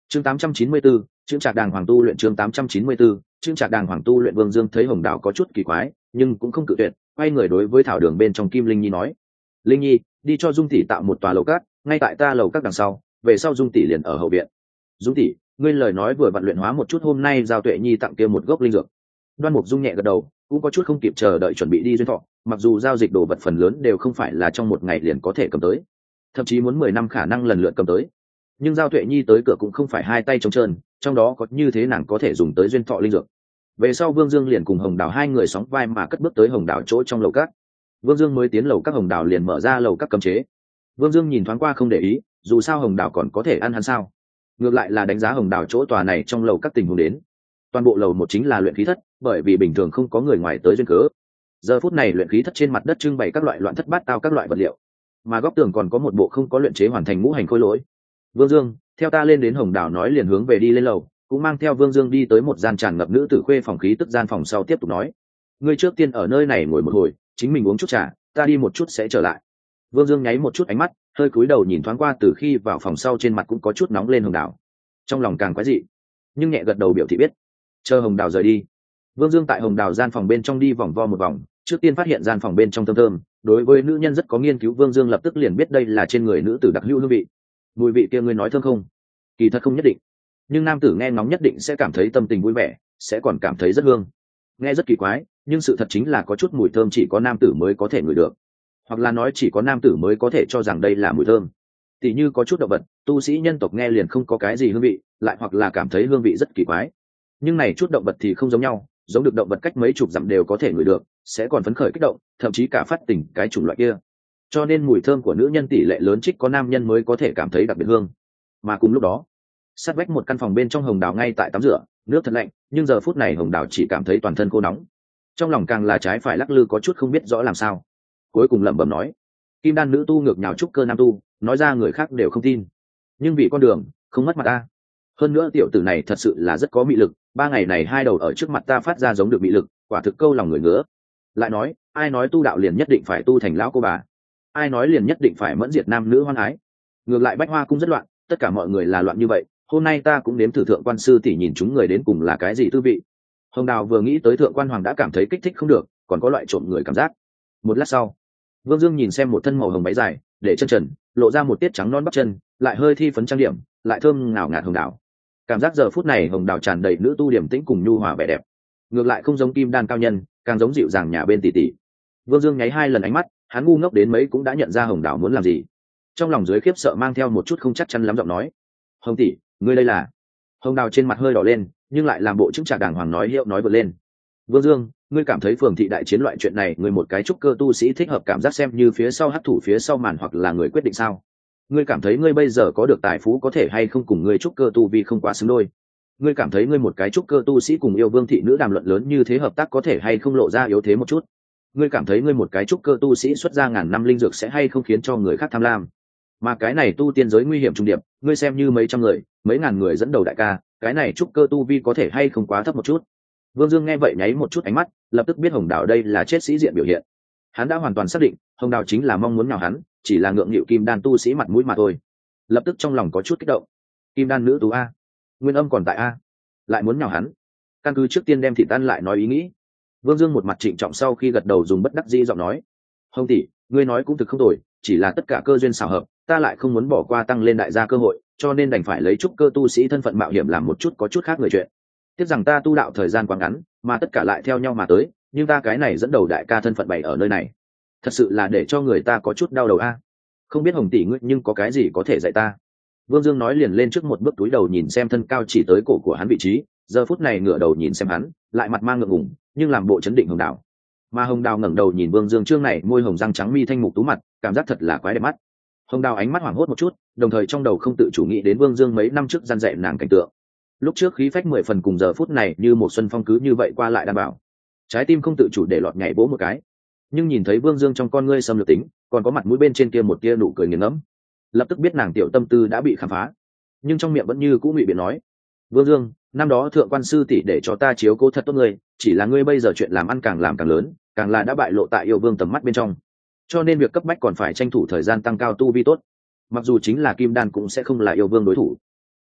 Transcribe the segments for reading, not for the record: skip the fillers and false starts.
chương 894, chương trạc đàng hoàng tu luyện. chương 894, chương trạc đàng hoàng tu luyện. Vương Dương thấy Hồng Đào có chút kỳ quái nhưng cũng không cự tuyệt, quay người đối với thảo đường bên trong Kim Linh Nhi nói: Linh Nhi, đi cho Dung tỷ tạo một tòa lầu cát, ngay tại ta lầu các đằng sau, về sau Dung tỷ liền ở hậu viện. Dung tỷ, ngươi lời nói vừa vặn luyện hóa một chút hôm nay giao Tuệ Nhi tặng kia một gốc linh dược. Đoan Mục Dung nhẹ gật đầu, cũng có chút không kịp chờ đợi chuẩn bị đi duyên thọ, mặc dù giao dịch đồ vật phần lớn đều không phải là trong một ngày liền có thể cầm tới, thậm chí muốn 10 năm khả năng lần lượt cầm tới, nhưng giao Tuệ Nhi tới cửa cũng không phải hai tay trống trơn, trong đó có như thế nàng có thể dùng tới duyên thọ linh dược. Về sau Vương Dương liền cùng Hồng Đào hai người sóng vai mà cất bước tới Hồng Đào chỗ trong lầu các. Vương Dương mới tiến lầu các, Hồng Đào liền mở ra lầu các cấm chế. Vương Dương nhìn thoáng qua không để ý, dù sao Hồng Đào còn có thể ăn hắn sao? Ngược lại là đánh giá Hồng Đào chỗ tòa này trong lầu các tình huống đến. Toàn bộ lầu một chính là luyện khí thất, bởi vì bình thường không có người ngoài tới duyên cớ. Giờ phút này luyện khí thất trên mặt đất trưng bày các loại loạn thất bát tao các loại vật liệu, mà góc tường còn có một bộ không có luyện chế hoàn thành ngũ hành khôi lỗi. Vương Dương, theo ta lên đến. Hồng Đào nói liền hướng về đi lên lầu, cũng mang theo Vương Dương đi tới một gian tràn ngập nữ tử khuê phòng khí tức gian phòng sau tiếp tục nói: ngươi trước tiên ở nơi này ngồi một hồi, chính mình uống chút trà, ta đi một chút sẽ trở lại. Vương Dương nháy một chút ánh mắt, hơi cúi đầu nhìn thoáng qua từ khi vào phòng sau trên mặt cũng có chút nóng lên Hồng Đào, trong lòng càng quái dị nhưng nhẹ gật đầu biểu thị biết. Chờ Hồng Đào rời đi, Vương Dương tại Hồng Đào gian phòng bên trong đi vòng vo một vòng, trước tiên phát hiện gian phòng bên trong thơm thơm, đối với nữ nhân rất có nghiên cứu. Vương Dương lập tức liền biết đây là trên người nữ tử đặc hữu hương vị. Mùi vị kia ngươi nói thơm không? Kỳ thật không nhất định, nhưng nam tử nghe ngóng nhất định sẽ cảm thấy tâm tình vui vẻ, sẽ còn cảm thấy rất hương. Nghe rất kỳ quái, nhưng sự thật chính là có chút mùi thơm chỉ có nam tử mới có thể ngửi được, hoặc là nói chỉ có nam tử mới có thể cho rằng đây là mùi thơm. Tỉ như có chút động vật, tu sĩ nhân tộc nghe liền không có cái gì hương vị, lại hoặc là cảm thấy hương vị rất kỳ quái. Nhưng này chút động vật thì không giống nhau, giống được động vật cách mấy chục dặm đều có thể ngửi được, sẽ còn phấn khởi kích động, thậm chí cả phát tỉnh cái chủng loại kia. Cho nên mùi thơm của nữ nhân tỷ lệ lớn trích có nam nhân mới có thể cảm thấy đặc biệt hương. Mà cùng lúc đó, sát vách một căn phòng bên trong Hồng Đào ngay tại tắm rửa, nước thật lạnh, nhưng giờ phút này Hồng Đào chỉ cảm thấy toàn thân khô nóng, trong lòng càng là trái phải lắc lư, có chút không biết rõ làm sao. Cuối cùng lẩm bẩm nói: kim đan nữ tu ngược nhào trúc cơ nam tu, nói ra người khác đều không tin, nhưng vì con đường không mất mặt ta. Hơn nữa tiểu tử này thật sự là rất có mị lực, 3 ngày này hai đầu ở trước mặt ta phát ra giống được mị lực, quả thực câu lòng người ngứa. Lại nói, ai nói tu đạo liền nhất định phải tu thành lão cô bà? Ai nói liền nhất định phải mẫn diệt nam nữ hoan ái? Ngược lại Bách Hoa cung rất loạn, tất cả mọi người là loạn như vậy, hôm nay ta cũng nếm thử thượng quan sư tỷ nhìn chúng người đến cùng là cái gì tư vị. Hồng Đào vừa nghĩ tới thượng quan hoàng đã cảm thấy kích thích không được, còn có loại trộm người cảm giác. Một lát sau, Vương Dương nhìn xem một thân màu hồng váy dài, để chân trần, lộ ra một tiết trắng non bắp chân, lại hơi thi phấn trang điểm, lại thơm ngào ngạt Hồng Đào. Cảm giác giờ phút này Hồng Đào tràn đầy nữ tu điểm tĩnh cùng nhu hòa vẻ đẹp, ngược lại không giống kim đan cao nhân, càng giống dịu dàng nhà bên tỷ tỷ. Vương Dương nháy 2 lần ánh mắt, hắn ngu ngốc đến mấy cũng đã nhận ra Hồng Đào muốn làm gì. Trong lòng dưới khiếp sợ mang theo một chút không chắc chắn lắm giọng nói: Hồng tỷ, ngươi đây là? Hồng Đào trên mặt hơi đỏ lên, nhưng lại làm bộ chứng trạc đàng hoàng nói hiệu nói vượt lên: Vương Dương, ngươi cảm thấy phường thị đại chiến loại chuyện này, ngươi một cái trúc cơ tu sĩ thích hợp cảm giác xem như phía sau hắc thủ phía sau màn hoặc là người quyết định sao? Ngươi cảm thấy ngươi bây giờ có được tài phú có thể hay không cùng ngươi trúc cơ tu vì không quá xứng đôi? Ngươi cảm thấy ngươi một cái trúc cơ tu sĩ cùng yêu vương thị nữ đàm luận lớn như thế hợp tác có thể hay không lộ ra yếu thế một chút? Ngươi cảm thấy ngươi một cái trúc cơ tu sĩ xuất ra ngàn năm linh dược sẽ hay không khiến cho người khác tham lam? Mà cái này tu tiên giới nguy hiểm trung điệp, ngươi xem như mấy trăm người, mấy ngàn người dẫn đầu đại ca, cái này trúc cơ tu vi có thể hay không quá thấp một chút? Vương Dương nghe vậy nháy một chút ánh mắt, lập tức biết Hồng Đào đây là chết sĩ diện biểu hiện. Hắn đã hoàn toàn xác định, Hồng Đào chính là mong muốn nhào hắn, chỉ là ngượng nghịu kim đan tu sĩ mặt mũi mà thôi. Lập tức trong lòng có chút kích động. Kim đan nữ tú a, nguyên âm còn tại a, lại muốn nhào hắn. Căn cứ trước tiên đem thịt tan lại nói ý nghĩ. Vương Dương một mặt trịnh trọng sau khi gật đầu dùng bất đắc dĩ giọng nói: Hồng tỷ, ngươi nói cũng thực không tồi, chỉ là tất cả cơ duyên xảo hợp, ta lại không muốn bỏ qua tăng lên đại gia cơ hội, cho nên đành phải lấy trúc cơ tu sĩ thân phận mạo hiểm làm một chút có chút khác người chuyện. Tiếc rằng ta tu đạo thời gian quá ngắn, mà tất cả lại theo nhau mà tới, nhưng ta cái này dẫn đầu đại ca thân phận bày ở nơi này, thật sự là để cho người ta có chút đau đầu a. Không biết Hồng tỷ ngươi nhưng có cái gì có thể dạy ta? Vương Dương nói liền lên trước một bước túi đầu nhìn xem thân cao chỉ tới cổ của hắn vị trí, giờ phút này ngửa đầu nhìn xem hắn, lại mặt mang ngượng ngùng, nhưng làm bộ chấn định Hồng Đào. Mà Hồng Đào ngẩng đầu nhìn Vương Dương trương này môi hồng răng trắng mi thanh mục tú mặt, cảm giác thật là quái đẹp mắt. Hồng Đào ánh mắt hoảng hốt một chút, đồng thời trong đầu không tự chủ nghĩ đến Vương Dương mấy năm trước gian dạy nàng cảnh tượng. Lúc trước khí phách 10 phần cùng giờ phút này như một xuân phong cứ như vậy qua lại đảm bảo. Trái tim không tự chủ để lọt nhảy bố một cái. Nhưng nhìn thấy Vương Dương trong con ngươi xâm lược tính, còn có mặt mũi bên trên kia một tia nụ cười nghiền ngẫm, lập tức biết nàng tiểu tâm tư đã bị khám phá. Nhưng trong miệng vẫn như cũ ngụy biện nói: Vương Dương, năm đó thượng quan sư tỷ để cho ta chiếu cố thật tốt ngươi, chỉ là ngươi bây giờ chuyện làm ăn càng làm càng lớn, càng là đã bại lộ tại yêu vương tầm mắt bên trong, cho nên việc cấp bách còn phải tranh thủ thời gian tăng cao tu vi tốt. Mặc dù chính là kim đan cũng sẽ không là yêu vương đối thủ,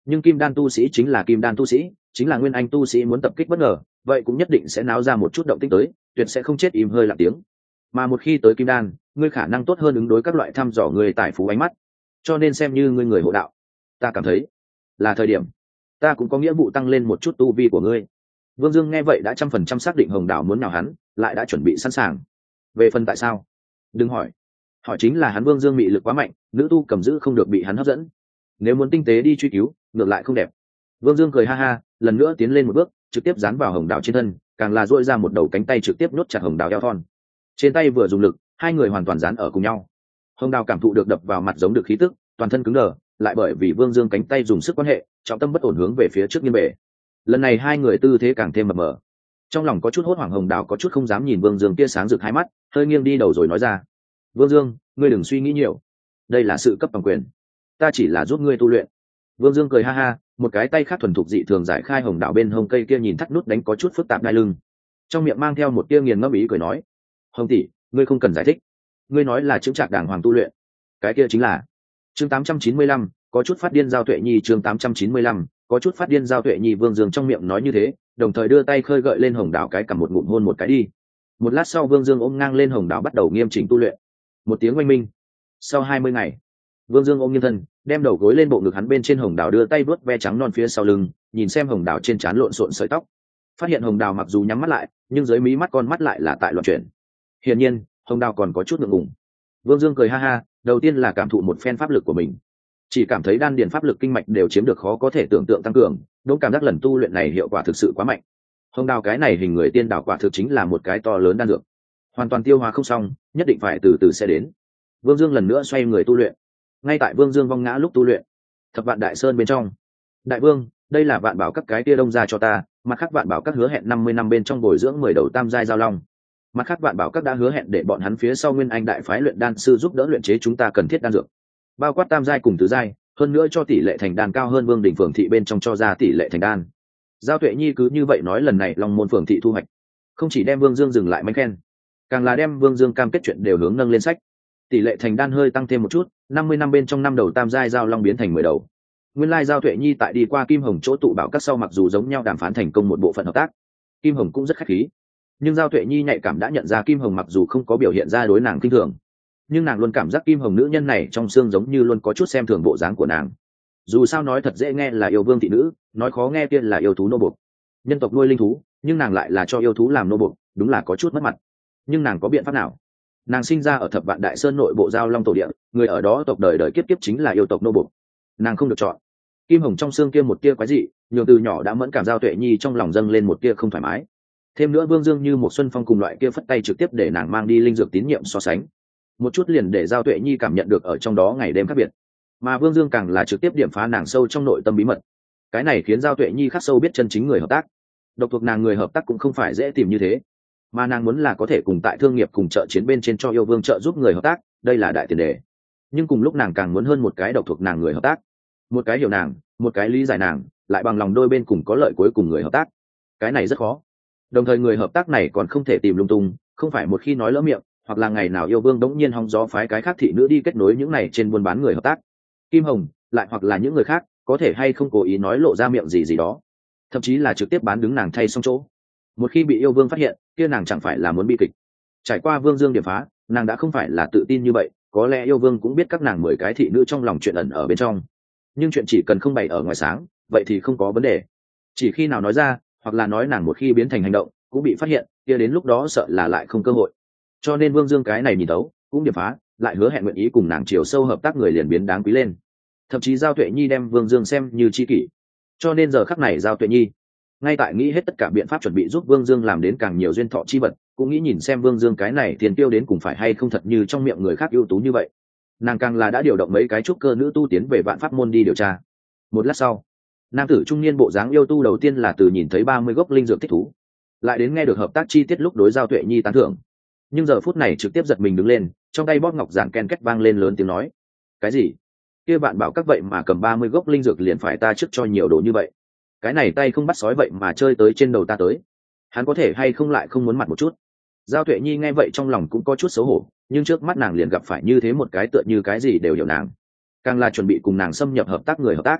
nhưng kim đan tu sĩ chính là kim đan tu sĩ, chính là nguyên anh tu sĩ muốn tập kích bất ngờ, vậy cũng nhất định sẽ náo ra một chút động tĩnh tới, tuyệt sẽ không chết im hơi lặng tiếng. Mà một khi tới kim đan, ngươi khả năng tốt hơn ứng đối các loại thăm dò người tài phú ánh mắt, cho nên xem như ngươi người hộ đạo, ta cảm thấy là thời điểm ta cũng có nghĩa vụ tăng lên một chút tu vi của ngươi. Vương Dương nghe vậy đã 100% xác định Hồng Đào muốn nào hắn, lại đã chuẩn bị sẵn sàng. Về phần tại sao, đừng hỏi, hỏi chính là hắn Vương Dương mị lực quá mạnh, nữ tu cầm giữ không được bị hắn hấp dẫn, nếu muốn tinh tế đi truy cứu ngược lại không đẹp. Vương Dương cười ha ha, lần nữa tiến lên một bước, trực tiếp dán vào Hồng Đào trên thân, càng là duỗi ra một đầu cánh tay trực tiếp nhốt chặt Hồng Đào eo thon. Trên tay vừa dùng lực, hai người hoàn toàn dán ở cùng nhau. Hồng Đào cảm thụ được đập vào mặt giống được khí tức, toàn thân cứng đờ, lại bởi vì Vương Dương cánh tay dùng sức quan hệ, trọng tâm bất ổn hướng về phía trước nghiêng bể. Lần này hai người tư thế càng thêm mập mờ. Trong lòng có chút hốt hoảng, Hồng Đào có chút không dám nhìn Vương Dương kia sáng rực hai mắt, hơi nghiêng đi đầu rồi nói ra: "Vương Dương, ngươi đừng suy nghĩ nhiều, đây là sự cấp bằng quyền, ta chỉ là giúp ngươi tu luyện." Vương Dương cười ha ha, một cái tay khác thuần thục dị thường giải khai Hồng Đào bên hông cây kia nhìn thắt nút đánh có chút phức tạp đai lưng, trong miệng mang theo một tia nghiền ngẫm ý cười nói: "Hồng tỷ, ngươi không cần giải thích, ngươi nói là chững chạc đàng hoàng tu luyện, cái kia chính là." Chương 895, có chút phát điên Giao Tuệ Nhi. Chương 895, có chút phát điên Giao Tuệ Nhi. Vương Dương trong miệng nói như thế, đồng thời đưa tay khơi gợi lên Hồng Đào cái cầm một ngụm hôn một cái đi. Một lát sau Vương Dương ôm ngang lên Hồng Đào bắt đầu nghiêm chỉnh tu luyện. Một tiếng oanh minh. Sau 20 ngày, Vương Dương ôm nghiêng thân, đem đầu gối lên bộ ngực hắn bên trên Hồng Đào, đưa tay vuốt ve trắng non phía sau lưng, nhìn xem Hồng Đào trên trán lộn xộn sợi tóc. Phát hiện Hồng Đào mặc dù nhắm mắt lại, nhưng dưới mí mắt con mắt lại là tại loạn chuyển. Hiển nhiên, Hồng Đào còn có chút ngượng ngùng. Vương Dương cười ha ha, đầu tiên là cảm thụ một phen pháp lực của mình, chỉ cảm thấy đan điền pháp lực kinh mạch đều chiếm được khó có thể tưởng tượng tăng cường, đống cảm giác lần tu luyện này hiệu quả thực sự quá mạnh. Hồng Đào cái này hình người tiên đảo quả thực chính là một cái to lớn đan dược, hoàn toàn tiêu hóa không xong, nhất định phải từ từ sẽ đến. Vương Dương lần nữa xoay người tu luyện. Ngay tại Vương Dương vong ngã lúc tu luyện, Thập Vạn Đại Sơn bên trong, đại vương, đây là Vạn Bảo các cái kia đông ra cho ta, mặt khác Vạn Bảo các hứa hẹn 50 năm bên trong bồi dưỡng 10 đầu tam giai giao long. Mặt khác Vạn Bảo các đã hứa hẹn để bọn hắn phía sau Nguyên Anh đại phái luyện đan sư giúp đỡ luyện chế chúng ta cần thiết đan dược, bao quát tam giai cùng tứ giai, hơn nữa cho tỷ lệ thành đan cao hơn Vương Đình phường thị bên trong cho ra tỷ lệ thành đan. Giao Tuệ Nhi cứ như vậy nói, lần này Long Môn phường thị thu hoạch không chỉ đem Vương Dương dừng lại mánh khen, càng là đem Vương Dương cam kết chuyện đều hướng nâng lên sách. Tỷ lệ thành đan hơi tăng thêm một chút, 50 năm bên trong 5 đầu tam giai giao long biến thành 10 đầu. Nguyên lai Giao Tuệ Nhi tại đi qua Kim Hồng chỗ tụ bảo các sau, mặc dù giống nhau đàm phán thành công một bộ phận hợp tác, Kim Hồng cũng rất khách khí, nhưng Giao Tuệ Nhi nhạy cảm đã nhận ra Kim Hồng mặc dù không có biểu hiện ra đối nàng kinh thường, nhưng nàng luôn cảm giác Kim Hồng nữ nhân này trong xương giống như luôn có chút xem thường bộ dáng của nàng. Dù sao nói thật dễ nghe là yêu vương thị nữ, nói khó nghe kia là yêu thú nô buộc. Nhân tộc nuôi linh thú, nhưng nàng lại là cho yêu thú làm nô buộc, đúng là có chút mất mặt. Nhưng nàng có biện pháp nào? Nàng sinh ra ở Thập Vạn Đại Sơn nội bộ Giao Long tổ địa, người ở đó tộc đời đời kiếp kiếp chính là yêu tộc nô buộc. Nàng không được chọn. Kim Hồng trong xương kia một tia quái dị, nhường từ nhỏ đã mẫn cảm Giao Tuệ Nhi trong lòng dâng lên một tia không thoải mái. Thêm nữa Vương Dương như một xuân phong cùng loại kia phất tay trực tiếp để nàng mang đi linh dược tín nhiệm so sánh, một chút liền để Giao Tuệ Nhi cảm nhận được ở trong đó ngày đêm khác biệt. Mà Vương Dương càng là trực tiếp điểm phá nàng sâu trong nội tâm bí mật. Cái này khiến Giao Tuệ Nhi khắc sâu biết chân chính người hợp tác, độc thuộc nàng người hợp tác cũng không phải dễ tìm như thế, mà nàng muốn là có thể cùng tại thương nghiệp cùng trợ chiến bên trên cho yêu vương trợ giúp người hợp tác, đây là đại tiền đề. Nhưng cùng lúc nàng càng muốn hơn một cái độc thuộc nàng người hợp tác, một cái hiểu nàng, một cái lý giải nàng, lại bằng lòng đôi bên cùng có lợi cuối cùng người hợp tác. Cái này rất khó. Đồng thời người hợp tác này còn không thể tìm lung tung, không phải một khi nói lỡ miệng, hoặc là ngày nào yêu vương đống nhiên hong gió phái cái khác thị nữ đi kết nối những này trên buôn bán người hợp tác. Kim Hồng, lại hoặc là những người khác, có thể hay không cố ý nói lộ ra miệng gì gì đó, thậm chí là trực tiếp bán đứng nàng thay xong chỗ. Một khi bị yêu vương phát hiện, kia nàng chẳng phải là muốn bi kịch. Trải qua Vương Dương điểm phá, nàng đã không phải là tự tin như vậy, có lẽ yêu vương cũng biết các nàng 10 cái thị nữ trong lòng chuyện ẩn ở bên trong. Nhưng chuyện chỉ cần không bày ở ngoài sáng, vậy thì không có vấn đề. Chỉ khi nào nói ra, hoặc là nói nàng một khi biến thành hành động, cũng bị phát hiện, kia đến lúc đó sợ là lại không cơ hội. Cho nên Vương Dương cái này nhìn tấu, cũng điểm phá, lại hứa hẹn nguyện ý cùng nàng chiều sâu hợp tác, người liền biến đáng quý lên. Thậm chí Giao Tuệ Nhi đem Vương Dương xem như tri kỷ. Cho nên giờ khắc này Giao Tuệ Nhi ngay tại nghĩ hết tất cả biện pháp chuẩn bị giúp Vương Dương làm đến càng nhiều duyên thọ chi vật, cũng nghĩ nhìn xem Vương Dương cái này tiền tiêu đến cùng phải hay không thật như trong miệng người khác ưu tú như vậy. Nàng càng là đã điều động mấy cái trúc cơ nữ tu tiến về Vạn Pháp môn đi điều tra. Một lát sau, nam tử trung niên bộ dáng yêu tu đầu tiên là từ nhìn thấy 30 gốc linh dược thích thú, lại đến nghe được hợp tác chi tiết lúc đối Giao Tuệ Nhi tán thưởng. Nhưng giờ phút này trực tiếp giật mình đứng lên, trong tay bóp ngọc giản ken két vang lên lớn tiếng nói: cái gì? Kia Vạn Bảo các vậy mà cầm 30 gốc linh dược liền phải ta trước cho nhiều đồ như vậy? Cái này tay không bắt sói vậy mà chơi tới trên đầu ta tới, hắn có thể hay không lại không muốn mặt một chút? Giao Tuệ Nhi nghe vậy trong lòng cũng có chút xấu hổ, nhưng trước mắt nàng liền gặp phải như thế một cái tựa như cái gì đều hiểu nàng, càng là chuẩn bị cùng nàng xâm nhập hợp tác người hợp tác.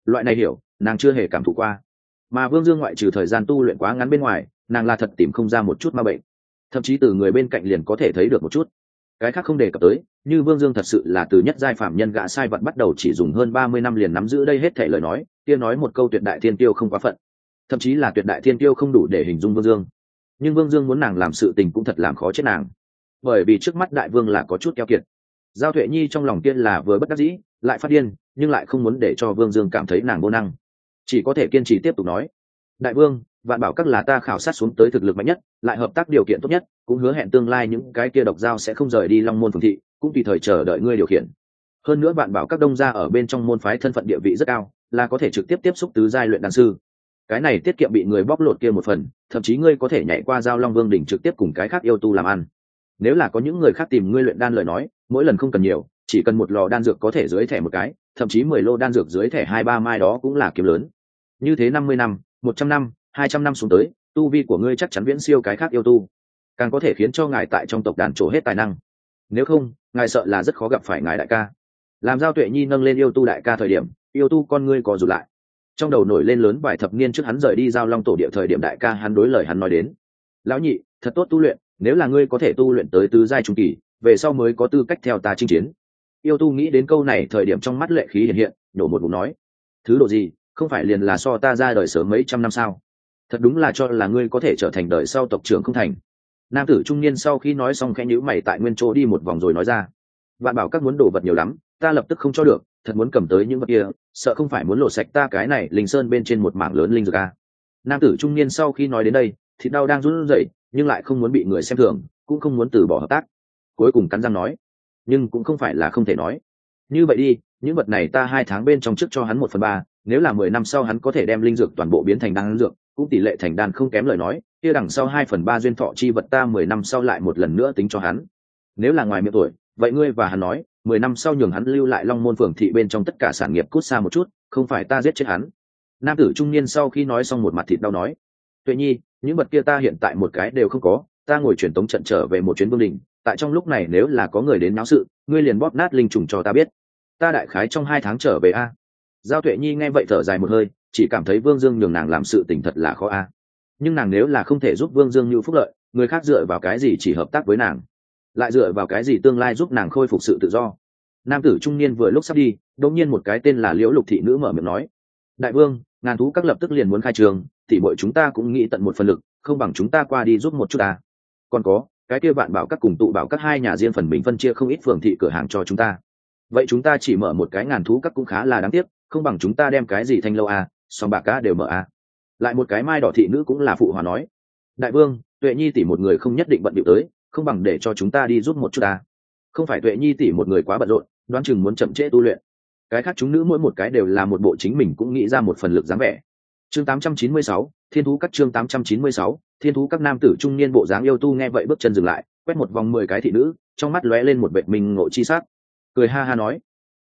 loại này hiểu nàng chưa hề cảm thụ qua. Mà Vương Dương ngoại trừ thời gian tu luyện quá ngắn bên ngoài, nàng là thật tìm không ra một chút ma bệnh, thậm chí từ người bên cạnh liền có thể thấy được một chút. Cái khác không đề cập tới, như Vương Dương thật sự là từ nhất giai phạm nhân gã sai vật bắt đầu chỉ dùng hơn 30 năm liền nắm giữ đây hết thể lời nói, kia nói một câu tuyệt đại thiên tiêu không quá phận, thậm chí là tuyệt đại thiên tiêu không đủ để hình dung Vương Dương. Nhưng Vương Dương muốn nàng làm sự tình cũng thật làm khó chết nàng, bởi vì trước mắt đại vương là có chút keo kiệt. Giao Tuệ Nhi trong lòng tiên là vừa bất đắc dĩ lại phát điên, nhưng lại không muốn để cho Vương Dương cảm thấy nàng vô năng, chỉ có thể kiên trì tiếp tục nói: đại vương, Vạn Bảo Các là ta khảo sát xuống tới thực lực mạnh nhất, lại hợp tác điều kiện tốt nhất, cũng hứa hẹn tương lai những cái kia độc giao sẽ không rời đi Long Môn phường thị, cũng tùy thời chờ đợi ngươi điều khiển. Hơn nữa Vạn Bảo Các đông gia ở bên trong môn phái thân phận địa vị rất cao, là có thể trực tiếp tiếp xúc tứ giai luyện đan sư. Cái này tiết kiệm bị người bóc lột kia một phần, thậm chí ngươi có thể nhảy qua Giao Long Vương đỉnh trực tiếp cùng cái khác yêu tu làm ăn. Nếu là có những người khác tìm ngươi luyện đan lời nói, mỗi lần không cần nhiều, chỉ cần một lò đan dược có thể dưới thẻ một cái, thậm chí 10 lô đan dược dưới thẻ 2-3 mai đó cũng là kiếm lớn. Như thế 50 năm, 100 năm, 200 năm xuống tới, tu vi của ngươi chắc chắn viễn siêu cái khác yêu tu, càng có thể khiến cho ngài tại trong tộc đàn trổ hết tài năng. Nếu không, ngài sợ là rất khó gặp phải ngài đại ca. Làm Giao Tuệ Nhi nâng lên yêu tu đại ca thời điểm, yêu tu con ngươi co rụt lại. Trong đầu nổi lên lớn vài thập niên trước hắn rời đi Giao Long tổ địa thời điểm đại ca hắn đối lời hắn nói đến: lão nhị, thật tốt tu luyện, nếu là ngươi có thể tu luyện tới tứ giai trung kỳ, về sau mới có tư cách theo ta chinh chiến. Yêu tu nghĩ đến câu này thời điểm trong mắt lệ khí hiện hiện, nổ một bụng nói: thứ độ gì, không phải liền là so ta ra đời sớm mấy trăm năm sao? Thật đúng là cho là ngươi có thể trở thành đời sau tộc trưởng không thành. Nam tử trung niên sau khi nói xong khẽ nhíu mày tại nguyên chỗ đi một vòng rồi nói ra: Vạn Bảo Các muốn đồ vật nhiều lắm, ta lập tức không cho được, thật muốn cầm tới những vật kia, sợ không phải muốn lột sạch ta cái này linh sơn bên trên một mảng lớn linh dược a. Nam tử trung niên sau khi nói đến đây, thịt đau đang run rẩy, nhưng lại không muốn bị người xem thường, cũng không muốn từ bỏ hợp tác. Cuối cùng cắn răng nói: nhưng cũng không phải là không thể nói. Như vậy đi, những vật này ta 2 tháng bên trong trước cho hắn 1/3, nếu là 10 năm sau hắn có thể đem linh dược toàn bộ biến thành đan dược, cũng tỷ lệ thành đan không kém lời nói, kia đằng sau 2/3 duyên thọ chi vật ta 10 năm sau lại một lần nữa tính cho hắn. Nếu là ngoài miệng tuổi, vậy ngươi và hắn nói, 10 năm sau nhường hắn lưu lại Long Môn phường thị bên trong tất cả sản nghiệp cút xa một chút, không phải ta giết chết hắn. Nam tử trung niên sau khi nói xong một mặt thịt đau nói: Tuệ Nhi, những vật kia ta hiện tại một cái đều không có, ta ngồi truyền tống trận trở về một chuyến vương đình, tại trong lúc này nếu là có người đến náo sự, ngươi liền bóp nát linh trùng cho ta biết, ta đại khái trong 2 tháng trở về a. Giao Tuệ Nhi nghe vậy thở dài một hơi, chỉ cảm thấy Vương Dương nhường nàng làm sự tình thật là khó a. Nhưng nàng nếu là không thể giúp Vương Dương như phúc lợi, người khác dựa vào cái gì chỉ hợp tác với nàng, lại dựa vào cái gì tương lai giúp nàng khôi phục sự tự do? Nam tử trung niên vừa lúc sắp đi, đột nhiên một cái tên là Liễu Lục thị nữ mở miệng nói: đại vương, ngàn thú các lập tức liền muốn khai trường, thì mọi chúng ta cũng nghĩ tận một phần lực, không bằng chúng ta qua đi giúp một chút ta. Còn có cái kia Vạn Bảo Các cùng Tụ Bảo Các hai nhà riêng phần mình phân chia không ít phường thị cửa hàng cho chúng ta, vậy chúng ta chỉ mở một cái ngàn thú các cũng khá là đáng tiếc, không bằng chúng ta đem cái gì Thanh Lâu a, Sòng Bạc Cá đều mở a. Lại một cái Mai Đỏ thị nữ cũng là phụ hòa nói: đại vương, Tuệ Nhi tỷ một người không nhất định bận điệu tới, không bằng để cho chúng ta đi giúp một chút ta. Không phải Tuệ Nhi tỷ một người quá bận rộn, đoán chừng muốn chậm trễ tu luyện. Cái khác chúng nữ mỗi một cái đều là một bộ chính mình cũng nghĩ ra một phần lực dáng vẻ. Chương 896, Thiên Thú Các. Chương 896, Thiên Thú Các. Nam tử trung niên bộ dáng yêu tu nghe vậy bước chân dừng lại, quét một vòng 10 cái thị nữ, trong mắt lóe lên một vệt minh ngộ chi sắc, cười ha ha nói: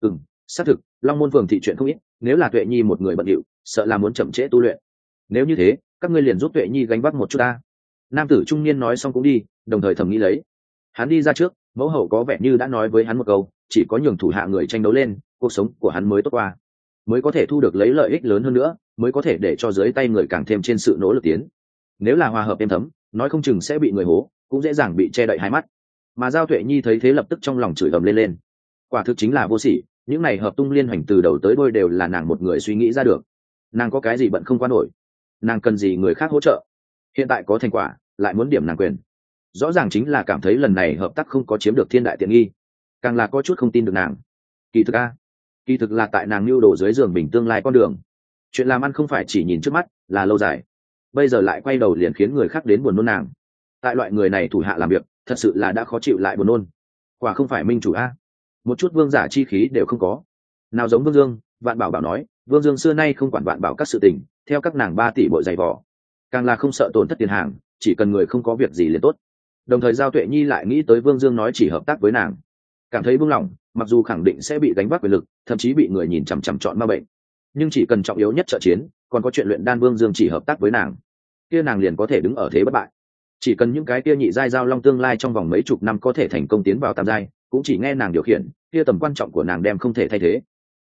xác thực, Long Môn phường thị chuyện không ít, nếu là Tuệ Nhi một người bận rộn, sợ là muốn chậm trễ tu luyện. Nếu như thế, các ngươi liền giúp Tuệ Nhi gánh vác một chút ta. Nam tử trung niên nói xong cũng đi, đồng thời thầm nghĩ lấy. Hắn đi ra trước, mẫu hậu có vẻ như đã nói với hắn một câu, chỉ có nhường thủ hạ người tranh đấu lên, cuộc sống của hắn mới tốt qua, mới có thể thu được lấy lợi ích lớn hơn nữa, mới có thể để cho dưới tay người càng thêm trên sự nỗ lực tiến. Nếu là hòa hợp êm thấm, nói không chừng sẽ bị người hố, cũng dễ dàng bị che đậy hai mắt. Mà Giao Tuệ Nhi thấy thế lập tức trong lòng chửi ầm lên lên. Quả thực chính là vô sỉ, những này hợp tung liên hoành từ đầu tới đuôi đều là nàng một người suy nghĩ ra được. Nàng có cái gì bận không qua nổi, nàng cần gì người khác hỗ trợ. Hiện tại có thành quả, lại muốn điểm nàng quyền, rõ ràng chính là cảm thấy lần này hợp tác không có chiếm được thiên đại tiện nghi, càng là có chút không tin được nàng. Kỳ thực là tại nàng lưu đồ dưới giường bình tương lai con đường. Chuyện làm ăn không phải chỉ nhìn trước mắt, là lâu dài. Bây giờ lại quay đầu liền khiến người khác đến buồn nôn nàng. Tại loại người này thủ hạ làm việc, thật sự là đã khó chịu lại buồn nôn. Quả không phải minh chủ a, một chút vương giả chi khí đều không có. Nào giống Vương Dương, Vạn Bảo nói, Vương Dương xưa nay không quản Vạn Bảo các sự tình, theo các nàng 3 tỷ bội dày vỏ, càng là không sợ tổn thất tiền hàng, chỉ cần người không có việc gì liền tốt. Đồng thời Giao Tuệ Nhi lại nghĩ tới Vương Dương nói chỉ hợp tác với nàng, cảm thấy buông lỏng, mặc dù khẳng định sẽ bị đánh vác quyền lực, thậm chí bị người nhìn chằm chằm chọn ma bệnh, nhưng chỉ cần trọng yếu nhất trợ chiến, còn có chuyện luyện đan Vương Dương chỉ hợp tác với nàng, kia nàng liền có thể đứng ở thế bất bại. Chỉ cần những cái kia nhị giai giao long tương lai trong vòng mấy chục năm có thể thành công tiến vào tam giai, cũng chỉ nghe nàng điều khiển, kia tầm quan trọng của nàng đem không thể thay thế.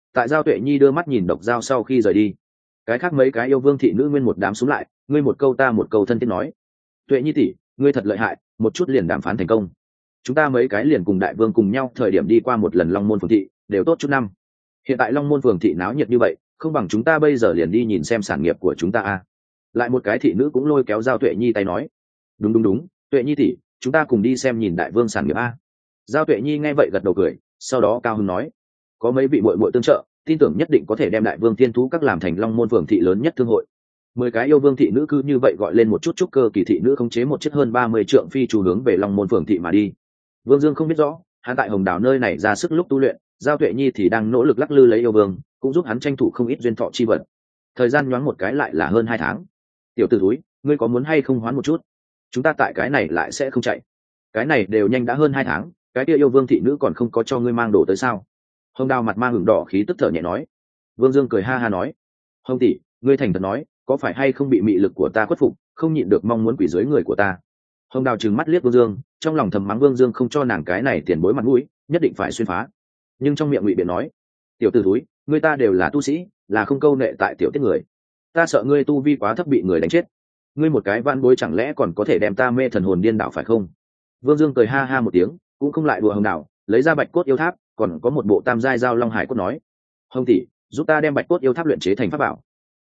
Tại Giao Tuệ Nhi đưa mắt nhìn Độc Giao sau khi rời đi, cái khác mấy cái yêu vương thị nữ nguyên một đám xuống lại, ngươi một câu ta một câu thân thiết nói, Tuệ Nhi tỷ, ngươi thật lợi hại, một chút liền đàm phán thành công. Chúng ta mấy cái liền cùng đại vương cùng nhau thời điểm đi qua một lần Long Môn phường thị, đều tốt chút năm. Hiện tại Long Môn phường thị náo nhiệt như vậy, không bằng chúng ta bây giờ liền đi nhìn xem sản nghiệp của chúng ta a. Lại một cái thị nữ cũng lôi kéo Giao Tuệ Nhi tay nói, đúng, Tuệ Nhi tỷ, chúng ta cùng đi xem nhìn đại vương sản nghiệp a. Giao Tuệ Nhi nghe vậy gật đầu cười, sau đó cao hứng nói, có mấy vị muội muội tương trợ, tin tưởng nhất định có thể đem đại vương thiên thú các làm thành Long Môn phường thị lớn nhất thương hội. 10 cái yêu vương thị nữ cứ như vậy gọi lên một chút trúc cơ kỳ thị nữ khống chế một chiếc hơn 30 trượng phi chu hướng về Long Môn phường thị mà đi. Vương Dương không biết rõ, hắn tại Hồng Đảo nơi này ra sức lúc tu luyện, Giao Tuệ Nhi thì đang nỗ lực lắc lư lấy yêu vương, cũng giúp hắn tranh thủ không ít duyên thọ chi vật. Thời gian nhoáng một cái lại là hơn 2 tháng. Tiểu tử túi, ngươi có muốn hay không hoán một chút? Chúng ta tại cái này lại sẽ không chạy. Cái này đều nhanh đã hơn 2 tháng, cái kia yêu vương thị nữ còn không có cho ngươi mang đồ tới sao? Hồng Đào mặt mang hửng đỏ khí tức thở nhẹ nói. Vương Dương cười ha ha nói, Hồng tỷ, ngươi thành thật nói, có phải hay không bị mị lực của ta khuất phục, không nhịn được mong muốn quỷ dưới người của ta? Hồng Đào trừng mắt liếc Vương Dương, trong lòng thầm mắng Vương Dương không cho nàng cái này tiền bối mặt mũi, nhất định phải xuyên phá. Nhưng trong miệng ngụy biện nói, tiểu tử thúi, ngươi ta đều là tu sĩ, là không câu nệ tại tiểu tiết người. Ta sợ ngươi tu vi quá thấp bị người đánh chết. Ngươi một cái van bối chẳng lẽ còn có thể đem ta mê thần hồn điên đảo phải không? Vương Dương cười ha ha một tiếng, cũng không lại đùa Hồng Đào, lấy ra bạch cốt yêu tháp, còn có một bộ tam giai giao long hải cốt nói, Hồng tỷ, giúp ta đem bạch cốt yêu tháp luyện chế thành pháp bảo.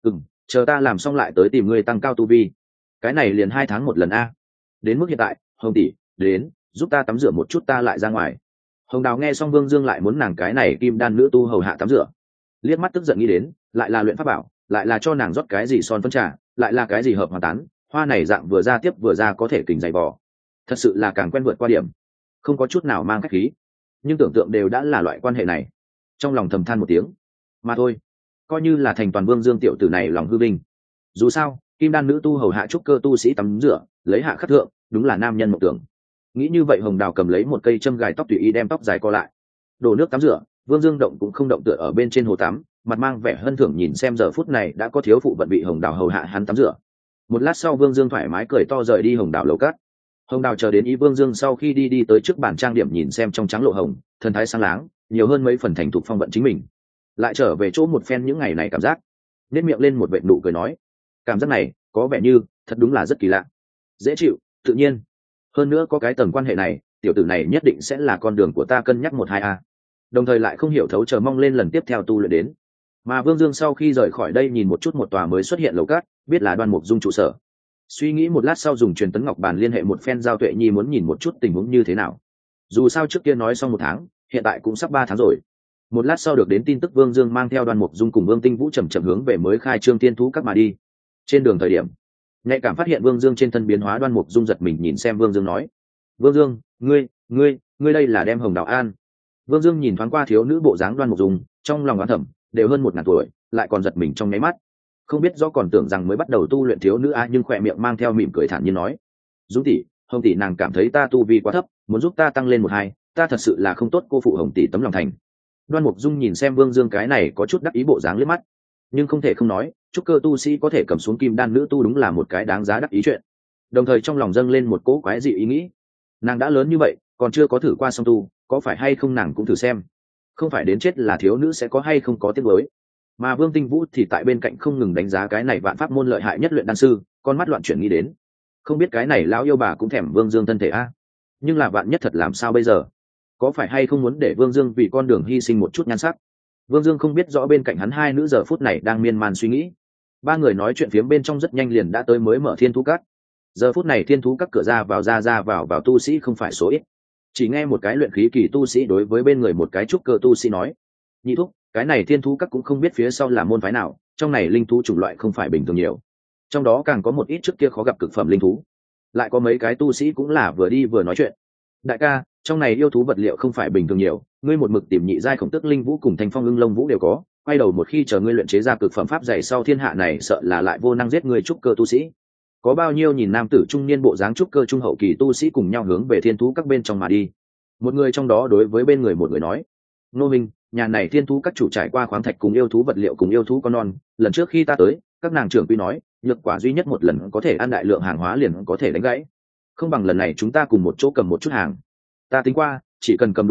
Chờ ta làm xong lại tới tìm ngươi tăng cao tu vi. Cái này liền 2 tháng một lần a. Đến mức hiện tại, Hồng tỷ, đến giúp ta tắm rửa một chút ta lại ra ngoài. Hồng Đào nghe xong Vương Dương lại muốn nàng cái này kim đan nữ tu hầu hạ tắm rửa, liếc mắt tức giận nghĩ đến, lại là luyện pháp bảo, lại là cho nàng rót cái gì son phấn trà, lại là cái gì hợp hoa tán, hoa này dạng vừa ra tiếp vừa ra có thể kình dày vò, thật sự là càng quen vượt qua điểm, không có chút nào mang khách khí, nhưng tưởng tượng đều đã là loại quan hệ này, trong lòng thầm than một tiếng, mà thôi, coi như là thành toàn Vương Dương tiểu tử này lòng hư vinh. Dù sao, kim đan nữ tu hầu hạ trúc cơ tu sĩ tắm rửa, lấy hạ khắc thượng, đúng là nam nhân mộng tưởng. Nghĩ như vậy, Hồng Đào cầm lấy một cây châm gài tóc tùy ý đem tóc dài co lại, đổ nước tắm rửa. Vương Dương động cũng không động tựa ở bên trên hồ tắm, mặt mang vẻ hân thưởng nhìn xem giờ phút này đã có thiếu phụ vận bị Hồng Đào hầu hạ hắn tắm rửa. Một lát sau, Vương Dương thoải mái cười to rời đi Hồng Đào lầu cát. Hồng Đào chờ đến ý Vương Dương sau khi đi tới trước bàn trang điểm nhìn xem trong trắng lộ hồng, thần thái sáng láng, nhiều hơn mấy phần thành thục phong vận chính mình. Lại trở về chỗ một phen những ngày này cảm giác, nét miệng lên một vệt nụ cười nói, cảm giác này có vẻ như thật đúng là rất kỳ lạ, dễ chịu, tự nhiên. Hơn nữa có cái tầng quan hệ này, tiểu tử này nhất định sẽ là con đường của ta cân nhắc 1-2 a. Đồng thời lại không hiểu thấu chờ mong lên lần tiếp theo tu luyện đến. Mà Vương Dương sau khi rời khỏi đây nhìn một chút một tòa mới xuất hiện lầu cát, biết là Đoan Mục Dung trụ sở. Suy nghĩ một lát sau dùng truyền tấn ngọc bàn liên hệ một phen Giao Tuệ Nhi muốn nhìn một chút tình huống như thế nào. Dù sao trước kia nói xong 1 tháng, hiện tại cũng sắp 3 tháng rồi. Một lát sau được đến tin tức Vương Dương mang theo Đoan Mục Dung cùng Vương Tinh Vũ chậm chậm hướng về mới khai trương tiên thú các mà đi. Trên đường thời điểm, nhạy cảm phát hiện Vương Dương trên thân biến hóa, Đoan Mục Dung giật mình nhìn xem Vương Dương nói, Vương Dương, ngươi đây là đem Hồng Đào an? Vương Dương nhìn thoáng qua thiếu nữ bộ dáng Đoan Mục Dung, trong lòng oán thầm, đều hơn 1000 tuổi, lại còn giật mình trong nháy mắt. Không biết rõ còn tưởng rằng mới bắt đầu tu luyện thiếu nữ nhưng khỏe miệng mang theo mỉm cười thản nhiên nói, Dung tỷ, Hồng tỷ nàng cảm thấy ta tu vi quá thấp, muốn giúp ta tăng lên 1-2, ta thật sự là không tốt cô phụ Hồng tỷ tấm lòng thành. Đoan Mục Dung nhìn xem Vương Dương cái này có chút đắc ý bộ dáng liếc mắt, nhưng không thể không nói, trúc cơ tu sĩ có thể cầm xuống kim đan nữ tu đúng là một cái đáng giá đắc ý chuyện. Đồng thời trong lòng dâng lên một cỗ quái dị ý nghĩ, nàng đã lớn như vậy, còn chưa có thử qua song tu, có phải hay không nàng cũng thử xem, không phải đến chết là thiếu nữ sẽ có hay không có tiếng mới. Mà Vương Tinh Vũ thì tại bên cạnh không ngừng đánh giá cái này vạn pháp môn lợi hại nhất luyện đan sư, con mắt loạn chuyển nghĩ đến, không biết cái này lão yêu bà cũng thèm Vương Dương thân thể a, nhưng là vạn nhất thật làm sao bây giờ, có phải hay không muốn để Vương Dương vì con đường hy sinh một chút nhan sắc. Vương Dương không biết rõ bên cạnh hắn 2 nữ giờ phút này đang miên man suy nghĩ. 3 người nói chuyện phiếm bên trong rất nhanh liền đã tới mới mở thiên thú các. Giờ phút này thiên thú các cửa ra vào tu sĩ không phải số ít. Chỉ nghe một cái luyện khí kỳ tu sĩ đối với bên người một cái trúc cơ tu sĩ nói, nhị thúc, cái này thiên thú các cũng không biết phía sau là môn phái nào, trong này linh thú chủng loại không phải bình thường nhiều, trong đó càng có một ít trước kia khó gặp cực phẩm linh thú. Lại có mấy cái tu sĩ cũng là vừa đi vừa nói chuyện, đại ca, trong này yêu thú vật liệu không phải bình thường nhiều, ngươi một mực tìm nhị giai khổng tức linh vũ cùng thanh phong ưng lông vũ đều có, quay đầu một khi chờ ngươi luyện chế ra cực phẩm pháp dày sau thiên hạ này sợ là lại vô năng giết ngươi trúc cơ tu sĩ. Có bao nhiêu nhìn nam tử trung niên bộ dáng trúc cơ trung hậu kỳ tu sĩ cùng nhau hướng về thiên thú các bên trong mà đi. Một người trong đó đối với bên người một người nói, Nô Minh, nhà này thiên thú các chủ trải qua khoáng thạch cùng yêu thú vật liệu cùng yêu thú con non, lần trước khi ta tới, các nàng trưởng quy nói, nhược quả duy nhất một lần có thể ăn đại lượng hàng hóa liền có thể đánh gãy, không bằng lần này chúng ta cùng một chỗ cầm một chút hàng. Ta tính qua, chỉ cần cầm đủ nhiều,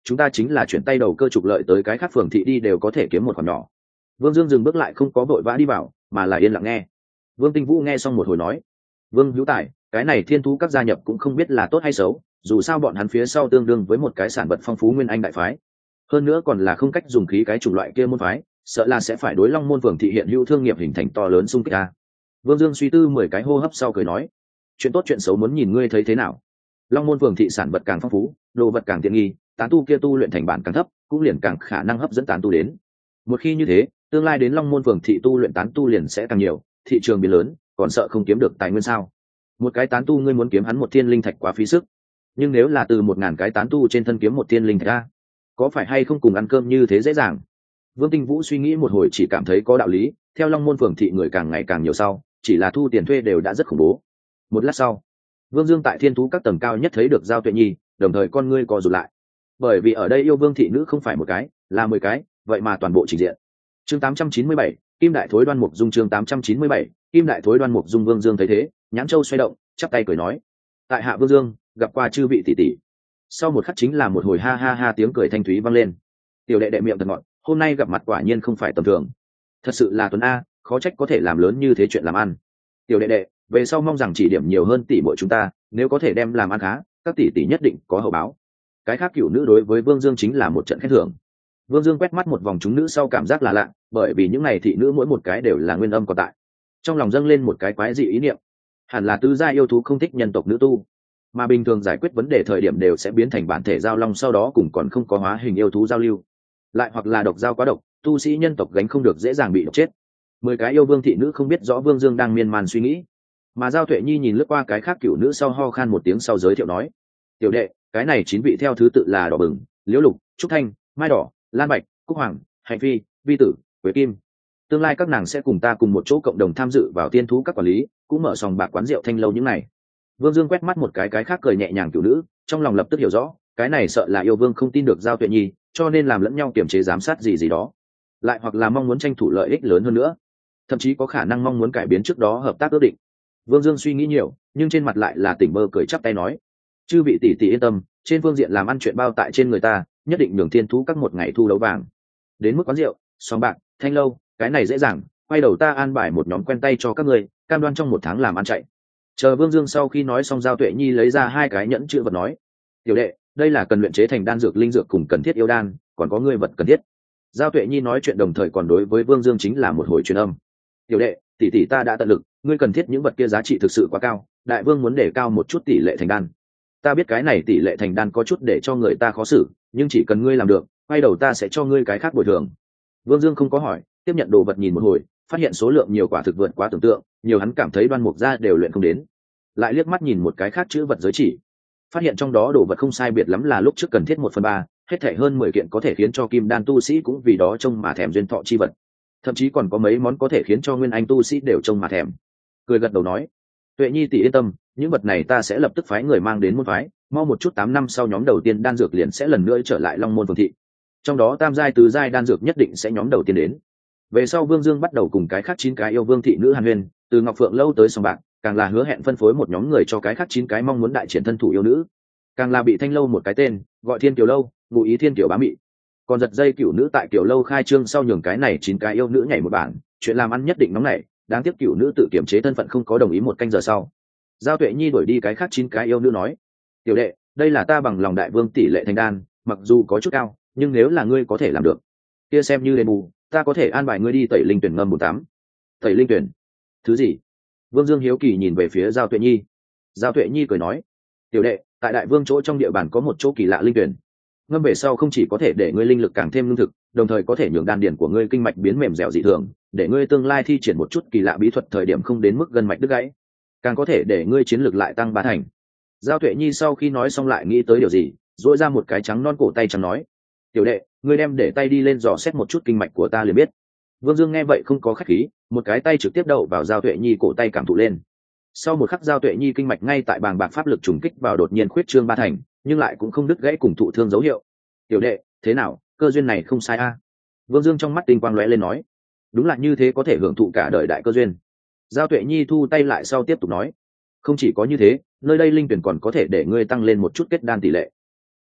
chúng ta chính là chuyển tay đầu cơ trục lợi tới cái khác phường thị đi đều có thể kiếm một khoản nhỏ. Vương Dương dừng bước lại, không có vội vã đi vào, mà là yên lặng nghe. Vương Tinh Vũ nghe xong một hồi nói: Vương Hữu Tài, cái này Thiên Thú các gia nhập cũng không biết là tốt hay xấu, dù sao bọn hắn phía sau tương đương với một cái sản vật phong phú nguyên anh đại phái, hơn nữa còn là không cách dùng khí cái chủng loại kia môn phái, sợ là sẽ phải đối Long Môn phường thị hiện hữu thương nghiệp hình thành to lớn xung kích a. Vương Dương suy tư 10 cái hô hấp sau cười nói: chuyện tốt chuyện xấu muốn nhìn ngươi thấy thế nào. Long Môn phường thị sản vật càng phong phú, đồ vật càng tiện nghi, tán tu kia tu luyện thành bản càng thấp, cũng liền càng khả năng hấp dẫn tán tu đến. Một khi như thế, tương lai đến Long Môn phường thị tu luyện tán tu liền sẽ càng nhiều, thị trường biến lớn, còn sợ không kiếm được tài nguyên sao? Một cái tán tu ngươi muốn kiếm hắn một thiên linh thạch quá phí sức, nhưng nếu là từ 1000 cái tán tu trên thân kiếm một thiên linh thạch a, có phải hay không cùng ăn cơm như thế dễ dàng? Vương Tinh Vũ suy nghĩ một hồi chỉ cảm thấy có đạo lý, theo Long Môn phường thị người càng ngày càng nhiều sau, chỉ là thu tiền thuê đều đã rất khủng bố. Một lát sau, Vương Dương tại Thiên Thú các tầng cao nhất thấy được Giao Tuệ Nhi, đồng thời con ngươi co rụt lại. Bởi vì ở đây yêu vương thị nữ không phải một cái, là 10 cái, vậy mà toàn bộ trình diện. Chương 897, Kim Đại Thối Đoan Mục Dung. Chương 897, Kim Đại Thối Đoan Mục Dung. Vương Dương thấy thế, nhãn châu xoay động, chắp tay cười nói: tại hạ Vương Dương, gặp qua chư vị tỷ tỷ. Sau một khắc chính là một hồi ha ha ha tiếng cười thanh thúy vang lên. Tiểu đệ đệ miệng thật ngọt, hôm nay gặp mặt quả nhiên không phải tầm thường. Thật sự là Tuấn a, khó trách có thể làm lớn như thế chuyện làm ăn. Tiểu đệ đệ, về sau mong rằng chỉ điểm nhiều hơn tỷ muội chúng ta, nếu có thể đem làm ăn khá, các tỷ tỷ nhất định có hậu báo. Cái khác cửu nữ đối với Vương Dương chính là một trận khen thưởng. Vương Dương quét mắt một vòng chúng nữ sau cảm giác là lạ, bởi vì những này thị nữ mỗi một cái đều là nguyên âm còn tại. Trong lòng dâng lên một cái quái dị ý niệm, hẳn là tứ gia yêu thú không thích nhân tộc nữ tu, mà bình thường giải quyết vấn đề thời điểm đều sẽ biến thành bản thể giao long, sau đó cùng còn không có hóa hình yêu thú giao lưu, lại hoặc là độc giao quá độc, tu sĩ nhân tộc gánh không được dễ dàng bị độc chết. 10 cái yêu vương thị nữ không biết rõ Vương Dương đang miên man suy nghĩ, mà Giao Tuệ Nhi nhìn lướt qua cái khác cửu nữ sau ho khan một tiếng sau giới thiệu nói: tiểu đệ, cái này 9 vị theo thứ tự là đỏ bừng, liễu lục, trúc thanh, mai đỏ, lan bạch, cúc hoàng, hạnh phi, vi tử, quế kim. Tương lai các nàng sẽ cùng ta cùng một chỗ cộng đồng tham dự vào Tiên Thú các quản lý, cũng mở sòng bạc quán rượu thanh lâu những này. Vương Dương quét mắt một cái khác cười nhẹ nhàng cửu nữ, trong lòng lập tức hiểu rõ, cái này sợ là yêu vương không tin được Giao Tuệ Nhi, cho nên làm lẫn nhau kiểm chế giám sát gì đó, lại hoặc là mong muốn tranh thủ lợi ích lớn hơn nữa, thậm chí có khả năng mong muốn cải biến trước đó hợp tác ước định. Vương Dương suy nghĩ nhiều, nhưng trên mặt lại là tỉnh bơ cười chắp tay nói: chư vị tỷ tỷ yên tâm, trên phương diện làm ăn chuyện bao tại trên người ta, nhất định nhường Thiên Thú các một ngày thu đấu vàng. Đến mức quán rượu, sòng bạc, thanh lâu, cái này dễ dàng, quay đầu ta an bài một nhóm quen tay cho các người, cam đoan trong 1 tháng làm ăn chạy. Chờ Vương Dương sau khi nói xong, Giao Tuệ Nhi lấy ra 2 cái nhẫn chữ vật nói: tiểu đệ, đây là cần luyện chế thành đan dược linh dược cùng cần thiết yêu đan, còn có ngươi vật cần thiết. Giao Tuệ Nhi nói chuyện đồng thời còn đối với Vương Dương chính là một hồi truyền âm: tiểu đệ, tỷ tỷ ta đã tận lực, ngươi cần thiết những vật kia giá trị thực sự quá cao, đại vương muốn để cao một chút tỷ lệ thành đan. Ta biết cái này tỷ lệ thành đan có chút để cho người ta khó xử, nhưng chỉ cần ngươi làm được, quay đầu ta sẽ cho ngươi cái khác bồi thường. Vương Dương không có hỏi, tiếp nhận đồ vật nhìn một hồi, phát hiện số lượng nhiều quả thực vượt quá tưởng tượng, nhiều hắn cảm thấy Đoan Mục gia đều luyện không đến. Lại liếc mắt nhìn một cái khác chữ vật giới chỉ, phát hiện trong đó đồ vật không sai biệt lắm là lúc trước cần thiết 1/3, hết thảy hơn 10 kiện có thể khiến cho kim đan tu sĩ cũng vì đó trông mà thèm duyên thọ chi vật, thậm chí còn có mấy món có thể khiến cho nguyên anh tu sĩ đều trông mà thèm. Cười gật đầu nói: Tuệ Nhi tỷ yên tâm, những vật này ta sẽ lập tức phái người mang đến môn phái, mau một chút 8 năm sau nhóm đầu tiên đan dược liền sẽ lần nữa trở lại Long Môn phường thị, trong đó tam giai tứ giai đan dược nhất định sẽ nhóm đầu tiên đến. Về sau Vương Dương bắt đầu cùng cái khác 9 cái yêu vương thị nữ hàn huyên, từ Ngọc Phượng lâu tới sòng bạc, càng là hứa hẹn phân phối một nhóm người cho cái khác 9 cái mong muốn đại triển thân thủ yêu nữ, càng là bị thanh lâu một cái tên gọi Thiên Kiều lâu, ngụ ý thiên kiều bá mị. Còn giật dây cửu nữ tại Kiều lâu khai trương sau nhường cái này 9 cái yêu nữ nhảy một bản, chuyện làm ăn nhất định nóng nảy, đáng tiếc cửu nữ tự kiểm chế thân phận không có đồng ý. 1 canh giờ sau, Giao Tuệ Nhi đuổi đi cái khác 9 cái yêu nữ nói: tiểu đệ, đây là ta bằng lòng đại vương tỷ lệ thành đan, mặc dù có chút cao, nhưng nếu là ngươi có thể làm được, kia xem như đền bù, ta có thể an bài ngươi đi tẩy linh tuyển ngâm 18. Tẩy linh tuyển? Thứ gì? Vương Dương hiếu kỳ nhìn về phía Giao Tuệ Nhi. Giao Tuệ Nhi cười nói: tiểu đệ, tại đại vương chỗ trong địa bàn có một chỗ kỳ lạ linh tuyển, ngâm về sau không chỉ có thể để ngươi linh lực càng thêm lương thực, đồng thời có thể nhường đan điển của ngươi kinh mạch biến mềm dẻo dị thường, để ngươi tương lai thi triển một chút kỳ lạ bí thuật thời điểm không đến mức gân mạch đứt gãy, càng có thể để ngươi chiến lực lại tăng 3 thành. Giao Tuệ Nhi sau khi nói xong lại nghĩ tới điều gì, duỗi ra một cái trắng non cổ tay trắng nói: tiểu đệ, ngươi đem để tay đi lên dò xét một chút kinh mạch của ta liền biết. Vương Dương nghe vậy không có khách khí, một cái tay trực tiếp đậu vào Giao Tuệ Nhi cổ tay cảm thụ lên. Sau một khắc Giao Tuệ Nhi kinh mạch ngay tại bàng bạc pháp lực trùng kích vào đột nhiên khuyết trương 3 thành, nhưng lại cũng không đứt gãy cùng thụ thương dấu hiệu. tiểu đệ, thế nào, cơ duyên này không sai a? Vương Dương trong mắt tinh quang lóe lên nói: đúng là như thế, có thể hưởng thụ cả đời đại cơ duyên. Giao Tuệ Nhi thu tay lại sau tiếp tục nói: không chỉ có như thế, nơi đây linh tuyển còn có thể để ngươi tăng lên một chút kết đan tỷ lệ.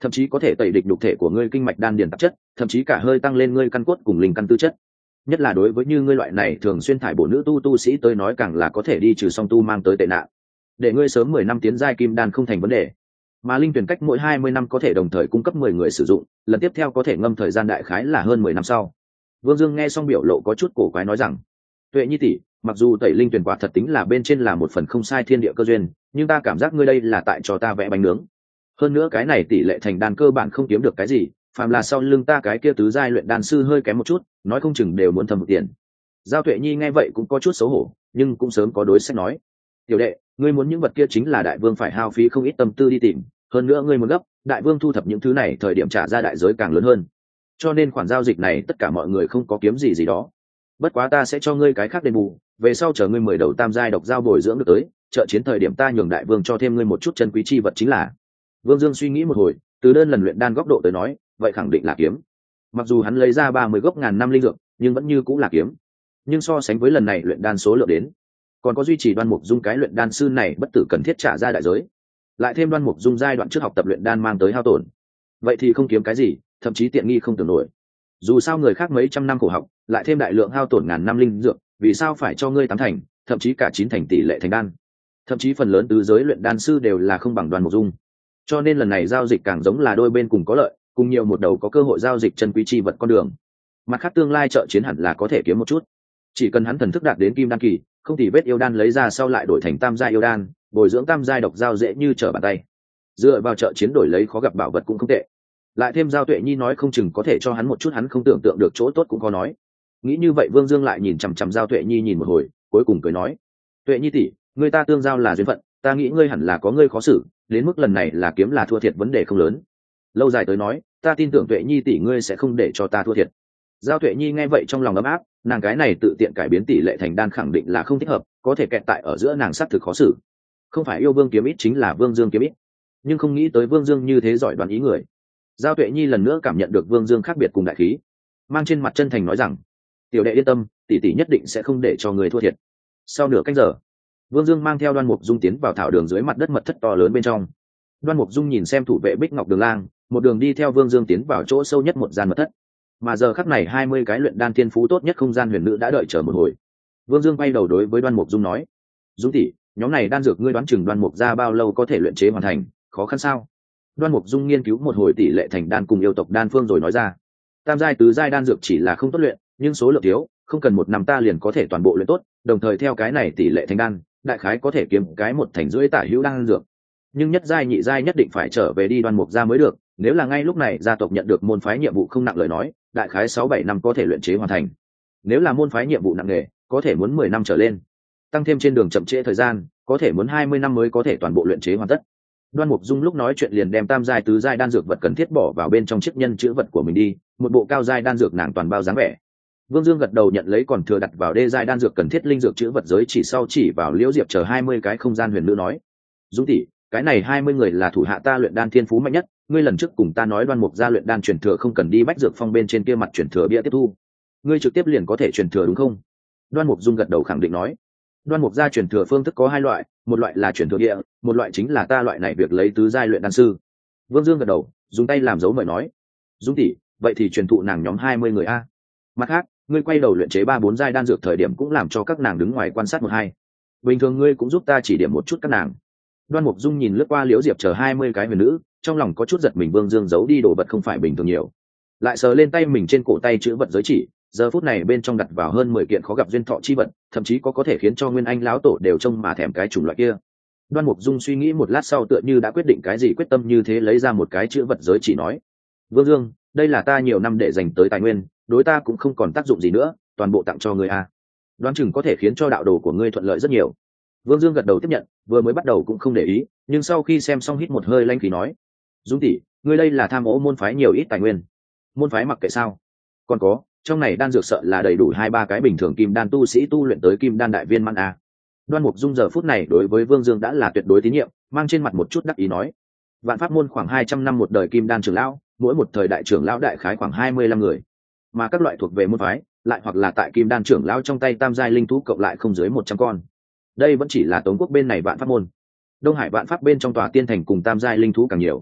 thậm chí có thể tẩy địch nhục thể của ngươi kinh mạch đan điền tạp chất, thậm chí cả hơi tăng lên ngươi căn cốt cùng linh căn tư chất. Nhất là đối với như ngươi loại này thường xuyên thải bổ nữ tu sĩ tới nói càng là có thể đi trừ song tu mang tới tệ nạn, để ngươi sớm 10 năm tiến giai kim đan không thành vấn đề. Mà linh tuyển cách mỗi 20 năm có thể đồng thời cung cấp 10 người sử dụng, lần tiếp theo có thể ngâm thời gian đại khái là hơn 10 năm sau. Vương Dương nghe xong biểu lộ có chút cổ quái nói rằng: "Tuệ Nhi tỷ, mặc dù tẩy linh tuyển quả thật tính là bên trên là một phần không sai thiên địa cơ duyên, nhưng ta cảm giác ngươi đây là tại cho ta vẽ bánh nướng. Hơn nữa cái này tỷ lệ thành đan cơ bản không kiếm được cái gì, phàm là sau lưng ta cái kia tứ giai luyện đan sư hơi kém một chút, nói không chừng đều muốn thâm một tiền." Giao Tuệ Nhi nghe vậy cũng có chút xấu hổ, nhưng cũng sớm có đối sách nói: "Tiểu đệ, ngươi muốn những vật kia chính là đại vương phải hao phí không ít tâm tư đi tìm, hơn nữa ngươi muốn gấp, đại vương thu thập những thứ này thời điểm trả ra đại giới càng lớn hơn. Cho nên khoản giao dịch này tất cả mọi người không có kiếm gì gì đó. Bất quá ta sẽ cho ngươi cái khác đền bù, về sau chờ ngươi 10 đầu tam giai độc giao bồi dưỡng được tới, trợ chiến thời điểm ta nhường đại vương cho thêm ngươi một chút chân quý chi vật chính là." Vương Dương suy nghĩ một hồi, từ đơn lần luyện đan góc độ tới nói, vậy khẳng định là kiếm. Mặc dù hắn lấy ra 30 gốc ngàn năm linh dược, nhưng vẫn như cũng là kiếm. Nhưng so sánh với lần này luyện đan số lượng đến, còn có duy trì Đoan Mục Dung cái luyện đan sư này bất tử cần thiết trả ra đại giới, lại thêm Đoan Mục Dung giai đoạn trước học tập luyện đan mang tới hao tổn, vậy thì không kiếm cái gì, thậm chí tiện nghi không tưởng nổi. Dù sao người khác mấy trăm năm khổ học, lại thêm đại lượng hao tổn ngàn năm linh dược, vì sao phải cho ngươi 8 thành, thậm chí cả 9 thành tỷ lệ thành đan? Thậm chí phần lớn tứ giới luyện đan sư đều là không bằng Đoan Mục Dung. Cho nên lần này giao dịch càng giống là đôi bên cùng có lợi, cùng nhiều một đầu có cơ hội giao dịch chân quý chi vật con đường. Mặt khác tương lai trợ chiến hẳn là có thể kiếm một chút. Chỉ cần hắn thần thức đạt đến kim đan kỳ, không thì vết yêu đan lấy ra sau lại đổi thành tam giai yêu đan, bồi dưỡng tam giai độc giao dễ như trở bàn tay. Dựa vào trợ chiến đổi lấy khó gặp bảo vật cũng không tệ. Lại thêm Giao Tuệ Nhi nói không chừng có thể cho hắn một chút hắn không tưởng tượng được chỗ tốt cũng có nói. Nghĩ như vậy Vương Dương lại nhìn chằm chằm Giao Tuệ Nhi nhìn một hồi, cuối cùng cười nói: "Tuệ Nhi tỷ, người ta tương giao là duyên phận, ta nghĩ ngươi hẳn là có ngươi khó xử, đến mức lần này là kiếm là thua thiệt vấn đề không lớn. Lâu dài tới nói, ta tin tưởng Tuệ Nhi tỷ ngươi sẽ không để cho ta thua thiệt." Giao Tuệ Nhi nghe vậy trong lòng ấm áp, nàng cái này tự tiện cải biến tỷ lệ thành đan khẳng định là không thích hợp, có thể kẹt tại ở giữa nàng xác thực khó xử. Không phải yêu Vương kiếm ít chính là Vương Dương kiếm ít, nhưng không nghĩ tới Vương Dương như thế giỏi đoán ý người. Giao Tuệ Nhi lần nữa cảm nhận được Vương Dương khác biệt cùng đại khí, mang trên mặt chân thành nói rằng: "Tiểu đệ yên tâm, tỷ tỷ nhất định sẽ không để cho người thua thiệt." Sau nửa canh giờ, Vương Dương mang theo Đoan Mục Dung tiến vào thảo đường dưới mặt đất mật thất to lớn bên trong. Đoan Mục Dung nhìn xem thủ vệ Bích Ngọc Đường Lang, một đường đi theo Vương Dương tiến vào chỗ sâu nhất một gian mật thất. Mà giờ khắc này 20 cái luyện đan thiên phú tốt nhất không gian huyền nữ đã đợi chờ một hồi. Vương Dương quay đầu đối với Đoan Mục Dung nói: "Dung tỷ, nhóm này đan dược ngươi đoán chừng Đoan Mục ra bao lâu có thể luyện chế hoàn thành, khó khăn sao?" Đoan Mục Dung nghiên cứu một hồi tỷ lệ thành đan cùng yêu tộc đan phương rồi nói ra: "Tam giai tứ giai đan dược chỉ là không tốt luyện, nhưng số lượng thiếu, không cần 1 năm ta liền có thể toàn bộ luyện tốt, đồng thời theo cái này tỷ lệ thành đan, đại khái có thể kiếm cái 1 thành rưỡi tả hữu đan dược. Nhưng nhất giai nhị giai nhất định phải trở về đi Đoan Mục ra mới được, nếu là ngay lúc này gia tộc nhận được môn phái nhiệm vụ không nặng lời nói, đại khái 6-7 năm có thể luyện chế hoàn thành. Nếu là môn phái nhiệm vụ nặng nề, có thể muốn 10 năm trở lên. Tăng thêm trên đường chậm trễ thời gian, có thể muốn 20 năm mới có thể toàn bộ luyện chế hoàn tất." Đoan Mục Dung lúc nói chuyện liền đem tam giai tứ giai đan dược vật cần thiết bỏ vào bên trong chiếc nhân chữ vật của mình đi, một bộ cao giai đan dược nàng toàn bao dáng vẻ. Vương Dương gật đầu nhận lấy còn thừa đặt vào đê giai đan dược cần thiết linh dược chữ vật giới chỉ sau chỉ vào Liễu Diệp chờ 20 cái không gian huyền nữ nói: "Dung tỷ, cái này 20 người là thủ hạ ta luyện đan thiên phú mạnh nhất, ngươi lần trước cùng ta nói Đoan Mục gia luyện đan truyền thừa không cần đi Bách Dược Phong bên trên kia mặt truyền thừa bia tiếp thu, ngươi trực tiếp liền có thể truyền thừa đúng không?" Đoan Mục Dung gật đầu khẳng định nói: "Đoan Mục gia truyền thừa phương thức có 2 loại, một loại là truyền thừa địa, một loại chính là ta loại này việc lấy tứ giai luyện đan sư." Vương Dương gật đầu, dùng tay làm dấu mời nói: "Dung tỷ, vậy thì truyền thụ nàng nhóm 20 người a. Mặt khác, ngươi quay đầu luyện chế 3-4 giai đan dược thời điểm cũng làm cho các nàng đứng ngoài quan sát 1-2. Bình thường ngươi cũng giúp ta chỉ điểm một chút các nàng." Đoan Mục Dung nhìn lướt qua Liễu Diệp chờ 20 cái huyền nữ, trong lòng có chút giật mình, Vương Dương giấu đi đồ vật không phải bình thường nhiều. Lại sờ lên tay mình trên cổ tay chữ vật giới chỉ, giờ phút này bên trong đặt vào hơn 10 kiện khó gặp duyên thọ chi vật, thậm chí có thể khiến cho Nguyên Anh lão tổ đều trông mà thèm cái chủng loại kia. Đoan Mục Dung suy nghĩ một lát sau tựa như đã quyết định cái gì, quyết tâm như thế lấy ra một cái chữ vật giới chỉ nói: "Vương Dương, đây là ta nhiều năm để dành tới tài nguyên, đối ta cũng không còn tác dụng gì nữa, toàn bộ tặng cho ngươi a. Đoán chừng có thể khiến cho đạo đồ của ngươi thuận lợi rất nhiều." Vương Dương gật đầu tiếp nhận, vừa mới bắt đầu cũng không để ý, nhưng sau khi xem xong hít một hơi lanh khí nói: "Dung tỷ, ngươi đây là tham ô môn phái nhiều ít tài nguyên." "Môn phái mặc kệ sao? Còn có, trong này đan dược sợ là đầy đủ 2-3 cái bình thường kim đan tu sĩ tu luyện tới kim đan đại viên mãn a." Đoan Mục Dung giờ phút này đối với Vương Dương đã là tuyệt đối tín nhiệm, mang trên mặt một chút đắc ý nói: "Vạn Pháp môn khoảng 200 năm một đời kim đan trưởng lão, mỗi một thời đại trưởng lão đại khái khoảng 25 người, mà các loại thuộc về môn phái, lại hoặc là tại kim đan trưởng lão trong tay tam giai linh thú cộng lại không dưới 100 con. Đây vẫn chỉ là Tống quốc bên này Vạn Pháp môn. Đông Hải Vạn Pháp bên trong tòa tiên thành cùng tam giai linh thú càng nhiều.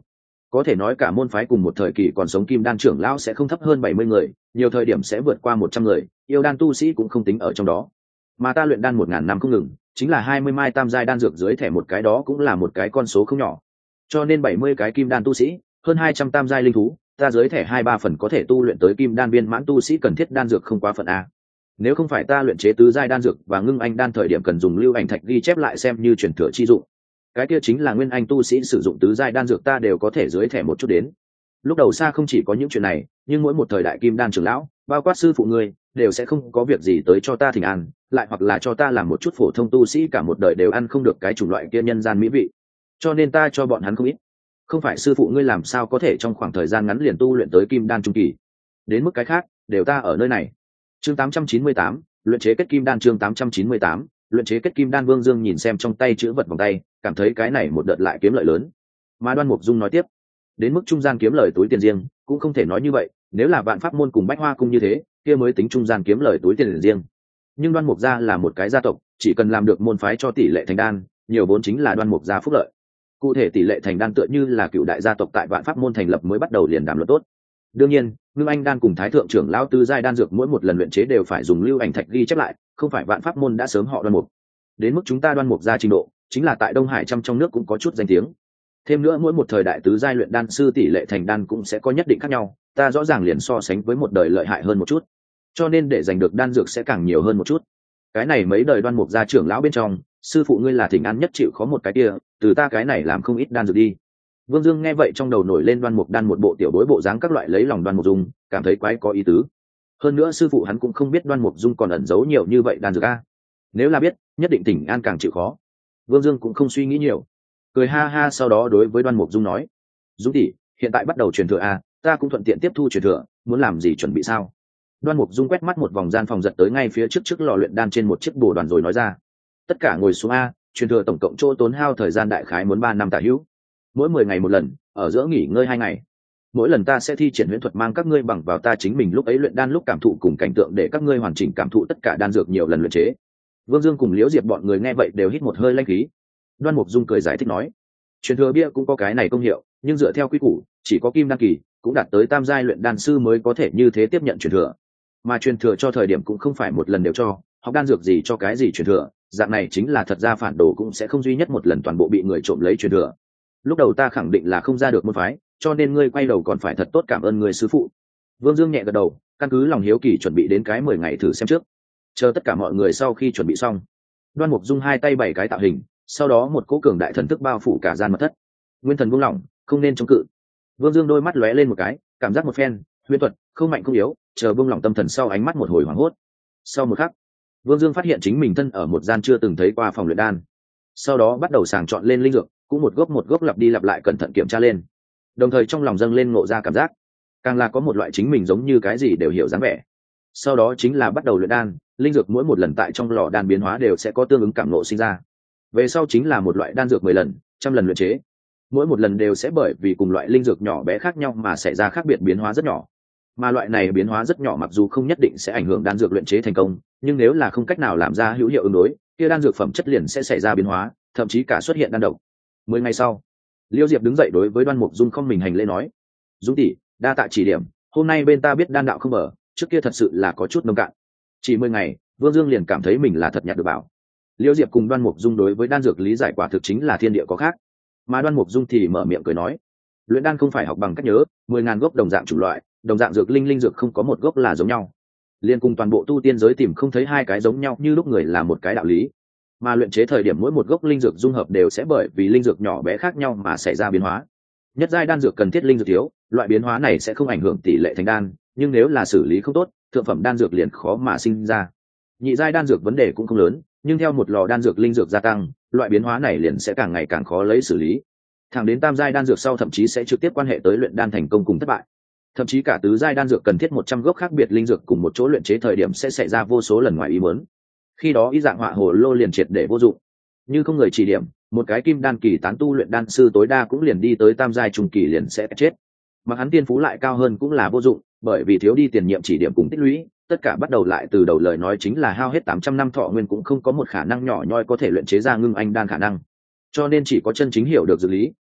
Có thể nói cả môn phái cùng một thời kỳ còn sống kim đan trưởng lão sẽ không thấp hơn 70 người, nhiều thời điểm sẽ vượt qua 100 người, yêu đan tu sĩ cũng không tính ở trong đó. Mà ta luyện đan 1000 năm không ngừng, chính là 20 mai tam giai đan dược dưới thẻ một cái, đó cũng là một cái con số không nhỏ. Cho nên 70 cái kim đan tu sĩ, hơn 200 tam giai linh thú, ta dưới thẻ 2-3 phần có thể tu luyện tới kim đan viên mãn tu sĩ cần thiết đan dược không quá phần a. Nếu không phải ta luyện chế tứ giai đan dược và ngưng anh đan thời điểm cần dùng lưu ảnh thạch ghi chép lại xem như truyền thừa chi dụng, cái kia chính là nguyên anh tu sĩ sử dụng tứ giai đan dược ta đều có thể dưới thẻ một chút đến. Lúc đầu xa không chỉ có những chuyện này, nhưng mỗi một thời đại kim đan trưởng lão, bao quát sư phụ ngươi, đều sẽ không có việc gì tới cho ta thỉnh an, lại hoặc là cho ta làm một chút phổ thông tu sĩ cả một đời đều ăn không được cái chủng loại kia nhân gian mỹ vị. Cho nên ta cho bọn hắn không ít. Không phải sư phụ ngươi làm sao có thể trong khoảng thời gian ngắn liền tu luyện tới kim đan trung kỳ. Đến mức cái khác, đều ta ở nơi này. Chương 898, luyện chế kết kim đan. Chương 898, luyện chế kết kim đan. Vương Dương nhìn xem trong tay chữ vật vòng tay, cảm thấy cái này một đợt lại kiếm lợi lớn. Mà Đoan Mục Dung nói tiếp, đến mức trung gian kiếm lời túi tiền riêng, cũng không thể nói như vậy, nếu là Vạn Pháp môn cùng Bách Hoa cung như thế, kia mới tính trung gian kiếm lời túi tiền riêng. Nhưng Đoan Mục gia là một cái gia tộc, chỉ cần làm được môn phái cho tỷ lệ thành đan, nhiều vốn chính là Đoan Mục gia phúc lợi. Cụ thể tỷ lệ thành đan tựa như là cựu đại gia tộc tại Vạn Pháp môn thành lập mới bắt đầu liền đàm luận tốt. Đương nhiên, ngưng anh đan cùng thái thượng trưởng lão tứ giai đan dược mỗi một lần luyện chế đều phải dùng lưu ảnh thạch ghi chép lại, không phải Vạn Pháp môn đã sớm họ Đoan Mục. Đến mức chúng ta Đoan Mục gia trình độ, chính là tại Đông Hải trong nước cũng có chút danh tiếng. Thêm nữa mỗi một thời đại tứ giai luyện đan sư tỷ lệ thành đan cũng sẽ có nhất định khác nhau, ta rõ ràng liền so sánh với một đời lợi hại hơn một chút, cho nên để giành được đan dược sẽ càng nhiều hơn một chút. Cái này mấy đời Đoan Mục gia trưởng lão bên trong, sư phụ ngươi là thỉnh an nhất chịu khó một cái kia, từ ta cái này làm không ít đan dược đi. Vương Dương nghe vậy trong đầu nổi lên Đoan Mục đan một bộ tiểu đối bộ dáng các loại lấy lòng Đoan Mục Dung, cảm thấy quái có ý tứ. Hơn nữa sư phụ hắn cũng không biết Đoan Mục Dung còn ẩn giấu nhiều như vậy đan dược a. Nếu là biết, nhất định thỉnh an càng chịu khó. Vương Dương cũng không suy nghĩ nhiều, cười ha ha, sau đó đối với Đoan Mục Dung nói, Dung tỷ, hiện tại bắt đầu truyền thừa a, ta cũng thuận tiện tiếp thu truyền thừa, muốn làm gì chuẩn bị sao? Đoan Mục Dung quét mắt một vòng gian phòng, giật tới ngay phía trước lò luyện đan trên một chiếc bồ đoàn rồi nói ra, tất cả ngồi xuống a, truyền thừa tổng cộng chỗ tốn hao thời gian đại khái muốn 3 năm tả hữu, mỗi 10 ngày một lần, ở giữa nghỉ ngơi 2 ngày. Mỗi lần ta sẽ thi triển huyễn thuật mang các ngươi bằng vào ta chính mình lúc ấy luyện đan lúc cảm thụ cùng cảnh tượng để các ngươi hoàn chỉnh cảm thụ tất cả đan dược nhiều lần luyện chế. Vương Dương cùng Liễu Diệp bọn người nghe vậy đều hít một hơi lanh khí. Đoan Mục Dung cười giải thích nói, truyền thừa bia cũng có cái này công hiệu, nhưng dựa theo quy củ, chỉ có kim đan kỳ cũng đạt tới tam giai luyện đan sư mới có thể như thế tiếp nhận truyền thừa. Mà truyền thừa cho thời điểm cũng không phải một lần đều cho, học đan dược gì cho cái gì truyền thừa, dạng này chính là thật ra phản đồ cũng sẽ không duy nhất một lần toàn bộ bị người trộm lấy truyền thừa. Lúc đầu ta khẳng định là không ra được môn phái, cho nên ngươi quay đầu còn phải thật tốt cảm ơn người sư phụ. Vương Dương nhẹ gật đầu, căn cứ lòng hiếu kỳ chuẩn bị đến cái 10 ngày thử xem trước. Chờ tất cả mọi người sau khi chuẩn bị xong, Đoan Mục Dung 2 tay 7 cái tạo hình, sau đó một cỗ cường đại thần thức bao phủ cả gian mật thất. Nguyên thần buông lỏng, không nên chống cự. Vương Dương đôi mắt lóe lên một cái, cảm giác một phen, huyền thuật, không mạnh không yếu, chờ buông lỏng tâm thần sau ánh mắt một hồi hoảng hốt. Sau một khắc, Vương Dương phát hiện chính mình thân ở một gian chưa từng thấy qua phòng luyện đan. Sau đó bắt đầu sàng chọn lên linh dược, cũng một gốc lặp đi lặp lại cẩn thận kiểm tra lên. Đồng thời trong lòng dâng lên ngộ ra cảm giác, càng là có một loại chính mình giống như cái gì đều hiểu dáng vẻ. Sau đó chính là bắt đầu luyện đan, linh dược mỗi một lần tại trong lò đan biến hóa đều sẽ có tương ứng cảm ngộ sinh ra. Về sau chính là một loại đan dược 10 lần, 100 lần luyện chế. Mỗi một lần đều sẽ bởi vì cùng loại linh dược nhỏ bé khác nhau mà xảy ra khác biệt biến hóa rất nhỏ. Mà loại này biến hóa rất nhỏ mặc dù không nhất định sẽ ảnh hưởng đan dược luyện chế thành công, nhưng nếu là không cách nào làm ra hữu hiệu ứng đối, kia đan dược phẩm chất liền sẽ xảy ra biến hóa, thậm chí cả xuất hiện đan độc. 10 ngày sau, Liêu Diệp đứng dậy đối với Đoan Mục Dung không mình hành lễ nói, Dung tỷ, đa tạ chỉ điểm, hôm nay bên ta biết đan đạo không mở, trước kia thật sự là có chút nông cạn. Chỉ 10 ngày, Vương Dương liền cảm thấy mình là thật nhặt được bảo. Liêu Diệp cùng Đoan Mục Dung đối với đan dược lý giải quả thực chính là thiên địa có khác, mà Đoan Mục Dung thì mở miệng cười nói, luyện đan không phải học bằng cách nhớ, 10.000 gốc đồng dạng chủng loại, đồng dạng dược linh dược không có một gốc là giống nhau. Liên cùng toàn bộ tu tiên giới tìm không thấy 2 cái giống nhau như lúc người là một cái đạo lý. Mà luyện chế thời điểm mỗi một gốc linh dược dung hợp đều sẽ bởi vì linh dược nhỏ bé khác nhau mà xảy ra biến hóa. Nhất giai đan dược cần thiết linh dược thiếu, loại biến hóa này sẽ không ảnh hưởng tỷ lệ thành đan, nhưng nếu là xử lý không tốt, thượng phẩm đan dược liền khó mà sinh ra. Nhị giai đan dược vấn đề cũng không lớn, nhưng theo một lò đan dược linh dược gia tăng, loại biến hóa này liền sẽ càng ngày càng khó lấy xử lý. Thẳng đến tam giai đan dược sau thậm chí sẽ trực tiếp quan hệ tới luyện đan thành công cùng thất bại. Thậm chí cả tứ giai đan dược cần thiết 100 gốc khác biệt linh dược cùng một chỗ luyện chế thời điểm sẽ xảy ra vô số lần ngoài ý muốn. Khi đó ý dạng họa hồ lô liền triệt để vô dụng. Như không người chỉ điểm, một cái kim đan kỳ tán tu luyện đan sư tối đa cũng liền đi tới tam giai trung kỳ liền sẽ chết. Mà hắn tiên phú lại cao hơn cũng là vô dụng, bởi vì thiếu đi tiền nhiệm chỉ điểm cùng tích lũy, tất cả bắt đầu lại từ đầu, lời nói chính là hao hết 800 năm thọ nguyên cũng không có một khả năng nhỏ nhoi có thể luyện chế ra ngưng anh đan khả năng. Cho nên chỉ có chân chính hiểu được dược lý,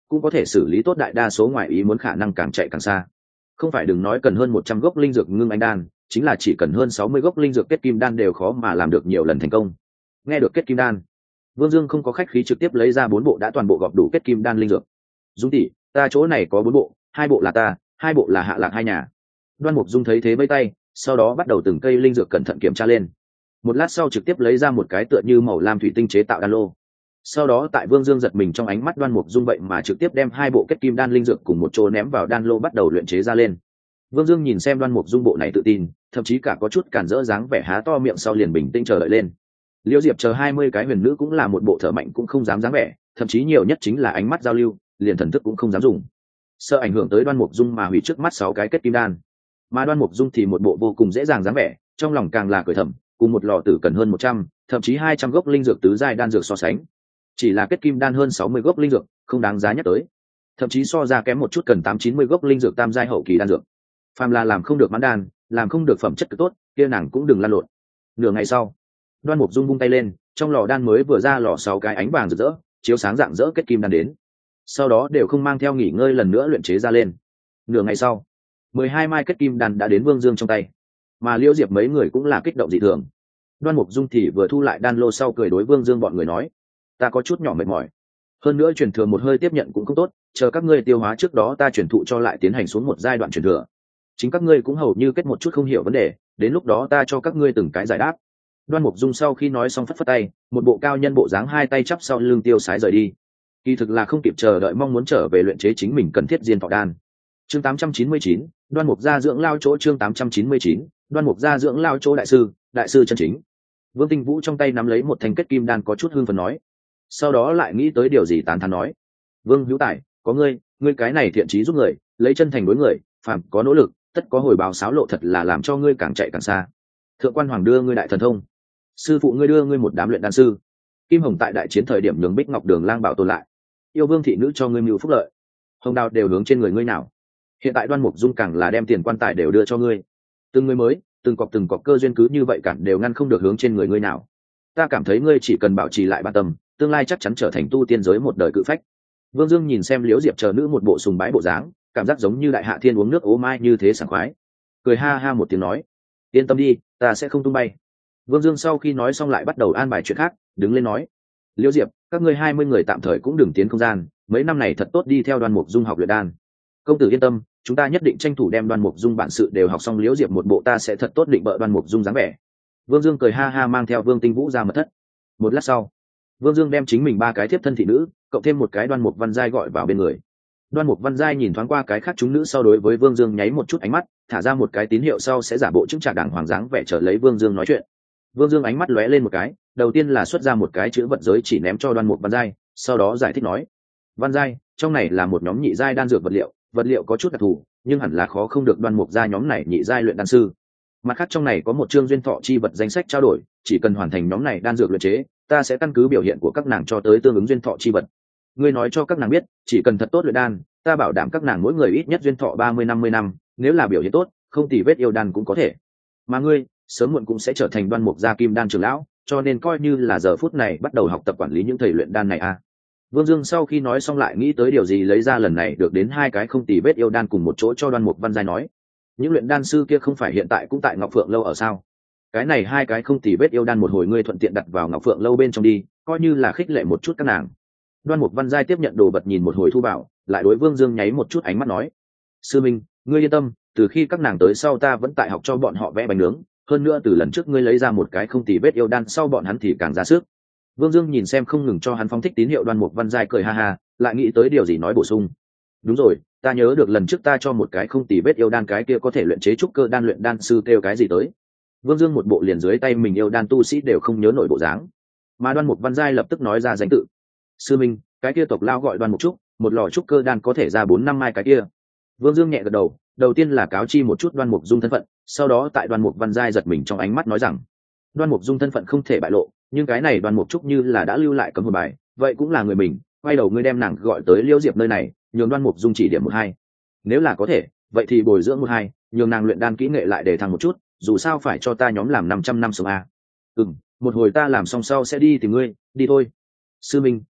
cũng có thể xử lý tốt đại đa số ngoại ý muốn, khả năng càng chạy càng xa. Không phải đừng nói cần hơn 100 gốc linh dược ngưng anh đan, chính là chỉ cần hơn 60 gốc linh dược kết kim đan đều khó mà làm được nhiều lần thành công. Nghe được kết kim đan, Vương Dương không có khách khí trực tiếp lấy ra 4 bộ đã toàn bộ gọp đủ kết kim đan linh dược. Dung tỷ, ta chỗ này có 4 bộ, 2 bộ là ta, 2 bộ là Hạ Lạc hai nhà. Đoan Mục Dung thấy thế vẫy tay, sau đó bắt đầu từng cây linh dược cẩn thận kiểm tra lên. Một lát sau trực tiếp lấy ra một cái tựa như màu lam thủy tinh chế tạo đan lô. Sau đó tại Vương Dương giật mình trong ánh mắt Đoan Mục Dung vậy mà trực tiếp đem 2 bộ kết kim đan linh dược cùng một chỗ ném vào đan lô bắt đầu luyện chế ra lên. Vương Dương nhìn xem Đoan Mục Dung bộ này tự tin, thậm chí cả có chút cản rỡ dáng vẻ há to miệng sau liền bình tĩnh chờ đợi lên. Liễu Diệp chờ 20 cái huyền nữ cũng là một bộ thở mạnh cũng không dám dáng vẻ, thậm chí nhiều nhất chính là ánh mắt giao lưu, liền thần thức cũng không dám dùng. Sợ ảnh hưởng tới Đoan Mục Dung mà hủy trước mắt 6 cái kết kim đan. Mà Đoan Mục Dung thì một bộ vô cùng dễ dàng dáng vẻ, trong lòng càng là cười thầm, cùng một lò tử cần hơn 100, thậm chí 200 gốc linh dược tứ giai đan dược so sánh. Chỉ là kết kim đan hơn 60 gốc linh dược, không đáng giá nhắc tới. Thậm chí so ra kém một chút cần 890 gốc linh dược tam giai hậu kỳ đan dược. Phàm là làm không được mãn đan, làm không được phẩm chất cực tốt, kia nàng cũng đừng lăn lộn. Nửa ngày sau, Đoan Mục Dung vung tay lên, trong lò đan mới vừa ra lò 6 cái ánh vàng rực rỡ, chiếu sáng rạng rỡ kết kim đan đến. Sau đó đều không mang theo nghỉ ngơi lần nữa luyện chế ra lên. Nửa ngày sau, 12 mai kết kim đan đã đến Vương Dương trong tay, mà Liễu Diệp mấy người cũng là kích động dị thường. Đoan Mục Dung thì vừa thu lại đan lô sau cười đối Vương Dương bọn người nói: "Ta có chút nhỏ mệt mỏi, hơn nữa truyền thừa một hơi tiếp nhận cũng không tốt, chờ các ngươi tiêu hóa trước đó ta truyền thụ cho lại tiến hành xuống một giai đoạn truyền thừa. Chính các ngươi cũng hầu như kết một chút không hiểu vấn đề, đến lúc đó ta cho các ngươi từng cái giải đáp." Đoan Mục Dung sau khi nói xong phất phất tay, một bộ cao nhân bộ dáng, hai tay chắp sau lưng tiêu sái rời đi. Kỳ thực là không kịp chờ đợi mong muốn trở về luyện chế chính mình cần thiết diên thọ đan. Chương 899, Đoan Mục gia dưỡng lao chỗ. Chương 899, Đoan Mục gia dưỡng lao chỗ. Đại sư chân chính. Vương Tinh Vũ trong tay nắm lấy một thanh kết kim đan có chút hưng phấn nói, sau đó lại nghĩ tới điều gì tán thán nói: "Vương Hữu Tài, có ngươi cái này thiện chí giúp người, lấy chân thành đối người, phàm có nỗ lực, tất có hồi báo, xáo lộ thật là làm cho ngươi càng chạy càng xa. Thượng quan hoàng đưa ngươi đại thần thông, sư phụ ngươi đưa ngươi một đám luyện đan sư, Kim Hồng tại đại chiến thời điểm nhường Bích Ngọc Đường lang bảo tồn lại, yêu vương thị nữ cho ngươi mưu phúc lợi, hồng đào đều hướng trên người ngươi nào. Hiện tại Đoan Mục Dung càng là đem tiền quan tài đều đưa cho ngươi, từng người mới, từng cọc cơ duyên cứ như vậy cản đều ngăn không được hướng trên người ngươi nào. Ta cảm thấy ngươi chỉ cần bảo trì lại bản tâm, tương lai chắc chắn trở thành tu tiên giới một đời cự phách." Vương Dương nhìn xem Liễu Diệp chờ nữ một bộ sùng bái bộ dáng, cảm giác giống như đại hạ thiên uống nước ố mai như thế sảng khoái, cười ha ha một tiếng nói: "Yên tâm đi, ta sẽ không tung bay." Vương Dương sau khi nói xong lại bắt đầu an bài chuyện khác, đứng lên nói: "Liễu Diệp, các ngươi 20 người tạm thời cũng đừng tiến không gian, mấy năm này thật tốt đi theo Đoan Mục Dung học luyện đan. Công tử yên tâm, chúng ta nhất định tranh thủ đem Đoan Mục Dung bản sự đều học xong." Liễu Diệp một bộ ta sẽ thật tốt định bợ Đoan Mục Dung dáng vẻ. Vương Dương cười ha ha mang theo Vương Tinh Vũ ra mật thất. Một lát sau, Vương Dương đem chính mình 3 cái thiếp thân thị nữ, cộng thêm một cái Đoan Mục Văn Giai gọi vào bên người. Đoan Mục Văn Giai nhìn thoáng qua cái khác chúng nữ sau đối với Vương Dương nháy một chút ánh mắt, thả ra một cái tín hiệu sau sẽ giả bộ chứng trả đàng hoàng dáng vẻ chờ lấy Vương Dương nói chuyện. Vương Dương ánh mắt lóe lên một cái, đầu tiên là xuất ra một cái chữ vật giới chỉ ném cho Đoan Mục Văn Giai, sau đó giải thích nói: "Văn Giai, trong này là một nhóm nhị giai đan dược vật liệu có chút đặc thù, nhưng hẳn là khó không được Đoan Mục gia nhóm này nhị giai luyện đan sư. Mặt khác trong này có một chương duyên thọ chi vật danh sách trao đổi, chỉ cần hoàn thành nhóm này đan dược luyện chế, ta sẽ căn cứ biểu hiện của các nàng cho tới tương ứng duyên thọ chi vật. Ngươi nói cho các nàng biết, chỉ cần thật tốt luyện đan, ta bảo đảm các nàng mỗi người ít nhất duyên thọ 30-50 năm, nếu là biểu hiện tốt, không tì vết yêu đan cũng có thể. Mà ngươi, sớm muộn cũng sẽ trở thành Đoan Mục gia kim đan trưởng lão, cho nên coi như là giờ phút này bắt đầu học tập quản lý những thầy luyện đan này a." Vương Dương sau khi nói xong lại nghĩ tới điều gì lấy ra lần này được đến 2 cái không tì vết yêu đan cùng một chỗ cho Đoan Mục Văn Giai nói: "Những luyện đan sư kia không phải hiện tại cũng tại Ngọc Phượng lâu ở sao? Cái này 2 cái không tì vết yêu đan một hồi ngươi thuận tiện đặt vào Ngọc Phượng lâu bên trong đi, coi như là khích lệ một chút các nàng." Đoan Mục Văn Giai tiếp nhận đồ vật nhìn một hồi thu bảo, lại đối Vương Dương nháy một chút ánh mắt nói: "Sư minh, ngươi yên tâm, từ khi các nàng tới sau ta vẫn tại học cho bọn họ vẽ bánh nướng, hơn nữa từ lần trước ngươi lấy ra một cái không tì vết yêu đan sau bọn hắn thì càng ra sức." Vương Dương nhìn xem không ngừng cho hắn phóng thích tín hiệu Đoan Mục Văn Giai cười ha ha, lại nghĩ tới điều gì nói bổ sung: "Đúng rồi, ta nhớ được lần trước ta cho một cái không tì vết yêu đan, cái kia có thể luyện chế trúc cơ đan luyện đan sư kêu cái gì tới?" Vương Dương một bộ liền dưới tay mình yêu đan tu sĩ đều không nhớ nổi bộ dáng, mà Đoan Mục Văn Giai lập tức nói ra danh tự: "Sư minh, cái kia tộc lao gọi Đoan Mục Trúc, một lò trúc cơ đan có thể ra 4-5 mai cái kia." Vương Dương nhẹ gật đầu, đầu tiên là cáo chi một chút Đoan Mục Dung thân phận, sau đó tại Đoan Mục Văn Giai giật mình trong ánh mắt nói rằng: "Đoan Mục Dung thân phận không thể bại lộ, nhưng cái này Đoan Mục Trúc như là đã lưu lại cấm hồn bài, vậy cũng là người mình, quay đầu ngươi đem nàng gọi tới Liễu Diệp nơi này, nhường Đoan Mục Dung chỉ điểm 1-2. Nếu là có thể, vậy thì bồi dưỡng 1-2, nhường nàng luyện đan kỹ nghệ lại để thăng một chút, dù sao phải cho ta nhóm làm 500 năm sống a." "Một hồi ta làm xong sau sẽ đi tìm ngươi, đi thôi." "Sư minh,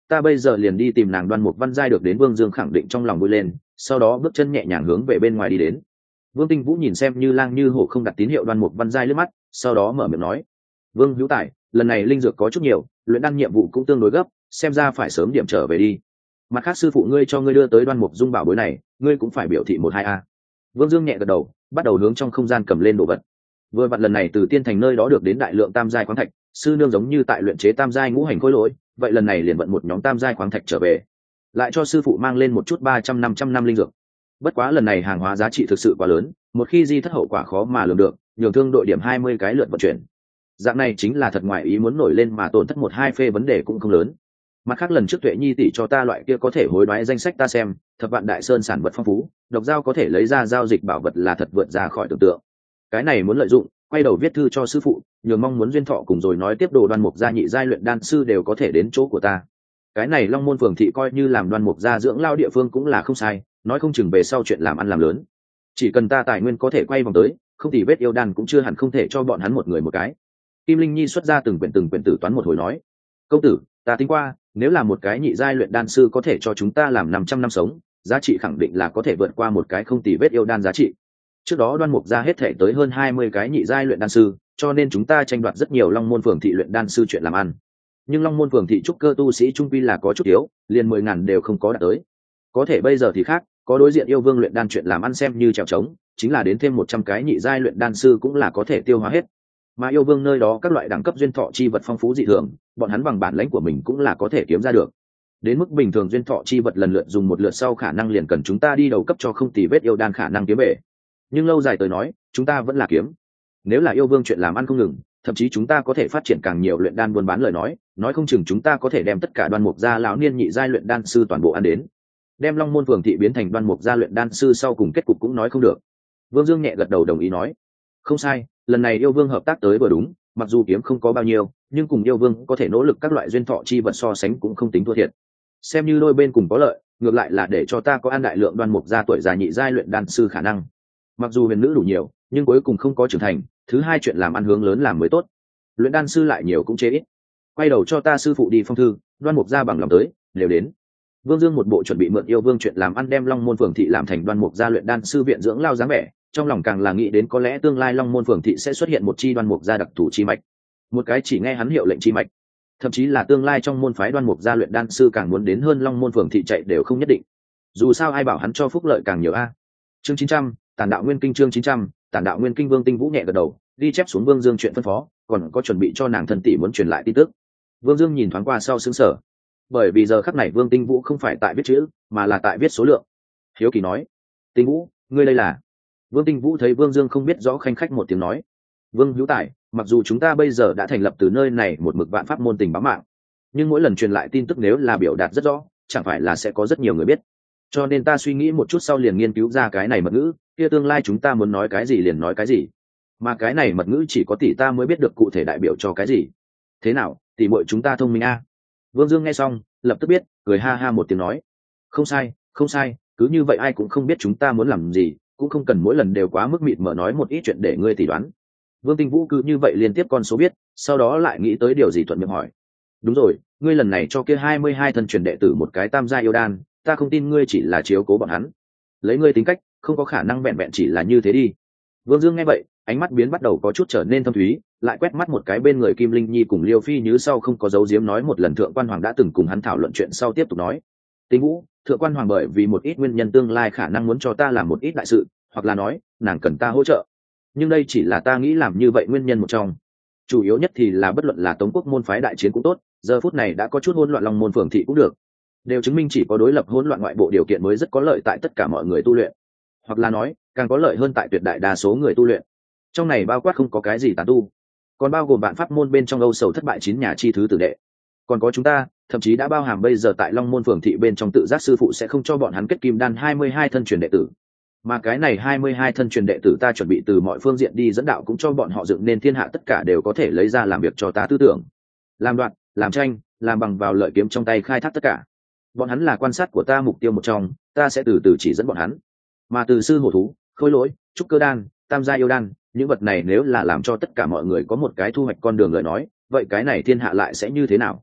ta bây giờ liền đi tìm nàng. Đoan Mục Văn Giai được đến Vương Dương khẳng định trong lòng vui lên, sau đó bước chân nhẹ nhàng hướng về bên ngoài đi đến. Vương Tinh Vũ nhìn xem như lang như hổ không đặt tín hiệu Đoan Mục Văn Giai lướt mắt, sau đó mở miệng nói: Vương hữu tài, lần này linh dược có chút nhiều, luyện đan nhiệm vụ cũng tương đối gấp, xem ra phải sớm điểm trở về đi. Mặt khác sư phụ ngươi cho ngươi đưa tới Đoan Mục Dung bảo bối này, ngươi cũng phải biểu thị một hai a. Vương Dương nhẹ gật đầu, bắt đầu hướng trong không gian cầm lên đồ vật. Vừa vặn lần này từ tiên thành nơi đó được đến đại lượng tam giai khoáng thạch, sư nương giống như tại luyện chế tam giai ngũ hành khối lỗi, vậy lần này liền vận một nhóm tam giai khoáng thạch trở về, lại cho sư phụ mang lên một chút 300-500 năm linh dược. Bất quá lần này hàng hóa giá trị thực sự quá lớn, một khi di thất hậu quả khó mà lường được, nhường thương đội điểm 20 cái lượt vận chuyển. Dạng này chính là thật ngoài ý muốn nổi lên mà tổn thất một hai phê vấn đề cũng không lớn. Mặt khác lần trước Tuệ Nhi tỷ cho ta loại kia có thể hối đoái danh sách ta xem, Thập Vạn Đại Sơn sản vật phong phú, độc giao có thể lấy ra giao dịch bảo vật là thật vượt ra khỏi tưởng tượng. Cái này muốn lợi dụng, quay đầu viết thư cho sư phụ, nhường mong muốn duyên thọ cùng rồi nói tiếp đồ Đoan Mục gia nhị giai luyện đan sư đều có thể đến chỗ của ta. Cái này Long Môn phường thị coi như làm Đoan Mục gia dưỡng lao địa phương cũng là không sai, nói không chừng về sau chuyện làm ăn làm lớn. Chỉ cần ta tài nguyên có thể quay vòng tới, không thì vết yêu đan cũng chưa hẳn không thể cho bọn hắn một người một cái. Kim Linh Nhi xuất ra từng quyển tử toán một hồi nói: công tử, ta tính qua, nếu là một cái nhị giai luyện đan sư có thể cho chúng ta làm 500 năm sống, giá trị khẳng định là có thể vượt qua một cái không tỷ vết yêu đan giá trị. Trước đó Đoan Mục gia hết thể tới hơn 20 cái nhị giai luyện đan sư, cho nên chúng ta tranh đoạt rất nhiều Long Môn phường thị luyện đan sư chuyện làm ăn. Nhưng Long Môn phường thị trúc cơ tu sĩ trung quy là có chút yếu, liền 10.000 đều không có đạt tới. Có thể bây giờ thì khác, có đối diện yêu vương luyện đan chuyện làm ăn xem như trèo trống, chính là đến thêm 100 cái nhị giai luyện đan sư cũng là có thể tiêu hóa hết. Mà yêu vương nơi đó các loại đẳng cấp duyên thọ chi vật phong phú dị thường, bọn hắn bằng bản lãnh của mình cũng là có thể kiếm ra được. Đến mức bình thường duyên thọ chi vật lần lượt dùng một lượt sau khả năng liền cần chúng ta đi đầu cấp cho không tỷ vết yêu đan khả năng kiếm về. Nhưng lâu dài tới nói, chúng ta vẫn là kiếm. Nếu là yêu vương chuyện làm ăn không ngừng, thậm chí chúng ta có thể phát triển càng nhiều luyện đan buôn bán lời nói không chừng chúng ta có thể đem tất cả Đoan Mục gia lão niên nhị giai luyện đan sư toàn bộ ăn đến. Đem Long Môn phường thị biến thành Đoan Mục gia luyện đan sư sau cùng kết cục cũng nói không được. Vương Dương nhẹ gật đầu đồng ý nói: không sai, lần này yêu vương hợp tác tới vừa đúng, mặc dù kiếm không có bao nhiêu, nhưng cùng yêu vương có thể nỗ lực các loại duyên thọ chi vật so sánh cũng không tính thua thiệt. Xem như đôi bên cùng có lợi, ngược lại là để cho ta có ăn đại lượng Đoan Mục gia tuổi già nhị giai luyện đan sư khả năng. Mặc dù huyền nữ đủ nhiều, nhưng cuối cùng không có trưởng thành, thứ hai chuyện làm ăn hướng lớn làm mới tốt. Luyện đan sư lại nhiều cũng chế ít. Quay đầu cho ta sư phụ đi phong thư, Đoan Mục gia bằng lòng tới, đều đến. Vương Dương một bộ chuẩn bị mượn yêu vương chuyện làm ăn đem Long Môn phường thị làm thành Đoan Mục gia luyện đan sư viện dưỡng lao dáng vẻ, trong lòng càng là nghĩ đến có lẽ tương lai Long Môn phường thị sẽ xuất hiện một chi Đoan Mục gia đặc thù chi mạch, một cái chỉ nghe hắn hiệu lệnh chi mạch, thậm chí là tương lai trong môn phái Đoan Mục gia luyện đan sư càng muốn đến hơn Long Môn phường thị chạy đều không nhất định. Dù sao ai bảo hắn cho phúc lợi càng nhiều a. Chương 900, Tản đạo nguyên kinh. Chương 900, Tản đạo nguyên kinh. Vương Tinh Vũ nhẹ gật đầu, đi chép xuống Vương Dương chuyện phân phó, còn có chuẩn bị cho nàng thân tỷ muốn truyền lại tin tức. Vương Dương nhìn thoáng qua sau sững sờ, bởi vì giờ khắc này Vương Tinh Vũ không phải tại viết chữ, mà là tại viết số lượng. Hiếu kỳ nói: Tinh Vũ, ngươi đây là? Vương Tinh Vũ thấy Vương Dương không biết rõ, khanh khách một tiếng nói: Vương hữu tài, mặc dù chúng ta bây giờ đã thành lập từ nơi này một mực vạn pháp môn tình báo mạng, nhưng mỗi lần truyền lại tin tức nếu là biểu đạt rất rõ, chẳng phải là sẽ có rất nhiều người biết. Cho nên ta suy nghĩ một chút sau liền nghiên cứu ra cái này mật ngữ, kia tương lai chúng ta muốn nói cái gì liền nói cái gì, mà cái này mật ngữ chỉ có tỷ ta mới biết được cụ thể đại biểu cho cái gì. Thế nào, tỷ muội chúng ta thông minh a? Vương Dương nghe xong lập tức biết, cười ha ha một tiếng nói: không sai, không sai, cứ như vậy ai cũng không biết chúng ta muốn làm gì, cũng không cần mỗi lần đều quá mức mịt mờ nói một ít chuyện để ngươi tỷ đoán. Vương Tinh Vũ cứ như vậy liên tiếp con số biết, sau đó lại nghĩ tới điều gì thuận miệng hỏi: đúng rồi, ngươi lần này cho kia 22 thân truyền đệ tử một cái tam gia yêu đan, ta không tin ngươi chỉ là chiếu cố bọn hắn. Lấy ngươi tính cách, không có khả năng vẹn vẹn chỉ là như thế đi. Vương Dương nghe vậy, ánh mắt biến bắt đầu có chút trở nên thâm thúy, lại quét mắt một cái bên người Kim Linh Nhi cùng Liêu Phi Như sau không có dấu diếm nói một lần Thượng Quan Hoàng đã từng cùng hắn thảo luận chuyện sau tiếp tục nói: Tinh Vũ, Thượng Quan Hoàng bởi vì một ít nguyên nhân tương lai khả năng muốn cho ta làm một ít đại sự, hoặc là nói, nàng cần ta hỗ trợ. Nhưng đây chỉ là ta nghĩ làm như vậy nguyên nhân một trong. Chủ yếu nhất thì là bất luận là Tống quốc môn phái đại chiến cũng tốt, giờ phút này đã có chút hỗn loạn Long Môn phường thị cũng được, đều chứng minh chỉ có đối lập hỗn loạn ngoại bộ điều kiện mới rất có lợi tại tất cả mọi người tu luyện, hoặc là nói càng có lợi hơn tại tuyệt đại đa số người tu luyện. Trong này bao quát không có cái gì tán tu, còn bao gồm vạn pháp môn bên trong Âu Sầu thất bại 9 nhà chi thứ tử đệ, còn có chúng ta, thậm chí đã bao hàm bây giờ tại Long Môn phường thị bên trong tự giác sư phụ sẽ không cho bọn hắn kết kim đan 22 thân truyền đệ tử, mà cái này 22 thân truyền đệ tử ta chuẩn bị từ mọi phương diện đi dẫn đạo cũng cho bọn họ dựng nên thiên hạ tất cả đều có thể lấy ra làm việc cho ta tư tưởng, làm đoạn, làm tranh, làm bằng vào lợi kiếm trong tay khai thác tất cả. Bọn hắn là quan sát của ta mục tiêu một trong, ta sẽ từ từ chỉ dẫn bọn hắn. Mà từ sư hổ thú, khôi lỗi, trúc cơ đan, tam gia yêu đan, những vật này nếu là làm cho tất cả mọi người có một cái thu hoạch con đường lời nói, vậy cái này thiên hạ lại sẽ như thế nào?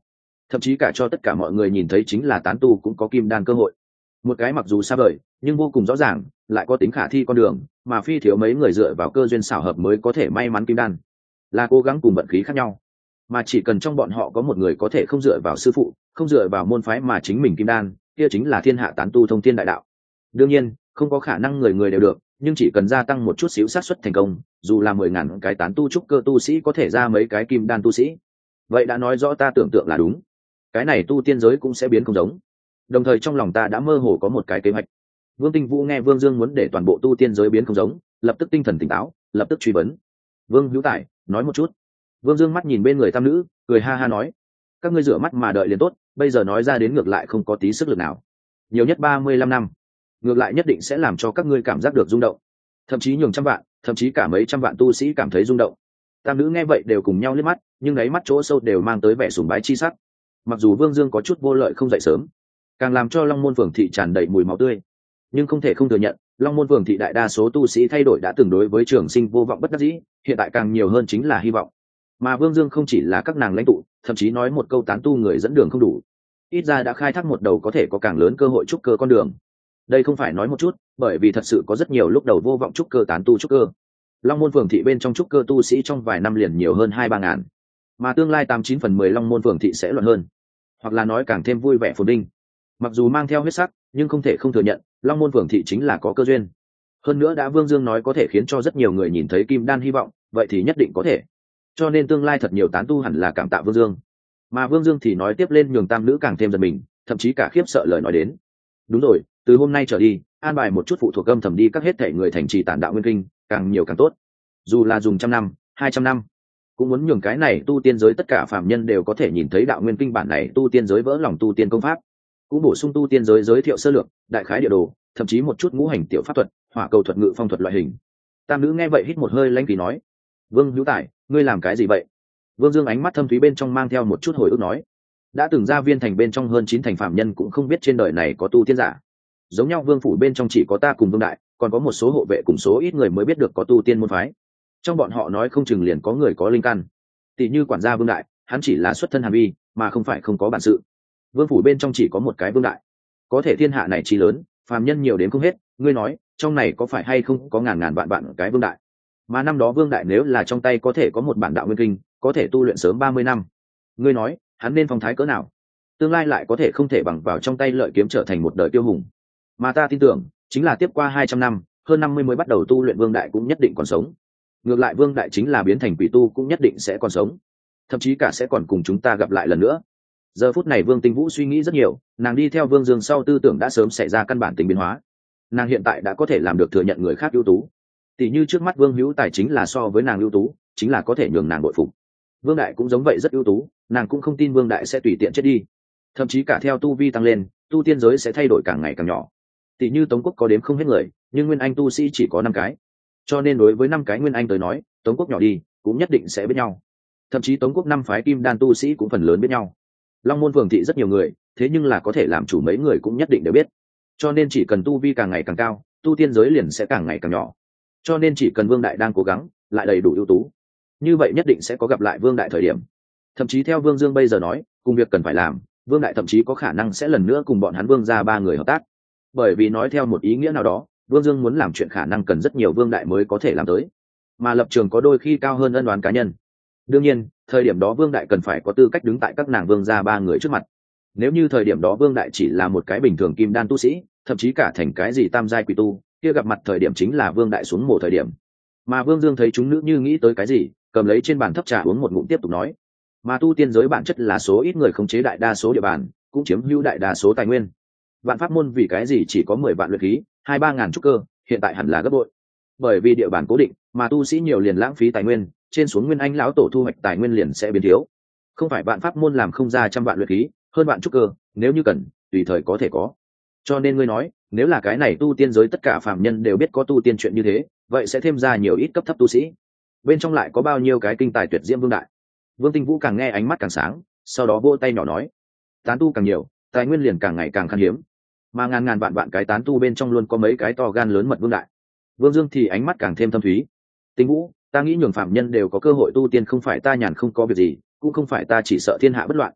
thậm chí cả cho tất cả mọi người nhìn thấy chính là tán tu cũng có kim đan cơ hội. Một cái mặc dù xa vời nhưng vô cùng rõ ràng, lại có tính khả thi con đường mà phi thiếu mấy người dựa vào cơ duyên xảo hợp mới có thể may mắn kim đan, là cố gắng cùng vận khí khác nhau. Mà chỉ cần trong bọn họ có một người có thể không dựa vào sư phụ, không dựa vào môn phái mà chính mình kim đan, kia chính là thiên hạ tán tu thông thiên đại đạo. Đương nhiên không có khả năng người người đều được, nhưng chỉ cần gia tăng một chút xíu xác suất thành công, dù là 10.000 cái tán tu trúc cơ tu sĩ có thể ra mấy cái kim đan tu sĩ, vậy đã nói rõ ta tưởng tượng là đúng. Cái này tu tiên giới cũng sẽ biến không giống. Đồng thời trong lòng ta đã mơ hồ có một cái kế hoạch. Vương Tinh Vũ nghe Vương Dương muốn để toàn bộ tu tiên giới biến không giống, lập tức tinh thần tỉnh táo, lập tức truy vấn. Vương Hữu Tài, nói một chút. Vương Dương mắt nhìn bên người tam nữ, cười ha ha nói: các ngươi rửa mắt mà đợi liền tốt, bây giờ nói ra đến ngược lại không có tí sức lực nào. Nhiều nhất 35 năm, ngược lại nhất định sẽ làm cho các ngươi cảm giác được rung động, thậm chí nhường trăm vạn, thậm chí cả mấy trăm vạn tu sĩ cảm thấy rung động. Tam nữ nghe vậy đều cùng nhau liếc mắt, nhưng đáy mắt chỗ sâu đều mang tới vẻ sùng bái chi sắc. Mặc dù Vương Dương có chút vô lợi không dậy sớm, càng làm cho Long Môn Phường thị tràn đầy mùi máu tươi, nhưng không thể không thừa nhận, Long Môn Phường thị đại đa số tu sĩ thay đổi đã từng đối với trường sinh vô vọng bất đắc dĩ, hiện tại càng nhiều hơn chính là hy vọng. Mà Vương Dương không chỉ là các nàng lãnh tụ, thậm chí nói một câu tán tu người dẫn đường không đủ, ít ra đã khai thác một đầu có thể có càng lớn cơ hội trúc cơ con đường. Đây không phải nói một chút, bởi vì thật sự có rất nhiều lúc đầu vô vọng trúc cơ tán tu trúc cơ. Long Môn Phường thị bên trong trúc cơ tu sĩ trong vài năm liền nhiều hơn 2-3 ngàn, mà tương lai 89/10 Long Môn Phường thị sẽ loạn hơn, hoặc là nói càng thêm vui vẻ phồn vinh. Mặc dù mang theo huyết sắc, nhưng không thể không thừa nhận, Long Môn Phường thị chính là có cơ duyên. Hơn nữa đã Vương Dương nói có thể khiến cho rất nhiều người nhìn thấy kim đan hy vọng, vậy thì nhất định có thể. Cho nên tương lai thật nhiều tán tu hẳn là cảm tạ Vương Dương. Mà Vương Dương thì nói tiếp lên nhường tam nữ càng thêm giật mình, thậm chí cả khiếp sợ lời nói đến. Đúng rồi, từ hôm nay trở đi, an bài một chút phụ thuộc âm thầm đi các hết thể người thành trì tản đạo nguyên kinh, càng nhiều càng tốt. Dù là dùng 100 năm, 200 năm, cũng muốn nhường cái này tu tiên giới tất cả phàm nhân đều có thể nhìn thấy đạo nguyên kinh bản này tu tiên giới vỡ lòng tu tiên công pháp. Cũng bổ sung tu tiên giới giới thiệu sơ lược, đại khái địa đồ, thậm chí một chút ngũ hành tiểu pháp thuật, hỏa cầu thuật, ngự phong thuật loại hình. Tam nữ nghe vậy hít một hơi lãnh khí nói: Vương Hữu Tài, ngươi làm cái gì vậy? Vương Dương ánh mắt thâm thúy bên trong mang theo một chút hồi ức nói: đã từng ra Viên thành bên trong hơn 9 thành phạm nhân cũng không biết trên đời này có tu tiên giả. Giống nhau Vương phủ bên trong chỉ có ta cùng Vương đại, còn có một số hộ vệ cùng số ít người mới biết được có tu tiên môn phái. Trong bọn họ nói không chừng liền có người có linh căn. Tỷ như quản gia Vương đại, hắn chỉ là xuất thân hàm vi, mà không phải không có bản sự. Vương phủ bên trong chỉ có một cái Vương đại, có thể thiên hạ này chi lớn, phàm nhân nhiều đến không hết, ngươi nói, trong này có phải hay không có ngàn ngàn vạn vạn cái Vương đại. Mà năm đó Vương đại nếu là trong tay có thể có một bản đạo nguyên kinh, có thể tu luyện sớm 30 năm. Ngươi nói, hắn nên phong thái cỡ nào? Tương lai lại có thể không thể bằng vào trong tay lợi kiếm trở thành một đời tiêu hùng. Mà ta tin tưởng, chính là tiếp qua 200 năm, hơn 50 mới bắt đầu tu luyện Vương đại cũng nhất định còn sống. Ngược lại Vương đại chính là biến thành quỷ tu cũng nhất định sẽ còn sống, thậm chí cả sẽ còn cùng chúng ta gặp lại lần nữa. Giờ phút này Vương Tinh Vũ suy nghĩ rất nhiều, nàng đi theo Vương Dương sau tư tưởng đã sớm xảy ra căn bản tính biến hóa. Nàng hiện tại đã có thể làm được thừa nhận người khác ưu tú. Tỷ như trước mắt Vương Hữu Tài chính là so với nàng ưu tú, chính là có thể nhường nàng bội phục. Vương đại cũng giống vậy rất ưu tú, nàng cũng không tin Vương đại sẽ tùy tiện chết đi. Thậm chí cả theo tu vi tăng lên, tu tiên giới sẽ thay đổi càng ngày càng nhỏ. Tỷ như Tống quốc có đếm không hết người, nhưng nguyên anh tu sĩ chỉ có 5 cái. Cho nên đối với 5 cái nguyên anh tới nói, Tống quốc nhỏ đi, cũng nhất định sẽ biết nhau. Thậm chí Tống quốc 5 phái kim đan tu sĩ cũng phần lớn biết nhau. Long Môn Phường thị rất nhiều người, thế nhưng là có thể làm chủ mấy người cũng nhất định đều biết. Cho nên chỉ cần tu vi càng ngày càng cao, tu tiên giới liền sẽ càng ngày càng nhỏ. Cho nên chỉ cần Vương đại đang cố gắng, lại đầy đủ ưu tú, như vậy nhất định sẽ có gặp lại Vương đại thời điểm. Thậm chí theo Vương Dương bây giờ nói, cùng việc cần phải làm, Vương đại thậm chí có khả năng sẽ lần nữa cùng bọn hắn Vương gia 3 người hợp tác. Bởi vì nói theo một ý nghĩa nào đó, Vương Dương muốn làm chuyện khả năng cần rất nhiều Vương đại mới có thể làm tới, mà lập trường có đôi khi cao hơn ân oán cá nhân. Đương nhiên, thời điểm đó Vương đại cần phải có tư cách đứng tại các nàng Vương gia 3 người trước mặt. Nếu như thời điểm đó Vương đại chỉ là một cái bình thường kim đan tu sĩ, thậm chí cả thành cái gì tam giai quỷ tu, kia gặp mặt thời điểm chính là Vương đại xuống mồ thời điểm. Mà Vương Dương thấy chúng nữ như nghĩ tới cái gì, cầm lấy trên bàn thấp trà uống một ngụm tiếp tục nói: mà tu tiên giới bản chất là số ít người khống chế đại đa số địa bàn, cũng chiếm hữu đại đa số tài nguyên. Vạn pháp môn vì cái gì chỉ có 10 vạn luyện khí, 2-3 ngàn trúc cơ, hiện tại hẳn là gấp bội. Bởi vì địa bàn cố định, mà tu sĩ nhiều liền lãng phí tài nguyên, trên xuống nguyên anh lão tổ thu hoạch tài nguyên liền sẽ biến thiếu. Không phải vạn pháp môn làm không ra 100 vạn luyện khí, hơn vạn trúc cơ, nếu như cần, tùy thời có thể có. Cho nên ngươi nói, nếu là cái này tu tiên giới tất cả phàm nhân đều biết có tu tiên chuyện như thế, vậy sẽ thêm ra nhiều ít cấp thấp tu sĩ. Bên trong lại có bao nhiêu cái kinh tài tuyệt diễm Vương đại. Vương Tinh Vũ càng nghe ánh mắt càng sáng, sau đó vỗ tay nhỏ nói: tán tu càng nhiều, tài nguyên liền càng ngày càng khan hiếm, mà ngàn ngàn vạn vạn cái tán tu bên trong luôn có mấy cái to gan lớn mật Vương đại. Vương Dương thì ánh mắt càng thêm thâm thúy. Tinh Vũ, ta nghĩ nhường phạm nhân đều có cơ hội tu tiên không phải ta nhàn không có việc gì, cũng không phải ta chỉ sợ thiên hạ bất loạn,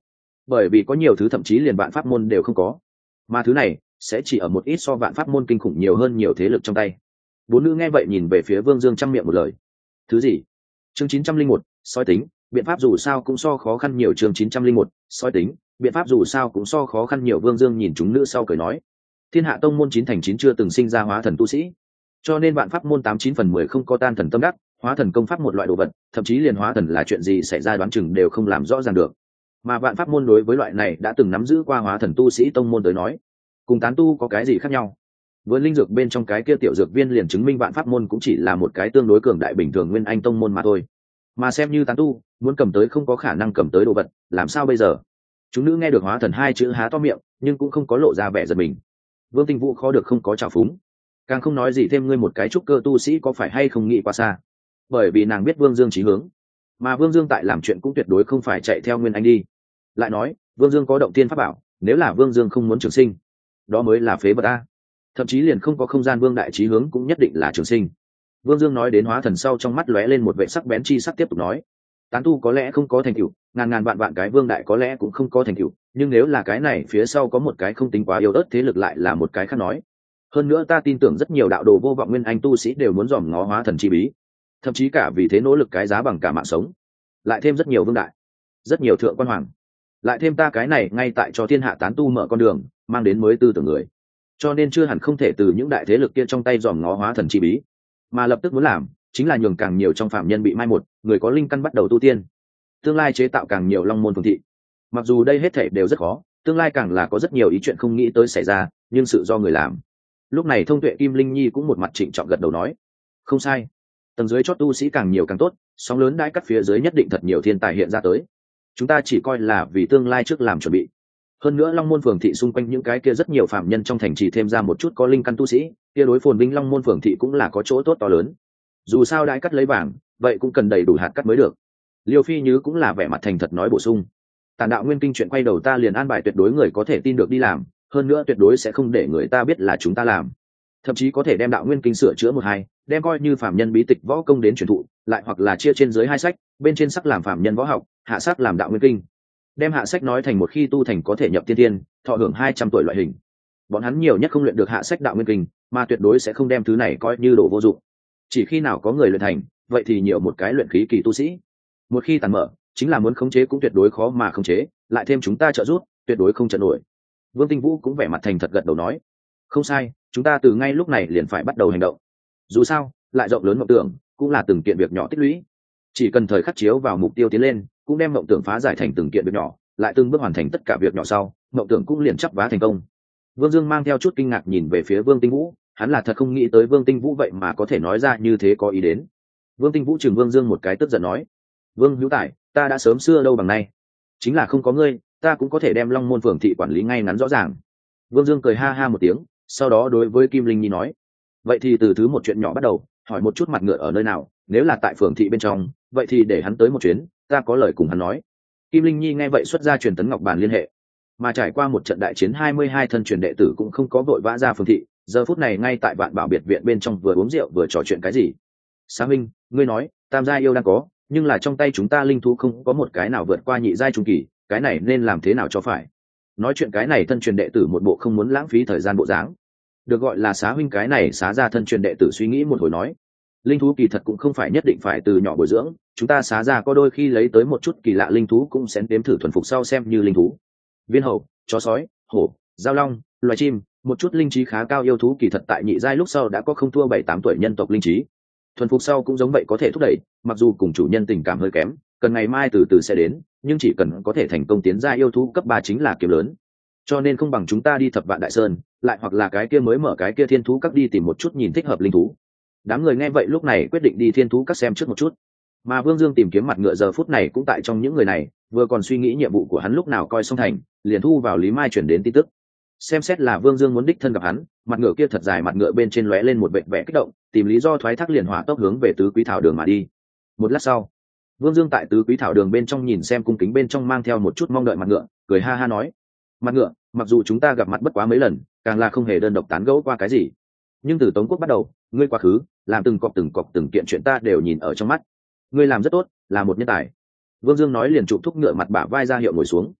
bởi vì có nhiều thứ thậm chí liền vạn pháp môn đều không có, mà thứ này sẽ chỉ ở một ít so vạn pháp môn kinh khủng nhiều hơn nhiều thế lực trong tay. Bốn nữ nghe vậy nhìn về phía Vương Dương trăm miệng một lời. Thứ gì? Chương 901, soi tính, biện pháp dù sao cũng so khó khăn nhiều. Chương 901, soi tính, biện pháp dù sao cũng so khó khăn nhiều. Vương Dương nhìn chúng nữ sau cười nói, thiên hạ tông môn 9 thành 9 chưa từng sinh ra hóa thần tu sĩ, cho nên vạn pháp môn 89 phần 10 không có tan thần tâm đắc, hóa thần công pháp một loại đồ vật, thậm chí liền hóa thần là chuyện gì xảy ra đoán chừng đều không làm rõ ràng được. Mà vạn pháp môn đối với loại này đã từng nắm giữ qua hóa thần tu sĩ tông môn tới nói, cùng tán tu có cái gì khác nhau? Với linh dược bên trong cái kia tiểu dược viên liền chứng minh vạn pháp môn cũng chỉ là một cái tương đối cường đại bình thường nguyên anh tông môn mà thôi. Mà xem như tán tu, muốn cầm tới không có khả năng cầm tới đồ vật, làm sao bây giờ? Chúng nữ nghe được hóa thần hai chữ há to miệng, nhưng cũng không có lộ ra vẻ giật mình. Vương Tinh Vũ khó được không có trào phúng, càng không nói gì thêm ngươi một cái trúc cơ tu sĩ có phải hay không nghĩ quá xa, bởi vì nàng biết Vương Dương chí hướng, mà Vương Dương tại làm chuyện cũng tuyệt đối không phải chạy theo nguyên anh đi. Lại nói Vương Dương có động tiên pháp bảo, nếu là Vương Dương không muốn trường sinh, đó mới là phế vật a. Thậm chí liền không có không gian vương đại chí hướng cũng nhất định là trường sinh. Vương Dương nói đến hóa thần sau trong mắt lóe lên một vệ sắc bén chi sắc, tiếp tục nói, tán tu có lẽ không có thành tựu, ngàn vạn vạn cái vương đại có lẽ cũng không có thành tựu, nhưng nếu là cái này phía sau có một cái không tính quá yếu ớt thế lực lại là một cái khác nói. Hơn nữa ta tin tưởng rất nhiều đạo đồ vô vọng nguyên anh tu sĩ đều muốn dòm ngó hóa thần chi bí, thậm chí cả vì thế nỗ lực cái giá bằng cả mạng sống. Lại thêm rất nhiều vương đại, rất nhiều thượng quan hoàng, lại thêm ta cái này ngay tại cho thiên hạ tán tu mở con đường, mang đến mới tư tưởng người, cho nên chưa hẳn không thể từ những đại thế lực kia trong tay dòm ngó hóa thần chi bí, mà lập tức muốn làm chính là nhường càng nhiều trong phạm nhân bị mai một, người có linh căn bắt đầu tu tiên, tương lai chế tạo càng nhiều long môn phường thị. Mặc dù đây hết thể đều rất khó, tương lai càng là có rất nhiều ý chuyện không nghĩ tới xảy ra, nhưng sự do người làm. Lúc này Thông Tuệ Kim Linh Nhi cũng một mặt trịnh trọng gật đầu nói, không sai, tầng dưới chót tu sĩ càng nhiều càng tốt, sóng lớn đãi cắt phía dưới nhất định thật nhiều thiên tài hiện ra tới, chúng ta chỉ coi là vì tương lai trước làm chuẩn bị. Hơn nữa long môn phường thị xung quanh những cái kia rất nhiều phạm nhân trong thành trì thêm ra một chút có linh căn tu sĩ, kia đối phồn vinh long môn phường thị cũng là có chỗ tốt to lớn. Dù sao đãi cắt lấy vàng, vậy cũng cần đầy đủ hạt cắt mới được. Liêu Phi Như cũng là vẻ mặt thành thật nói bổ sung, Tản Đạo Nguyên Kinh chuyện quay đầu ta liền an bài tuyệt đối người có thể tin được đi làm, hơn nữa tuyệt đối sẽ không để người ta biết là chúng ta làm, thậm chí có thể đem Đạo Nguyên Kinh sửa chữa một hai, đem coi như phạm nhân bí tịch võ công đến truyền thụ, lại hoặc là chia trên dưới hai sách, bên trên sắc làm phạm nhân võ học, hạ sắc làm Đạo Nguyên Kinh, đem hạ sách nói thành một khi tu thành có thể nhập tiên tiên, thọ hưởng 200 tuổi loại hình. Bọn hắn nhiều nhất không luyện được hạ sách Đạo Nguyên Kinh, mà tuyệt đối sẽ không đem thứ này coi như đồ vô dụng. Chỉ khi nào có người luyện thành, vậy thì nhiều một cái luyện khí kỳ tu sĩ. Một khi tàn mở, chính là muốn khống chế cũng tuyệt đối khó mà khống chế, lại thêm chúng ta trợ giúp, tuyệt đối không trận nổi. Vương Tinh Vũ cũng vẻ mặt thành thật gật đầu nói, không sai, chúng ta từ ngay lúc này liền phải bắt đầu hành động. Dù sao, lại rộng lớn mộng tưởng, cũng là từng kiện việc nhỏ tích lũy. Chỉ cần thời khắc chiếu vào mục tiêu tiến lên, cũng đem mộng tưởng phá giải thành từng kiện việc nhỏ, lại từng bước hoàn thành tất cả việc nhỏ sau, mộng tưởng cũng liền chắp vá thành công. Vương Dương mang theo chút kinh ngạc nhìn về phía Vương Tinh Vũ, hắn là thật không nghĩ tới Vương Tinh Vũ vậy mà có thể nói ra như thế có ý đến. Vương Tinh Vũ chừng Vương Dương một cái tức giận nói, Vương hữu tài, ta đã sớm xưa đâu bằng nay, chính là không có ngươi, ta cũng có thể đem long môn phường thị quản lý ngay ngắn rõ ràng. Vương Dương cười ha ha một tiếng, sau đó đối với Kim Linh Nhi nói, vậy thì từ thứ một chuyện nhỏ bắt đầu, hỏi một chút mặt ngựa ở nơi nào, nếu là tại phường thị bên trong, vậy thì để hắn tới một chuyến, ta có lời cùng hắn nói. Kim Linh Nhi nghe vậy xuất ra truyền tấn ngọc bàn liên hệ, mà trải qua một trận đại chiến 22 thân truyền đệ tử cũng không có vội vã ra phường thị, giờ phút này ngay tại Vạn Bảo biệt viện bên trong vừa uống rượu vừa trò chuyện cái gì. Xá Minh, ngươi nói tam giai yêu đang có, nhưng là trong tay chúng ta linh thú không có một cái nào vượt qua nhị giai trung kỳ, cái này nên làm thế nào cho phải? Nói chuyện cái này thân truyền đệ tử một bộ không muốn lãng phí thời gian bộ dáng. Được gọi là Xá huynh cái này Xá ra thân truyền đệ tử suy nghĩ một hồi nói, linh thú kỳ thật cũng không phải nhất định phải từ nhỏ bồi dưỡng, chúng ta Xá ra có đôi khi lấy tới một chút kỳ lạ linh thú cũng sẽ đếm thử thuần phục sau xem như linh thú. Viên hầu, chó sói, hổ, giao long, loài chim, một chút linh trí khá cao yêu thú kỳ thật tại nhị giai lúc sau đã có không thua 7-8 tuổi nhân tộc linh trí. Thuần phục sau cũng giống vậy có thể thúc đẩy, mặc dù cùng chủ nhân tình cảm hơi kém, cần ngày mai từ từ sẽ đến, nhưng chỉ cần có thể thành công tiến ra yêu thú cấp 3 chính là kiếm lớn. Cho nên không bằng chúng ta đi Thập Vạn Đại Sơn, lại hoặc là cái kia mới mở cái kia Thiên Thú Các đi tìm một chút nhìn thích hợp linh thú. Đám người nghe vậy lúc này quyết định đi Thiên Thú Các xem trước một chút. Mà Vương Dương tìm kiếm mặt ngựa giờ phút này cũng tại trong những người này, vừa còn suy nghĩ nhiệm vụ của hắn lúc nào coi xong thành, liền thu vào Lý Mai chuyển đến tin tức. Xem xét là Vương Dương muốn đích thân gặp hắn, mặt ngựa kia thật dài, mặt ngựa bên trên lóe lên một vệt vẻ kích động, tìm lý do thoái thác liền hỏa tốc hướng về Tứ Quý Thảo Đường mà đi. Một lát sau, Vương Dương tại Tứ Quý Thảo Đường bên trong nhìn xem cung kính bên trong mang theo một chút mong đợi mặt ngựa, cười ha ha nói, mặt ngựa, mặc dù chúng ta gặp mặt bất quá mấy lần, càng là không hề đơn độc tán gẫu qua cái gì, nhưng từ Tống Quốc bắt đầu, ngươi quá khứ làm từng cọc từng kiện chuyện ta đều nhìn ở trong mắt, ngươi làm rất tốt, là một nhân tài. Vương Dương nói liền chụp thúc ngựa mặt bả vai ra hiệu ngồi xuống.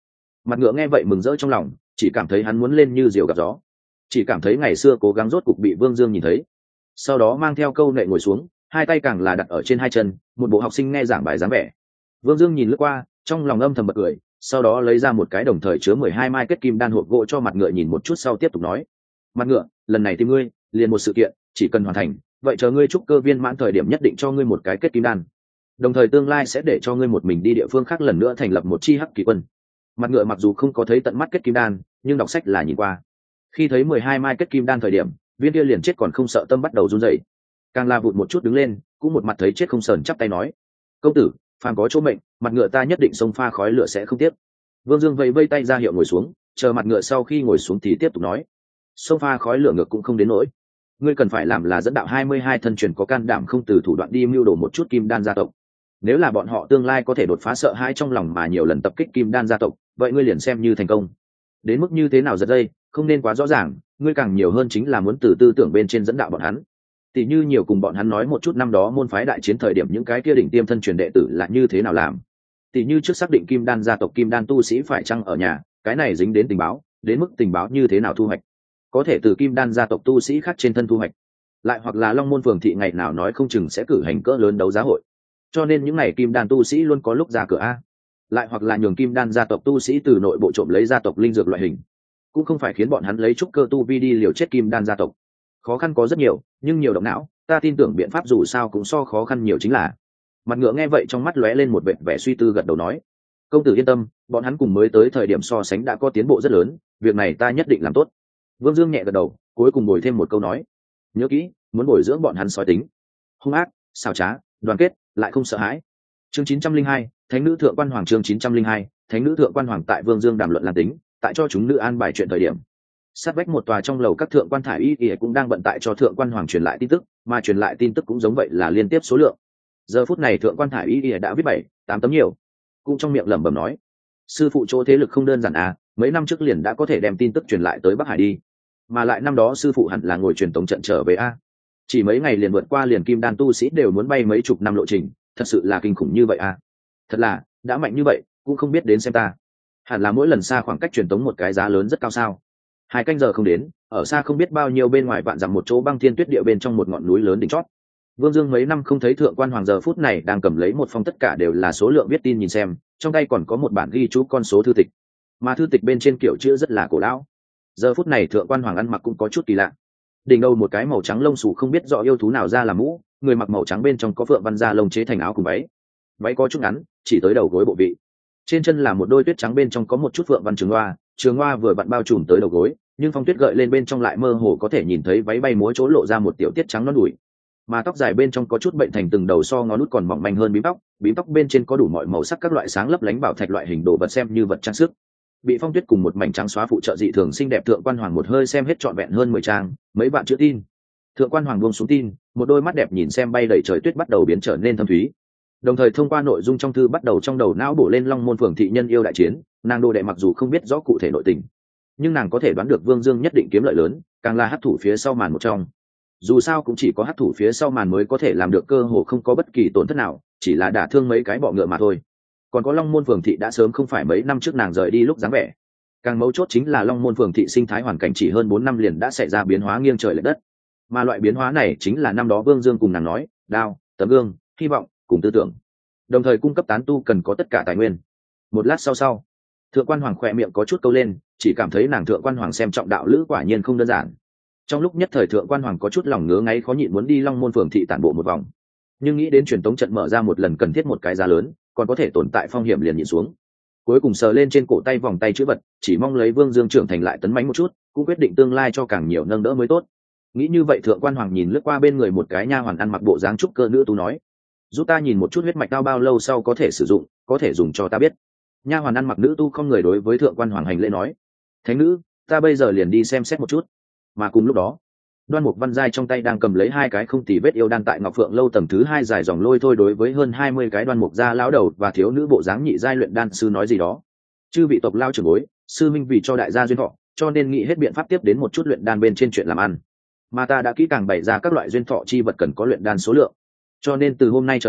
Mặt ngựa nghe vậy mừng rỡ trong lòng, chỉ cảm thấy hắn muốn lên như diều gặp gió, chỉ cảm thấy ngày xưa cố gắng rốt cục bị Vương Dương nhìn thấy. Sau đó mang theo câu nệ ngồi xuống, hai tay càng là đặt ở trên hai chân, một bộ học sinh nghe giảng bài dáng vẻ. Vương Dương nhìn lướt qua, trong lòng âm thầm bật cười, sau đó lấy ra một cái đồng thời chứa 12 mai kết kim đan hộp gỗ cho mặt ngựa nhìn một chút, sau tiếp tục nói: mặt ngựa, lần này tìm ngươi liền một sự kiện, chỉ cần hoàn thành, vậy chờ ngươi trúc cơ viên mãn thời điểm nhất định cho ngươi một cái kết kim đan, đồng thời tương lai sẽ để cho ngươi một mình đi địa phương khác lần nữa thành lập một chi hắc kỳ quân. Mặt ngựa mặc dù không có thấy tận mắt kết kim đan, nhưng đọc sách là nhìn qua. Khi thấy 12 mai kết kim đan thời điểm, viên kia liền chết còn không sợ tâm bắt đầu run rẩy, càng la vụt một chút đứng lên, cũng một mặt thấy chết không sờn chắp tay nói: công tử, phàm có chỗ mệnh, mặt ngựa ta nhất định xông pha khói lửa sẽ không tiếc. Vương Dương vẫy vây tay ra hiệu ngồi xuống, chờ mặt ngựa sau khi ngồi xuống thì tiếp tục nói: xông pha khói lửa ngược cũng không đến nỗi, ngươi cần phải làm là dẫn đạo 22 thân truyền có can đảm không từ thủ đoạn đi mưu đồ một chút kim đan gia tộc. Nếu là bọn họ tương lai có thể đột phá sợ hãi trong lòng mà nhiều lần tập kích kim đan gia tộc, vậy ngươi liền xem như thành công. Đến mức như thế nào giật dây, không nên quá rõ ràng, ngươi càng nhiều hơn chính là muốn từ tư tưởng bên trên dẫn đạo bọn hắn. Tỷ như nhiều cùng bọn hắn nói một chút năm đó môn phái đại chiến thời điểm những cái kia đỉnh tiêm thân truyền đệ tử là như thế nào làm. Tỷ như trước xác định kim đan gia tộc kim đan tu sĩ phải chăng ở nhà, cái này dính đến tình báo, đến mức tình báo như thế nào thu hoạch, có thể từ kim đan gia tộc tu sĩ khác trên thân thu hoạch. Lại hoặc là Long Môn Phường thị ngày nào nói không chừng sẽ cử hành cỡ lớn đấu giá hội, cho nên những ngày kim đan tu sĩ luôn có lúc ra cửa a. Lại hoặc là nhường kim đan gia tộc tu sĩ từ nội bộ trộm lấy gia tộc linh dược loại hình, cũng không phải khiến bọn hắn lấy trúc cơ tu vi đi liều chết kim đan gia tộc. Khó khăn có rất nhiều, nhưng nhiều động não, ta tin tưởng biện pháp dù sao cũng so khó khăn nhiều chính là. Mặt ngựa nghe vậy trong mắt lóe lên một vệt vẻ suy tư, gật đầu nói: công tử yên tâm, bọn hắn cùng mới tới thời điểm so sánh đã có tiến bộ rất lớn, việc này ta nhất định làm tốt. Vương Dương nhẹ gật đầu, cuối cùng bồi thêm một câu nói: nhớ kỹ, muốn bồi dưỡng bọn hắn sói tính, hung ác, xảo trá, đoàn kết, lại không sợ hãi. Chương 902, Thánh nữ thượng quan hoàng. Chương 902, Thánh nữ thượng quan hoàng. Tại Vương Dương đàm luận làm tính, tại cho chúng nữ an bài chuyện thời điểm, sát vách một tòa trong lầu các thượng quan thải y cũng đang bận tại cho thượng quan hoàng truyền lại tin tức, mà truyền lại tin tức cũng giống vậy là liên tiếp số lượng. Giờ phút này thượng quan thải y đã viết 7-8 tấm nhiều, cũng trong miệng lẩm bẩm nói: sư phụ chỗ thế lực không đơn giản à, mấy năm trước liền đã có thể đem tin tức truyền lại tới Bắc Hải đi, mà lại năm đó sư phụ hẳn là ngồi truyền tống trận trở về a. Chỉ mấy ngày liền vượt qua liền kim đan tu sĩ đều muốn bay mấy chục năm lộ trình, thật sự là kinh khủng như vậy à. Thật là đã mạnh như vậy cũng không biết đến xem ta, hẳn là mỗi lần xa khoảng cách truyền tống một cái giá lớn rất cao sao. 2 canh giờ không đến, ở xa không biết bao nhiêu bên ngoài vạn dặm một chỗ băng thiên tuyết địa bên trong một ngọn núi lớn đỉnh chót. Vương Dương mấy năm không thấy thượng quan hoàng giờ phút này đang cầm lấy một phong tất cả đều là số lượng viết tin nhìn xem, trong tay còn có một bản ghi chú con số thư tịch, mà thư tịch bên trên kiểu chữ rất là cổ lão. Giờ phút này thượng quan hoàng ăn mặc cũng có chút kỳ lạ, đỉnh đầu một cái màu trắng lông xù không biết rõ yêu thú nào ra làm mũ, người mặc màu trắng bên trong có phượng văn da lông chế thành áo cùng váy, váy có chút ngắn chỉ tới đầu gối bộ vị, trên chân là một đôi tuyết trắng bên trong có một chút phượng văn trường hoa vừa vặn bao trùm tới đầu gối, nhưng phong tuyết gợi lên bên trong lại mơ hồ có thể nhìn thấy váy bay múa chỗ lộ ra một tiểu tiết trắng non đùi, mà tóc dài bên trong có chút bệnh thành từng đầu so ngón nút còn mỏng manh hơn bím tóc bên trên có đủ mọi màu sắc các loại sáng lấp lánh bảo thạch loại hình đồ vật xem như vật trang sức. Bị phong tuyết cùng một mảnh trắng xóa phụ trợ dị thường xinh đẹp thượng quan hoàng một hơi xem hết trọn vẹn hơn 10 trang, mấy bạn chữ tin. Thượng quan hoàng buông xuống tin, một đôi mắt đẹp nhìn xem bay đầy trời tuyết bắt đầu biến trở nên thâm thúy, đồng thời thông qua nội dung trong thư bắt đầu trong đầu não bổ lên Long Môn Phường thị nhân yêu đại chiến. Nàng đồ đệ mặc dù không biết rõ cụ thể nội tình, nhưng nàng có thể đoán được Vương Dương nhất định kiếm lợi lớn, càng là hắc thủ phía sau màn một trong. Dù sao cũng chỉ có hắc thủ phía sau màn mới có thể làm được cơ hồ không có bất kỳ tổn thất nào, chỉ là đả thương mấy cái bọ ngựa mà thôi. Còn có Long Môn Phường thị đã sớm không phải mấy năm trước nàng rời đi lúc dáng vẻ, càng mấu chốt chính là Long Môn Phường thị sinh thái hoàn cảnh chỉ hơn 4 năm liền đã xảy ra biến hóa nghiêng trời lệch đất, mà loại biến hóa này chính là năm đó Vương Dương cùng nàng nói, đao, tấm gương, hy vọng cùng tư tưởng, đồng thời cung cấp tán tu cần có tất cả tài nguyên. Một lát sau, thượng quan hoàng khỏe miệng có chút câu lên, chỉ cảm thấy nàng thượng quan hoàng xem trọng đạo lữ quả nhiên không đơn giản. Trong lúc nhất thời thượng quan hoàng có chút lòng ngứa ngáy khó nhịn muốn đi Long Môn Phường thị tản bộ một vòng, nhưng nghĩ đến truyền tống trận mở ra một lần cần thiết một cái giá lớn, còn có thể tồn tại phong hiểm liền nhịn xuống. Cuối cùng sờ lên trên cổ tay vòng tay chữ vật, chỉ mong lấy Vương Dương trưởng thành lại tấn mãnh một chút, cũng quyết định tương lai cho càng nhiều nâng đỡ mới tốt. Nghĩ như vậy thượng quan hoàng nhìn lướt qua bên người một cái nha hoàn ăn mặc bộ dáng trúc cơ nữ tú nói: giúp ta nhìn một chút huyết mạch đao bao lâu sau có thể sử dụng, có thể dùng cho ta biết. Nha hoàn ăn mặc nữ tu không người đối với thượng quan hoàng hành lễ nói: thánh nữ, ta bây giờ liền đi xem xét một chút. Mà cùng lúc đó, Đoan Mục Văn Giai trong tay đang cầm lấy 2 cái không tì vết yêu đan tại Ngọc Phượng lâu tầng thứ 2 dài dòng lôi thôi đối với hơn 20 cái Đoan Mục gia lão đầu và thiếu nữ bộ dáng nhị giai luyện đan sư nói gì đó. Chư vị tộc lao trưởng bối, sư minh vì cho đại gia duyên thọ, cho nên nghĩ hết biện pháp tiếp đến một chút luyện đan bên trên chuyện làm ăn. Mà ta đã kỹ càng bày ra các loại duyên thọ chi vật cần có luyện đan số lượng. Cho nên từ hôm nay trở đi,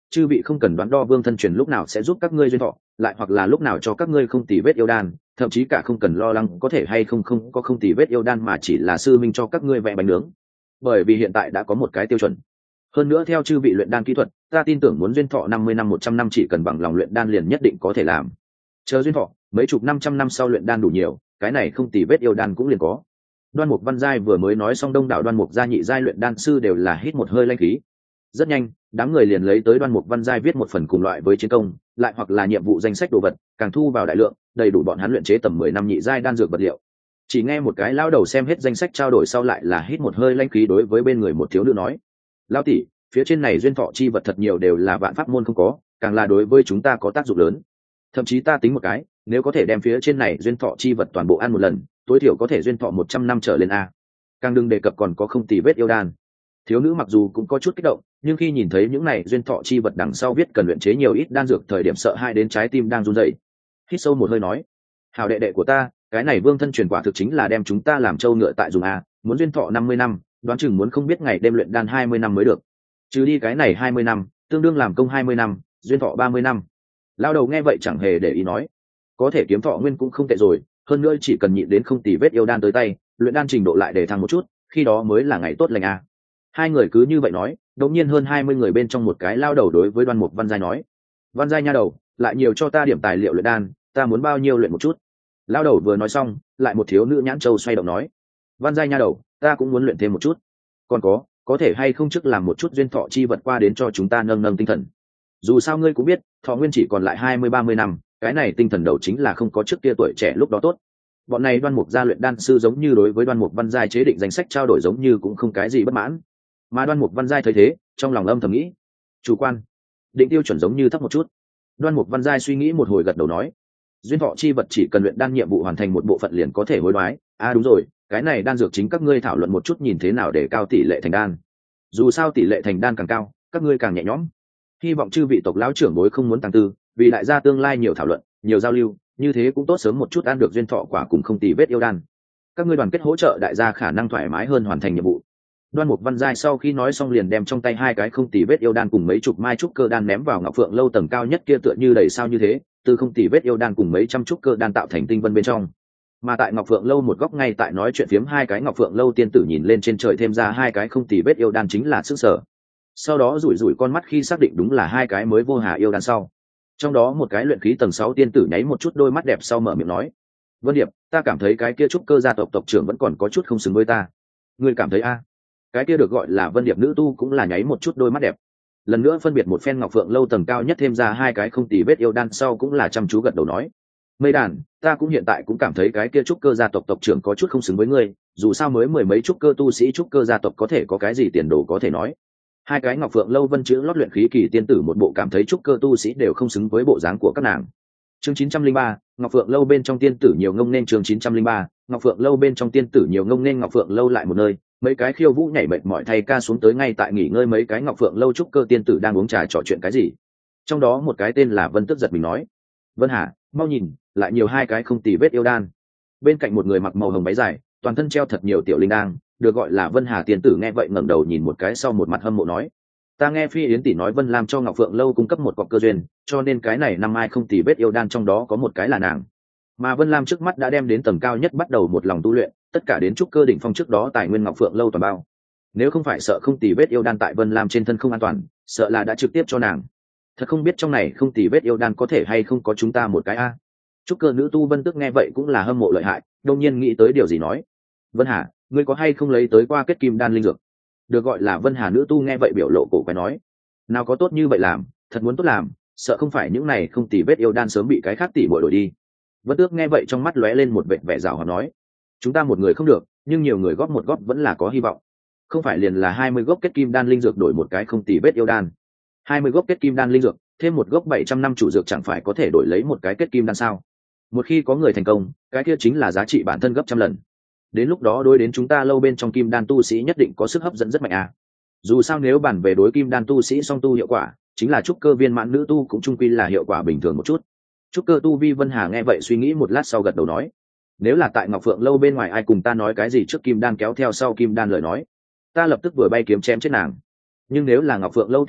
chư vị không cần đoán đo vương thân truyền lúc nào sẽ giúp các ngươi duyên thọ, lại hoặc là lúc nào cho các ngươi không tì vết yêu đan, thậm chí cả không cần lo lắng có thể hay không có không tì vết yêu đan, mà chỉ là sư minh cho các ngươi vẽ bánh nướng. Bởi vì hiện tại đã có một cái tiêu chuẩn. Hơn nữa theo chư vị luyện đan kỹ thuật, ta tin tưởng muốn duyên thọ 50 năm 100 năm chỉ cần bằng lòng luyện đan liền nhất định có thể làm. Chờ duyên thọ, mấy chục 500 năm sau luyện đan đủ nhiều, cái này không tì vết yêu đan cũng liền có. Đoan Mục Văn Giai vừa mới nói xong, đông đảo Đoan Mục gia nhị giai luyện đan sư đều là hít một hơi lanh khí. Rất nhanh, đám người liền lấy tới Đoan Mục Văn Giai viết một phần cùng loại với chiến công, lại hoặc là nhiệm vụ danh sách đồ vật, càng thu vào đại lượng, đầy đủ bọn hắn luyện chế tầm 10 năm nhị giai đan dược vật liệu. Chỉ nghe một cái lão đầu xem hết danh sách trao đổi sau lại là hít một hơi lanh khí, đối với bên người một thiếu nữ nói: "Lão tỷ, phía trên này duyên thọ chi vật thật nhiều đều là vạn pháp môn không có, càng là đối với chúng ta có tác dụng lớn. Thậm chí ta tính một cái, nếu có thể đem phía trên này duyên thọ chi vật toàn bộ ăn một lần, tối thiểu có thể duyên thọ 100 năm trở lên a. Càng đừng đề cập còn có không tì vết yêu đan." Thiếu nữ mặc dù cũng có chút kích động, nhưng khi nhìn thấy những này duyên thọ chi vật đằng sau viết cần luyện chế nhiều ít đan dược, thời điểm sợ hai đến trái tim đang run rẩy. Hít sâu một hơi nói: "Hảo đệ đệ của ta, cái này vương thân truyền quả thực chính là đem chúng ta làm trâu ngựa tại dùng a, muốn duyên thọ 50 năm, đoán chừng muốn không biết ngày đêm luyện đan 20 năm mới được. Trừ đi cái này 20 năm, tương đương làm công 20 năm, duyên thọ 30 năm." Lao đầu nghe vậy chẳng hề để ý nói: "Có thể kiếm thọ nguyên cũng không tệ rồi, hơn nữa chỉ cần nhịn đến không tì vết yêu đan tới tay, luyện đan trình độ lại để thăng một chút, khi đó mới là ngày tốt lành a." Hai người cứ như vậy nói, đột nhiên hơn 20 người bên trong một cái lao đầu đối với Đoan Mục Văn Giai nói: "Văn Giai nha đầu, lại nhiều cho ta điểm tài liệu luyện đan, ta muốn bao nhiêu luyện một chút." Lao đầu vừa nói xong, lại một thiếu nữ nhãn châu xoay động nói: "Văn Giai nha đầu, ta cũng muốn luyện thêm một chút. Còn có thể hay không trước làm một chút duyên thọ chi vật qua đến cho chúng ta nâng nâng tinh thần. Dù sao ngươi cũng biết, thọ nguyên chỉ còn lại 20-30 năm, cái này tinh thần đầu chính là không có trước kia tuổi trẻ lúc đó tốt." Bọn này Đoan Mục gia luyện đan sư giống như đối với Đoan Mục Văn Giai chế định danh sách trao đổi giống như cũng không cái gì bất mãn. Mà Đoan Mục Văn Giai thấy thế, trong lòng âm thầm nghĩ: chủ quan, định tiêu chuẩn giống như thấp một chút. Đoan Mục Văn Giai suy nghĩ một hồi gật đầu nói: "Duyên thọ chi vật chỉ cần luyện đan nhiệm vụ hoàn thành một bộ phận liền có thể hối đoái. Đúng rồi, cái này đan dược chính các ngươi thảo luận một chút, nhìn thế nào để cao tỷ lệ thành đan. Dù sao tỷ lệ thành đan càng cao, các ngươi càng nhẹ nhõm. Hy vọng chư vị tộc lão trưởng bối không muốn tăng tư, vì đại gia tương lai nhiều thảo luận, nhiều giao lưu, như thế cũng tốt sớm một chút ăn được duyên thọ quả cùng không tì vết yêu đan. Các ngươi đoàn kết hỗ trợ đại gia khả năng thoải mái hơn hoàn thành nhiệm vụ." Đoan Mục Văn Giai sau khi nói xong liền đem trong tay hai cái không tì vết yêu đan cùng mấy chục mai trúc cơ đan ném vào Ngọc Phượng lâu tầng cao nhất kia, tựa như đầy sao như thế, từ không tì vết yêu đan cùng mấy trăm trúc cơ đan tạo thành tinh vân bên trong. Mà tại Ngọc Phượng lâu một góc ngay tại nói chuyện phiếm hai cái Ngọc Phượng lâu tiên tử nhìn lên trên trời thêm ra hai cái không tì vết yêu đan chính là sức sở. Sau đó rủi rủi con mắt khi xác định đúng là hai cái mới vô hà yêu đan sau. Trong đó một cái luyện khí tầng 6 tiên tử nháy một chút đôi mắt đẹp sau mở miệng nói: "Vân Điệp, ta cảm thấy cái kia trúc cơ gia tộc tộc trưởng vẫn còn có chút không xứng với ta." "Ngươi cảm thấy a?" Cái kia được gọi là Vân Điệp nữ tu cũng là nháy một chút đôi mắt đẹp. Lần nữa phân biệt một phen Ngọc Phượng lâu tầng cao nhất thêm ra hai cái không tì vết yêu đan sau cũng là chăm chú gật đầu nói: "Mây Đàn, ta cũng hiện tại cũng cảm thấy cái kia trúc cơ gia tộc tộc trưởng có chút không xứng với ngươi, dù sao mới mười mấy trúc cơ tu sĩ trúc cơ gia tộc có thể có cái gì tiền đồ có thể nói." Hai cái Ngọc Phượng lâu vân chữ lót luyện khí kỳ tiên tử một bộ cảm thấy trúc cơ tu sĩ đều không xứng với bộ dáng của các nàng. Chương 903, Ngọc Phượng lâu bên trong tiên tử nhiều ngông nên. Chương 903, Ngọc Phượng lâu bên trong tiên tử nhiều ngông nên. Ngọc Phượng lâu lại một nơi, mấy cái khiêu vũ nhảy mệt mỏi thay ca xuống tới, ngay tại nghỉ ngơi mấy cái Ngọc Phượng lâu trúc cơ tiên tử đang uống trà trò chuyện cái gì. Trong đó một cái tên là Vân tức giật mình nói: "Vân Hà, mau nhìn, lại nhiều hai cái không tì vết yêu đan." Bên cạnh một người mặc màu hồng váy dài, toàn thân treo thật nhiều tiểu linh đan, được gọi là Vân Hà tiên tử nghe vậy ngẩng đầu nhìn một cái sau một mặt hâm mộ nói: "Ta nghe Phi Yến tỷ nói Vân Lam cho Ngọc Phượng lâu cung cấp một cọc cơ duyên, cho nên cái này năm ai không tì vết yêu đan trong đó có một cái là nàng." Mà Vân Lam trước mắt đã đem đến tầng cao nhất bắt đầu một lòng tu luyện, tất cả đến trúc cơ đỉnh phong trước đó tài nguyên Ngọc Phượng lâu toàn bao. Nếu không phải sợ không tì vết yêu đan tại Vân Lam trên thân không an toàn, sợ là đã trực tiếp cho nàng. Thật không biết trong này không tì vết yêu đan có thể hay không có chúng ta một cái a. Trúc cơ nữ tu Vân Tức nghe vậy cũng là hâm mộ lợi hại, đông nhiên nghĩ tới điều gì nói: "Vân Hà, ngươi có hay không lấy tới qua kết kim đan linh dược?" Được gọi là Vân Hà nữ tu nghe vậy biểu lộ cổ quái nói: "Nào có tốt như vậy làm, thật muốn tốt làm, sợ không phải những này không tì vết yêu đan sớm bị cái khác tỉ bội đổi đi." Vân Tước nghe vậy trong mắt lóe lên một vệt vẻ giảo hoạt nói: "Chúng ta một người không được, nhưng nhiều người góp một góp vẫn là có hy vọng. Không phải liền là 20 gốc kết kim đan linh dược đổi một cái không tì vết yêu đan. 20 gốc kết kim đan linh dược, thêm một gốc 700 năm chủ dược chẳng phải có thể đổi lấy một cái kết kim đan sao? Một khi có người thành công, cái kia chính là giá trị bản thân gấp trăm lần. Đến lúc đó đối đến chúng ta lâu bên trong kim đan tu sĩ nhất định có sức hấp dẫn rất mạnh à. Dù sao nếu bàn về đối kim đan tu sĩ song tu hiệu quả, chính là trúc cơ viên mãn nữ tu cũng trung quy là hiệu quả bình thường một chút." Trúc cơ tu vi Vân Hà nghe vậy suy nghĩ một lát sau gật đầu nói: "Nếu là tại Ngọc Phượng lâu bên ngoài ai cùng ta nói cái gì trước kim đan kéo theo sau kim đan lời nói, ta lập tức vừa bay kiếm chém chết nàng. Nhưng nếu là Ngọc Phượng lâu tỉ muội,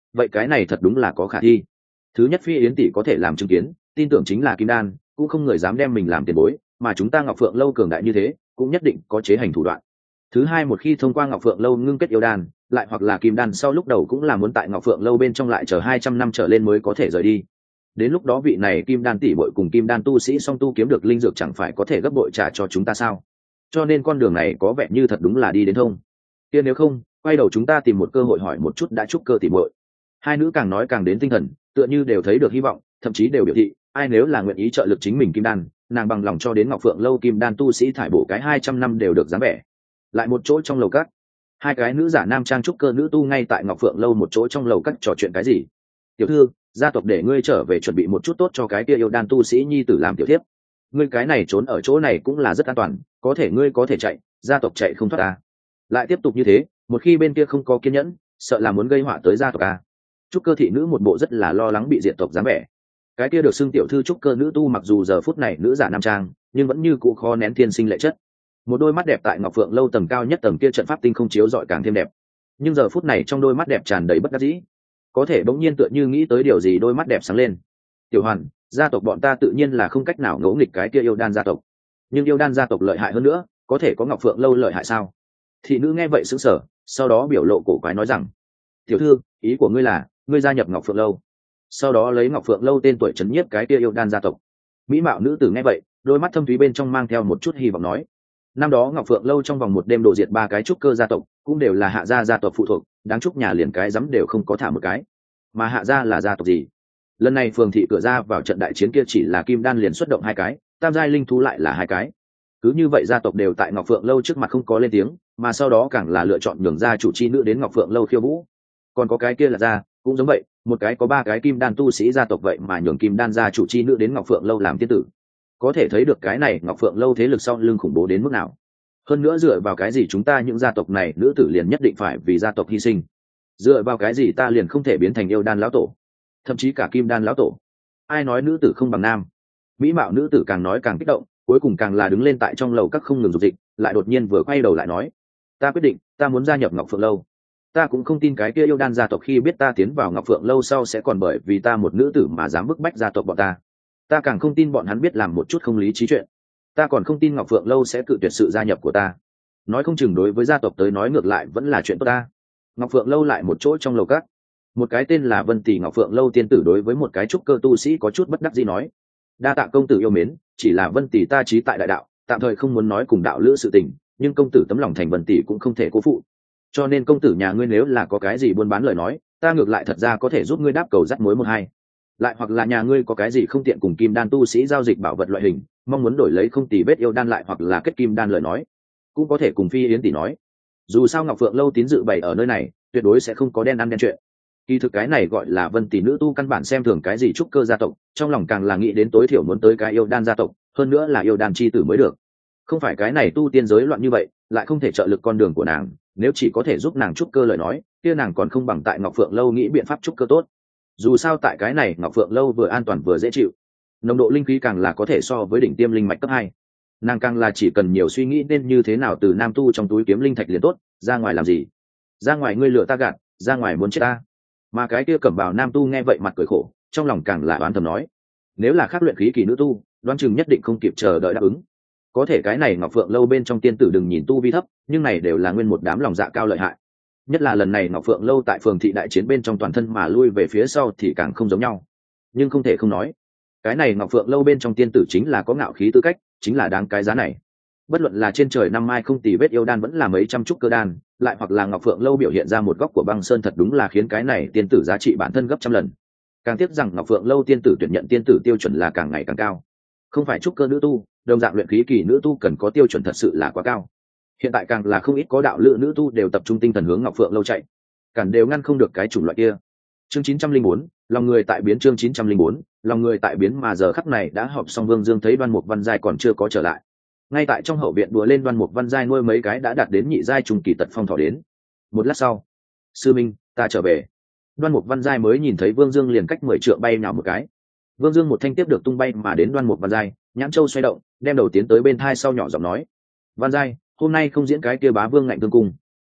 vậy cái này thật đúng là có khả thi. Thứ nhất, Phi Yến tỷ có thể làm chứng kiến, tin tưởng chính là kim đan, cũng không người dám đem mình làm tiền bối, mà chúng ta Ngọc Phượng lâu cường đại như thế, cũng nhất định có chế hành thủ đoạn. Thứ hai, một khi thông qua Ngọc Phượng lâu ngưng kết yêu đan, lại hoặc là kim đan, sau lúc đầu cũng là muốn tại Ngọc Phượng lâu bên trong lại chờ 200 năm trở lên mới có thể rời đi. Đến lúc đó vị này kim đan tỷ bội cùng kim đan tu sĩ song tu kiếm được linh dược chẳng phải có thể gấp bội trả cho chúng ta sao? Cho nên con đường này có vẻ như thật đúng là đi đến thông. Kia nếu không, quay đầu chúng ta tìm một cơ hội hỏi một chút đã trúc cơ tỷ bội. Hai nữ càng nói càng đến tinh thần, tựa như đều thấy được hy vọng, thậm chí đều biểu thị, ai nếu là nguyện ý trợ lực chính mình kim đan, nàng bằng lòng cho đến Ngọc Phượng lâu kim đan tu sĩ thải bổ cái 200 năm đều được dáng vẻ. Lại một chỗ trong lầu các, hai cái nữ giả nam trang trúc cơ nữ tu ngay tại Ngọc Phượng lâu một chỗ trong lầu các trò chuyện cái gì. Tiểu thư, gia tộc để ngươi trở về chuẩn bị một chút tốt cho cái kia yêu đan tu sĩ nhi tử làm tiểu thiếp. Ngươi cái này trốn ở chỗ này cũng là rất an toàn, có thể ngươi có thể chạy, gia tộc chạy không thoát ta. Lại tiếp tục như thế, một khi bên kia không có kiên nhẫn, sợ là muốn gây họa tới gia tộc ta. Trúc cơ thị nữ một bộ rất là lo lắng bị diệt tộc dáng vẻ. Cái kia được xưng tiểu thư trúc cơ nữ tu mặc dù giờ phút này nữ giả nam trang, nhưng vẫn như cũ khó nén thiên sinh lệ chất. Một đôi mắt đẹp tại Ngọc Phượng lâu tầng cao nhất tầng kia trận pháp tinh không chiếu rọi càng thêm đẹp. Nhưng giờ phút này trong đôi mắt đẹp tràn đầy bất đắc dĩ, có thể bỗng nhiên tựa như nghĩ tới điều gì, đôi mắt đẹp sáng lên. Tiểu Hoàn, gia tộc bọn ta tự nhiên là không cách nào ngỗ nghịch cái kia yêu đan gia tộc, nhưng yêu đan gia tộc lợi hại hơn nữa, có thể có Ngọc Phượng lâu lợi hại sao? Thị nữ nghe vậy sững sờ, sau đó biểu lộ cổ quái nói rằng, tiểu thư, ý của ngươi là ngươi gia nhập Ngọc Phượng lâu, sau đó lấy Ngọc Phượng lâu tên tuổi trấn nhiếp cái kia yêu đan gia tộc. Mỹ mạo nữ tử nghe vậy, đôi mắt thâm thúy bên trong mang theo một chút hy vọng nói, năm đó Ngọc Phượng lâu trong vòng một đêm độ diệt 3 cái trúc cơ gia tộc, cũng đều là Hạ gia tộc phụ thuộc, đáng chúc nhà liền cái dám đều không có thả một cái. Mà Hạ gia là gia tộc gì? Lần này phường thị cửa ra vào trận đại chiến kia chỉ là kim đan liền xuất động 2 cái, tam giai linh thú lại là 2 cái. Cứ như vậy gia tộc đều tại Ngọc Phượng lâu trước mặt không có lên tiếng, mà sau đó càng là lựa chọn nhường gia chủ chi nữ đến Ngọc Phượng lâu khiêu vũ. Còn có cái kia là gia, cũng giống vậy, một cái có 3 cái kim đan tu sĩ gia tộc vậy mà nhường kim đan gia chủ chi nữ đến Ngọc Phượng lâu làm tiên tử. Có thể thấy được cái này Ngọc Phượng lâu thế lực sau lưng khủng bố đến mức nào. Hơn nữa dựa vào cái gì chúng ta những gia tộc này nữ tử liền nhất định phải vì gia tộc hy sinh? Dựa vào cái gì ta liền không thể biến thành yêu đan lão tổ, thậm chí cả kim đan lão tổ? Ai nói nữ tử không bằng nam? Mỹ mạo nữ tử càng nói càng kích động, cuối cùng càng là đứng lên tại trong lầu các không ngừng dục dịch, lại đột nhiên vừa quay đầu lại nói, ta quyết định, ta muốn gia nhập Ngọc Phượng lâu. Ta cũng không tin cái kia yêu đan gia tộc khi biết ta tiến vào Ngọc Phượng lâu sau sẽ còn bởi vì ta một nữ tử mà dám bức bách gia tộc bọn ta. Ta càng không tin bọn hắn biết làm một chút không lý trí chuyện. Ta còn không tin Ngọc Phượng lâu sẽ cự tuyệt sự gia nhập của ta. Nói không chừng đối với gia tộc tới nói ngược lại vẫn là chuyện tốt ta. Ngọc Phượng lâu lại một chỗ trong lầu các, một cái tên là Vân Tỷ Ngọc Phượng lâu tiên tử đối với một cái trúc cơ tu sĩ có chút bất đắc dĩ nói, đa tạ công tử yêu mến, chỉ là Vân Tỷ ta trí tại đại đạo, tạm thời không muốn nói cùng đạo lữ sự tình, nhưng công tử tấm lòng thành Vân Tỷ cũng không thể cố phụ. Cho nên công tử nhà ngươi nếu là có cái gì buôn bán lời nói, ta ngược lại thật ra có thể giúp ngươi đáp cầu dắt mối một hai. Lại hoặc là nhà ngươi có cái gì không tiện cùng kim đan tu sĩ giao dịch bảo vật loại hình, mong muốn đổi lấy không tỷ vết yêu đan lại hoặc là kết kim đan lời nói, cũng có thể cùng Phi Yến tỷ nói. Dù sao Ngọc Phượng lâu tín dự bày ở nơi này, tuyệt đối sẽ không có đen ăn đen chuyện. Kỳ thực cái này gọi là Vân Tỷ nữ tu căn bản xem thường cái gì trúc cơ gia tộc, trong lòng càng là nghĩ đến tối thiểu muốn tới cái yêu đan gia tộc, hơn nữa là yêu đan chi tử mới được. Không phải cái này tu tiên giới loạn như vậy, lại không thể trợ lực con đường của nàng, nếu chỉ có thể giúp nàng trúc cơ lời nói, kia nàng còn không bằng tại Ngọc Phượng lâu nghĩ biện pháp trúc cơ tốt. Dù sao tại cái này Ngọc Phượng lâu vừa an toàn vừa dễ chịu, nồng độ linh khí càng là có thể so với đỉnh tiêm linh mạch cấp 2. Nàng càng là chỉ cần nhiều suy nghĩ nên như thế nào từ nam tu trong túi kiếm linh thạch liền tốt, ra ngoài làm gì? Ra ngoài ngươi lừa ta gạt, ra ngoài muốn chết ta. Mà cái kia cẩm bào nam tu nghe vậy mặt cười khổ, trong lòng càng là oán thầm nói, nếu là khác luyện khí kỳ nữ tu, đoán chừng nhất định không kịp chờ đợi đáp ứng. Có thể cái này Ngọc Phượng lâu bên trong tiên tử đừng nhìn tu vi thấp, nhưng này đều là nguyên một đám lòng dạ cao lợi hại. Nhất là lần này Ngọc Phượng lâu tại phường thị đại chiến bên trong toàn thân mà lui về phía sau thì càng không giống nhau. Nhưng không thể không nói, cái này Ngọc Phượng lâu bên trong tiên tử chính là có ngạo khí tư cách, chính là đáng cái giá này. Bất luận là trên trời năm mai không tì vết yêu đan vẫn là mấy trăm trúc cơ đan, lại hoặc là Ngọc Phượng lâu biểu hiện ra một góc của băng sơn, thật đúng là khiến cái này tiên tử giá trị bản thân gấp trăm lần. Càng tiếc rằng Ngọc Phượng lâu tiên tử tuyển nhận tiên tử tiêu chuẩn là càng ngày càng cao. Không phải trúc cơ nữ tu, đồng dạng luyện khí kỳ nữ tu cần có tiêu chuẩn thật sự là quá cao. Hiện tại càng là không ít có đạo lữ nữ tu đều tập trung tinh thần hướng Ngọc Phượng lâu chạy, cản đều ngăn không được cái chủng loại kia. Chương 904, lòng người tại biến. Chương 904, lòng người tại biến. Mà giờ khắc này đã họp xong, Vương Dương thấy Đoan Mục Văn Giai còn chưa có trở lại. Ngay tại trong hậu viện đùa lên, Đoan Mục Văn Giai nuôi mấy cái đã đạt đến nhị giai trùng kỳ tật phong thỏ đến. Một lát sau, sư minh, ta trở về. Đoan Mục Văn Giai mới nhìn thấy Vương Dương liền cách 10 trượng bay nhào một cái. Vương Dương một thanh tiếp được tung bay mà đến Đoan Mục Văn Giai, nhãn châu xoay động, đem đầu tiến tới bên thai sau nhỏ giọng nói, Văn Giai, hôm nay không diễn cái kia bá vương ngạnh thương cung.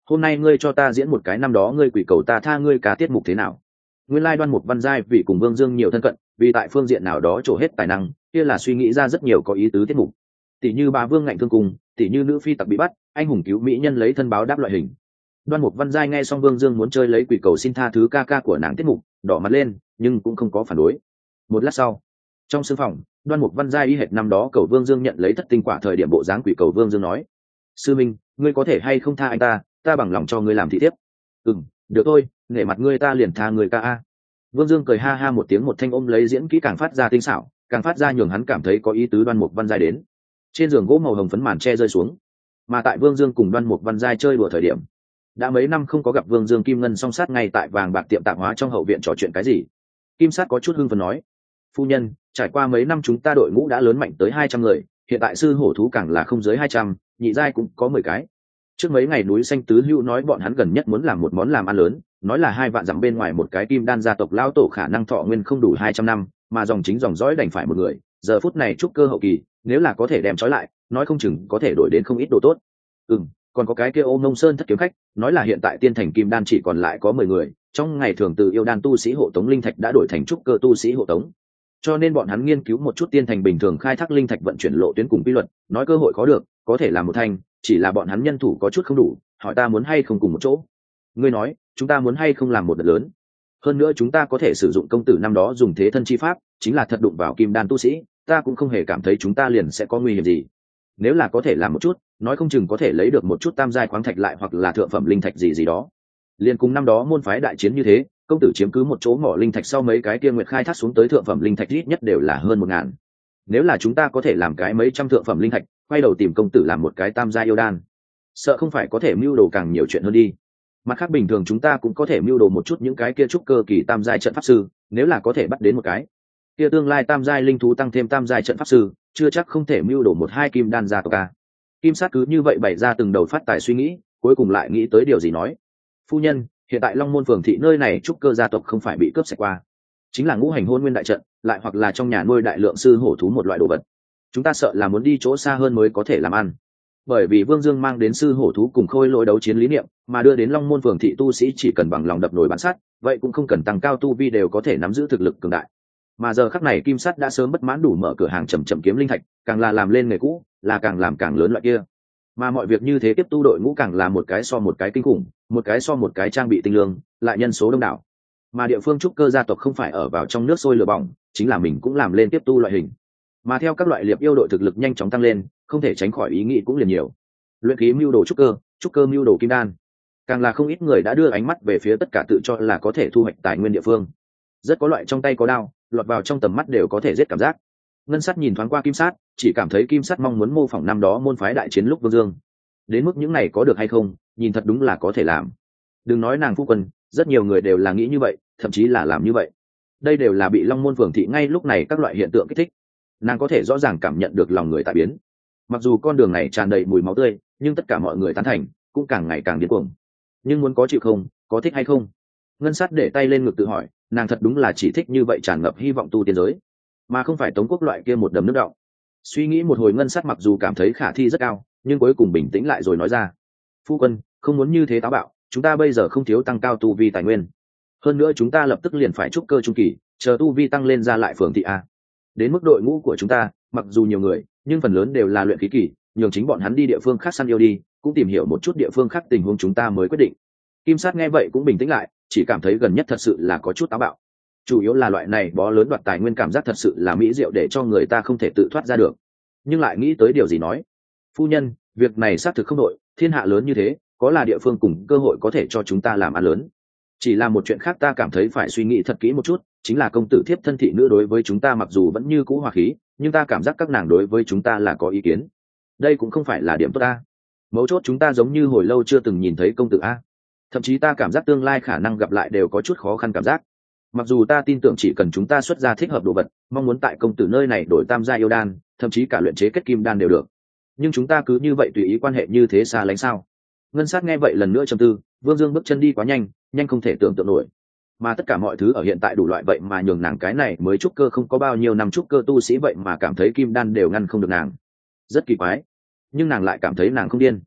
hôm nay ngươi cho ta diễn một cái năm đó ngươi quỷ cầu ta tha ngươi cá tiết mục thế nào? Nguyên lai Đoan Mục Văn Giai vì cùng Vương Dương nhiều thân cận, vì tại phương diện nào đó trổ hết tài năng, kia là suy nghĩ ra rất nhiều có ý tứ tiết mục. Tỷ như bà Vương ngạnh thương cùng, tỷ như nữ phi tặc bị bắt, anh hùng cứu mỹ nhân lấy thân báo đáp loại hình. Đoan Mục Văn Giai nghe xong Vương Dương muốn chơi lấy quỷ cầu xin tha thứ ca ca của nàng tiết mục, đỏ mặt lên, nhưng cũng không có phản đối. Một lát sau, trong sương phòng, Đoan Mục Văn Giai y hệt năm đó cầu Vương Dương nhận lấy thất tinh quả thời điểm bộ dáng quỷ cầu Vương Dương nói: "Sư minh, ngươi có thể hay không tha anh ta bằng lòng cho ngươi làm thị thiếp." Được thôi, nể mặt ngươi ta liền tha người ca a." Vương Dương cười ha ha một tiếng, một thanh ôm lấy diễn kỹ càng phát ra tinh xảo, càng phát ra nhường hắn cảm thấy có ý tứ Đoan Mục Văn Giai đến. Trên giường gỗ màu hồng phấn màn che rơi xuống, mà tại Vương Dương cùng Đoan Mục Văn Giai chơi đùa thời điểm, đã mấy năm không có gặp Vương Dương, Kim Ngân song sát ngay tại vàng bạc tiệm tạp hóa trong hậu viện trò chuyện cái gì. Kim Sát có chút hưng phấn nói: "Phu nhân, trải qua mấy năm chúng ta đội ngũ đã lớn mạnh tới 200 người, hiện tại sư hổ thú càng là không dưới 200, nhị giai cũng có 10 cái. Trước mấy ngày núi xanh tứ hữu nói bọn hắn gần nhất muốn làm một món làm ăn lớn, nói là 2 vạn dặm bên ngoài một cái kim đan gia tộc lão tổ khả năng thọ nguyên không đủ 200 năm, mà dòng chính dòng dõi đành phải một người, giờ phút này trúc cơ hậu kỳ, nếu là có thể đem trói lại, nói không chừng có thể đổi đến không ít đồ tốt. Còn có cái kia Ôm Nông Sơn thất kiếm khách, nói là hiện tại tiên thành kim đan chỉ còn lại có 10 người, trong ngày thường từ yêu đan tu sĩ hộ tống linh thạch đã đổi thành trúc cơ tu sĩ hộ tống. Cho nên bọn hắn nghiên cứu một chút tiên thành bình thường khai thác linh thạch vận chuyển lộ tuyến cùng quy luật, nói cơ hội có được, có thể làm một thành, chỉ là bọn hắn nhân thủ có chút không đủ, hỏi ta muốn hay không cùng một chỗ. Ngươi nói, chúng ta muốn hay không làm một đợt lớn. Hơn nữa chúng ta có thể sử dụng công tử năm đó dùng thế thân chi pháp, chính là thật đụng vào kim đan tu sĩ, ta cũng không hề cảm thấy chúng ta liền sẽ có nguy hiểm gì. Nếu là có thể làm một chút, nói không chừng có thể lấy được một chút tam giai khoáng thạch lại hoặc là thượng phẩm linh thạch gì đó. Liên cùng năm đó môn phái đại chiến như thế, công tử chiếm cứ một chỗ mỏ linh thạch sau mấy cái kia nguyệt khai thác xuống tới thượng phẩm linh thạch ít nhất đều là hơn 1000. Nếu là chúng ta có thể làm cái mấy trăm thượng phẩm linh thạch, quay đầu tìm công tử làm một cái tam giai yêu đan, sợ không phải có thể mưu đồ càng nhiều chuyện hơn đi. Mặt khác bình thường chúng ta cũng có thể mưu đồ một chút những cái kia trúc cơ kỳ tam giai trận pháp sư, nếu là có thể bắt đến một cái kia tương lai tam giai linh thú tăng thêm tam giai trận pháp sư, chưa chắc không thể mưu đồ 1-2 kim đan gia tộc ca. Kim Sát cứ như vậy bày ra từng đầu phát tài suy nghĩ, cuối cùng lại nghĩ tới điều gì nói: "Phu nhân, hiện tại Long Môn phường thị nơi này trúc cơ gia tộc không phải bị cướp sạch qua, chính là ngũ hành hôn nguyên đại trận, lại hoặc là trong nhà nuôi đại lượng sư hổ thú một loại đồ vật. Chúng ta sợ là muốn đi chỗ xa hơn mới có thể làm ăn. Bởi vì Vương Dương mang đến sư hổ thú cùng khôi lỗi đấu chiến lý niệm, mà đưa đến Long Môn phường thị tu sĩ chỉ cần bằng lòng đập nồi bán sắt, vậy cũng không cần tăng cao tu vi đều có thể nắm giữ thực lực cường đại. Mà giờ khắc này Kim Sắt đã sớm bất mãn đủ mở cửa hàng chậm chậm kiếm linh thạch, càng là làm lên nghề cũ, là càng làm càng lớn loại kia. Mà mọi việc như thế tiếp tu đội ngũ càng là một cái so một cái kinh khủng, một cái so một cái trang bị tinh lương, lại nhân số đông đảo. Mà địa phương trúc cơ gia tộc không phải ở vào trong nước sôi lửa bỏng, chính là mình cũng làm lên tiếp tu loại hình. Mà theo các loại liệp yêu đội thực lực nhanh chóng tăng lên, không thể tránh khỏi ý nghĩ cũng liền nhiều. Luyện khí mưu đồ trúc cơ mưu đồ kim đan, càng là không ít người đã đưa ánh mắt về phía tất cả tự cho là có thể thu hoạch tài nguyên địa phương. Rất có loại trong tay có đao, lọt vào trong tầm mắt đều có thể giết cảm giác. Ngân Sắt nhìn thoáng qua Kim Sát, chỉ cảm thấy Kim Sắt mong muốn mô phỏng năm đó môn phái đại chiến lúc Vương Dương. Đến mức những này có được hay không, nhìn thật đúng là có thể làm. Đừng nói nàng phu quân, rất nhiều người đều là nghĩ như vậy, thậm chí là làm như vậy. Đây đều là bị Long Môn phường thị ngay lúc này các loại hiện tượng kích thích. Nàng có thể rõ ràng cảm nhận được lòng người tại biến. Mặc dù con đường này tràn đầy mùi máu tươi, nhưng tất cả mọi người tán thành, cũng càng ngày càng điên cuồng. Nhưng muốn có chịu không, có thích hay không? Ngân Sắt để tay lên ngực tự hỏi, nàng thật đúng là chỉ thích như vậy tràn ngập hy vọng tu tiên giới, mà không phải Tống Quốc loại kia một đầm nước đọng. Suy nghĩ một hồi Ngân Sắt mặc dù cảm thấy khả thi rất cao, nhưng cuối cùng bình tĩnh lại rồi nói ra: "Phu quân, không muốn như thế táo bạo, chúng ta bây giờ không thiếu tăng cao tu vi tài nguyên. Hơn nữa chúng ta lập tức liền phải trúc cơ trung kỳ, chờ tu vi tăng lên ra lại phường thị a. Đến mức đội ngũ của chúng ta, mặc dù nhiều người, nhưng phần lớn đều là luyện khí kỳ, nhường chính bọn hắn đi địa phương khác săn yêu đi, cũng tìm hiểu một chút địa phương khác tình huống chúng ta mới quyết định." Kim Sát nghe vậy cũng bình tĩnh lại, chỉ cảm thấy gần nhất thật sự là có chút táo bạo. Chủ yếu là loại này bó lớn đoạt tài nguyên cảm giác thật sự là mỹ diệu để cho người ta không thể tự thoát ra được. Nhưng lại nghĩ tới điều gì nói: "Phu nhân, việc này xác thực không đội, thiên hạ lớn như thế, có là địa phương cùng cơ hội có thể cho chúng ta làm ăn lớn. Chỉ là một chuyện khác ta cảm thấy phải suy nghĩ thật kỹ một chút, chính là công tử thiếp thân thị nữ đối với chúng ta mặc dù vẫn như cũ hòa khí, nhưng ta cảm giác các nàng đối với chúng ta là có ý kiến. Đây cũng không phải là điểm tốt ta. Mấu chốt chúng ta giống như hồi lâu chưa từng nhìn thấy công tử a. Thậm chí ta cảm giác tương lai khả năng gặp lại đều có chút khó khăn cảm giác. Mặc dù ta tin tưởng chỉ cần chúng ta xuất ra thích hợp đồ vật, mong muốn tại công tử nơi này đổi tam gia yêu đan, thậm chí cả luyện chế kết kim đan đều được. Nhưng chúng ta cứ như vậy tùy ý quan hệ như thế xa lánh sao?" Ngân Sát nghe vậy lần nữa trầm tư, Vương Dương bước chân đi quá nhanh, nhanh không thể tưởng tượng nổi. Mà tất cả mọi thứ ở hiện tại đủ loại vậy mà nhường nàng cái này mới trúc cơ không có bao nhiêu năm trúc cơ tu sĩ vậy mà cảm thấy kim đan đều ngăn không được nàng. Rất kỳ quái, nhưng nàng lại cảm thấy nàng không điên.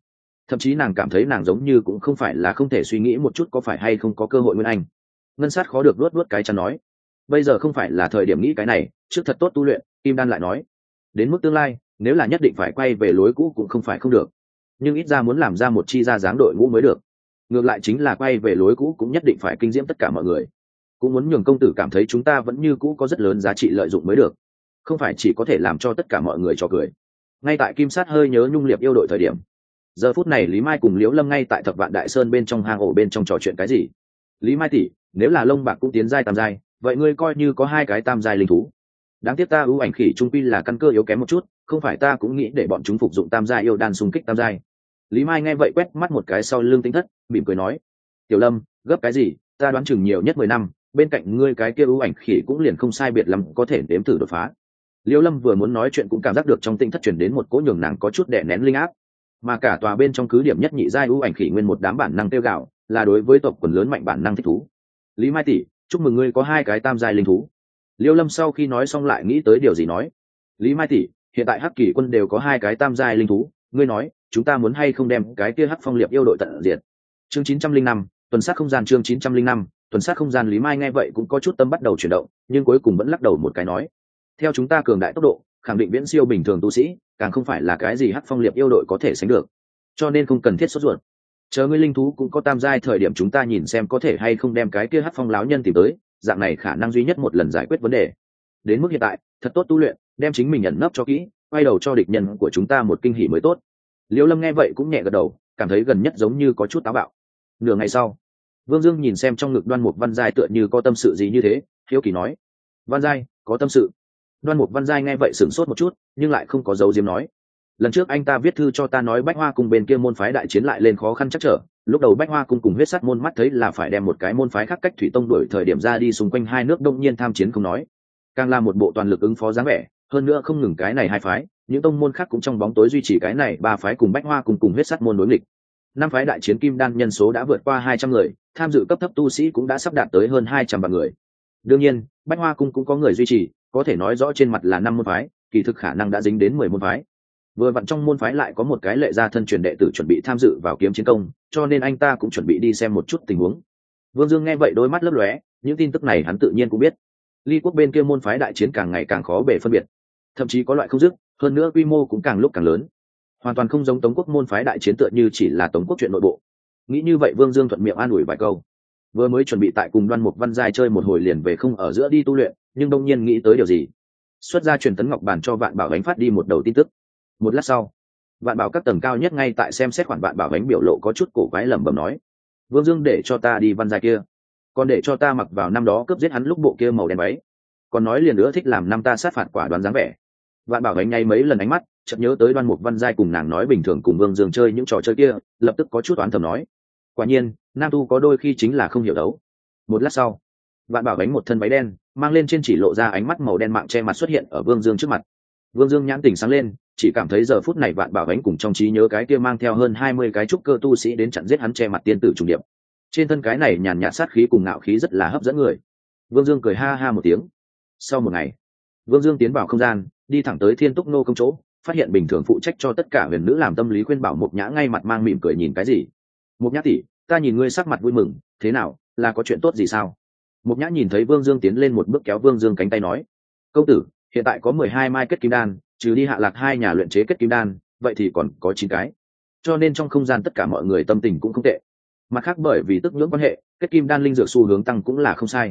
thậm chí nàng cảm thấy nàng giống như cũng không phải là không thể suy nghĩ một chút có phải hay không có cơ hội nguyên anh. Ngân sát khó được luốt cái chắn nói, bây giờ không phải là thời điểm nghĩ cái này, trước thật tốt tu luyện. Kim Đan lại nói, đến mức tương lai nếu là nhất định phải quay về lối cũ cũng không phải không được, nhưng ít ra muốn làm ra một chi ra dáng đội ngũ mới được. Ngược lại chính là quay về lối cũ cũng nhất định phải kinh diễm tất cả mọi người, cũng muốn nhường công tử cảm thấy chúng ta vẫn như cũ có rất lớn giá trị lợi dụng mới được, không phải chỉ có thể làm cho tất cả mọi người cho cười. Ngay tại Kim Sát hơi nhớ nhung liệp yêu đội thời điểm, giờ phút này Lý Mai cùng Liễu Lâm ngay tại Thập Vạn Đại Sơn bên trong hang ổ bên trong trò chuyện cái gì. Lý Mai tỷ, nếu là lông bạc cũng tiến giai tam giai, vậy ngươi coi như có 2 cái tam giai linh thú. Đáng tiếc ta ưu ảnh khỉ trung quy là căn cơ yếu kém một chút, không phải ta cũng nghĩ để bọn chúng phục dụng tam giai yêu đan xung kích tam giai. Lý Mai nghe vậy quét mắt một cái sau lưng Tinh Thất, mỉm cười nói, Tiểu Lâm, gấp cái gì, ta đoán chừng nhiều nhất 10 năm, bên cạnh ngươi cái kia ưu ảnh khỉ cũng liền không sai biệt lắm có thể đếm thử đột phá. Liễu Lâm vừa muốn nói chuyện cũng cảm giác được trong Tinh Thất truyền đến một cỗ nhường nàng có chút đè nén linh áp, mà cả tòa bên trong cứ điểm nhất nhị giai ưu ảnh khỉ nguyên một đám bản năng tiêu gạo, là đối với tộc quần lớn mạnh bản năng thích thú. Lý Mai tỷ, chúc mừng ngươi có 2 cái tam giai linh thú. Liễu Lâm sau khi nói xong lại nghĩ tới điều gì nói, Lý Mai tỷ, hiện tại Hắc Kỳ quân đều có 2 cái tam giai linh thú, ngươi nói chúng ta muốn hay không đem cái kia Hắc Phong Liệp yêu đội tận diệt. Chương 905, tuần sát không gian. Chương 905, tuần sát không gian. Lý Mai nghe vậy cũng có chút tâm bắt đầu chuyển động, nhưng cuối cùng vẫn lắc đầu một cái nói, theo chúng ta cường đại tốc độ, khẳng định viễn siêu bình thường tu sĩ, càng không phải là cái gì Hắc Phong Liệp yêu đội có thể sánh được, cho nên không cần thiết sốt ruột. Chờ ngươi linh thú cũng có tam giai thời điểm chúng ta nhìn xem có thể hay không đem cái kia Hắc Phong láo nhân tìm tới, dạng này khả năng duy nhất một lần giải quyết vấn đề. Đến mức hiện tại, thật tốt tu luyện, đem chính mình nhận nấp cho kỹ, quay đầu cho địch nhân của chúng ta một kinh hỉ mới tốt. Liễu Lâm nghe vậy cũng nhẹ gật đầu, cảm thấy gần nhất giống như có chút táo bạo. Nửa ngày sau, Vương Dương nhìn xem trong ngực Đoan Mục Văn Giai tựa như có tâm sự gì như thế, hiếu kỳ nói, Văn Giai, có tâm sự? Đoan Mục Văn Giai nghe vậy sửng sốt một chút, nhưng lại không có dấu diếm nói, lần trước anh ta viết thư cho ta nói Bách Hoa Cung bên kia môn phái đại chiến lại lên khó khăn chắc trở, lúc đầu Bách Hoa Cung cùng Huyết Sắt môn mắt thấy là phải đem một cái môn phái khác cách Thủy Tông đuổi thời điểm ra đi xung quanh hai nước đông nhiên tham chiến không nói, càng là một bộ toàn lực ứng phó dáng vẻ, hơn nữa không ngừng cái này hai phái, những tông môn khác cũng trong bóng tối duy trì cái này ba phái cùng Bách Hoa Cung cùng Huyết Sắt môn đối nghịch. Năm phái đại chiến kim đan nhân số đã vượt qua 200 người, tham dự cấp thấp tu sĩ cũng đã sắp đạt tới hơn 200 vạn người. Đương nhiên, Bách Hoa Cung cũng có người duy trì, có thể nói rõ trên mặt là 5 môn phái, kỳ thực khả năng đã dính đến 10 môn phái. Vừa vặn trong môn phái lại có một cái lệ gia thân truyền đệ tử chuẩn bị tham dự vào kiếm chiến công, cho nên anh ta cũng chuẩn bị đi xem một chút tình huống. Vương Dương nghe vậy đôi mắt lấp lóe, những tin tức này hắn tự nhiên cũng biết. Ly quốc bên kia môn phái đại chiến càng ngày càng khó bề phân biệt, thậm chí có loại không dứt, hơn nữa quy mô cũng càng lúc càng lớn. Hoàn toàn không giống Tống quốc môn phái đại chiến tựa như chỉ là Tống quốc chuyện nội bộ. Nghĩ như vậy Vương Dương thuận miệng an ủi vài câu. Vừa mới chuẩn bị tại cùng Đoan Mục Văn Giai chơi một hồi liền về không ở giữa đi tu luyện, nhưng đông nhiên nghĩ tới điều gì, xuất ra truyền tấn ngọc bàn cho Vạn Bảo Ánh phát đi một đầu tin tức. Một lát sau, Vạn Bảo các tầng cao nhất ngay tại xem xét khoản Vạn Bảo Ánh biểu lộ có chút cổ quái lẩm bẩm nói, Vương Dương để cho ta đi Văn Giai kia, còn để cho ta mặc vào năm đó cướp giết hắn lúc bộ kia màu đen váy, còn nói liền nữa thích làm năm ta sát phạt quả đoán dáng vẻ. Vạn Bảo Ánh ngay mấy lần ánh mắt chợt nhớ tới Đoan Mục Văn Giai cùng nàng nói bình thường cùng Vương Dương chơi những trò chơi kia, lập tức có chút oán thầm nói, quả nhiên nam tu có đôi khi chính là không hiểu đấu. Một lát sau, Vạn Bảo Ánh một thân váy đen mang lên trên chỉ lộ ra ánh mắt màu đen mạng che mặt xuất hiện ở Vương Dương trước mặt. Vương Dương nhãn tỉnh sáng lên, chỉ cảm thấy giờ phút này Vạn Bảo Ánh cùng trong trí nhớ cái kia mang theo hơn 20 cái trúc cơ tu sĩ đến chặn giết hắn che mặt tiên tử trùng điệp. Trên thân cái này nhàn nhạt sát khí cùng ngạo khí rất là hấp dẫn người. Vương Dương cười ha ha một tiếng. Sau một ngày, Vương Dương tiến vào không gian, đi thẳng tới Thiên Túc Nô công chỗ, phát hiện bình thường phụ trách cho tất cả huyền nữ làm tâm lý khuyên bảo Mục Nhã ngay mặt mang mỉm cười nhìn cái gì. Mục Nhã tỷ, ta nhìn ngươi sắc mặt vui mừng, thế nào, là có chuyện tốt gì sao? Mục Nhã nhìn thấy Vương Dương tiến lên một bước kéo Vương Dương cánh tay nói, công tử, hiện tại có 12 mai kết kim đan, trừ đi Hạ Lạc hai nhà luyện chế kết kim đan, vậy thì còn có 9 cái. Cho nên trong không gian tất cả mọi người tâm tình cũng không tệ. Mặt khác bởi vì tức nhưỡng quan hệ, kết kim đan linh dược xu hướng tăng cũng là không sai.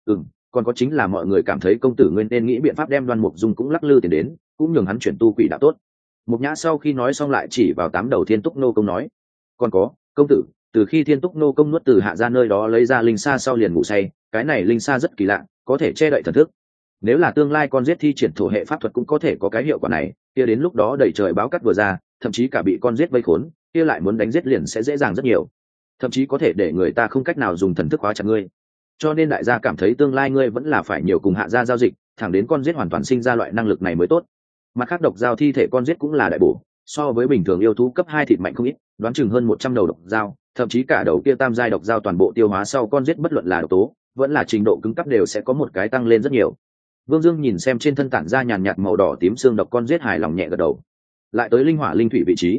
Còn có chính là mọi người cảm thấy công tử nguyên nên nghĩ biện pháp đem Đoan Mục Dung cũng lắc lư tiền đến, cũng nhường hắn chuyển tu quỷ đạo tốt. Mục Nhã sau khi nói xong lại chỉ vào 8 đầu Thiên Túc Nô công nói, còn có, công tử, từ khi Thiên Túc Nô công nuốt từ Hạ gia nơi đó lấy ra linh sa sau liền ngủ say, cái này linh sa rất kỳ lạ, có thể che đậy thần thức. Nếu là tương lai con giết thi triển thổ hệ pháp thuật cũng có thể có cái hiệu quả này, kia đến lúc đó đẩy trời báo cắt vừa ra, thậm chí cả bị con giết vây khốn, kia lại muốn đánh giết liền sẽ dễ dàng rất nhiều, thậm chí có thể để người ta không cách nào dùng thần thức khóa chặt ngươi. Cho nên đại gia cảm thấy tương lai ngươi vẫn là phải nhiều cùng Hạ gia giao dịch, thẳng đến con giết hoàn toàn sinh ra loại năng lực này mới tốt. Mặt khác độc giao thi thể con giết cũng là đại bổ, so với bình thường yêu thú cấp 2 thịt mạnh không ít, đoán chừng hơn 100 đầu độc giao, thậm chí cả đầu kia tam giai độc giao toàn bộ tiêu hóa sau con giết bất luận là độc tố, vẫn là trình độ cứng cấp đều sẽ có một cái tăng lên rất nhiều. Vương Dương nhìn xem trên thân tản ra nhàn nhạt màu đỏ tím xương độc con giết hài lòng nhẹ gật đầu. Lại tới linh hỏa linh thủy vị trí,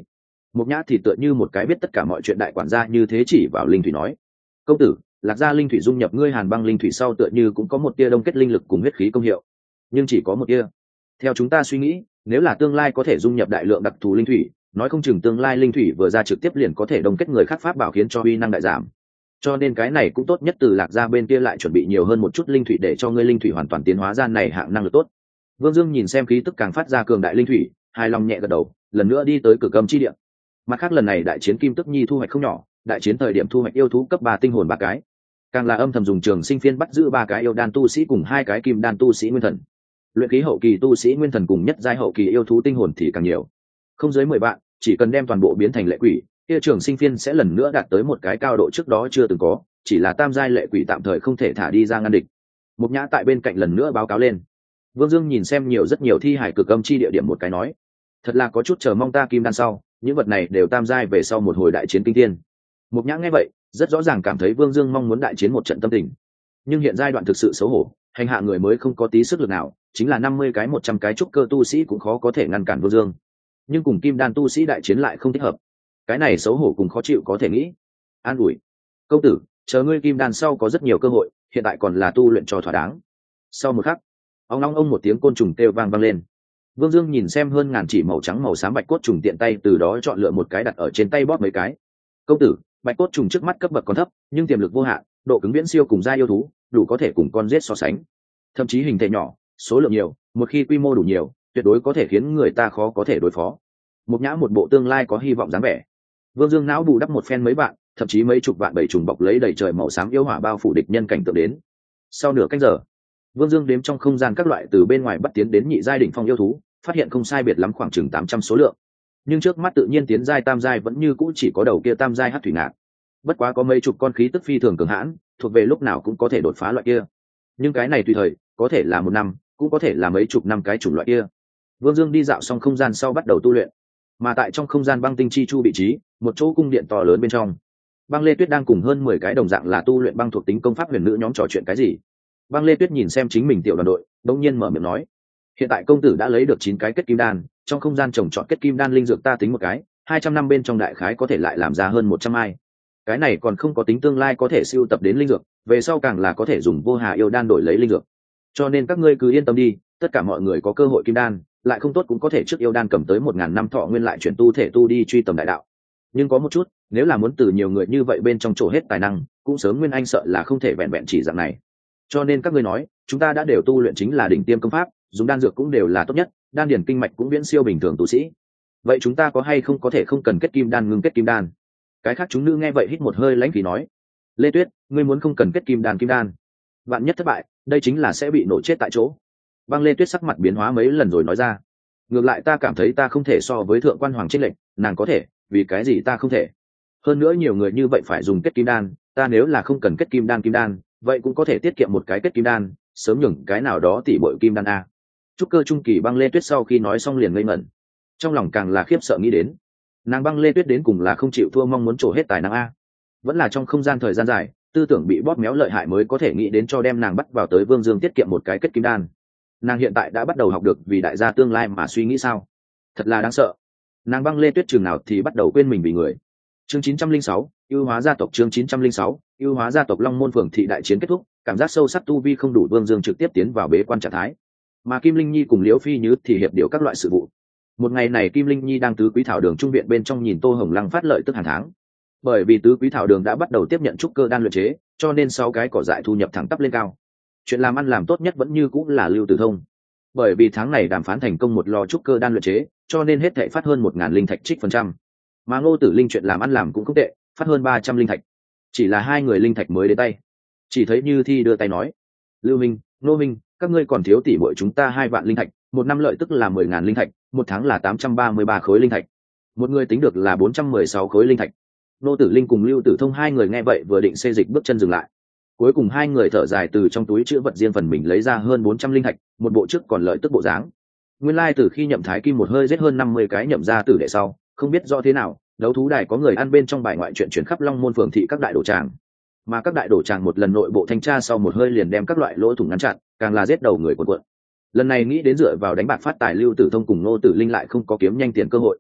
Mục Nhã thì tựa như một cái biết tất cả mọi chuyện đại quản gia như thế chỉ vào linh thủy nói: công tử, Lạc gia linh thủy dung nhập ngươi Hàn băng linh thủy sau tựa như cũng có một tia đông kết linh lực cùng huyết khí công hiệu, nhưng chỉ có một tia. Theo chúng ta suy nghĩ, nếu là tương lai có thể dung nhập đại lượng đặc thù linh thủy, nói không chừng tương lai linh thủy vừa ra trực tiếp liền có thể đông kết người khác pháp bảo khiến cho uy năng đại giảm. Cho nên cái này cũng tốt nhất từ Lạc gia bên kia lại chuẩn bị nhiều hơn một chút linh thủy để cho ngươi linh thủy hoàn toàn tiến hóa ra này hạng năng lực tốt. Vương Dương nhìn xem khí tức càng phát ra cường đại linh thủy, hài lòng nhẹ gật đầu, lần nữa đi tới Cực Âm chi địa. Mặt khác lần này đại chiến Kim Tức Nhi thu hoạch không nhỏ, đại chiến thời điểm thu hoạch yêu thú cấp 3 tinh hồn 3 cái, càng là âm thầm dùng trường sinh phiên bắt giữ 3 cái yêu đan tu sĩ cùng 2 cái kim đan tu sĩ nguyên thần. Luyện khí hậu kỳ tu sĩ nguyên thần cùng nhất giai hậu kỳ yêu thú tinh hồn thì càng nhiều, không dưới 10 vạn, chỉ cần đem toàn bộ biến thành lệ quỷ, kia trường sinh phiên sẽ lần nữa đạt tới một cái cao độ trước đó chưa từng có, chỉ là tam giai lệ quỷ tạm thời không thể thả đi ra ngăn địch. Mục Nhã tại bên cạnh lần nữa báo cáo lên. Vương Dương nhìn xem rất nhiều thi hải Cực Âm chi địa điểm một cái nói: thật là có chút chờ mong ta kim đan sau, những vật này đều tam giai về sau một hồi đại chiến kinh thiên. Mục Nhã nghe vậy, rất rõ ràng cảm thấy Vương Dương mong muốn đại chiến một trận tâm tình. Nhưng hiện giai đoạn thực sự xấu hổ, hành hạ người mới không có tí sức lực nào, chính là 50 cái 100 cái trúc cơ tu sĩ cũng khó có thể ngăn cản Vương Dương. Nhưng cùng kim đan tu sĩ đại chiến lại không thích hợp. Cái này xấu hổ cùng khó chịu có thể nghĩ. An ủi: công tử, chờ ngươi kim đan sau có rất nhiều cơ hội, hiện tại còn là tu luyện cho thỏa đáng. Sau một khắc, ong ong ong một tiếng côn trùng kêu vang lên. Vương Dương nhìn xem hơn ngàn chỉ màu trắng màu xám bạch cốt trùng tiện tay từ đó chọn lựa một cái đặt ở trên tay bóp mấy cái. công tử, bạch cốt trùng trước mắt cấp bậc còn thấp, nhưng tiềm lực vô hạn, độ cứng viễn siêu cùng gia yêu thú, đủ có thể cùng con giết so sánh. Thậm chí hình thể nhỏ, số lượng nhiều, một khi quy mô đủ nhiều, tuyệt đối có thể khiến người ta khó có thể đối phó. Mục Nhã một bộ tương lai có hy vọng dáng vẻ. Vương Dương não bù đắp một phen mấy bạn, thậm chí mấy chục vạn bảy trùng bọc lấy đầy trời màu xám yêu hỏa bao phủ địch nhân cảnh tượng đến. Sau nửa canh giờ, Vương Dương đếm trong không gian các loại từ bên ngoài bắt tiến đến nhị giai đỉnh phong yêu thú, phát hiện không sai biệt lắm khoảng chừng 800 số lượng. Nhưng trước mắt tự nhiên tiến giai tam giai vẫn như cũ chỉ có đầu kia tam giai hắc thủy ngạc. Bất quá có mấy chục con khí tức phi thường cường hãn, thuộc về lúc nào cũng có thể đột phá loại kia. Nhưng cái này tùy thời, có thể là một năm, cũng có thể là mấy chục năm cái chủng loại kia. Vương Dương đi dạo xong không gian sau bắt đầu tu luyện. Mà tại trong không gian băng tinh chi chu vị trí, một chỗ cung điện to lớn bên trong, Băng Lê Tuyết đang cùng hơn 10 cái đồng dạng là tu luyện băng thuộc tính công pháp huyền nữ nhóm trò chuyện cái gì. Băng Lê Tuyết nhìn xem chính mình tiểu đoàn đội, đống nhiên mở miệng nói: hiện tại công tử đã lấy được 9 cái kết kim đan, trong không gian trồng trọt kết kim đan linh dược ta tính một cái, 200 năm bên trong đại khái có thể lại làm ra hơn 100 ai. Cái này còn không có tính tương lai có thể siêu tập đến linh dược, về sau càng là có thể dùng vô hà yêu đan đổi lấy linh dược. Cho nên các ngươi cứ yên tâm đi, tất cả mọi người có cơ hội kim đan, lại không tốt cũng có thể trước yêu đan cầm tới 1000 năm thọ nguyên lại chuyển tu thể tu đi truy tầm đại đạo. Nhưng có một chút, nếu là muốn từ nhiều người như vậy bên trong trổ hết tài năng, cũng sớm nguyên anh sợ là không thể vẹn vẹn chỉ dạng này. Cho nên các ngươi nói, chúng ta đã đều tu luyện chính là đỉnh tiêm công pháp, dùng đan dược cũng đều là tốt nhất, đan điển kinh mạch cũng viễn siêu bình thường tu sĩ. Vậy chúng ta có hay không có thể không cần kết kim đan ngưng kết kim đan? Cái khác chúng nữ nghe vậy hít một hơi lãnh khí nói: Lê Tuyết, ngươi muốn không cần kết kim đan, vạn nhất thất bại, đây chính là sẽ bị nổ chết tại chỗ. Băng Lê Tuyết sắc mặt biến hóa mấy lần rồi nói ra: ngược lại ta cảm thấy ta không thể so với thượng quan hoàng trinh lệnh, nàng có thể, vì cái gì ta không thể? Hơn nữa nhiều người như vậy phải dùng kết kim đan, ta nếu là không cần kết kim đan, vậy cũng có thể tiết kiệm một cái kết kim đan, sớm nhường cái nào đó tỷ bội kim đan a. Trúc cơ trung kỳ Băng Lê Tuyết sau khi nói xong liền ngây ngẩn, trong lòng càng là khiếp sợ nghĩ đến, nàng Băng Lê Tuyết đến cùng là không chịu thua mong muốn trổ hết tài năng a, vẫn là trong không gian thời gian dài, tư tưởng bị bóp méo lợi hại mới có thể nghĩ đến cho đem nàng bắt vào tới Vương Dương tiết kiệm một cái kết kim đan. Nàng hiện tại đã bắt đầu học được vì đại gia tương lai mà suy nghĩ sao? Thật là đáng sợ. Nàng Băng Lê Tuyết chừng nào thì bắt đầu quên mình vì người. Chương 906, ưu hóa gia tộc. Chương 906, ưu hóa gia tộc. Long Môn Phường thị đại chiến kết thúc, cảm giác sâu sắc tu vi không đủ, Vương Dương trực tiếp tiến vào bế quan trạng thái. Mà Kim Linh Nhi cùng Liễu Phi Như thì hiệp điều các loại sự vụ. Một ngày này Kim Linh Nhi đang tứ quý thảo đường trung viện bên trong nhìn Tô Hồng Lăng phát lợi tức hàng tháng. Bởi vì tứ quý thảo đường đã bắt đầu tiếp nhận trúc cơ đan luyện chế, cho nên sau cái cỏ dại thu nhập thẳng tắp lên cao. Chuyện làm ăn làm tốt nhất vẫn như cũng là Lưu Tử Thông. Bởi vì tháng này đàm phán thành công một lò trúc cơ đan luyện chế, cho nên hết thảy phát hơn 1000 linh thạch trích phần trăm. Mà Ngô Tử Linh chuyện làm ăn làm cũng không tệ, phát hơn 300 linh thạch. Chỉ là 2 người linh thạch mới đến tay. Chỉ thấy Như Thi đưa tay nói: Lưu Minh, Nô Minh, các ngươi còn thiếu tỷ muội chúng ta 2 vạn linh thạch, một năm lợi tức là 10.000 linh thạch, một tháng là 833 khối linh thạch. Một người tính được là 416 khối linh thạch. Ngô Tử Linh cùng Lưu Tử Thông 2 người nghe vậy vừa định xê dịch bước chân dừng lại. Cuối cùng 2 người thở dài từ trong túi trữ vật riêng phần mình lấy ra hơn 400 linh thạch, một bộ trước còn lợi tức bộ dáng. Nguyên lai từ khi Nhậm Thái Kim một hơi giết hơn 50 cái nhậm gia tử đệ sau, không biết rõ thế nào, đấu thú đài có người ăn bên trong bài ngoại chuyện chuyển khắp Long Môn Phường thị các đại đổ tràng. Mà các đại đổ tràng một lần nội bộ thanh tra sau một hơi liền đem các loại lỗ thủng ngăn chặn, càng là giết đầu người cuộn cuộn. Lần này nghĩ đến dựa vào đánh bạc phát tài, Lưu Tử Thông cùng Ngô Tử Linh lại không có kiếm nhanh tiền cơ hội.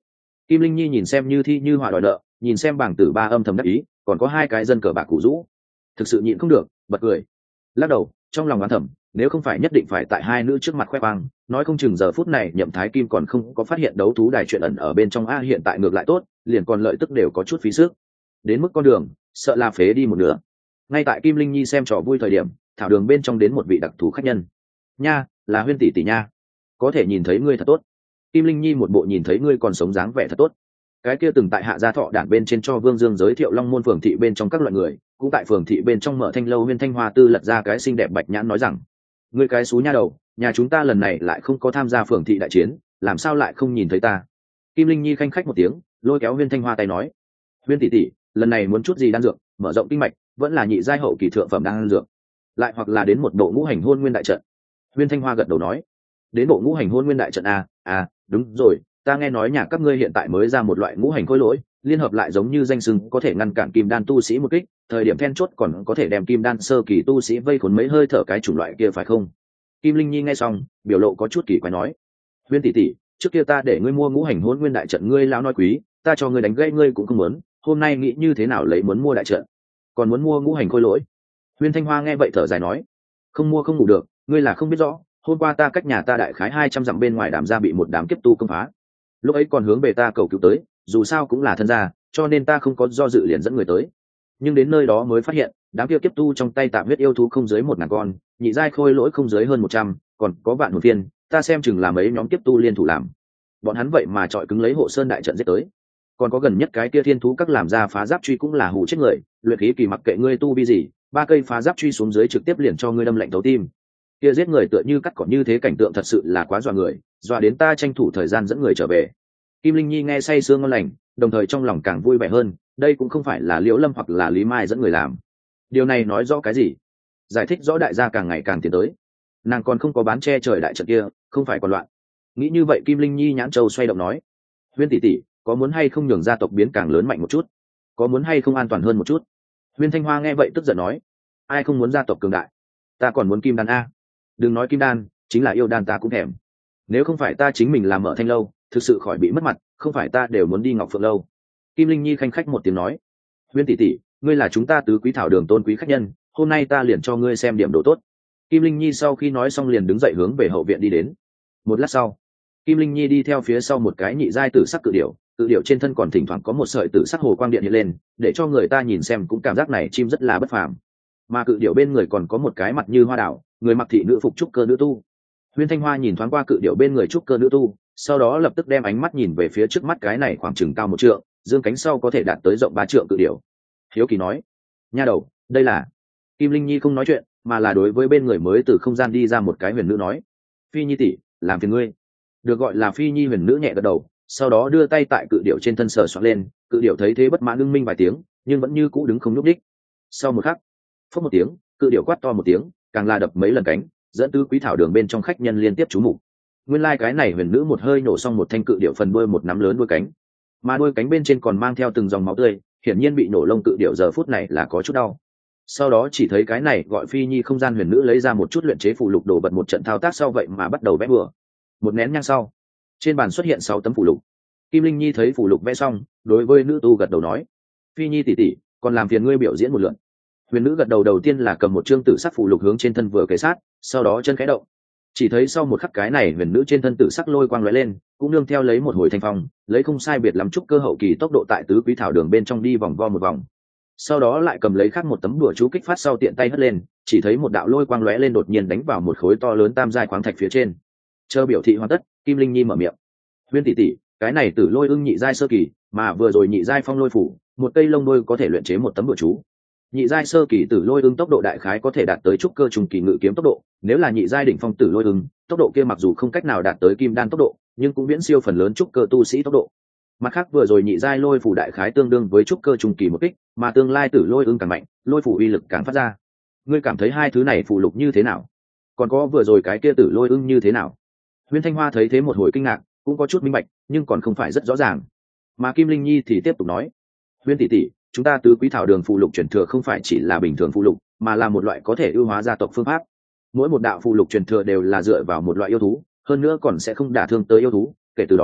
Kim Linh Nhi nhìn xem như thi như họa đòi nợ, nhìn xem bảng tử ba âm thầm đắc ý, còn có hai cái dân cờ bạc củ rũ, thực sự nhịn không được, bật cười. Lắc đầu, trong lòng oán thầm, nếu không phải nhất định phải tại hai nữ trước mặt khoe khoang, nói không chừng giờ phút này Nhậm Thái Kim còn không có phát hiện đấu thú đài chuyện ẩn ở bên trong a, hiện tại ngược lại tốt, liền còn lợi tức đều có chút phí sức. Đến mức con đường, sợ là phế đi một nửa. Ngay tại Kim Linh Nhi xem trò vui thời điểm, thảo đường bên trong đến một vị đặc thù khách nhân. Nha, là Huyên tỷ tỷ nha, có thể nhìn thấy ngươi thật tốt. Kim Linh Nhi một bộ nhìn thấy ngươi còn sống dáng vẻ thật tốt. Cái kia từng tại Hạ Gia Thọ đản bên trên cho Vương Dương giới thiệu Long Môn phường thị bên trong các loại người, cũng tại phường thị bên trong mở thanh lâu Huyên Thanh Hoa Tư lật ra cái xinh đẹp bạch nhãn nói rằng: ngươi cái xú nha đầu, nhà chúng ta lần này lại không có tham gia phường thị đại chiến, làm sao lại không nhìn thấy ta? Kim Linh Nhi khanh khách một tiếng, lôi kéo Huyên Thanh Hoa tay nói: Huyên tỷ tỷ, lần này muốn chút gì đan dược, mở rộng kinh mạch, vẫn là nhị giai hậu kỳ thượng phẩm đan dược, lại hoặc là đến một bộ ngũ hành hôn nguyên đại trận. Huyên Thanh Hoa gật đầu nói: đến bộ ngũ hành hôn nguyên đại trận đúng rồi, ta nghe nói nhà các ngươi hiện tại mới ra một loại ngũ hành khối lỗi, liên hợp lại giống như danh xưng có thể ngăn cản kim đan tu sĩ một kích, thời điểm then chốt còn có thể đem kim đan sơ kỳ tu sĩ vây khốn mấy hơi thở cái chủng loại kia phải không? Kim Linh Nhi nghe xong, biểu lộ có chút kỳ quái nói: Huyên tỷ tỷ, trước kia ta để ngươi mua ngũ hành hôn nguyên đại trận, ngươi lão nói quý, ta cho ngươi đánh gãy ngươi cũng không muốn, hôm nay nghĩ như thế nào lấy muốn mua đại trận, còn muốn mua ngũ hành khối lỗi. Huyên Thanh Hoa nghe vậy thở dài nói: không mua không ngủ được, ngươi là không biết rõ, hôm qua ta cách nhà ta đại khái 200 dặm bên ngoài Đàm gia bị một đám kiếp tu công phá, lúc ấy còn hướng về ta cầu cứu tới, dù sao cũng là thân gia, cho nên ta không có do dự liền dẫn người tới. Nhưng đến nơi đó mới phát hiện, đám kia kiếp tu trong tay tạm huyết yêu thú không dưới 1000 con, nhị giai khôi lỗi không dưới hơn 100, còn có vạn hồn viên, ta xem chừng là mấy nhóm kiếp tu liên thủ làm. Bọn hắn vậy mà trọi cứng lấy hộ sơn đại trận giết tới. Còn có gần nhất cái kia thiên thú các làm ra phá giáp truy cũng là hù chết người, luyện khí kỳ mặc kệ ngươi tu vi gì, 3 cây phá giáp truy xuống dưới trực tiếp liền cho ngươi đâm lạnh thấu tim. Kia giết người tựa như cắt cỏ như thế, cảnh tượng thật sự là quá dọa người, dọa đến ta tranh thủ thời gian dẫn người trở về. Kim Linh Nhi nghe say sương ngon lành, đồng thời trong lòng càng vui vẻ hơn, đây cũng không phải là Liễu Lâm hoặc là Lý Mai dẫn người làm. Điều này nói rõ cái gì? Giải thích rõ đại gia càng ngày càng tiến tới. Nàng còn không có bán che trời đại trận kia, không phải còn loạn. Nghĩ như vậy Kim Linh Nhi nhãn châu xoay động nói: Huyên tỷ tỷ, có muốn hay không nhường gia tộc biến càng lớn mạnh một chút? Có muốn hay không an toàn hơn một chút? Huyên Thanh Hoa nghe vậy tức giận nói: ai không muốn gia tộc cường đại? Ta còn muốn kim đan a. Đừng nói kim đan, chính là yêu đan ta cũng thèm. Nếu không phải ta chính mình làm mở thanh lâu, thực sự khỏi bị mất mặt, không phải ta đều muốn đi Ngọc Phượng lâu. Kim Linh Nhi khanh khách một tiếng nói: Huyên tỷ tỷ, ngươi là chúng ta tứ quý thảo đường tôn quý khách nhân, hôm nay ta liền cho ngươi xem điểm độ tốt. Kim Linh Nhi sau khi nói xong liền đứng dậy hướng về hậu viện đi đến. Một lát sau, Kim Linh Nhi đi theo phía sau một cái nhị giai tử sắc cự điểu trên thân còn thỉnh thoảng có một sợi tử sắc hồ quang điện hiện lên, để cho người ta nhìn xem cũng cảm giác này chim rất là bất phàm. Mà cự điểu bên người còn có một cái mặt như hoa đảo, người mặc thị nữ phục trúc cơ nữ tu. Huyên Thanh Hoa nhìn thoáng qua cự điểu bên người trúc cơ nữ tu, sau đó lập tức đem ánh mắt nhìn về phía trước mắt cái này khoảng chừng cao 1 trượng, dương cánh sau có thể đạt tới rộng 3 trượng cự điểu. Hiếu kỳ nói: nha đầu, đây là... Kim Linh Nhi không nói chuyện, mà là đối với bên người mới từ không gian đi ra một cái huyền nữ nói: Phi Nhi tỷ, làm phiền ngươi. Được gọi là Phi Nhi huyền nữ nhẹ gật đầu, sau đó đưa tay tại cự điểu trên thân sờ soạn lên, cự điểu thấy thế bất mãn ngưng minh vài tiếng, nhưng vẫn như cũ đứng không nhúc đích. Sau một khắc, phốc một tiếng, cự điểu quát to một tiếng, càng là đập mấy lần cánh, dẫn tứ quý thảo đường bên trong khách nhân liên tiếp chú mục. Nguyên lai cái này huyền nữ một hơi nổ xong một thanh cự điểu phần đuôi một nắm lớn đuôi cánh, mà đuôi cánh bên trên còn mang theo từng dòng máu tươi, hiển nhiên bị nổ lông cự điểu giờ phút này là có chút đau. Sau đó chỉ thấy cái này gọi Phi Nhi không gian huyền nữ lấy ra một chút luyện chế phù lục đổ bật một trận thao tác sau vậy mà bắt đầu vẽ bừa. Một nén nhang sau, trên bàn xuất hiện 6 tấm phù lục. Kim Linh Nhi thấy phù lục vẽ xong, đối với nữ tu gật đầu nói: Phi Nhi tỷ tỷ, còn làm phiền ngươi biểu diễn một lượt. Huyền nữ gật đầu, đầu tiên là cầm một chương tử sắc phù lục hướng trên thân vừa kề sát, sau đó chân khẽ động. Chỉ thấy sau một khắc cái này huyền nữ trên thân tử sắc lôi quang lóe lên, cũng nương theo lấy một hồi thanh phong, lấy không sai biệt lắm chút cơ hậu kỳ tốc độ tại tứ quý thảo đường bên trong đi vòng vo một vòng. Sau đó lại cầm lấy khác một tấm bùa chú kích phát sau tiện tay hất lên, chỉ thấy một đạo lôi quang lóe lên đột nhiên đánh vào một khối to lớn tam giai khoáng thạch phía trên. Chờ biểu thị hoàn tất, Kim Linh Nhi mở miệng: Huyên tỷ tỷ, cái này tử lôi ưng nhị giai sơ kỳ, mà vừa rồi nhị giai phong lôi phủ, một cây lông đôi có thể luyện chế một tấm bùa chú. Nhị giai sơ kỳ tử lôi ưng tốc độ đại khái có thể đạt tới trúc cơ trung kỳ ngự kiếm tốc độ, nếu là nhị giai đỉnh phong tử lôi ưng, tốc độ kia mặc dù không cách nào đạt tới kim đan tốc độ, nhưng cũng viễn siêu phần lớn trúc cơ tu sĩ tốc độ. Mặt khác vừa rồi nhị giai lôi phủ đại khái tương đương với trúc cơ trung kỳ một kích, mà tương lai tử lôi ưng càng mạnh, lôi phủ uy lực càng phát ra. Ngươi cảm thấy hai thứ này phụ lục như thế nào? Còn có vừa rồi cái kia tử lôi ưng như thế nào? Huyên Thanh Hoa thấy thế một hồi kinh ngạc, cũng có chút minh bạch, nhưng còn không phải rất rõ ràng. Mà Kim Linh Nhi thì tiếp tục nói: Huyên tỷ tỷ, chúng ta tứ quý thảo đường phụ lục truyền thừa không phải chỉ là bình thường phụ lục, mà là một loại có thể ưu hóa gia tộc phương pháp. Mỗi một đạo phụ lục truyền thừa đều là dựa vào một loại yêu thú, hơn nữa còn sẽ không đả thương tới yêu thú, kể từ đó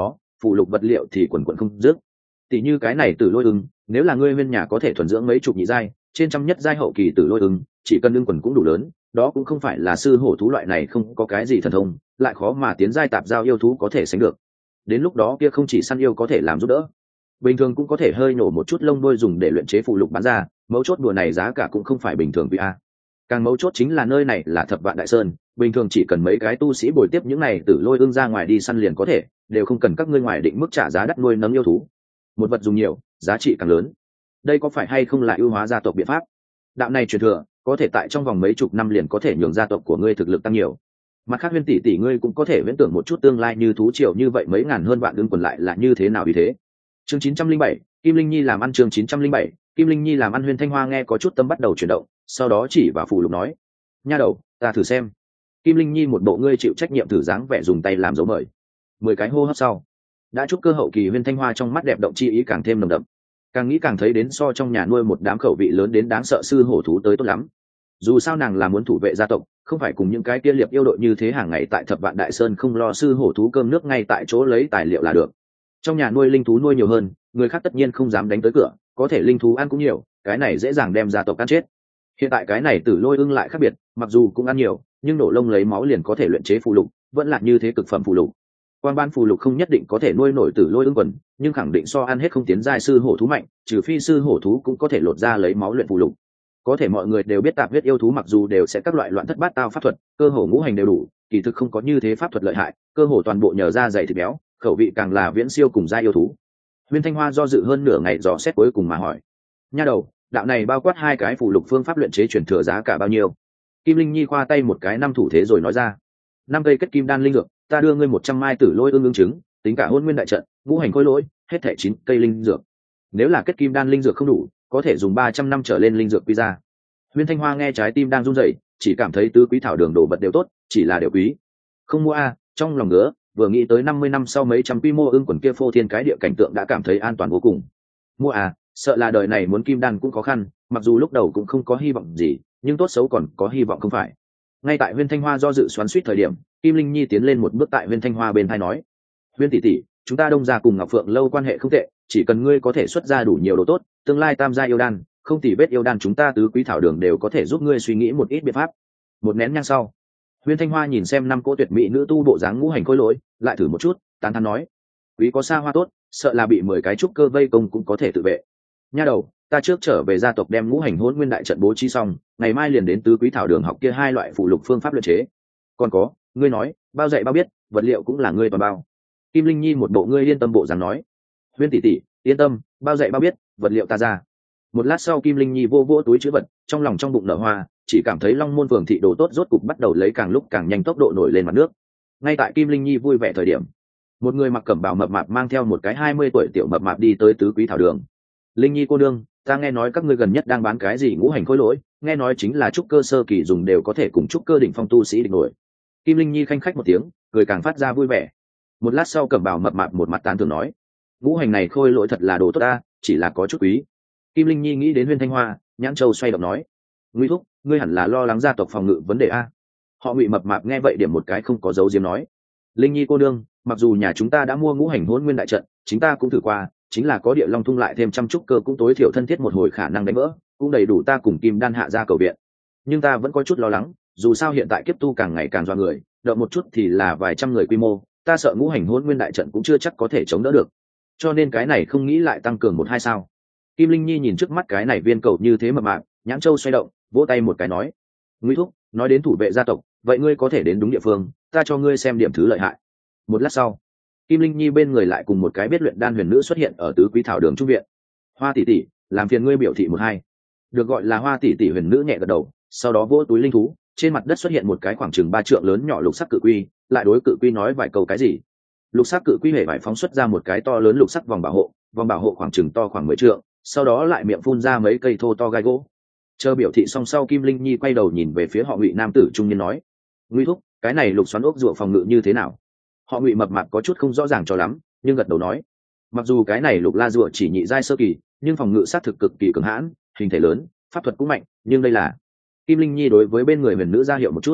phụ lục vật liệu thì quần quần không dứt. Tỷ như cái này tử lôi ưng, nếu là ngươi nguyên nhà có thể thuần dưỡng mấy chục nhị giai, trên trăm nhất giai hậu kỳ tử lôi ưng, chỉ cần ưng quần cũng đủ lớn, đó cũng không phải là sư hổ thú loại này không có cái gì thần thông, lại khó mà tiến giai tạp giao yêu thú có thể sánh được. Đến lúc đó kia không chỉ săn yêu có thể làm giúp đỡ, bình thường cũng có thể hơi nổ một chút lông đôi dùng để luyện chế phụ lục bán ra, mấu chốt đùa này giá cả cũng không phải bình thường vì a. Càng mấu chốt chính là nơi này là Thập Vạn Đại Sơn, bình thường chỉ cần mấy cái tu sĩ bồi tiếp những này tử lôi ưng ra ngoài đi săn liền có thể, đều không cần các ngươi ngoài định mức trả giá đắt nuôi nấng yêu thú. Một vật dùng nhiều, giá trị càng lớn. Đây có phải hay không là ưu hóa gia tộc biện pháp? Đạo này truyền thừa, có thể tại trong vòng mấy chục năm liền có thể nhường gia tộc của ngươi thực lực tăng nhiều. Mặt khác Huyên tỷ tỷ ngươi cũng có thể viễn tưởng một chút tương lai như thú triều như vậy mấy ngàn hơn vạn ưng quần lại là như thế nào vì thế. Chương 907, Kim Linh Nhi làm ăn. Chương 907, Kim Linh Nhi làm ăn. Huyên Thanh Hoa nghe có chút tâm bắt đầu chuyển động, sau đó chỉ vào phù lục nói: "Nha đầu, ta thử xem." Kim Linh Nhi một bộ ngươi chịu trách nhiệm thử dáng vẻ dùng tay làm dấu mời. 10 cái hô hấp sau, đã chúc cơ hậu kỳ Huyên Thanh Hoa trong mắt đẹp động chi ý càng thêm nồng đậm. Càng nghĩ càng thấy đến so trong nhà nuôi một đám khẩu vị lớn đến đáng sợ sư hổ thú tới tốt lắm. Dù sao nàng là muốn thủ vệ gia tộc, không phải cùng những cái kia liệp yêu đội như thế hàng ngày tại Thập Vạn Đại Sơn không lo sư hổ thú cơm nước ngay tại chỗ lấy tài liệu là được. Trong nhà nuôi linh thú nuôi nhiều hơn, người khác tất nhiên không dám đánh tới cửa, có thể linh thú ăn cũng nhiều, cái này dễ dàng đem gia tộc ăn chết. Hiện tại cái này tử lôi ưng lại khác biệt, mặc dù cũng ăn nhiều, nhưng nổ lông lấy máu liền có thể luyện chế phù lục, vẫn là như thế cực phẩm phù lục. Quan ban phù lục không nhất định có thể nuôi nổi tử lôi ưng quần, nhưng khẳng định so ăn hết không tiến giai sư hổ thú mạnh, trừ phi sư hổ thú cũng có thể lột ra lấy máu luyện phù lục. Có thể mọi người đều biết tạp huyết yêu thú mặc dù đều sẽ các loại loạn thất bát tao pháp thuật, cơ hồ ngũ hành đều đủ, kỳ thực không có như thế pháp thuật lợi hại, cơ hồ toàn bộ nhờ da dày thịt béo, khẩu vị càng là viễn siêu cùng gia yêu thú. Huyên Thanh Hoa do dự hơn nửa ngày dò xét cuối cùng mà hỏi: "Nha đầu, đạo này bao quát hai cái phù lục phương pháp luyện chế truyền thừa giá cả bao nhiêu?" Kim Linh Nhi khoa tay một cái năm thủ thế rồi nói ra: "5 cây kết kim đan linh dược, ta đưa ngươi 100 mai tử lôi ương ứng chứng, tính cả hôn nguyên đại trận, ngũ hành khối lỗi, hết thảy 9 cây linh dược. Nếu là kết kim đan linh dược không đủ, có thể dùng 300 năm trở lên linh dược quy ra." Huyên Thanh Hoa nghe trái tim đang run rẩy, chỉ cảm thấy tứ quý thảo đường đồ vật đều tốt, chỉ là đều quý. Không mua a, trong lòng ngứa, vừa nghĩ tới 50 năm sau mấy trăm quy mô ưng quần kia phô thiên cái địa cảnh tượng đã cảm thấy an toàn vô cùng. Mua à, sợ là đời này muốn kim đan cũng khó khăn, mặc dù lúc đầu cũng không có hy vọng gì, nhưng tốt xấu còn có hy vọng không phải. Ngay tại Huyên Thanh Hoa do dự xoắn xuýt thời điểm, Kim Linh Nhi tiến lên một bước tại Huyên Thanh Hoa bên tai nói: "Huyên tỷ tỷ, chúng ta Đông gia cùng Ngọc Phượng lâu quan hệ không tệ, chỉ cần ngươi có thể xuất ra đủ nhiều đồ tốt, tương lai tam gia yêu đan, không tỉ vết yêu đan chúng ta tứ quý thảo đường đều có thể giúp ngươi suy nghĩ một ít biện pháp." Một nén nhang sau, Huyên Thanh Hoa nhìn xem năm cô tuyệt mỹ nữ tu bộ dáng ngũ hành khối lỗi, lại thử một chút, tán thán nói: "Quý có xa hoa tốt, sợ là bị 10 cái trúc cơ vây công cũng có thể tự vệ. Nha đầu, ta trước trở về gia tộc đem ngũ hành hỗn nguyên đại trận bố trí xong, ngày mai liền đến tứ quý thảo đường học kia hai loại phụ lục phương pháp luyện chế. Còn có, ngươi nói, bao dạy bao biết, vật liệu cũng là ngươi toàn bao." Kim Linh Nhi một bộ ngươi yên tâm bộ dáng nói: "Huyên tỷ tỷ, yên tâm, bao dạy bao biết, vật liệu ta ra." Một lát sau Kim Linh Nhi vô vô túi chứa vật, trong lòng trong bụng nở hoa, chỉ cảm thấy Long Môn Phường thị đồ tốt rốt cục bắt đầu lấy càng lúc càng nhanh tốc độ nổi lên mặt nước. Ngay tại Kim Linh Nhi vui vẻ thời điểm, một người mặc cẩm bào mập mạp mang theo một cái 20 tuổi tiểu mập mạp đi tới tứ quý thảo đường. "Linh Nhi cô nương, ta nghe nói các ngươi gần nhất đang bán cái gì ngũ hành khối lỗi, nghe nói chính là trúc cơ sơ kỳ dùng đều có thể cùng trúc cơ đỉnh phong tu sĩ địch nổi." Kim Linh Nhi khanh khách một tiếng, cười càng phát ra vui vẻ. Một lát sau cẩm bào mập mạp một mặt tán thưởng nói: "Ngũ hành này khôi lỗi thật là đồ tốt ta, chỉ là có chút quý." Kim Linh Nhi nghĩ đến Huyên Thanh Hoa, nhãn châu xoay động nói: "Ngụy thúc, ngươi hẳn là lo lắng gia tộc phòng ngự vấn đề a." Họ Ngụy mập mạp nghe vậy điểm một cái không có dấu diếm nói: "Linh Nhi cô đương, mặc dù nhà chúng ta đã mua ngũ hành hỗn nguyên đại trận, chúng ta cũng thử qua, chính là có địa long thung lại thêm trăm trúc cơ cũng tối thiểu thân thiết một hồi khả năng đánh vỡ, cũng đầy đủ ta cùng Kim Đan hạ ra cầu viện. Nhưng ta vẫn có chút lo lắng, dù sao hiện tại kiếp tu càng ngày càng doa người, đợi một chút thì là vài trăm người quy mô, ta sợ ngũ hành hỗn nguyên đại trận cũng chưa chắc có thể chống đỡ được. Cho nên cái này không nghĩ lại tăng cường một hai sao?" Kim Linh Nhi nhìn trước mắt cái này viên cầu như thế mập mạp, nhãn châu xoay động, vỗ tay một cái nói: "Ngụy thúc, nói đến thủ vệ gia tộc, vậy ngươi có thể đến đúng địa phương, ta cho ngươi xem điểm thứ lợi hại." Một lát sau, Kim Linh Nhi bên người lại cùng một cái biết luyện đan huyền nữ xuất hiện ở tứ quý thảo đường trung viện. "Hoa tỷ tỷ, làm phiền ngươi biểu thị một hai." Được gọi là Hoa tỷ tỷ huyền nữ nhẹ gật đầu, sau đó vỗ túi linh thú, trên mặt đất xuất hiện một cái khoảng chừng 3 trượng lớn nhỏ lục sắc cự quy, lại đối cự quy nói vài câu cái gì. Lục sắc cự quy hề vải phóng xuất ra một cái to lớn lục sắc vòng bảo hộ khoảng chừng to khoảng 10 trượng, sau đó lại miệng phun ra mấy cây thô to gai gỗ. Chờ biểu thị xong sau, Kim Linh Nhi quay đầu nhìn về phía họ Ngụy nam tử trung niên nói: "Ngụy thúc, cái này lục xoắn ốc rùa phòng ngự như thế nào?" Họ Ngụy mập mạp có chút không rõ ràng cho lắm, nhưng gật đầu nói: "Mặc dù cái này lục la rùa chỉ nhị giai sơ kỳ, nhưng phòng ngự sát thực cực kỳ cường hãn, hình thể lớn, pháp thuật cũng mạnh, nhưng đây là..." Kim Linh Nhi đối với bên người huyền nữ ra hiệu một chút.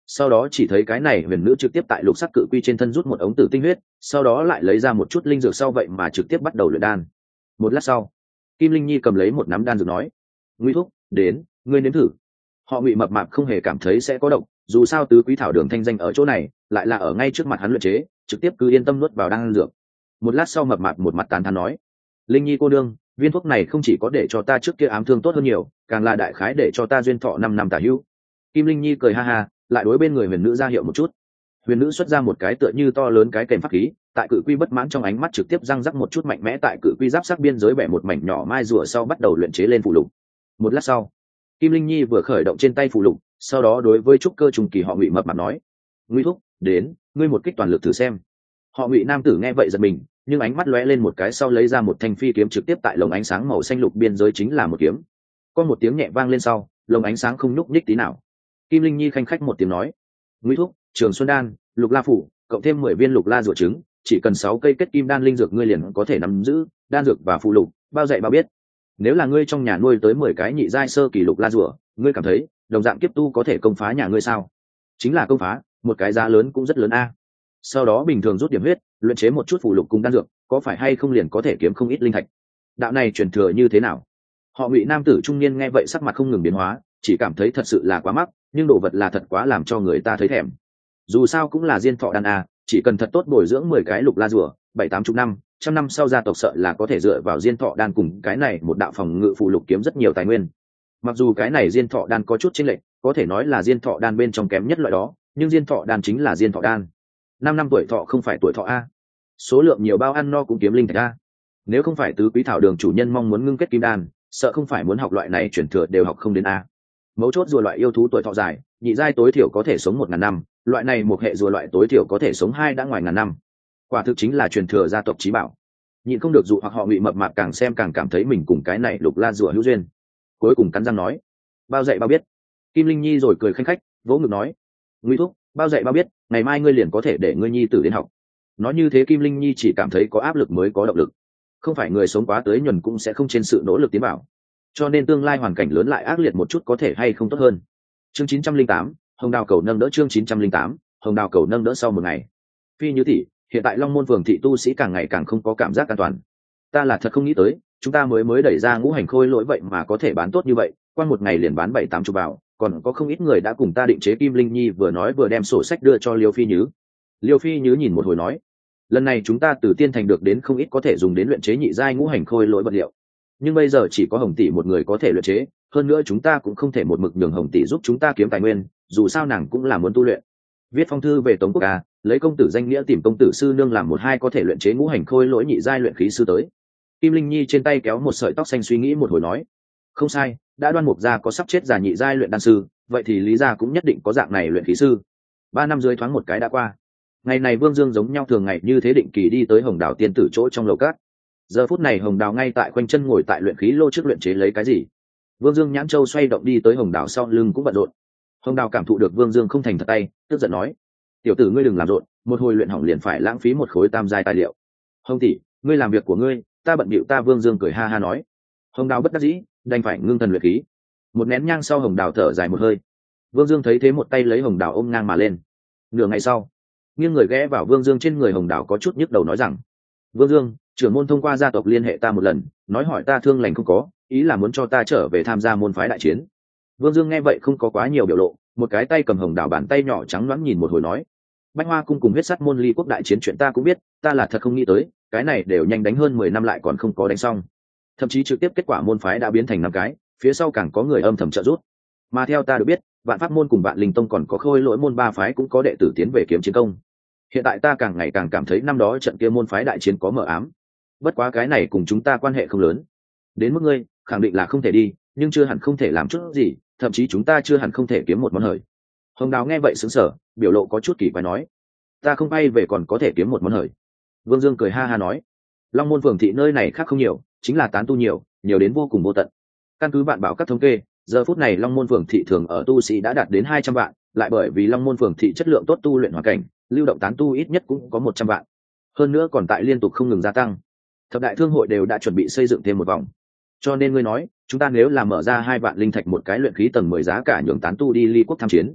sau đó chỉ thấy cái này huyền nữ trực tiếp tại lục sắc cự quy trên thân rút một ống tử tinh huyết, sau đó lại lấy ra một chút linh dược, sau vậy mà trực tiếp bắt đầu luyện đan. Một lát sau, Kim Linh Nhi cầm lấy một nắm đan dược nói: Ngụy thúc, đến, ngươi nếm thử. Họ Ngụy mập mạp không hề cảm thấy sẽ có độc, dù sao tứ quý thảo đường thanh danh ở chỗ này, lại là ở ngay trước mặt hắn luyện chế, trực tiếp cứ yên tâm nuốt vào đan dược. Một lát sau mập mạp một mặt tán thán nói: Linh Nhi cô đương, viên thuốc này không chỉ có để cho ta trước kia ám thương tốt hơn nhiều, càng là đại khái để cho ta duyên thọ 5 năm tả hữu. Kim Linh Nhi cười ha ha, lại đối bên người huyền nữ ra hiệu một chút. Huyền nữ xuất ra một cái tựa như to lớn cái kềm pháp khí, tại cự quy bất mãn trong ánh mắt trực tiếp răng rắc một chút mạnh mẽ tại cự quy giáp sắc biên giới bẻ một mảnh nhỏ mai rùa, sau bắt đầu luyện chế lên phụ lục. Một lát sau, Kim Linh Nhi vừa khởi động trên tay phụ lục, sau đó đối với trúc cơ trùng kỳ họ Ngụy mập mạp nói: Ngụy thúc, đến, ngươi một kích toàn lực thử xem. Họ Ngụy nam tử nghe vậy giật mình, nhưng ánh mắt lóe lên một cái sau lấy ra một thanh phi kiếm, trực tiếp tại lồng ánh sáng màu xanh lục biên giới chính là một kiếm. Có một tiếng nhẹ vang lên sau, lồng ánh sáng không nhúc nhích tí nào. Kim Linh Nhi khanh khách một tiếng nói: Ngụy thúc, Trường Xuân đan, Lục La phủ, cộng thêm 10 viên lục la rùa trứng, chỉ cần 6 cây kết kim đan linh dược ngươi liền có thể nắm giữ đan dược và phụ lục, bao dạy bao biết. Nếu là ngươi trong nhà nuôi tới 10 cái nhị giai sơ kỳ lục la rùa, ngươi cảm thấy đồng dạng kiếp tu có thể công phá nhà ngươi sao? Chính là công phá, một cái giá lớn cũng rất lớn a. Sau đó bình thường rút điểm huyết, luyện chế một chút phụ lục cùng đan dược, có phải hay không liền có thể kiếm không ít linh thạch. Đạo này truyền thừa như thế nào? Họ Ngụy nam tử trung niên nghe vậy sắc mặt không ngừng biến hóa, chỉ cảm thấy thật sự là quá mắc, nhưng đồ vật là thật quá làm cho người ta thấy thèm. Dù sao cũng là diên thọ đan a, chỉ cần thật tốt bồi dưỡng 10 cái lục la rùa, 7-8 năm, trăm năm sau gia tộc sợ là có thể dựa vào diên thọ đan cùng cái này một đạo phòng ngự phụ lục kiếm rất nhiều tài nguyên. Mặc dù cái này diên thọ đan có chút chênh lệch, có thể nói là diên thọ đan bên trong kém nhất loại đó, nhưng diên thọ đan chính là diên thọ đan. 5 năm tuổi thọ không phải tuổi thọ a. Số lượng nhiều bao ăn no cũng kiếm linh thạch a. Nếu không phải tứ quý thảo đường chủ nhân mong muốn ngưng kết kim đan, sợ không phải muốn học loại này chuyển thừa đều học không đến a. Mấu chốt rùa loại yêu thú tuổi thọ dài, nhị giai tối thiểu có thể sống 1000 năm, loại này một hệ rùa loại tối thiểu có thể sống 2 đã ngoài ngàn năm. Quả thực chính là truyền thừa gia tộc chí bảo. Nhịn không được dụ hoặc họ Ngụy mập mạp càng xem càng cảm thấy mình cùng cái này lục la rùa hữu duyên. Cuối cùng cắn răng nói: Bao dạy bao biết. Kim Linh Nhi rồi cười khanh khách, vỗ ngực nói: Ngụy thúc, bao dạy bao biết, ngày mai ngươi liền có thể để ngươi nhi tử đến học. Nói như thế Kim Linh Nhi chỉ cảm thấy có áp lực mới có động lực. Không phải người sống quá tới nhuần cũng sẽ không trên sự nỗ lực tiến bảo. Cho nên tương lai hoàn cảnh lớn lại ác liệt một chút có thể hay không tốt hơn. Chương 908, Hồng Đào cầu nâng đỡ. Chương 908, Hồng Đào cầu nâng đỡ. Sau một ngày, Phi Như tỷ, hiện tại Long Môn phường thị tu sĩ càng ngày càng không có cảm giác an toàn. Ta là thật không nghĩ tới, chúng ta mới đẩy ra ngũ hành khôi lỗi vậy mà có thể bán tốt như vậy, qua một ngày liền bán 7-8 chục vào, còn có không ít người đã cùng ta định chế. Kim Linh Nhi vừa nói vừa đem sổ sách đưa cho Liêu Phi Nhứ. Liêu Phi Nhứ nhìn một hồi nói: Lần này chúng ta từ Tiên Thành được đến không ít có thể dùng đến luyện chế nhị giai ngũ hành khôi lỗi vật liệu, nhưng bây giờ chỉ có Hồng tỷ một người có thể luyện chế, hơn nữa chúng ta cũng không thể một mực nhường Hồng tỷ giúp chúng ta kiếm tài nguyên, dù sao nàng cũng là muốn tu luyện. Viết phong thư về Tống Quốc ca, lấy công tử danh nghĩa tìm công tử sư nương làm 1-2 có thể luyện chế ngũ hành khôi lỗi nhị giai luyện khí sư tới. Kim Linh Nhi trên tay kéo một sợi tóc xanh suy nghĩ một hồi nói: Không sai, đã Đoan Mục gia có sắp chết già nhị giai luyện đan sư, vậy thì Lý gia cũng nhất định có dạng này luyện khí sư. 3 năm dưới thoáng một cái đã qua. Ngày này Vương Dương giống nhau thường ngày như thế định kỳ đi tới Hồng Đào tiên tử chỗ trong lầu cát. Giờ phút này Hồng Đào ngay tại khoanh chân ngồi tại luyện khí lô trước luyện chế lấy cái gì. Vương Dương nhãn châu xoay động đi tới Hồng Đào sau lưng cũng bận rộn. Hồng Đào cảm thụ được Vương Dương không thành thật tay, tức giận nói: Tiểu tử ngươi đừng làm rộn, một hồi luyện hỏng liền phải lãng phí một khối tam giai tài liệu. Hồng tỷ, ngươi làm việc của ngươi, ta bận bịu ta. Vương Dương cười ha ha nói. Hồng Đào bất đắc dĩ, đành phải ngưng thần luyện khí. Một nén nhang sau Hồng Đào thở dài một hơi. Vương Dương thấy thế một tay lấy Hồng Đào ôm ngang mà lên. Nửa ngày sau, nghiêng người ghé vào Vương Dương trên người, Hồng Đào có chút nhức đầu nói rằng: Vương Dương, trưởng môn thông qua gia tộc liên hệ ta một lần, nói hỏi ta thương lành không có, ý là muốn cho ta trở về tham gia môn phái đại chiến. Vương Dương nghe vậy không có quá nhiều biểu lộ, một cái tay cầm Hồng Đào bàn tay nhỏ trắng loãng nhìn một hồi nói: Bách Hoa cung cùng huyết sắt môn ly quốc đại chiến chuyện ta cũng biết, ta là thật không nghĩ tới, cái này đều nhanh đánh hơn 10 năm lại còn không có đánh xong. Thậm chí trực tiếp kết quả môn phái đã biến thành 5 cái, phía sau càng có người âm thầm trợ giúp. Mà theo ta được biết, Vạn Pháp môn cùng Vạn Linh tông còn có Khôi Lỗi môn 3 phái cũng có đệ tử tiến về kiếm chiến công. Hiện tại ta càng ngày càng cảm thấy năm đó trận kia môn phái đại chiến có mờ ám. Bất quá cái này cùng chúng ta quan hệ không lớn. Đến mức ngươi, khẳng định là không thể đi, nhưng chưa hẳn không thể làm chút gì, thậm chí chúng ta chưa hẳn không thể kiếm một món hời. Hồng Đào nghe vậy sững sờ, biểu lộ có chút kỳ quái nói: Ta không bay về còn có thể kiếm một món hời. Vương Dương cười ha ha nói: Long Môn phường thị nơi này khác không nhiều, chính là tán tu nhiều, nhiều đến vô cùng vô tận. Căn cứ bạn bảo các thống kê, giờ phút này Long Môn phường thị thường ở tu sĩ đã đạt đến 200 vạn, lại bởi vì Long Môn phường thị chất lượng tốt, tu luyện hoàn cảnh, lưu động tán tu ít nhất cũng có 100 vạn. Hơn nữa còn tại liên tục không ngừng gia tăng. Thập đại thương hội đều đã chuẩn bị xây dựng thêm một vòng. Cho nên ngươi nói, chúng ta nếu là mở ra 2 vạn linh thạch một cái luyện khí tầng 10 giá cả nhường tán tu đi ly quốc tham chiến,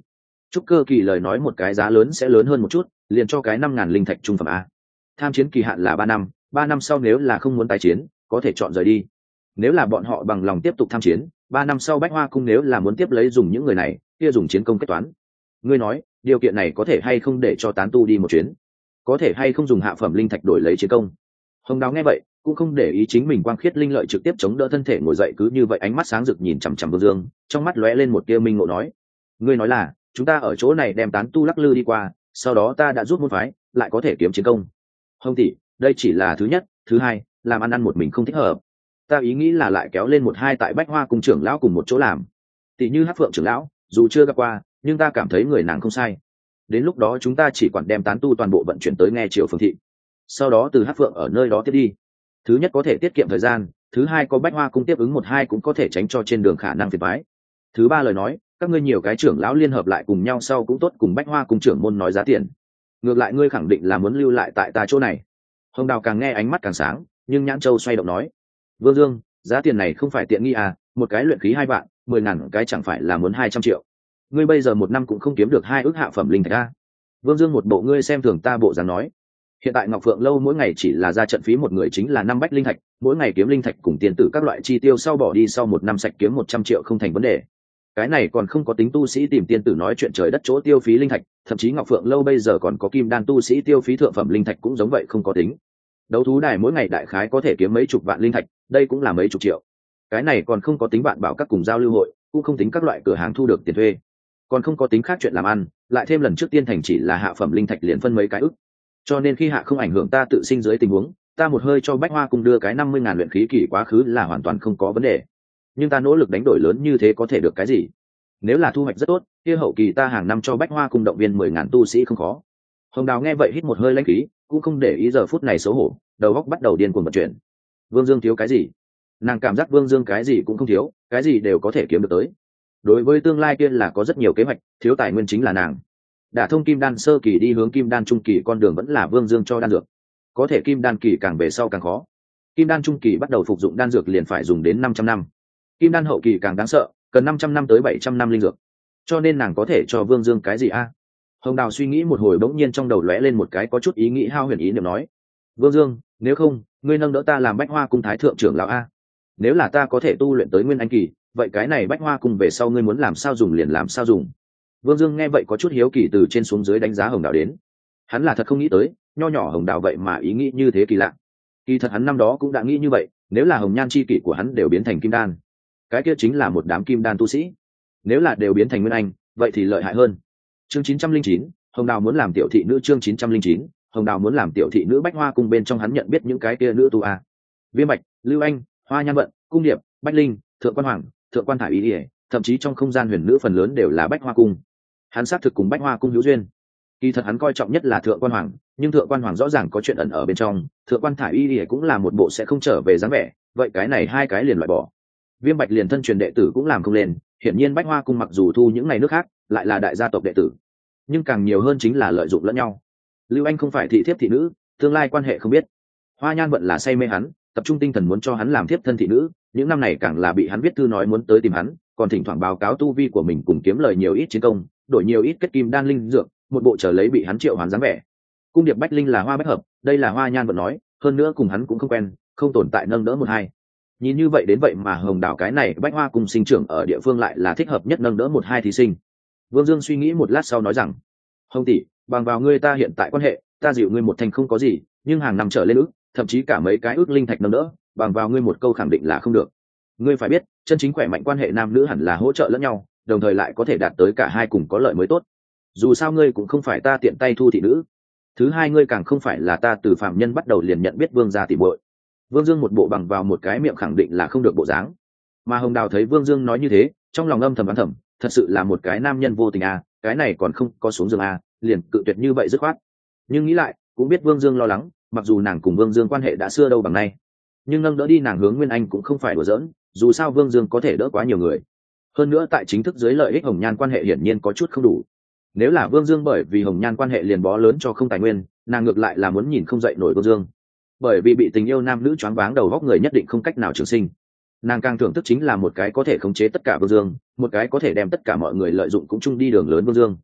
trúc cơ kỳ lời nói một cái giá lớn sẽ lớn hơn một chút, liền cho cái 5.000 linh thạch trung phẩm a. Tham chiến kỳ hạn là 3 năm, 3 năm sau nếu là không muốn tái chiến có thể chọn rời đi. Nếu là bọn họ bằng lòng tiếp tục tham chiến, 3 năm sau Bách Hoa cung nếu là muốn tiếp lấy dùng những người này kia dùng chiến công kết toán. Ngươi nói điều kiện này có thể hay không để cho tán tu đi một chuyến, có thể hay không dùng hạ phẩm linh thạch đổi lấy chiến công. Hồng Đào nghe vậy cũng không để ý chính mình quang khiết linh lợi, trực tiếp chống đỡ thân thể ngồi dậy, cứ như vậy ánh mắt sáng rực nhìn chằm chằm Vương Dương, trong mắt lóe lên một tia minh ngộ nói: ngươi nói là chúng ta ở chỗ này đem tán tu lắc lư đi qua, sau đó ta đã rút môn phái lại có thể kiếm chiến công. Hồng tỷ, đây chỉ là thứ nhất, thứ hai làm ăn một mình không thích hợp, ta ý nghĩ là lại kéo lên một hai tại Bách Hoa cung trưởng lão cùng một chỗ làm, tỷ như Hắc Phượng trưởng lão dù chưa gặp qua nhưng ta cảm thấy người nàng không sai, đến lúc đó chúng ta chỉ quản đem tán tu toàn bộ vận chuyển tới nghe triều Phường thị, sau đó từ Hắc Phượng ở nơi đó tiếp đi. Thứ nhất có thể tiết kiệm thời gian, thứ hai có Bách Hoa cung tiếp ứng một hai cũng có thể tránh cho trên đường khả năng phiền toái. Thứ ba lời nói các ngươi nhiều cái trưởng lão liên hợp lại cùng nhau sau cũng tốt cùng Bách Hoa cung trưởng môn nói giá tiền. Ngược lại ngươi khẳng định là muốn lưu lại tại ta chỗ này. Hồng Đào càng nghe ánh mắt càng sáng, nhưng nhãn châu xoay động nói: Vương Dương, giá tiền này không phải tiện nghi à, một cái luyện khí 2 vạn, 10.000 cái chẳng phải là muốn 200 triệu. Ngươi bây giờ một năm cũng không kiếm được 2 ức hạ phẩm linh thạch a. Vương Dương một bộ ngươi xem thường ta bộ dáng nói: hiện tại Ngọc Phượng lâu mỗi ngày chỉ là ra trận phí một người chính là 5 bách linh thạch, mỗi ngày kiếm linh thạch cùng tiền tử các loại chi tiêu sau bỏ đi, sau một năm sạch kiếm 100 triệu không thành vấn đề. Cái này còn không có tính tu sĩ tìm tiền tử nói chuyện trời đất chỗ tiêu phí linh thạch, thậm chí Ngọc Phượng lâu bây giờ còn có kim đan tu sĩ tiêu phí thượng phẩm linh thạch cũng giống vậy không có tính. Đấu thú đài mỗi ngày đại khái có thể kiếm mấy chục vạn linh thạch, đây cũng là mấy chục triệu. Cái này còn không có tính bạn bảo các cùng giao lưu hội, cũng không tính các loại cửa hàng thu được tiền thuê, còn không có tính khác chuyện làm ăn, lại thêm lần trước tiên thành chỉ là hạ phẩm linh thạch liền phân mấy cái ức. Cho nên khi hạ không ảnh hưởng ta tự sinh dưới tình huống, ta một hơi cho Bách Hoa cung đưa cái 50.000 luyện khí kỳ quá khứ là hoàn toàn không có vấn đề. Nhưng ta nỗ lực đánh đổi lớn như thế có thể được cái gì? Nếu là thu hoạch rất tốt, kia hậu kỳ ta hàng năm cho Bách Hoa cung động viên 10.000 tu sĩ không khó. Hồng Đào nghe vậy hít một hơi lãnh khí, cũng không để ý giờ phút này xấu hổ, đầu óc bắt đầu điên cuồng vận chuyển. Vương Dương thiếu cái gì? Nàng cảm giác Vương Dương cái gì cũng không thiếu, cái gì đều có thể kiếm được tới. Đối với tương lai kia là có rất nhiều kế hoạch, thiếu tài nguyên chính là nàng. Đả thông kim đan sơ kỳ đi hướng kim đan trung kỳ con đường vẫn là Vương Dương cho đan dược, có thể kim đan kỳ càng về sau càng khó. Kim đan trung kỳ bắt đầu phục dụng đan dược liền phải dùng đến 500 năm, kim đan hậu kỳ càng đáng sợ, cần 500 năm tới 700 năm linh dược. Cho nên nàng có thể cho Vương Dương cái gì a? Hồng Đào suy nghĩ một hồi bỗng nhiên trong đầu lóe lên một cái có chút ý nghĩ hao huyền ý niệm nói: Vương Dương, nếu không ngươi nâng đỡ ta làm Bách Hoa cung thái thượng trưởng lão a. Nếu là ta có thể tu luyện tới nguyên anh kỳ, vậy cái này Bách Hoa cung về sau ngươi muốn làm sao dùng liền làm sao dùng. Vương Dương nghe vậy có chút hiếu kỳ từ trên xuống dưới đánh giá Hồng Đào đến. Hắn là thật không nghĩ tới nho nhỏ Hồng Đào vậy mà ý nghĩ như thế kỳ lạ. Kỳ thật hắn năm đó cũng đã nghĩ như vậy, nếu là hồng nhan chi kỷ của hắn đều biến thành kim đan, cái kia chính là một đám kim đan tu sĩ. Nếu là đều biến thành nguyên anh, vậy thì lợi hại hơn. Chương 909, Hồng Đào muốn làm tiểu thị nữ. Chương 909, Hồng Đào muốn làm tiểu thị nữ. Bách Hoa cung bên trong hắn nhận biết những cái kia nữ tu a: Viêm Bạch, Lưu Anh, Hoa Nhan Vận, Cung Điệp, Bách Linh, Thượng Quan Hoàng, Thượng Quan Thải Y, thậm chí trong không gian huyền nữ phần lớn đều là Bách Hoa cung. Hắn xác thực cùng Bách Hoa cung hữu duyên. Kỳ thật hắn coi trọng nhất là Thượng Quan Hoàng, nhưng Thượng Quan Hoàng rõ ràng có chuyện ẩn ở bên trong, Thượng Quan Thải Y cũng là một bộ sẽ không trở về dáng vẻ, vậy cái này hai cái liền loại bỏ. Viêm Bạch liền thân truyền đệ tử cũng làm không lên, hiển nhiên Bách Hoa cung mặc dù thu những này nước khác, lại là đại gia tộc đệ tử, nhưng càng nhiều hơn chính là lợi dụng lẫn nhau. Lưu Anh không phải thị thiếp thị nữ, tương lai quan hệ không biết. Hoa Nhan Vận là say mê hắn, tập trung tinh thần muốn cho hắn làm thiếp thân thị nữ, những năm này càng là bị hắn viết thư nói muốn tới tìm hắn, còn thỉnh thoảng báo cáo tu vi của mình cùng kiếm lời nhiều ít chiến công, đổi nhiều ít kết kim đan linh dược, một bộ chờ lấy bị hắn triệu hoán dáng vẻ. Cung Điệp Bách Linh là hoa bách hợp, đây là Hoa Nhan Vận nói, hơn nữa cùng hắn cũng không quen, không tồn tại nâng đỡ một hai. Nhìn như vậy đến vậy mà Hồng Đào cái này Bách Hoa cung sinh trưởng ở địa phương lại là thích hợp nhất nâng đỡ một hai thí sinh. Vương Dương suy nghĩ một lát sau nói rằng: Hồng tỷ, bằng vào ngươi ta hiện tại quan hệ, ta dịu ngươi một thành không có gì, nhưng hàng năm trở lên ước, thậm chí cả mấy cái ước linh thạch nâng đỡ, bằng vào ngươi một câu khẳng định là không được. Ngươi phải biết, chân chính khỏe mạnh quan hệ nam nữ hẳn là hỗ trợ lẫn nhau, đồng thời lại có thể đạt tới cả hai cùng có lợi mới tốt. Dù sao ngươi cũng không phải ta tiện tay thu thị nữ, thứ hai ngươi càng không phải là ta từ phạm nhân bắt đầu liền nhận biết Vương gia tỉ muội. Vương Dương một bộ bằng vào một cái miệng khẳng định là không được bộ dáng, mà Hồng Đào thấy Vương Dương nói như thế, trong lòng âm thầm đoán thầm, thật sự là một cái nam nhân vô tình à, cái này còn không có xuống giường à, liền cự tuyệt như vậy dứt khoát. Nhưng nghĩ lại cũng biết Vương Dương lo lắng, mặc dù nàng cùng Vương Dương quan hệ đã xưa đâu bằng nay, nhưng nâng đỡ đi nàng hướng Nguyên Anh cũng không phải đùa giỡn, dù sao Vương Dương có thể đỡ quá nhiều người, hơn nữa tại chính thức dưới lợi ích Hồng Nhan quan hệ hiển nhiên có chút không đủ. Nếu là Vương Dương bởi vì Hồng Nhan quan hệ liền bó lớn cho không tài nguyên, nàng ngược lại là muốn nhìn không dậy nổi Vương Dương, bởi vì bị tình yêu nam nữ choáng váng đầu góc người nhất định không cách nào trường sinh. Nàng càng thưởng thức chính là một cái có thể khống chế tất cả Vương Dương, một cái có thể đem tất cả mọi người lợi dụng cũng chung đi đường lớn Vương Dương.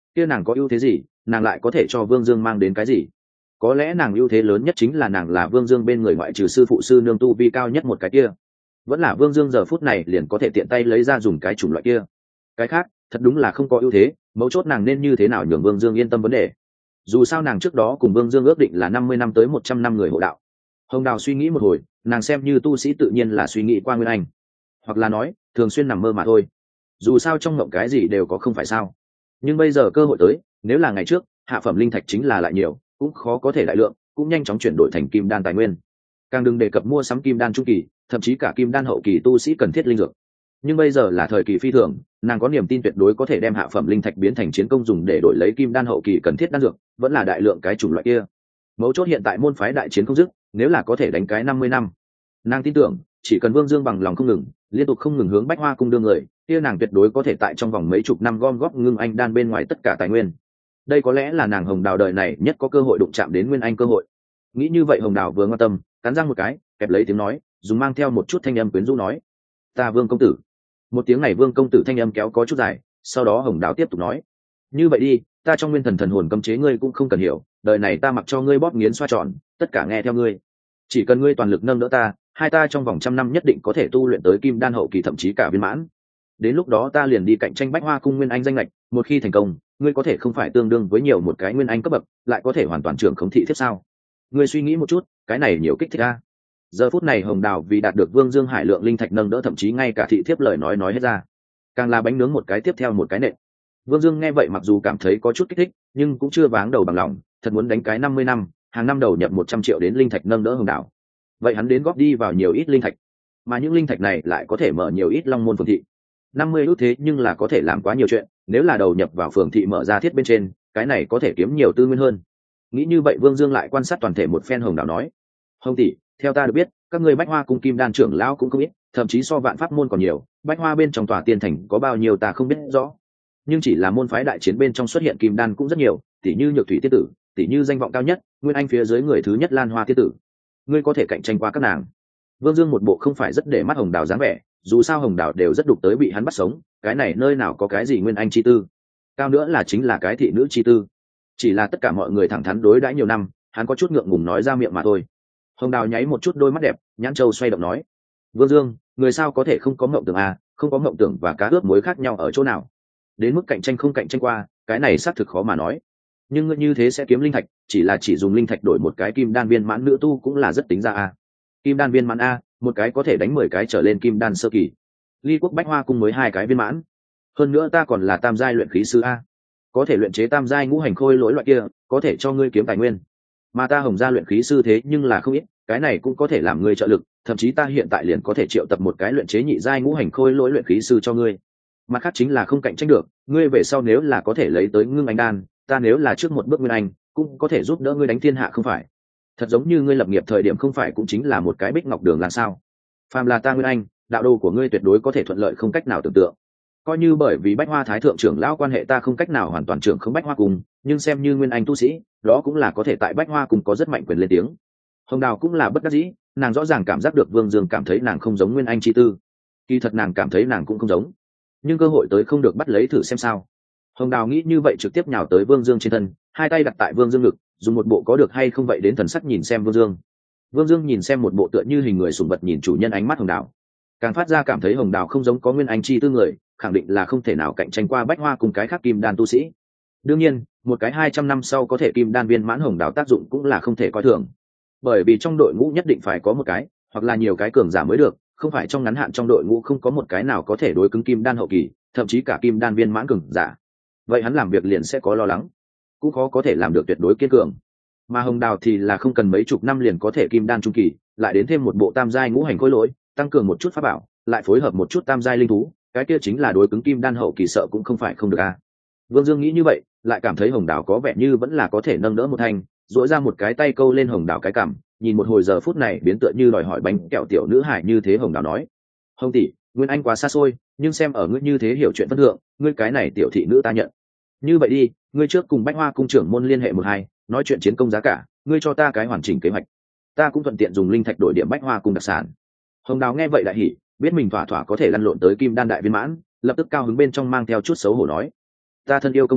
kia nàng có ưu thế gì, nàng lại có thể cho Vương Dương mang đến cái gì? Có lẽ nàng ưu thế lớn nhất chính là nàng là Vương Dương bên người ngoại trừ sư phụ sư nương tu vi cao nhất một cái kia, vẫn là Vương Dương giờ phút này liền có thể tiện tay lấy ra dùng cái chủng loại kia. Cái khác thật đúng là không có ưu thế, mấu chốt nàng nên như thế nào nhường Vương Dương yên tâm vấn đề. Dù sao nàng trước đó cùng Vương Dương ước định là 50 năm tới 100 năm người hộ đạo. Hồng Đào suy nghĩ một hồi, nàng xem như tu sĩ tự nhiên là suy nghĩ qua Nguyên Anh, hoặc là nói thường xuyên nằm mơ mà thôi. Dù sao trong mộng cái gì đều có không phải sao. Nhưng bây giờ cơ hội tới, nếu là ngày trước hạ phẩm linh thạch chính là lại nhiều cũng khó có thể đại lượng, cũng nhanh chóng chuyển đổi thành kim đan tài nguyên, càng đừng đề cập mua sắm kim đan trung kỳ, thậm chí cả kim đan hậu kỳ tu sĩ cần thiết linh dược. Nhưng bây giờ là thời kỳ phi thường, nàng có niềm tin tuyệt đối có thể đem hạ phẩm linh thạch biến thành chiến công dùng để đổi lấy kim đan hậu kỳ cần thiết đan dược, vẫn là đại lượng cái chủng loại kia. Mấu chốt hiện tại môn phái đại chiến không dứt, nếu là có thể đánh cái 50 năm, nàng tin tưởng chỉ cần Vương Dương bằng lòng không ngừng, liên tục không ngừng hướng Bách Hoa cung đưa người, kia nàng tuyệt đối có thể tại trong vòng mấy chục năm gom góp ngưng anh đan bên ngoài tất cả tài nguyên. Đây có lẽ là nàng Hồng Đào đời này nhất có cơ hội đụng chạm đến nguyên anh cơ hội. Nghĩ như vậy, Hồng Đào vừa ngoan tâm, cắn răng một cái, kẹp lấy tiếng nói, dùng mang theo một chút thanh âm quyến rũ nói: "Ta Vương công tử." Một tiếng này Vương công tử thanh âm kéo có chút dài, sau đó Hồng Đào tiếp tục nói: "Như vậy đi, ta trong nguyên thần thần hồn cấm chế ngươi cũng không cần hiểu, đời này ta mặc cho ngươi bóp nghiến xoa tròn, tất cả nghe theo ngươi. Chỉ cần ngươi toàn lực nâng đỡ ta, hai ta trong vòng 100 năm nhất định có thể tu luyện tới kim đan hậu kỳ thậm chí cả viên mãn. Đến lúc đó ta liền đi cạnh tranh Bách Hoa cung nguyên anh danh lệch, một khi thành công, ngươi có thể không phải tương đương với nhiều một cái nguyên anh cấp bậc, lại có thể hoàn toàn trưởng khống thị thiếp sao? Ngươi suy nghĩ một chút, cái này nhiều kích thích a." Giờ phút này Hồng Đào vì đạt được Vương Dương Hải lượng linh thạch nâng đỡ, thậm chí ngay cả thị thiếp lời nói hết ra, càng là bánh nướng một cái tiếp theo một cái nện. Vương Dương nghe vậy mặc dù cảm thấy có chút kích thích, nhưng cũng chưa váng đầu bằng lòng, thật muốn đánh cái 50 năm, hàng năm đầu nhập 100 triệu đến linh thạch nâng đỡ Hồng Đào. Vậy hắn đến góp đi vào nhiều ít linh thạch, mà những linh thạch này lại có thể mở nhiều ít long môn phường thị. 50 ước thế nhưng là có thể làm quá nhiều chuyện, nếu là đầu nhập vào phường thị mở ra thiết bên trên, cái này có thể kiếm nhiều tư nguyên hơn. Nghĩ như vậy Vương Dương lại quan sát toàn thể một phen. Hồng Đào nói: "Hồng tỷ, theo ta được biết, các ngươi Bách Hoa cung kim đan trưởng lão cũng không ít, thậm chí so Vạn Pháp môn còn nhiều. Bách Hoa bên trong tòa tiên thành có bao nhiêu ta không biết rõ, nhưng chỉ là môn phái đại chiến bên trong xuất hiện kim đan cũng rất nhiều, tỷ như Nhược Thủy tiên tử, tỷ như danh vọng cao nhất Nguyên Anh phía dưới người thứ nhất Lan Hoa tiên tử. Ngươi có thể cạnh tranh qua các nàng." Vương Dương một bộ không phải rất để mắt Hồng Đào dáng vẻ, dù sao Hồng Đào đều rất đục tới bị hắn bắt sống, cái này nơi nào có cái gì Nguyên Anh chi tư, cao nữa là chính là cái thị nữ chi tư. Chỉ là tất cả mọi người thẳng thắn đối đãi nhiều năm, hắn có chút ngượng ngùng nói ra miệng mà thôi. Hồng Đào nháy một chút đôi mắt đẹp, nhãn châu xoay động nói: "Vương Dương, người sao có thể không có mộng tưởng à, không có mộng tưởng và cá ướp muối khác nhau ở chỗ nào? Đến mức cạnh tranh không cạnh tranh qua, cái này xác thực khó mà nói. Nhưng ngươi như thế sẽ kiếm linh thạch, chỉ dùng linh thạch đổi một cái kim đan viên mãn nữ tu cũng là rất tính ra a. Kim đan viên mãn a, một cái có thể đánh 10 cái trở lên kim đan sơ kỳ. Ly Quốc Bách Hoa cung mới 2 cái viên mãn. Hơn nữa ta còn là tam giai luyện khí sư a, có thể luyện chế tam giai ngũ hành khôi lỗi loại kia, có thể cho ngươi kiếm tài nguyên. Mà ta Hồng gia luyện khí sư thế nhưng là không ít, cái này cũng có thể làm ngươi trợ lực, thậm chí ta hiện tại liền có thể triệu tập một cái luyện chế nhị giai ngũ hành khôi lỗi luyện khí sư cho ngươi. Mặt khác chính là không cạnh tranh được, ngươi về sau nếu là có thể lấy tới ngưng anh đan, ta nếu là trước một bước nguyên anh, cũng có thể giúp đỡ ngươi đánh thiên hạ không phải? Thật giống như ngươi lập nghiệp thời điểm không phải cũng chính là một cái bích ngọc đường là sao? Phàm là ta nguyên anh, đạo đồ của ngươi tuyệt đối có thể thuận lợi không cách nào tưởng tượng. Coi như bởi vì Bách Hoa thái thượng trưởng lão quan hệ ta không cách nào hoàn toàn trưởng không Bách Hoa cùng, nhưng xem như nguyên anh tu sĩ, đó cũng là có thể tại Bách Hoa cùng có rất mạnh quyền lên tiếng. Hồng Đào cũng là bất đắc dĩ, nàng rõ ràng cảm giác được Vương Dương cảm thấy nàng không giống nguyên anh chi tư, kỳ thật nàng cảm thấy nàng cũng không giống, nhưng cơ hội tới không được bắt lấy thử xem sao. Hồng Đào nghĩ như vậy trực tiếp nhào tới Vương Dương trên thân, hai tay đặt tại Vương Dương ngực, dùng một bộ có được hay không vậy đến thần sắc nhìn xem Vương Dương. Vương Dương nhìn xem một bộ tựa như hình người sùng vật nhìn chủ nhân ánh mắt Hồng Đào, càng phát ra cảm thấy Hồng Đào không giống có nguyên anh chi tư người, khẳng định là không thể nào cạnh tranh qua Bách Hoa cùng cái khác kim đan tu sĩ. Đương nhiên, một cái 200 năm sau có thể kim đan viên mãn Hồng Đào tác dụng cũng là không thể coi thường, bởi vì trong đội ngũ nhất định phải có một cái hoặc là nhiều cái cường giả mới được, không phải trong ngắn hạn trong đội ngũ không có một cái nào có thể đối cứng kim đan hậu kỳ, thậm chí cả kim đan viên mãn cường giả, vậy hắn làm việc liền sẽ có lo lắng, cũng khó có thể làm được tuyệt đối kiên cường. Mà Hồng Đào thì là không cần mấy chục năm liền có thể kim đan trung kỳ, lại đến thêm một bộ tam giai ngũ hành khối lỗi, tăng cường một chút pháp bảo, lại phối hợp một chút tam giai linh thú, cái kia chính là đối cứng kim đan hậu kỳ sợ cũng không phải không được a. Vương Dương nghĩ như vậy, lại cảm thấy Hồng Đào có vẻ như vẫn là có thể nâng đỡ một thành, duỗi ra một cái tay câu lên Hồng Đào cái cằm, nhìn một hồi giờ phút này biến tựa như đòi hỏi bánh kẹo tiểu nữ hải như thế. Hồng Đào nói: "Hồng tỷ, nguyên anh quá xa xôi, nhưng xem ở ngươi như thế hiểu chuyện phân thượng, ngươi cái này tiểu thị nữ ta nhận. Như vậy đi, ngươi trước cùng Bách Hoa cung trưởng môn liên hệ một hai, nói chuyện chiến công giá cả, ngươi cho ta cái hoàn chỉnh kế hoạch, ta cũng thuận tiện dùng linh thạch đổi điểm Bách Hoa cung đặc sản." Hồng Đào nghe vậy đại hỉ, biết mình thỏa thỏa có thể lăn lộn tới kim đan đại viên mãn, lập tức cao hứng bên trong mang theo chút xấu hổ nói: "Ta thân yêu công tử,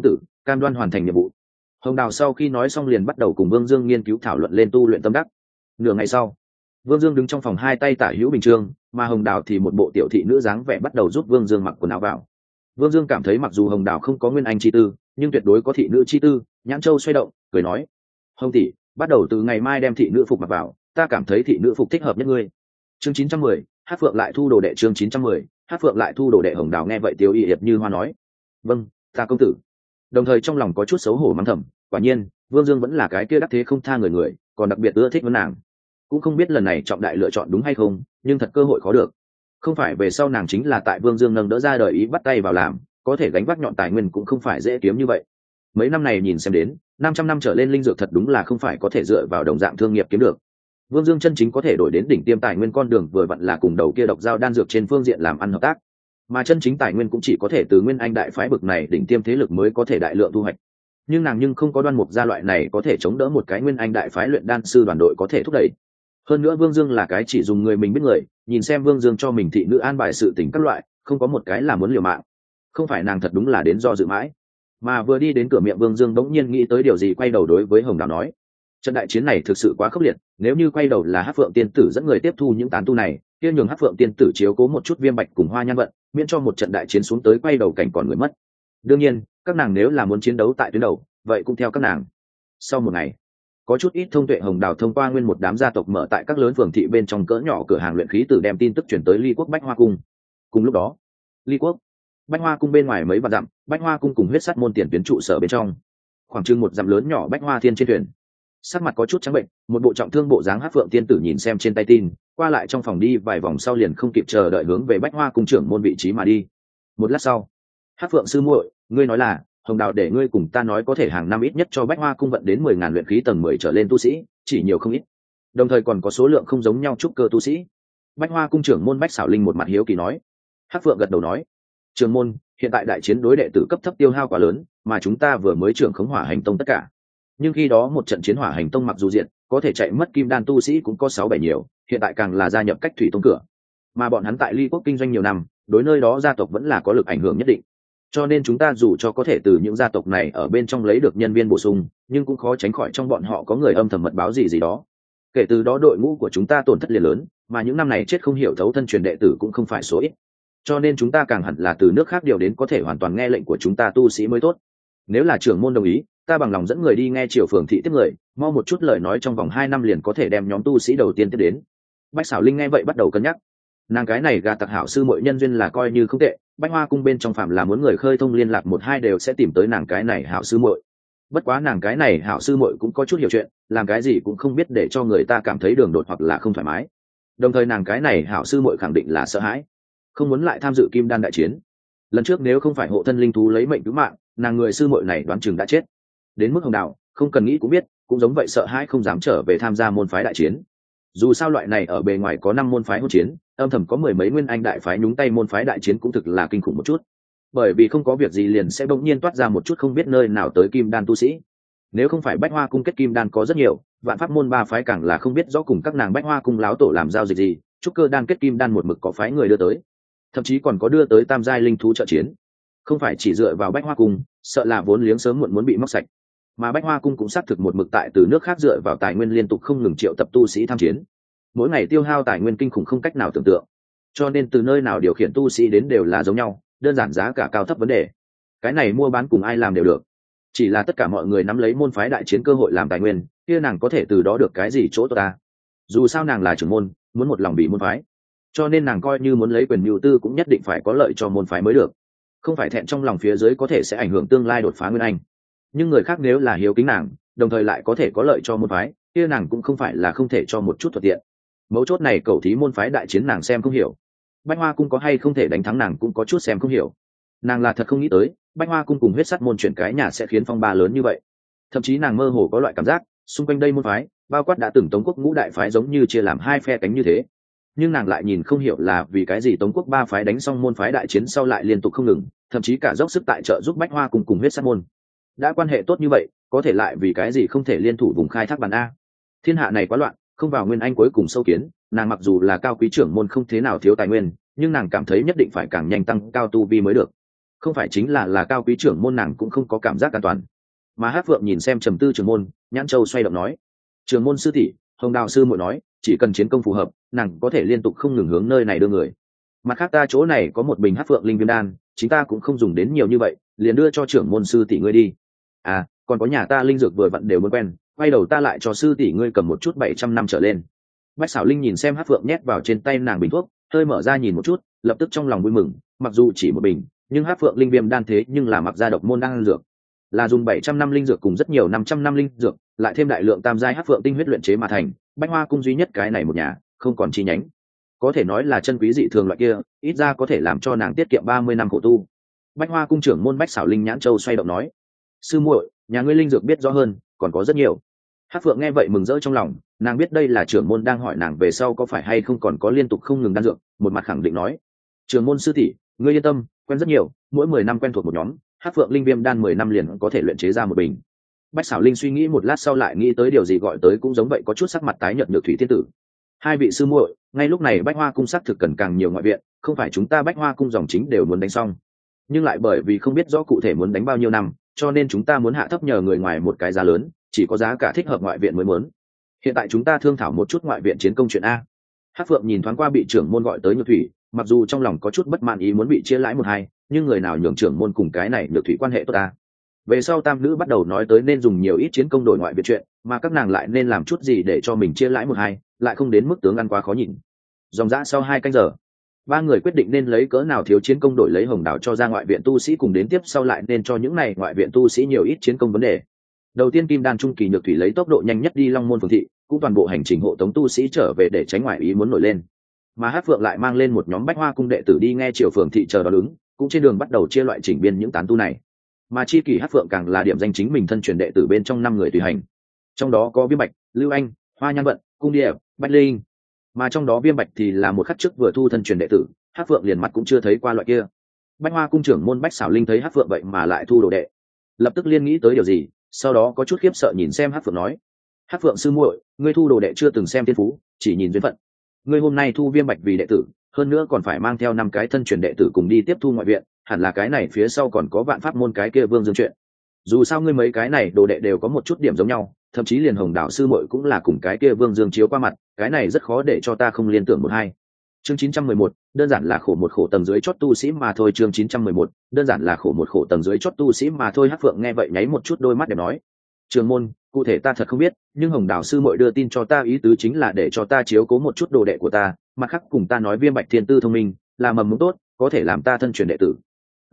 cam đoan hoàn thành nhiệm vụ. Hồng Đào sau khi nói xong liền bắt đầu cùng Vương Dương nghiên cứu thảo luận lên tu luyện tâm đắc. Nửa ngày sau, Vương Dương đứng trong phòng hai tay tả hữu bình chương, mà Hồng Đào thì một bộ tiểu thị nữ dáng vẻ bắt đầu giúp Vương Dương mặc quần áo vào. Vương Dương cảm thấy mặc dù Hồng Đào không có nguyên anh chi tư, nhưng tuyệt đối có thị nữ chi tư. Nhãn Châu xoay động, cười nói: "Hồng tỷ, bắt đầu từ ngày mai đem thị nữ phục mặc vào, ta cảm thấy thị nữ phục thích hợp nhất ngươi." Chương 910, Hát Phượng lại thu đồ đệ. Chương 910, Hát Phượng lại thu đồ đệ. Hồng Đào nghe vậy Tiêu Y hiệp như hoa nói: "Vâng, ta công tử." Đồng thời trong lòng có chút xấu hổ mắng thầm, quả nhiên Vương Dương vẫn là cái kia đắc thế không tha người, còn đặc biệt ưa thích với nàng. Cũng không biết lần này trọng đại lựa chọn đúng hay không, nhưng thật cơ hội khó được. Không phải về sau nàng chính là tại Vương Dương nâng đỡ ra đời ý bắt tay vào làm, có thể gánh vác nhọn tài nguyên cũng không phải dễ kiếm như vậy. Mấy năm này nhìn xem đến, 500 năm trở lên linh dược thật đúng là không phải có thể dựa vào đồng dạng thương nghiệp kiếm được. Vương Dương chân chính có thể đổi đến đỉnh tiêm tài nguyên con đường vừa vặn là cùng đầu kia độc giao đan dược trên phương diện làm ăn hợp tác, mà chân chính tài nguyên cũng chỉ có thể từ Nguyên Anh đại phái bực này đỉnh tiêm thế lực mới có thể đại lượng thu hoạch. Nhưng nàng không có Đoan Mục gia loại này có thể chống đỡ một cái Nguyên Anh đại phái luyện đan sư đoàn đội có thể thúc đẩy. Hơn nữa Vương Dương là cái chỉ dùng người mình biết người, nhìn xem Vương Dương cho mình thị nữ an bài sự tình các loại, không có một cái là muốn liều mạng. Không phải nàng thật đúng là đến do dự mãi, mà vừa đi đến cửa miệng Vương Dương bỗng nhiên nghĩ tới điều gì, quay đầu đối với Hồng Đào nói: "Trận đại chiến này thực sự quá khốc liệt, nếu như quay đầu là Hát Phượng tiên tử dẫn người tiếp thu những tán tu này, kia nhường Hát Phượng tiên tử chiếu cố một chút Viêm Bạch cùng Hoa Nhan vận, miễn cho một trận đại chiến xuống tới quay đầu cảnh còn người mất. Đương nhiên, các nàng nếu là muốn chiến đấu tại tuyến đầu, vậy cũng theo các nàng." Sau một ngày, có chút ít thông tuệ Hồng Đào thông qua nguyên một đám gia tộc mở tại các lớn phường thị bên trong cỡ nhỏ cửa hàng luyện khí từ đem tin tức chuyển tới Ly Quốc Bách Hoa Cung. Cùng lúc đó, Ly Quốc Bách Hoa Cung bên ngoài mấy vạn dặm, Bách Hoa Cung cùng Huyết Sắt môn tiền tuyến trụ sở bên trong, khoảng chừng một dặm lớn nhỏ Bách Hoa Thiên trên thuyền, sắc mặt có chút trắng bệnh, một bộ trọng thương bộ dáng Hát Phượng tiên tử nhìn xem trên tay tin, qua lại trong phòng đi vài vòng sau liền không kịp chờ đợi hướng về Bách Hoa Cung trưởng môn vị trí mà đi. Một lát sau, Hát Phượng sư muội, ngươi nói là Hồng Đào để ngươi cùng ta nói có thể hàng năm ít nhất cho Bách Hoa Cung vận đến 10.000 luyện khí tầng 10 trở lên tu sĩ, chỉ nhiều không ít. Đồng thời còn có số lượng không giống nhau trúc cơ tu sĩ. Bách Hoa Cung trưởng môn Bách Xảo Linh một mặt hiếu kỳ nói. Hát Phượng gật đầu nói: "Trưởng môn, hiện tại đại chiến đối đệ tử cấp thấp tiêu hao quá lớn, mà chúng ta vừa mới trưởng khống Hỏa Hành Tông tất cả. Nhưng khi đó một trận chiến Hỏa Hành Tông mặc dù diện, có thể chạy mất kim đan tu sĩ cũng có 6-7 nhiều, hiện tại càng là gia nhập Cách Thủy Tông cửa. Mà bọn hắn tại Ly Quốc kinh doanh nhiều năm, đối nơi đó gia tộc vẫn là có lực ảnh hưởng nhất định. Cho nên chúng ta dù cho có thể từ những gia tộc này ở bên trong lấy được nhân viên bổ sung, nhưng cũng khó tránh khỏi trong bọn họ có người âm thầm mật báo gì đó. Kể từ đó đội ngũ của chúng ta tổn thất liền lớn, mà những năm này chết không hiểu thấu thân truyền đệ tử cũng không phải số ít. Cho nên chúng ta càng hẳn là từ nước khác điều đến có thể hoàn toàn nghe lệnh của chúng ta tu sĩ mới tốt. Nếu là trưởng môn đồng ý, ta bằng lòng dẫn người đi nghe Triều phường thị tiếp người, mau một chút lời nói trong vòng 2 năm liền có thể đem nhóm tu sĩ đầu tiên tiếp đến." Bách Xảo Linh nghe vậy bắt đầu cân nhắc. Nàng cái này gà tặc hảo sư muội nhân duyên là coi như không tệ, Bách Hoa Cung bên trong phạm là muốn người khơi thông liên lạc 1-2 đều sẽ tìm tới nàng cái này hảo sư muội. Bất quá nàng cái này hảo sư muội cũng có chút hiểu chuyện, làm cái gì cũng không biết để cho người ta cảm thấy đường đột hoặc là không thoải mái. Đồng thời nàng cái này hảo sư muội khẳng định là sợ hãi, không muốn lại tham dự kim đan đại chiến. Lần trước nếu không phải hộ thân linh thú lấy mệnh cứu mạng, nàng người sư muội này đoán chừng đã chết. Đến mức Hồng Đào, không cần nghĩ cũng biết, cũng giống vậy sợ hãi không dám trở về tham gia môn phái đại chiến. Dù sao loại này ở bề ngoài có 5 môn phái hỗn chiến, âm thầm có 10 mấy nguyên anh đại phái nhúng tay môn phái đại chiến cũng thực là kinh khủng một chút. Bởi vì không có việc gì liền sẽ bỗng nhiên toát ra một chút không biết nơi nào tới kim đan tu sĩ. Nếu không phải Bách Hoa Cung kết kim đan có rất nhiều, Vạn Pháp môn 3 phái càng là không biết rõ cùng các nàng Bách Hoa Cung láo tổ làm giao dịch gì, trúc cơ đan kết kim đan một mực có phái người đưa tới, thậm chí còn có đưa tới tam giai linh thú trợ chiến. Không phải chỉ dựa vào Bách Hoa Cung, sợ là vốn liếng sớm muộn muốn bị móc sạch. Mà Bách Hoa Cung cũng xác thực một mực tại từ nước khác dựa vào tài nguyên liên tục không ngừng triệu tập tu sĩ tham chiến, mỗi ngày tiêu hao tài nguyên kinh khủng không cách nào tưởng tượng. Cho nên từ nơi nào điều khiển tu sĩ đến đều là giống nhau, đơn giản giá cả cao thấp vấn đề. Cái này mua bán cùng ai làm đều được, chỉ là tất cả mọi người nắm lấy môn phái đại chiến cơ hội làm tài nguyên, kia nàng có thể từ đó được cái gì chỗ tốt ta? Dù sao nàng là trưởng môn, muốn một lòng bị môn phái, cho nên nàng coi như muốn lấy quyền mưu tư cũng nhất định phải có lợi cho môn phái mới được, không phải thẹn trong lòng phía dưới có thể sẽ ảnh hưởng tương lai đột phá nguyên anh. Nhưng người khác nếu là hiếu kính nàng, đồng thời lại có thể có lợi cho môn phái, kia nàng cũng không phải là không thể cho một chút thuận tiện. Mấu chốt này cầu thí môn phái đại chiến nàng xem không hiểu, Bách Hoa Cung có hay không thể đánh thắng nàng cũng có chút xem không hiểu. Nàng là thật không nghĩ tới Bách Hoa Cung cùng Huyết Sắt môn chuyển cái nhà sẽ khiến phong ba lớn như vậy. Thậm chí nàng mơ hồ có loại cảm giác xung quanh đây môn phái bao quát đã từng Tống Quốc ngũ đại phái giống như chia làm 2 phe cánh như thế. Nhưng nàng lại nhìn không hiểu là vì cái gì Tống Quốc 3 phái đánh xong môn phái đại chiến sau lại liên tục không ngừng, thậm chí cả dốc sức tại trợ giúp Bách Hoa Cung cùng Huyết Sắt môn. Đã quan hệ tốt như vậy, có thể lại vì cái gì không thể liên thủ vùng khai thác bàn a? Thiên hạ này quá loạn, không vào nguyên anh cuối cùng sâu kiến. Nàng mặc dù là cao quý trưởng môn không thế nào thiếu tài nguyên, nhưng nàng cảm thấy nhất định phải càng nhanh tăng cao tu vi mới được. không phải chính là cao quý trưởng môn nàng cũng không có cảm giác an toàn. Mà Hát Phượng nhìn xem trầm tư trưởng môn, nhãn châu xoay động nói: trưởng môn sư tỷ, hồng đào sư muội nói chỉ cần chiến công phù hợp, nàng có thể liên tục không ngừng hướng nơi này đưa người. Mặt khác ta chỗ này có một bình Hát Phượng linh viêm đan, chính ta cũng không dùng đến nhiều như vậy, liền đưa cho trưởng môn sư tỷ ngươi đi. À, còn có nhà ta linh dược vừa vặn đều muốn quen, quay đầu ta lại cho sư tỷ ngươi cầm một chút 700 năm trở lên. Bách Xảo Linh nhìn xem Hát Phượng nhét vào trên tay nàng bình thuốc, hơi mở ra nhìn một chút, lập tức trong lòng vui mừng, mặc dù chỉ một bình, nhưng Hát Phượng linh viêm đan thế nhưng là mặc ra độc môn đan dược, là dùng 700 năm linh dược cùng rất nhiều 500 năm linh dược, lại thêm đại lượng tam giai Hát Phượng tinh huyết luyện chế mà thành, Bách Hoa cung duy nhất cái này một nhà, không còn chi nhánh. Có thể nói là chân quý dị thường loại kia, ít ra có thể làm cho nàng tiết kiệm 30 năm khổ tu. Bách Hoa cung trưởng môn Bách Xảo Linh nhãn châu xoay động nói: sư muội, nhà ngươi linh dược biết rõ hơn, còn có rất nhiều. Hát Phượng nghe vậy mừng rỡ trong lòng, nàng biết đây là trưởng môn đang hỏi nàng về sau có phải hay không còn có liên tục không ngừng đan dược, một mặt khẳng định nói: trưởng môn sư tỷ, ngươi yên tâm, quen rất nhiều, mỗi 10 năm quen thuộc một nhóm, Hát Phượng linh viêm đan 10 năm liền có thể luyện chế ra một bình. Bách Xảo Linh suy nghĩ một lát sau lại nghĩ tới điều gì gọi tới cũng giống vậy có chút sắc mặt tái nhợt Nhược Thủy tiên tử. Hai vị sư muội, ngay lúc này Bách Hoa cung xác thực cần càng nhiều ngoại viện, không phải chúng ta Bách Hoa cung dòng chính đều muốn đánh xong, nhưng lại bởi vì không biết rõ cụ thể muốn đánh bao nhiêu năm, cho nên chúng ta muốn hạ thấp nhờ người ngoài một cái giá lớn, chỉ có giá cả thích hợp ngoại viện mới muốn. Hiện tại chúng ta thương thảo một chút ngoại viện chiến công chuyện a. Hát Phượng nhìn thoáng qua bị trưởng môn gọi tới Nhược Thủy, mặc dù trong lòng có chút bất mãn ý muốn bị chia lãi một hai, nhưng người nào nhường trưởng môn cùng cái này Nhược Thủy quan hệ tốt ta. Về sau tam nữ bắt đầu nói tới nên dùng nhiều ít chiến công đổi ngoại viện chuyện, mà các nàng lại nên làm chút gì để cho mình chia lãi một hai, lại không đến mức tướng ăn quá khó nhìn. Dòng dã sau 2 canh giờ, ba người quyết định nên lấy cỡ nào thiếu chiến công đổi lấy hồng đảo cho ra ngoại viện tu sĩ, cùng đến tiếp sau lại nên cho những này ngoại viện tu sĩ nhiều ít chiến công vấn đề. Đầu tiên kim đan trung kỳ Nhược Thủy lấy tốc độ nhanh nhất đi Long Môn phường thị, cũng toàn bộ hành trình hộ tống tu sĩ trở về để tránh ngoại ý muốn nổi lên. Mà Hát Phượng lại mang lên một nhóm Bách Hoa cung đệ tử đi nghe triều phường thị chờ đó đứng, cũng trên đường bắt đầu chia loại chỉnh biên những tán tu này. Mà chi kỷ Hát Phượng càng là điểm danh chính mình thân truyền đệ tử bên trong 5 người tùy hành, trong đó có Viêm Bạch, Lưu Anh, Hoa Nhan Vận, Cung Điệp, Bách Linh. Mà trong đó Viêm Bạch thì là một khắc trước vừa thu thân truyền đệ tử, Hát Phượng liền mặt cũng chưa thấy qua loại kia. Bách Hoa cung trưởng môn Bách Xảo Linh thấy Hát Phượng vậy mà lại thu đồ đệ, lập tức liên nghĩ tới điều gì, sau đó có chút khiếp sợ nhìn xem Hát Phượng nói: Hát Phượng sư muội, ngươi thu đồ đệ chưa từng xem thiên phú, chỉ nhìn duyên phận. Ngươi hôm nay thu Viêm Bạch vì đệ tử, hơn nữa còn phải mang theo 5 cái thân truyền đệ tử cùng đi tiếp thu ngoại viện, hẳn là cái này phía sau còn có Vạn Pháp môn cái kia Vương Dương chuyện. Dù sao ngươi mấy cái này đồ đệ đều có một chút điểm giống nhau, thậm chí liền Hồng Đạo sư muội cũng là cùng cái kia Vương Dương chiếu qua mặt, cái này rất khó để cho ta không liên tưởng một hai. Chương 911, đơn giản là khổ một khổ tầng dưới chót tu sĩ mà thôi. Chương 911, đơn giản là khổ một khổ tầng dưới chót tu sĩ mà thôi. Hát Phượng nghe vậy nháy một chút đôi mắt để nói: Trường môn, cụ thể ta thật không biết, nhưng Hồng Đạo sư muội đưa tin cho ta ý tứ chính là để cho ta chiếu cố một chút đồ đệ của ta, mặt khác cùng ta nói Viêm Bạch thiên tư thông minh, là mầm mống tốt, có thể làm ta thân truyền đệ tử.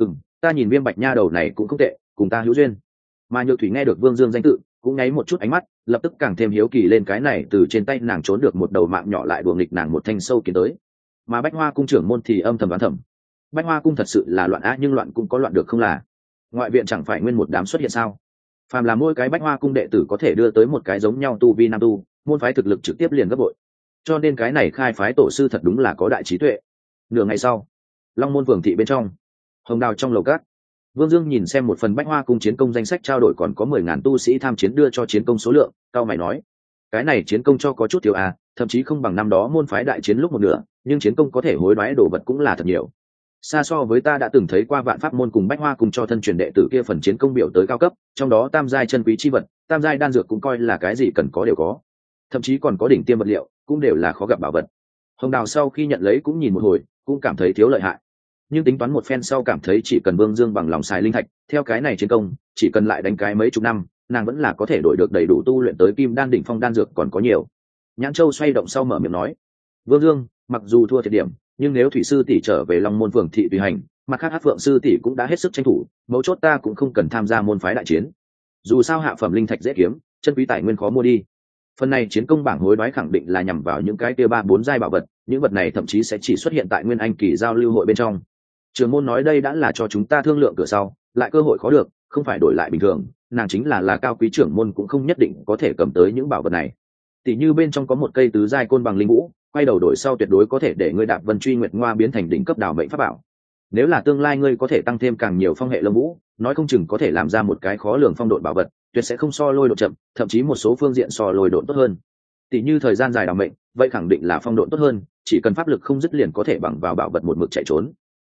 Ta nhìn Viêm Bạch nha đầu này cũng không tệ, cùng ta hữu duyên. Mà Nhược Thủy nghe được Vương Dương danh tự, cũng nháy một chút ánh mắt, lập tức càng thêm hiếu kỳ lên cái này từ trên tay nàng trốn được một đầu mạng nhỏ lại đùa nghịch nàng một thanh sâu kiến tới. Mà Bách Hoa cung trưởng môn thì âm thầm đoán thầm, Bách Hoa cung thật sự là loạn á, nhưng loạn cũng có loạn được không là? Ngoại viện chẳng phải nguyên một đám xuất hiện sao? Phàm là mỗi cái Bách Hoa cung đệ tử có thể đưa tới một cái giống nhau tu vi nam tu, môn phái thực lực trực tiếp liền gấp bội. Cho nên cái này khai phái tổ sư thật đúng là có đại trí tuệ. Nửa ngày sau, Long Môn phường thị bên trong, Hồng Đào trong lầu cát, Vương Dương nhìn xem một phần Bách Hoa cung chiến công danh sách trao đổi còn có 10.000 tu sĩ tham chiến đưa cho chiến công số lượng, cao mày nói: cái này chiến công cho có chút thiếu à, thậm chí không bằng năm đó môn phái đại chiến lúc một nửa, nhưng chiến công có thể hối đoái đồ vật cũng là thật nhiều. Xa so với ta đã từng thấy qua Vạn Pháp môn cùng Bách Hoa cùng cho thân truyền đệ tử kia phần chiến công biểu tới cao cấp, trong đó tam giai chân quý chi vật, tam giai đan dược cũng coi là cái gì cần có đều có, thậm chí còn có đỉnh tiêm vật liệu, cũng đều là khó gặp bảo vật. Hồng Đào sau khi nhận lấy cũng nhìn một hồi, cũng cảm thấy thiếu lợi hại, nhưng tính toán một phen sau cảm thấy chỉ cần Vương Dương bằng lòng xài linh thạch, theo cái này chiến công, chỉ cần lại đánh cái mấy chục năm, nàng vẫn là có thể đổi được đầy đủ tu luyện tới kim đan đỉnh phong đan dược còn có nhiều. Nhãn Châu xoay động sau mở miệng nói: Vương Dương, mặc dù thua thiệt điểm, nhưng nếu Thủy sư tỷ trở về Long Môn phường thị tùy hành, mặt khác Hát Phượng sư tỷ cũng đã hết sức tranh thủ, mấu chốt ta cũng không cần tham gia môn phái đại chiến. Dù sao hạ phẩm linh thạch dễ kiếm, chân quý tài nguyên khó mua đi. Phần này chiến công bảng hối đoái khẳng định là nhằm vào những cái kia 3-4 giai bảo vật, những vật này thậm chí sẽ chỉ xuất hiện tại Nguyên Anh kỳ giao lưu hội bên trong. Trường môn nói đây đã là cho chúng ta thương lượng cửa sau, lại cơ hội khó được, không phải đổi lại bình thường, nàng chính là cao quý trưởng môn cũng không nhất định có thể cầm tới những bảo vật này. Tỷ như bên trong có một cây tứ giai côn bằng linh vũ, quay đầu đổi sau tuyệt đối có thể để ngươi đạp Vân Truy Nguyệt Ngoa biến thành đỉnh cấp đào mệnh pháp bảo. Nếu là tương lai ngươi có thể tăng thêm càng nhiều phong hệ lông vũ, nói không chừng có thể làm ra một cái khó lường phong độn bảo vật, tuyệt sẽ không so lôi độ chậm, thậm chí một số phương diện so lôi độn tốt hơn. Tỷ như thời gian dài đào mệnh, vậy khẳng định là phong độn tốt hơn, chỉ cần pháp lực không dứt liền có thể bằng vào bảo vật một mực chạy trốn.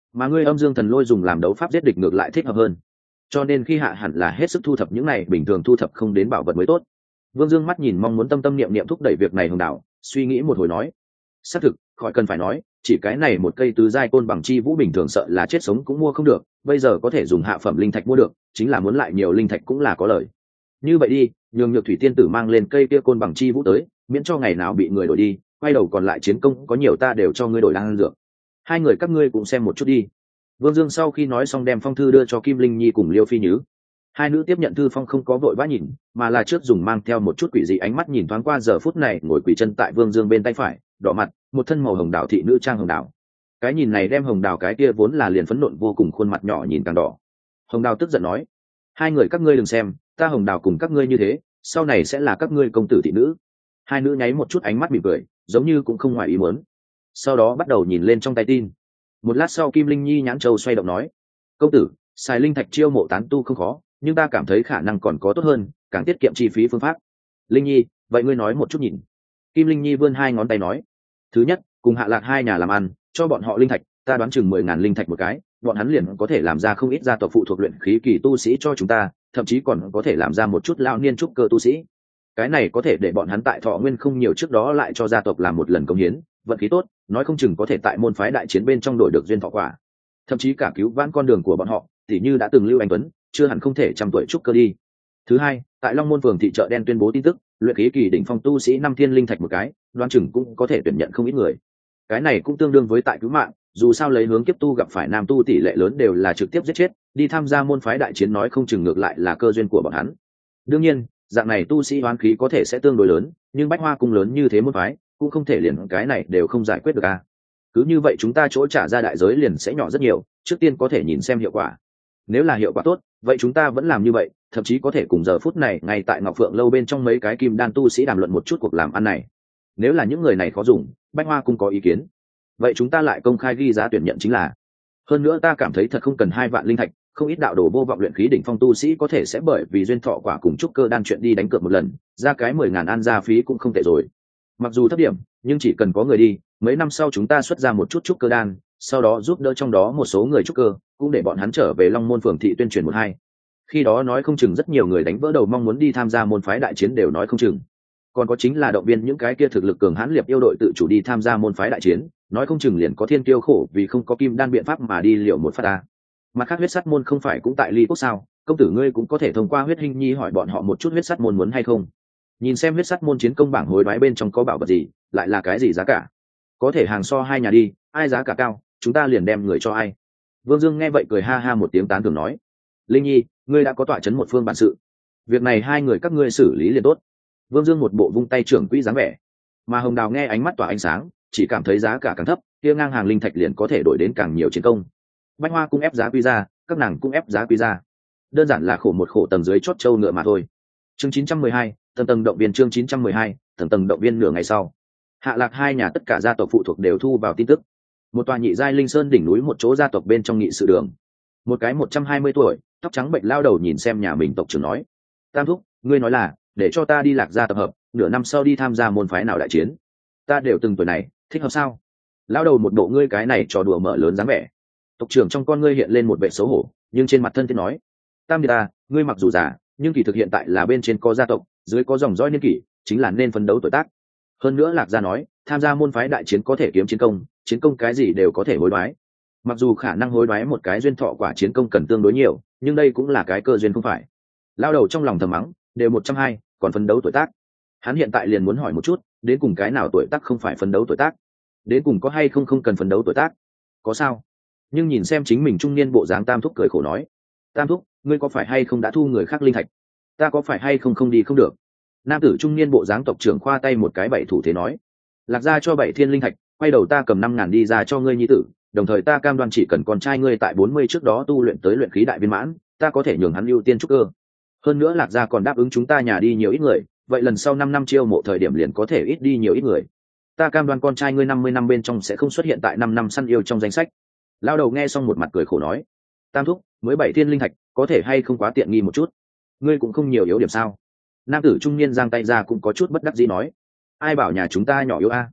mà ngươi âm dương thần lôi dùng làm đấu pháp giết địch ngược lại thích hợp hơn, cho nên khi hạ hẳn là hết sức thu thập những này bình thường thu thập không đến bảo vật mới tốt. Vương Dương mắt nhìn mong muốn tâm tâm niệm niệm thúc đẩy việc này hồng đạo, suy nghĩ một hồi nói, xác thực khỏi cần phải nói, chỉ cái này một cây tứ giai côn bằng chi vũ bình thường sợ là chết sống cũng mua không được, bây giờ có thể dùng hạ phẩm linh thạch mua được, chính là muốn lại nhiều linh thạch cũng là có lời. Như vậy đi, nhường Nhược Thủy tiên tử mang lên cây kia côn bằng chi vũ tới, miễn cho ngày nào bị người đổi đi, quay đầu còn lại chiến công có nhiều ta đều cho ngươi đổi đan dược. Hai người các ngươi cũng xem một chút đi. Vương Dương sau khi nói xong đem phong thư đưa cho Kim Linh Nhi cùng Liêu Phi Nhứ. Hai nữ tiếp nhận thư phong không có vội vã nhìn, mà là trước dùng mang theo một chút quỷ dị ánh mắt nhìn thoáng qua giờ phút này ngồi quỳ chân tại Vương Dương bên tay phải, đỏ mặt, một thân màu hồng đào thị nữ trang hồng đào. Cái nhìn này đem hồng đào cái kia vốn là liền phấn nộn vô cùng khuôn mặt nhỏ nhìn càng đỏ. Hồng đào tức giận nói, hai người các ngươi đừng xem, ta hồng đào cùng các ngươi như thế, sau này sẽ là các ngươi công tử thị nữ. Hai nữ nháy một chút ánh mắt mỉm cười, giống như cũng không ngoài ý muốn. Sau đó bắt đầu nhìn lên trong tay tin. Một lát sau Kim Linh Nhi nhãn châu xoay động nói, công tử, xài linh thạch chiêu mộ tán tu không khó, nhưng ta cảm thấy khả năng còn có tốt hơn, càng tiết kiệm chi phí phương pháp. Linh Nhi, vậy ngươi nói một chút nhìn. Kim Linh Nhi vươn hai ngón tay nói, thứ nhất, cùng Hạ Lạc hai nhà làm ăn, cho bọn họ linh thạch, ta đoán chừng 10.000 linh thạch một cái, bọn hắn liền có thể làm ra không ít gia tộc phụ thuộc luyện khí kỳ tu sĩ cho chúng ta, thậm chí còn có thể làm ra một chút lao niên trúc cơ tu sĩ. Cái này có thể để bọn hắn tại thọ nguyên không nhiều trước đó lại cho gia tộc làm một lần công hiến, vận khí tốt, nói không chừng có thể tại môn phái đại chiến bên trong đổi được duyên thọ quả, thậm chí cả cứu vãn con đường của bọn họ, tỉ như đã từng Lưu Anh Tuấn, chưa hẳn không thể trăm tuổi trúc cơ đi. Thứ hai, tại Long Môn phường thị chợ đen tuyên bố tin tức, luyện khí kỳ đỉnh phong tu sĩ 5 thiên linh thạch một cái, đoán chừng cũng có thể tuyển nhận không ít người. Cái này cũng tương đương với tại cứu mạng, dù sao lấy hướng kiếp tu gặp phải nam tu tỷ lệ lớn đều là trực tiếp giết chết, đi tham gia môn phái đại chiến nói không chừng ngược lại là cơ duyên của bọn hắn. Đương nhiên, dạng này tu sĩ oán khí có thể sẽ tương đối lớn, nhưng Bách Hoa cung lớn như thế môn phái, cũng không thể liền cái này đều không giải quyết được à. Cứ như vậy chúng ta chỗ trả ra đại giới liền sẽ nhỏ rất nhiều, trước tiên có thể nhìn xem hiệu quả. Nếu là hiệu quả tốt, vậy chúng ta vẫn làm như vậy, thậm chí có thể cùng giờ phút này ngay tại Ngọc Phượng lâu bên trong mấy cái kim đan tu sĩ đàm luận một chút cuộc làm ăn này. Nếu là những người này khó dùng, Bách Hoa cung có ý kiến, vậy chúng ta lại công khai ghi giá tuyển nhận chính là. Hơn nữa ta cảm thấy thật không cần 2 vạn linh thạch, không ít đạo đồ vô vọng luyện khí đỉnh phong tu sĩ có thể sẽ bởi vì duyên thọ quả cùng trúc cơ đan chuyện đi đánh cược một lần, ra cái 10.000 an gia phí cũng không tệ rồi. Mặc dù thấp điểm, nhưng chỉ cần có người đi, mấy năm sau chúng ta xuất ra một chút trúc cơ đan, sau đó giúp đỡ trong đó một số người trúc cơ, cũng để bọn hắn trở về Long Môn phường thị tuyên truyền một hai. Khi đó nói không chừng rất nhiều người đánh vỡ đầu mong muốn đi tham gia môn phái đại chiến đều nói không chừng. Còn có chính là động viên những cái kia thực lực cường hãn liệp yêu đội tự chủ đi tham gia môn phái đại chiến, nói không chừng liền có thiên tiêu khổ vì không có kim đan biện pháp mà đi liệu một phát ta. Mặt khác huyết sắt môn không phải cũng tại Ly Quốc sao, công tử ngươi cũng có thể thông qua huyết hình nhi hỏi bọn họ một chút huyết sắt môn muốn hay không. Nhìn xem huyết sắt môn chiến công bảng hối đoái bên trong có bảo vật gì, lại là cái gì giá cả. Có thể hàng so hai nhà đi, ai giá cả cao, chúng ta liền đem người cho ai. Vương Dương nghe vậy cười ha ha một tiếng tán thưởng nói, Linh Nhi, ngươi đã có tọa chấn một phương bản sự, việc này hai người các ngươi xử lý liền tốt. Vương Dương một bộ vung tay trưởng quỹ dáng vẻ, mà Hồng Đào nghe ánh mắt tỏa ánh sáng, chỉ cảm thấy giá cả càng thấp, kia ngang hàng linh thạch liền có thể đổi đến càng nhiều chiến công. Bách Hoa cũng ép giá quy ra, các nàng cũng ép giá quy ra, đơn giản là khổ một khổ tầng dưới chót châu ngựa mà thôi. Chương 912, tầng tầng động viên. Chương 912, tầng tầng động viên. Nửa ngày sau, Hạ Lạc hai nhà tất cả gia tộc phụ thuộc đều thu vào tin tức. Một tòa nhị giai linh sơn đỉnh núi một chỗ gia tộc bên trong nghị sự đường, một cái 120 tuổi tóc trắng bệnh lao đầu nhìn xem nhà mình tộc trưởng nói, Tam thúc, ngươi nói là để cho ta đi Lạc gia tập hợp, nửa năm sau đi tham gia môn phái nào đại chiến, ta đều từng tuổi này, thích hợp sao? Lao đầu một bộ ngươi cái này trò đùa mở lớn dáng vẻ. Tộc trưởng trong con ngươi hiện lên một vẻ xấu hổ, nhưng trên mặt thân thiết nói, Tam Điệt ta, ngươi mặc dù già, nhưng kỳ thực hiện tại là bên trên có gia tộc, dưới có dòng dõi niên kỷ, chính là nên phấn đấu tuổi tác. Hơn nữa Lạc gia nói, tham gia môn phái đại chiến có thể kiếm chiến công cái gì đều có thể hối đoái. Mặc dù khả năng hối đoái một cái duyên thọ quả chiến công cần tương đối nhiều, nhưng đây cũng là cái cơ duyên không phải. Lao đầu trong lòng thầm mắng, đều 120, còn phấn đấu tuổi tác. Hắn hiện tại liền muốn hỏi một chút, đến cùng cái nào tuổi tác không phải phấn đấu tuổi tác, đến cùng có hay không cần phấn đấu tuổi tác, có sao? Nhưng nhìn xem chính mình trung niên bộ dáng, Tam thúc cười khổ nói, Tam thúc, ngươi có phải hay không đã thu người khác linh thạch, ta có phải hay không đi không được? Nam tử trung niên bộ dáng tộc trưởng khoa tay một cái bảy thủ thế nói, Lạc gia cho 7 thiên linh thạch, quay đầu ta cầm 5.000 đi ra cho ngươi nhi tử, đồng thời ta cam đoan chỉ cần con trai ngươi tại 40 trước đó tu luyện tới luyện khí đại viên mãn, ta có thể nhường hắn ưu tiên trúc cơ. Hơn nữa Lạc gia còn đáp ứng chúng ta nhà đi nhiều ít người, vậy lần sau 5 năm chiêu mộ thời điểm liền có thể ít đi nhiều ít người. Ta cam đoan con trai ngươi 50 năm bên trong sẽ không xuất hiện tại 5 năm săn yêu trong danh sách. Lao đầu nghe xong một mặt cười khổ nói, Tam thúc, mới 7 thiên linh thạch, có thể hay không quá tiện nghi một chút? Ngươi cũng không nhiều yếu điểm sao? Nam tử trung niên giang tay ra cũng có chút bất đắc dĩ nói, ai bảo nhà chúng ta nhỏ yếu a?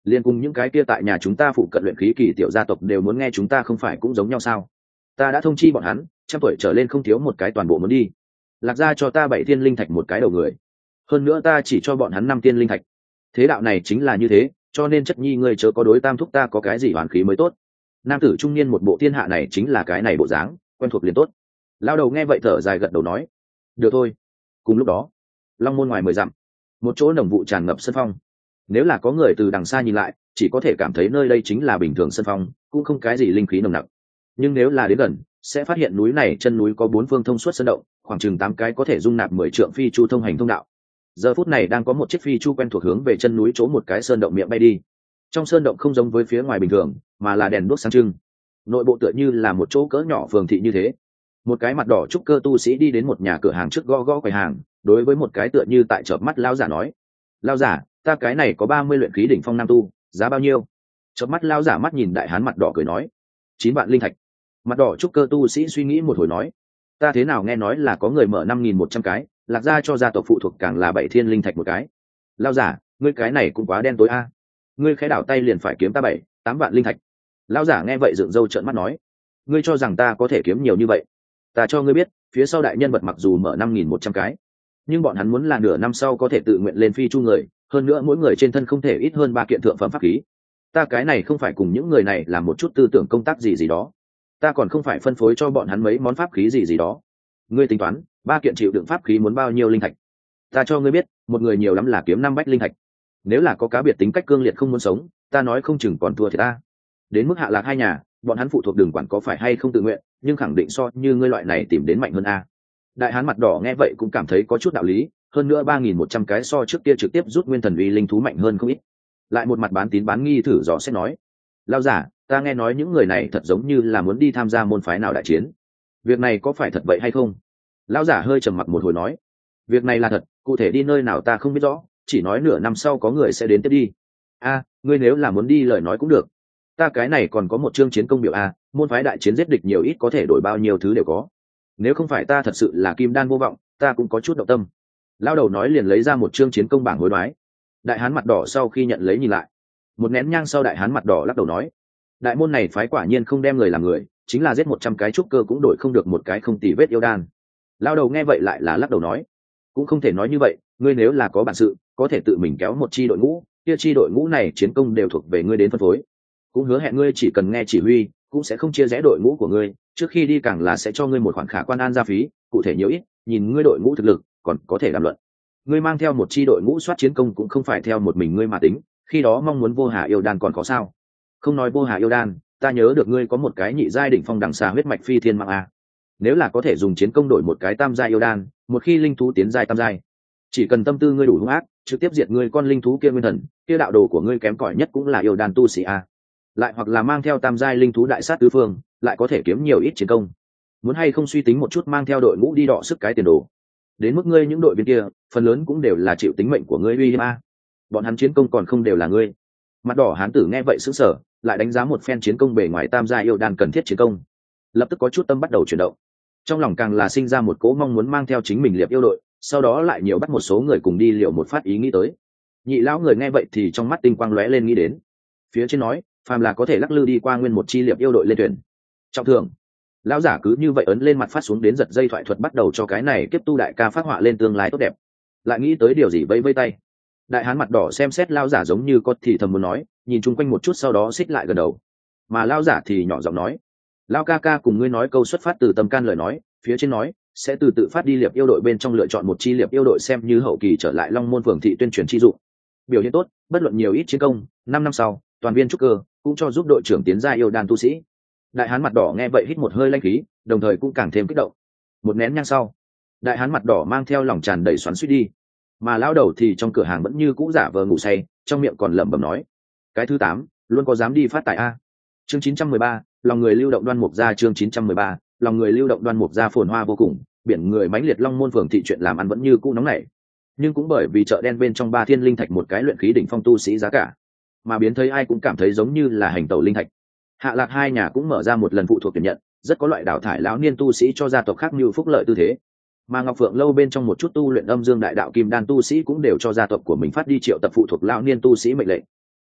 Liên cùng những cái kia tại nhà chúng ta phụ cận luyện khí kỳ tiểu gia tộc đều muốn nghe chúng ta, không phải cũng giống nhau sao? Ta đã thông chi bọn hắn, 100 tuổi trở lên không thiếu một cái toàn bộ muốn đi. Lạc gia cho ta 7 thiên linh thạch một cái đầu người, hơn nữa ta chỉ cho bọn hắn 5 thiên linh thạch. Thế đạo này chính là như thế, cho nên Chất Nhi ngươi chớ có đối Tam thúc ta có cái gì oán khí mới tốt. Nam tử trung niên một bộ thiên hạ này chính là cái này bộ dáng, quen thuộc liền tốt. Lao đầu nghe vậy thở dài gật đầu nói, được thôi. Cùng lúc đó, Long môn ngoài 10 dặm, một chỗ nồng vụ tràn ngập sân phong. Nếu là có người từ đằng xa nhìn lại, chỉ có thể cảm thấy nơi đây chính là bình thường sân phong, cũng không cái gì linh khí nồng nặc. Nhưng nếu là đến gần, sẽ phát hiện núi này chân núi có 4 phương thông suốt sơn động, khoảng chừng 8 cái có thể dung nạp 10 trượng phi chu thông hành thông đạo. Giờ phút này đang có một chiếc phi chu quen thuộc hướng về chân núi chỗ một cái sơn động miệng bay đi. Trong sơn động không giống với phía ngoài bình thường, mà là đèn đuốc sáng trưng. Nội bộ tựa như là một chỗ cỡ nhỏ phường thị như thế. Một cái mặt đỏ trúc cơ tu sĩ đi đến một nhà cửa hàng trước, gõ gõ quầy hàng, đối với một cái tựa như tại chợp mắt lão giả nói, lão giả, ta cái này có 30 luyện khí đỉnh phong nam tu, giá bao nhiêu? Chớp mắt lão giả mắt nhìn đại hán mặt đỏ cười nói, 9 vạn linh thạch. Mặt đỏ trúc cơ tu sĩ suy nghĩ một hồi nói, ta thế nào nghe nói là có người mở 5.100 cái, Lạc gia cho gia tộc phụ thuộc càng là 7 thiên linh thạch một cái. Lão giả, ngươi cái này cũng quá đen tối a. Ngươi khẽ đảo tay liền phải kiếm ta 7-8 vạn linh thạch. Lão giả nghe vậy dựng râu trợn mắt nói, ngươi cho rằng ta có thể kiếm nhiều như vậy? Ta cho ngươi biết, phía sau đại nhân vật mặc dù mở 5.100 cái, nhưng bọn hắn muốn là nửa năm sau có thể tự nguyện lên phi chu người, hơn nữa mỗi người trên thân không thể ít hơn 3 kiện thượng phẩm pháp khí. Ta cái này không phải cùng những người này làm một chút tư tưởng công tác gì gì đó, ta còn không phải phân phối cho bọn hắn mấy món pháp khí gì gì đó. Ngươi tính toán 3 kiện chịu đựng pháp khí muốn bao nhiêu linh thạch? Ta cho ngươi biết, một người nhiều lắm là kiếm 5 bách linh thạch. Nếu là có cá biệt tính cách cương liệt không muốn sống, ta nói không chừng còn thua thì ta. Đến mức Hạ Lạc hai nhà, bọn hắn phụ thuộc đường quản có phải hay không tự nguyện, nhưng khẳng định so như ngươi loại này tìm đến mạnh hơn a. Đại hán mặt đỏ nghe vậy cũng cảm thấy có chút đạo lý, hơn nữa 3.100 cái so trước kia trực tiếp rút nguyên thần uy linh thú mạnh hơn không ít. Lại một mặt bán tín bán nghi thử dò xét nói, lao giả, ta nghe nói những người này thật giống như là muốn đi tham gia môn phái nào đại chiến, việc này có phải thật vậy hay không? Lão giả hơi trầm mặc một hồi nói, việc này là thật, cụ thể đi nơi nào ta không biết rõ, chỉ nói nửa năm sau có người sẽ đến tiếp đi. A, ngươi nếu là muốn đi lời nói cũng được, ta cái này còn có một chương chiến công biểu a, môn phái đại chiến giết địch nhiều ít có thể đổi bao nhiêu thứ đều có. Nếu không phải ta thật sự là kim đan vô vọng, ta cũng có chút động tâm. Lao đầu nói liền lấy ra một chương chiến công bảng hối đoái. Đại hán mặt đỏ sau khi nhận lấy nhìn lại, một nén nhang sau đại hán mặt đỏ lắc đầu nói, đại môn này phái quả nhiên không đem người làm người, chính là giết 100 cái trúc cơ cũng đổi không được một cái không tì vết yêu đan. Lao đầu nghe vậy lại là lắc đầu nói, cũng không thể nói như vậy, ngươi nếu là có bản sự có thể tự mình kéo một chi đội ngũ, kia chi đội ngũ này chiến công đều thuộc về ngươi đến phân phối, cũng hứa hẹn ngươi chỉ cần nghe chỉ huy cũng sẽ không chia rẽ đội ngũ của ngươi, trước khi đi càng là sẽ cho ngươi một khoản khả quan an gia phí, cụ thể nhiều ít nhìn ngươi đội ngũ thực lực còn có thể đàm luận. Ngươi mang theo một chi đội ngũ soát chiến công cũng không phải theo một mình ngươi mà tính, khi đó mong muốn vô hà yêu đan còn có sao? Không nói vô hà yêu đan, ta nhớ được ngươi có một cái nhị giai đỉnh phong đằng xà huyết mạch phi thiên mạng a, nếu là có thể dùng chiến công đổi một cái tam giai yêu đan, một khi linh thú tiến giai tam giai, chỉ cần tâm tư ngươi đủ hung ác, trực tiếp diệt ngươi con linh thú kia nguyên thần, kia đạo đồ của ngươi kém cỏi nhất cũng là yêu đan tu sĩ a. Lại hoặc là mang theo tam giai linh thú đại sát tứ phương, lại có thể kiếm nhiều ít chiến công. Muốn hay không suy tính một chút mang theo đội ngũ đi đọ sức cái tiền đồ. Đến mức ngươi những đội viên kia, phần lớn cũng đều là chịu tính mệnh của ngươi uy hiếp a. Bọn hắn chiến công còn không đều là ngươi. Mặt đỏ hán tử nghe vậy sững sờ, lại đánh giá một phen chiến công bề ngoài tam giai yêu đan cần thiết chiến công, lập tức có chút tâm bắt đầu chuyển động, trong lòng càng là sinh ra một cỗ mong muốn mang theo chính mình liệp yêu đội, sau đó lại nhiều bắt một số người cùng đi liệu một phát ý nghĩ tới. Nhị lão người nghe vậy thì trong mắt tinh quang lóe lên nghĩ đến, phía trên nói, phàm là có thể lắc lư đi qua nguyên một chi liệp yêu đội lên tuyển trọng thưởng. Lão giả cứ như vậy ấn lên mặt phát xuống đến giật dây thoại thuật, bắt đầu cho cái này kiếp tu đại ca phát họa lên tương lai tốt đẹp. Lại nghĩ tới điều gì vẫy vẫy tay. Đại hán mặt đỏ xem xét lão giả giống như có thì thầm muốn nói, nhìn chung quanh một chút sau đó xích lại gần đầu, mà lão giả thì nhỏ giọng nói, lão ca ca cùng ngươi nói câu xuất phát từ tâm can lời nói, phía trên nói sẽ từ tự phát đi liệp yêu đội bên trong lựa chọn một chi liệp yêu đội xem như hậu kỳ trở lại Long Môn phường thị tuyên truyền chi dụng, biểu hiện tốt bất luận nhiều ít chiến công, 5 năm sau toàn viên trúc cơ cũng cho giúp đội trưởng tiến gia yêu đan tu sĩ. Đại hán mặt đỏ nghe vậy hít một hơi lanh khí, đồng thời cũng càng thêm kích động. Một nén nhang sau, đại hán mặt đỏ mang theo lòng tràn đầy xoắn xuýt đi, mà lão đầu thì trong cửa hàng vẫn như cũ giả vờ ngủ say, trong miệng còn lẩm bẩm nói, cái thứ 8, luôn có dám đi phát tài a. Chương 913, lòng người lưu động đoan mục gia. Chương 913, lòng người lưu động đoan mục gia. Phồn hoa vô cùng, biển người mãnh liệt, Long Môn phường thị chuyện làm ăn vẫn như cũ nóng nảy, nhưng cũng bởi vì chợ đen bên trong 3 thiên linh thạch một cái luyện khí đỉnh phong tu sĩ giá cả, mà biến thấy ai cũng cảm thấy giống như là hành tẩu linh thạch. Hạ Lạc hai nhà cũng mở ra một lần phụ thuộc tuyển nhận, rất có loại đào thải lão niên tu sĩ cho gia tộc khác mưu phúc lợi tư thế. Mà Ngọc Phượng lâu bên trong một chút tu luyện âm dương đại đạo kim đan tu sĩ cũng đều cho gia tộc của mình phát đi triệu tập phụ thuộc lão niên tu sĩ mệnh lệnh.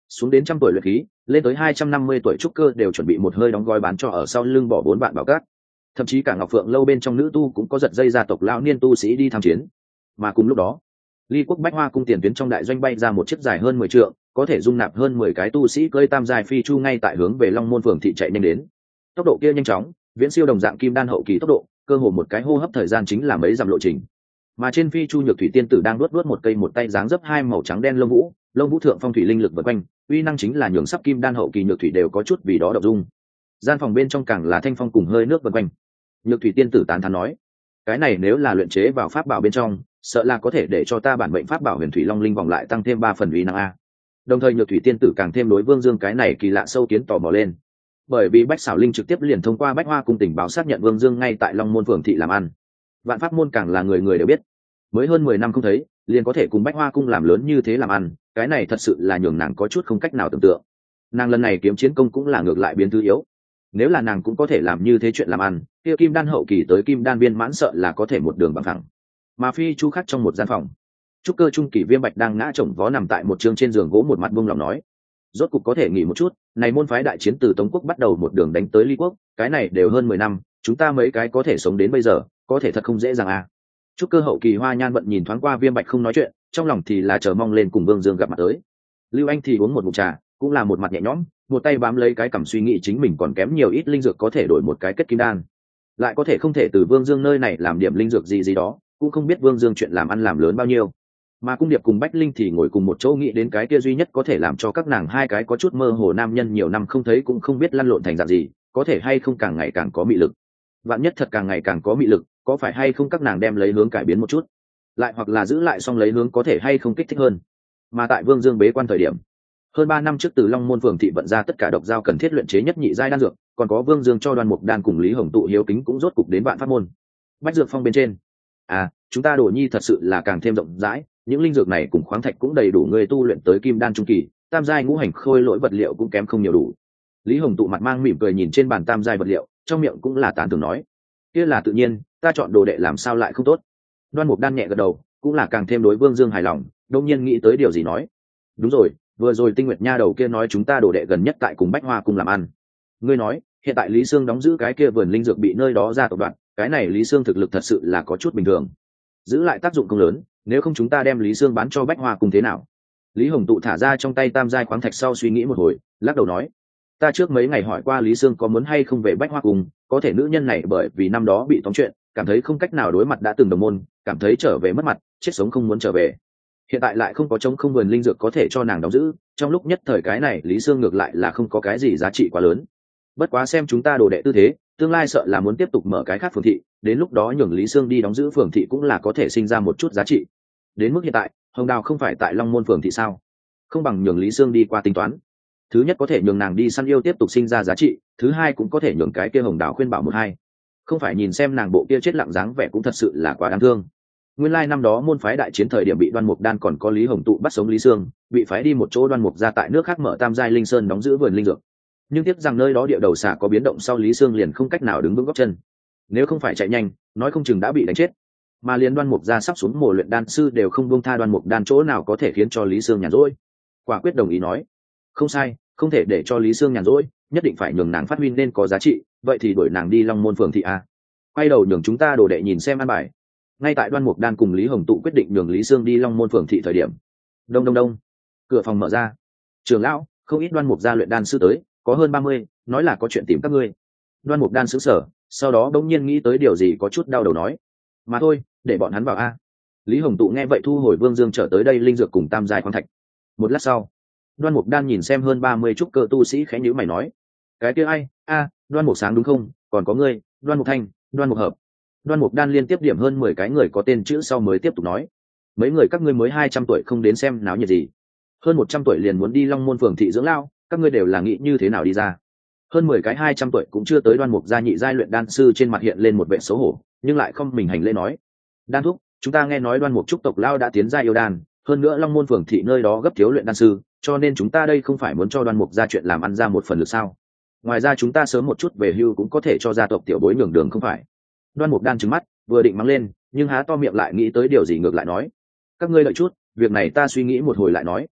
xuống đến 100 tuổi luyện khí, lên tới 250 tuổi trúc cơ đều chuẩn bị một hơi đóng gói bán cho ở sau lưng bỏ 4 bạn bảo cát. Thậm chí cả Ngọc Phượng lâu bên trong nữ tu cũng có giật dây gia tộc lão niên tu sĩ đi tham chiến. Mà cùng lúc đó, Ly Quốc Bách Hoa cung tiền tuyến trong đại doanh bay ra một chiếc dài hơn 10 trượng, có thể dung nạp hơn 10 cái tu sĩ cưỡi tam giai phi chu ngay tại hướng về Long Môn phường thị chạy nhanh đến. Tốc độ kia nhanh chóng, viễn siêu đồng dạng kim đan hậu kỳ tốc độ, cơ hồ một cái hô hấp thời gian chính là mấy dặm lộ trình. Mà trên phi chu Nhược Thủy tiên tử đang luốt một cây một tay dáng dấp hai màu trắng đen lông vũ thượng phong thủy linh lực vần quanh, uy năng chính là nhường sắp kim đan hậu kỳ Nhược Thủy đều có chút vì đó động dung. Gian phòng bên trong càng là thanh phong cùng hơi nước vần quanh. Nhược Thủy tiên tử tán thán nói, cái này nếu là luyện chế vào pháp bảo bên trong, sợ là có thể để cho ta bản mệnh pháp bảo Huyền Thủy Long Linh vòng lại tăng thêm 3 phần uy năng a. Đồng thời Nhược Thủy tiên tử càng thêm đối Vương Dương cái này kỳ lạ sâu kiến tò mò lên. Bởi vì Bách Xảo Linh trực tiếp liền thông qua Bách Hoa cung tình báo xác nhận Vương Dương ngay tại Long Môn phường thị làm ăn. Vạn pháp môn càng là người người đều biết, mới hơn 10 năm không thấy, liền có thể cùng Bách Hoa cung làm lớn như thế làm ăn, cái này thật sự là nhường nàng có chút không cách nào tưởng tượng. Nàng lần này kiếm chiến công cũng là ngược lại biến thứ yếu. Nếu là nàng cũng có thể làm như thế chuyện làm ăn, kia kim đan hậu kỳ tới kim đan viên mãn sợ là có thể một đường bằng thẳng. Mà phi chu khác trong một gian phòng, trúc cơ trung kỳ Viêm Bạch đang ngã chồng vó nằm tại một chương trên giường gỗ, một mặt buông lòng nói, rốt cục có thể nghỉ một chút, này môn phái đại chiến từ Tống quốc bắt đầu một đường đánh tới Ly quốc, cái này đều hơn 10 năm, chúng ta mấy cái có thể sống đến bây giờ, có thể thật không dễ dàng à. Trúc cơ hậu kỳ Hoa Nhan Vận nhìn thoáng qua Viêm Bạch không nói chuyện, trong lòng thì là chờ mong lên cùng Vương Dương gặp mặt tới. Lưu Anh thì uống một ngụm trà, cũng là một mặt nhẹ nhõm, một tay bám lấy cái cằm suy nghĩ chính mình còn kém nhiều ít linh dược có thể đổi một cái kết kim đan, lại có thể không thể từ Vương Dương nơi này làm điểm linh dược gì đó, cũng không biết Vương Dương chuyện làm ăn làm lớn bao nhiêu. Mà Cung Điệp cùng Bách Linh thì ngồi cùng một chỗ nghĩ đến cái kia duy nhất có thể làm cho các nàng hai cái có chút mơ hồ nam nhân nhiều năm không thấy cũng không biết lăn lộn thành dạng gì, có thể hay không càng ngày càng có mị lực. Vạn nhất thật càng ngày càng có mị lực, có phải hay không các nàng đem lấy hướng cải biến một chút, lại hoặc là giữ lại xong lấy hướng có thể hay không kích thích hơn. Mà tại Vương Dương bế quan thời điểm, hơn 3 năm trước từ Long Môn phường thị vận ra tất cả độc dao cần thiết luyện chế nhất nhị giai đan dược, còn có Vương Dương cho Đoan Mục Đan cùng Lý Hồng Tụ hiếu kính cũng rốt cục đến Vạn Pháp môn. Bách Dược Phong bên trên, chúng ta Đồ Nhi thật sự là càng thêm rộng rãi, những linh dược này cùng khoáng thạch cũng đầy đủ người tu luyện tới kim đan trung kỳ, tam giai ngũ hành khôi lỗi vật liệu cũng kém không nhiều đủ. Lý Hồng Tụ mặt mang mỉm cười nhìn trên bàn tam giai vật liệu, trong miệng cũng là tán thưởng nói, kia là tự nhiên, ta chọn đồ đệ làm sao lại không tốt. Đoan Mục Đan nhẹ gật đầu, cũng là càng thêm đối Vương Dương hài lòng, đột nhiên nghĩ tới điều gì nói, đúng rồi, vừa rồi Tinh Nguyệt nha đầu kia nói chúng ta đồ đệ gần nhất tại cùng Bách Hoa cùng làm ăn, ngươi nói hiện tại Lý Sương đóng giữ cái kia vườn linh dược bị nơi đó ra tộc đoạn, cái này Lý Sương thực lực thật sự là có chút bình thường, giữ lại tác dụng không lớn, nếu không chúng ta đem Lý Sương bán cho Bách Hoa cùng thế nào. Lý Hồng Tụ thả ra trong tay tam giai khoáng thạch sau suy nghĩ một hồi, lắc đầu nói, ta trước mấy ngày hỏi qua Lý Sương có muốn hay không về Bách Hoa cùng, có thể nữ nhân này bởi vì năm đó bị tóm chuyện, cảm thấy không cách nào đối mặt đã từng đồng môn, cảm thấy trở về mất mặt, chết sống không muốn trở về. Hiện tại lại không có trống không vườn linh dược có thể cho nàng đóng giữ, trong lúc nhất thời cái này Lý Sương ngược lại là không có cái gì giá trị quá lớn. Bất quá xem chúng ta đồ đệ tư thế, tương lai sợ là muốn tiếp tục mở cái khác phường thị, đến lúc đó nhường Lý Sương đi đóng giữ phường thị cũng là có thể sinh ra một chút giá trị. Đến mức hiện tại, Hồng Đào không phải tại Long Môn phường thị sao? Không bằng nhường Lý Sương đi qua tính toán. Thứ nhất có thể nhường nàng đi săn yêu tiếp tục sinh ra giá trị, thứ hai cũng có thể nhường cái kia Hồng Đào khuyên bảo một hai. Không phải nhìn xem nàng bộ kia chết lặng dáng vẻ cũng thật sự là quá đáng thương. Nguyên lai năm đó môn phái đại chiến thời điểm bị Đoan Mục Đan còn có Lý Hồng Tụ bắt sống Lý Sương, bị phái đi một chỗ Đoan Mục ra tại nước khác mở tam giai linh sơn đóng giữ vườn linh dược. Nhưng tiếc rằng nơi đó địa đầu xà có biến động sau Lý Sương liền không cách nào đứng vững gót chân. Nếu không phải chạy nhanh, nói không chừng đã bị đánh chết. Mà liền Đoan Mục ra sắp xuống mồ luyện đan sư đều không buông tha Đoan Mục Đan chỗ nào có thể khiến cho Lý Sương nhàn rỗi. Quả quyết đồng ý nói, không sai, không thể để cho Lý Sương nhàn rỗi, nhất định phải nhường nàng phát huy nên có giá trị, vậy thì đuổi nàng đi Long Môn phường thị a. Quay đầu nhường chúng ta đồ đệ nhìn xem an bài. Ngay tại Đoan Mục Đan cùng Lý Hồng Tụ quyết định nhường Lý Sương đi Long Môn phường thị thời điểm, đông đông đông, cửa phòng mở ra. Trưởng lão, không ít Đoan Mục gia luyện đan sư tới, có hơn 30, nói là có chuyện tìm các ngươi. Đoan Mục Đan sững sờ, sau đó bỗng nhiên nghĩ tới điều gì có chút đau đầu nói, mà thôi, để bọn hắn vào a. Lý Hồng Tụ nghe vậy thu hồi Vương Dương trở tới đây linh dược cùng tam giai khoáng thạch. Một lát sau, Đoan Mục Đan nhìn xem hơn 30 trúc cơ tu sĩ khẽ nhíu mày nói, cái kia ai? Đoan Mục Sáng đúng không? Còn có ngươi, Đoan Mục Thanh, Đoan Mục Hợp. Đoan Mục Đan liên tiếp điểm hơn 10 cái người có tên chữ sau mới tiếp tục nói, mấy người các ngươi mới 200 tuổi không đến xem náo nhiệt gì, hơn 100 tuổi liền muốn đi Long Môn phường thị dưỡng lao, các ngươi đều là nghĩ như thế nào đi ra? Hơn 10 cái 200 tuổi cũng chưa tới Đoan Mục gia nhị giai luyện đan sư trên mặt hiện lên một vẻ xấu hổ, nhưng lại không mình hành lễ nói, đan thúc, chúng ta nghe nói Đoan Mục trúc tộc lao đã tiến giai yêu đan, hơn nữa Long Môn phường thị nơi đó gấp thiếu luyện đan sư, cho nên chúng ta đây không phải muốn cho Đoan Mục gia chuyện làm ăn ra một phần lực sao? Ngoài ra chúng ta sớm một chút về hưu cũng có thể cho gia tộc tiểu bối nhường đường không phải? Đoan Mục Đan trừng mắt, vừa định mắng lên, nhưng há to miệng lại nghĩ tới điều gì ngược lại nói, các ngươi đợi chút, việc này ta suy nghĩ một hồi lại nói.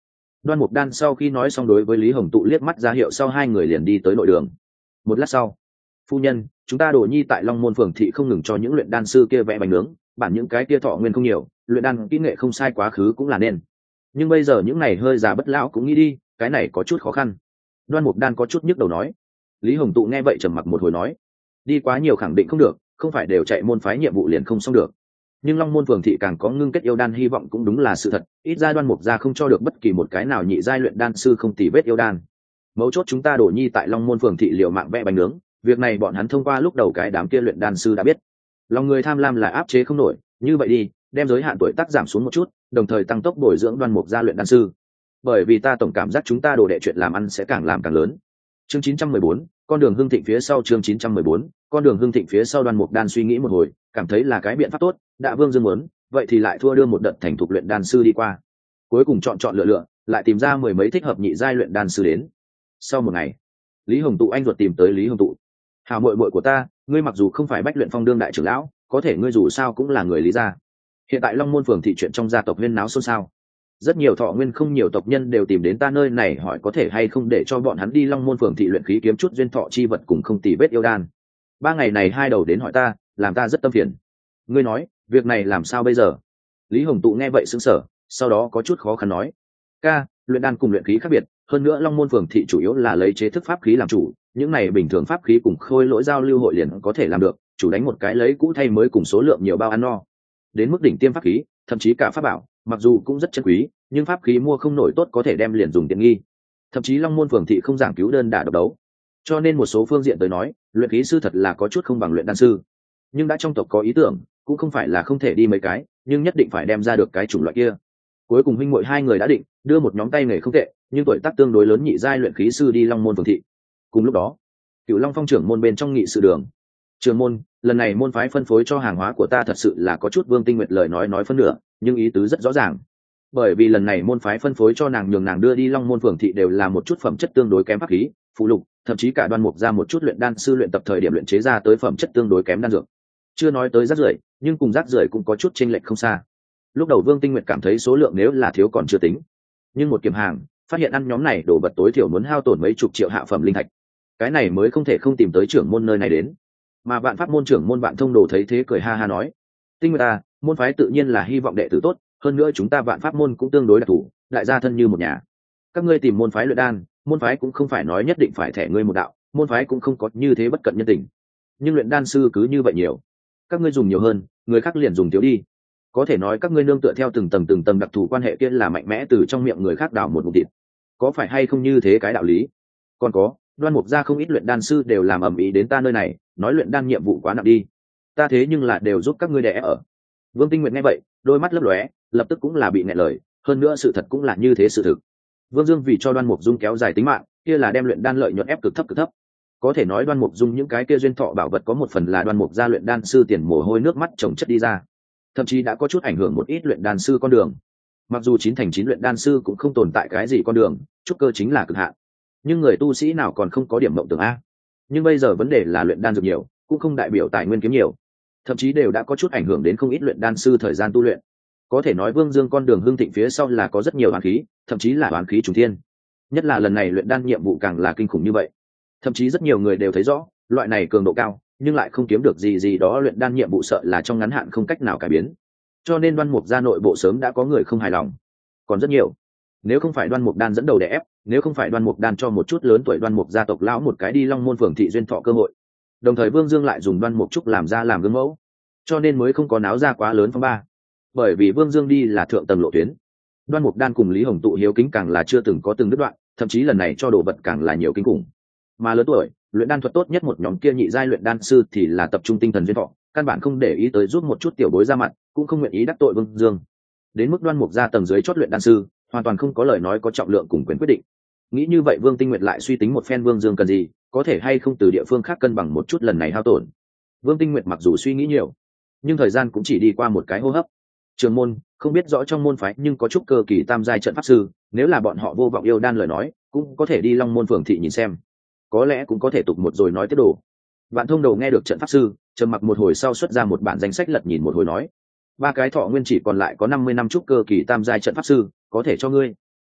Đoan Mục Đan sau khi nói xong đối với Lý Hồng Tụ liếc mắt ra hiệu, sau hai người liền đi tới nội đường. Một lát sau, phu nhân, chúng ta Đồ Nhi tại Long Môn phường thị không ngừng cho những luyện đan sư kia vẽ bánh nướng, bản những cái kia thọ nguyên không nhiều, luyện đan kỹ nghệ không sai quá khứ cũng là nên. Nhưng bây giờ những này hơi già bất lão cũng nghĩ đi, cái này có chút khó khăn. Đoan Mục Đan có chút nhức đầu nói. Lý Hồng Tụ nghe vậy trầm mặc một hồi nói, đi quá nhiều khẳng định không được, không phải đều chạy môn phái nhiệm vụ liền không xong được. Nhưng Long Môn phường thị càng có ngưng kết yêu đan hy vọng cũng đúng là sự thật, ít ra Đoan Mục gia không cho được bất kỳ một cái nào nhị giai luyện đan sư không tì vết yêu đan. Mấu chốt chúng ta Đồ Nhi tại Long Môn phường thị liều mạng vẽ bánh nướng, việc này bọn hắn thông qua lúc đầu cái đám kia luyện đan sư đã biết. Lòng người tham lam là áp chế không nổi, như vậy đi, đem giới hạn tuổi tác giảm xuống một chút, đồng thời tăng tốc bồi dưỡng Đoan Mục gia luyện đan sư. Bởi vì ta tổng cảm giác chúng ta Đồ đệ chuyện làm ăn sẽ càng làm càng lớn. Chương 914, con đường hưng thịnh phía sau. Chương 914, con đường hưng thịnh phía sau. Đoan Mục Đan suy nghĩ một hồi, cảm thấy là cái biện pháp tốt, đã Vương Dương muốn, vậy thì lại thua đưa một đợt thành thục luyện đan sư đi qua. Cuối cùng chọn lựa, lại tìm ra mười mấy thích hợp nhị giai luyện đan sư đến. Sau một ngày, Lý Hồng Tụ anh ruột tìm tới Lý Hồng Tụ. Hảo muội muội của ta, ngươi mặc dù không phải Bách Luyện Phong đương đại trưởng lão, có thể ngươi dù sao cũng là người Lý gia. Hiện tại Long Môn phường thị chuyện trong gia tộc huyên náo xôn xao. Rất nhiều thọ nguyên không nhiều tộc nhân đều tìm đến ta nơi này hỏi có thể hay không để cho bọn hắn đi Long Môn phường thị luyện khí kiếm chút duyên thọ chi vật cùng không tì vết yêu đan. 3 ngày này hai đầu đến hỏi ta, làm ta rất tâm phiền. Ngươi nói, việc này làm sao bây giờ? Lý Hồng Tụ nghe vậy sững sờ, sau đó có chút khó khăn nói, ca, luyện đan cùng luyện khí khác biệt, hơn nữa Long Môn phường thị chủ yếu là lấy chế thức pháp khí làm chủ, những này bình thường pháp khí cùng khôi lỗi giao lưu hội liền có thể làm được, chủ đánh một cái lấy cũ thay mới cùng số lượng nhiều bao ăn no. Đến mức đỉnh tiêm pháp khí, thậm chí cả pháp bảo, mặc dù cũng rất chân quý, nhưng pháp khí mua không nổi tốt có thể đem liền dùng tiện nghi. Thậm chí Long Môn phường thị không giảng cứu đơn đả độc đấu, cho nên một số phương diện tới nói, luyện khí sư thật là có chút không bằng luyện đan sư. Nhưng đã trong tộc có ý tưởng, cũng không phải là không thể đi mấy cái, nhưng nhất định phải đem ra được cái chủng loại kia. Cuối cùng huynh muội hai người đã định đưa một nhóm tay nghề không tệ, nhưng tuổi tác tương đối lớn nhị giai luyện khí sư đi Long Môn phường thị. Cùng lúc đó, Cửu Long Phong trưởng môn bên trong nghị sự đường. Trưởng môn, lần này môn phái phân phối cho hàng hóa của ta thật sự là có chút Vương Tinh Nguyệt lời nói phân nửa, nhưng ý tứ rất rõ ràng. Bởi vì lần này môn phái phân phối cho nàng nhường nàng đưa đi Long Môn phường thị đều là một chút phẩm chất tương đối kém pháp khí, phụ lục, thậm chí cả Đoan Mục ra một chút luyện đan sư luyện tập thời điểm luyện chế ra tới phẩm chất tương đối kém đan dược. Chưa nói tới rác rưởi, nhưng cùng rác rưởi cũng có chút chênh lệch không xa. Lúc đầu Vương Tinh Nguyệt cảm thấy số lượng nếu là thiếu còn chưa tính, nhưng một kiểm hàng, phát hiện ăn nhóm này đồ vật tối thiểu muốn hao tổn mấy chục triệu hạ phẩm linh thạch. Cái này mới không thể không tìm tới trưởng môn nơi này đến. Mà Vạn Pháp môn trưởng môn Vạn Thông Đồ thấy thế cười ha ha nói, Tinh Nguyệt ta, môn phái tự nhiên là hy vọng đệ tử tốt, hơn nữa chúng ta Vạn Pháp môn cũng tương đối đặc thù, đại gia thân như một nhà. Các ngươi tìm môn phái luyện đan, môn phái cũng không phải nói nhất định phải thẻ ngươi một đạo, môn phái cũng không có như thế bất cận nhân tình. Nhưng luyện đan sư cứ như vậy nhiều, các ngươi dùng nhiều hơn, người khác liền dùng thiếu đi. Có thể nói các ngươi nương tựa theo từng tầng đặc thù quan hệ kia là mạnh mẽ từ trong miệng người khác đào một ngụm thịt. Có phải hay không như thế cái đạo lý? Còn có, Đoan Mục gia không ít luyện đan sư đều làm ầm ĩ đến ta nơi này, nói luyện đan nhiệm vụ quá nặng đi. Ta thế nhưng là đều giúp các ngươi đè ở. Vương Tinh Nguyệt nghe vậy, đôi mắt lấp lóe, lập tức cũng là bị nghẹn lời, hơn nữa sự thật cũng là như thế sự thực. Vương Dương vì cho Đoan Mục Dung kéo dài tính mạng, kia là đem luyện đan lợi nhuận ép cực thấp. Có thể nói Đoan Mục Dung những cái kia duyên thọ bảo vật có một phần là Đoan Mục gia luyện đan sư tiền mồ hôi nước mắt chồng chất đi ra, thậm chí đã có chút ảnh hưởng một ít luyện đan sư con đường. Mặc dù 9 thành 9 luyện đan sư cũng không tồn tại cái gì con đường, trúc cơ chính là cực hạn, nhưng người tu sĩ nào còn không có điểm mộng tưởng a. Nhưng bây giờ vấn đề là luyện đan dược nhiều, cũng không đại biểu tài nguyên kiếm nhiều, thậm chí đều đã có chút ảnh hưởng đến không ít luyện đan sư thời gian tu luyện. Có thể nói Vương Dương con đường hưng thịnh phía sau là có rất nhiều oán khí, thậm chí là oán khí trùng thiên. Nhất là lần này luyện đan nhiệm vụ càng là kinh khủng như vậy, thậm chí rất nhiều người đều thấy rõ, loại này cường độ cao, nhưng lại không kiếm được gì đó luyện đan nhiệm vụ sợ là trong ngắn hạn không cách nào cải biến. Cho nên Đoan Mục gia nội bộ sớm đã có người không hài lòng, còn rất nhiều. Nếu không phải Đoan Mục Đan dẫn đầu đè ép, nếu không phải Đoan Mục Đan cho một chút lớn tuổi Đoan Mục gia tộc lão một cái đi Long Môn phường thị duyên thọ cơ hội, đồng thời Vương Dương lại dùng Đoan Mục Trúc làm gương mẫu, cho nên mới không có náo ra quá lớn phong ba. Bởi vì Vương Dương đi là thượng tầng lộ tuyến, Đoan Mục Đan cùng Lý Hồng Tụ hiếu kính càng là chưa từng có từng đứt đoạn, thậm chí lần này cho đồ vật càng là nhiều kinh khủng. Mà lớn tuổi, luyện đan thuật tốt nhất một nhóm kia nhị giai luyện đan sư thì là tập trung tinh thần duyên thọ, căn bản không để ý tới giúp một chút tiểu bối ra mặt, cũng không nguyện ý đắc tội Vương Dương. Đến mức Đoan Mục gia tầng dưới chót luyện đan sư, hoàn toàn không có lời nói có trọng lượng cùng quyền quyết định. Nghĩ như vậy Vương Tinh Nguyệt lại suy tính một phen Vương Dương cần gì, có thể hay không từ địa phương khác cân bằng một chút lần này hao tổn. Vương Tinh Nguyệt mặc dù suy nghĩ nhiều, nhưng thời gian cũng chỉ đi qua một cái hô hấp. Trường môn, không biết rõ trong môn phái nhưng có chút cơ kỳ tam giai trận pháp sư, nếu là bọn họ vô vọng yêu đan lời nói, cũng có thể đi Long Môn phường thị nhìn xem. Có lẽ cũng có thể tục một rồi nói tiếp đồ. Vạn Thông Đầu nghe được trận pháp sư, trầm mặc một hồi sau xuất ra một bản danh sách lật nhìn một hồi nói, 3 cái thọ nguyên chỉ còn lại có 50 năm trúc cơ kỳ tam giai trận pháp sư, có thể cho ngươi.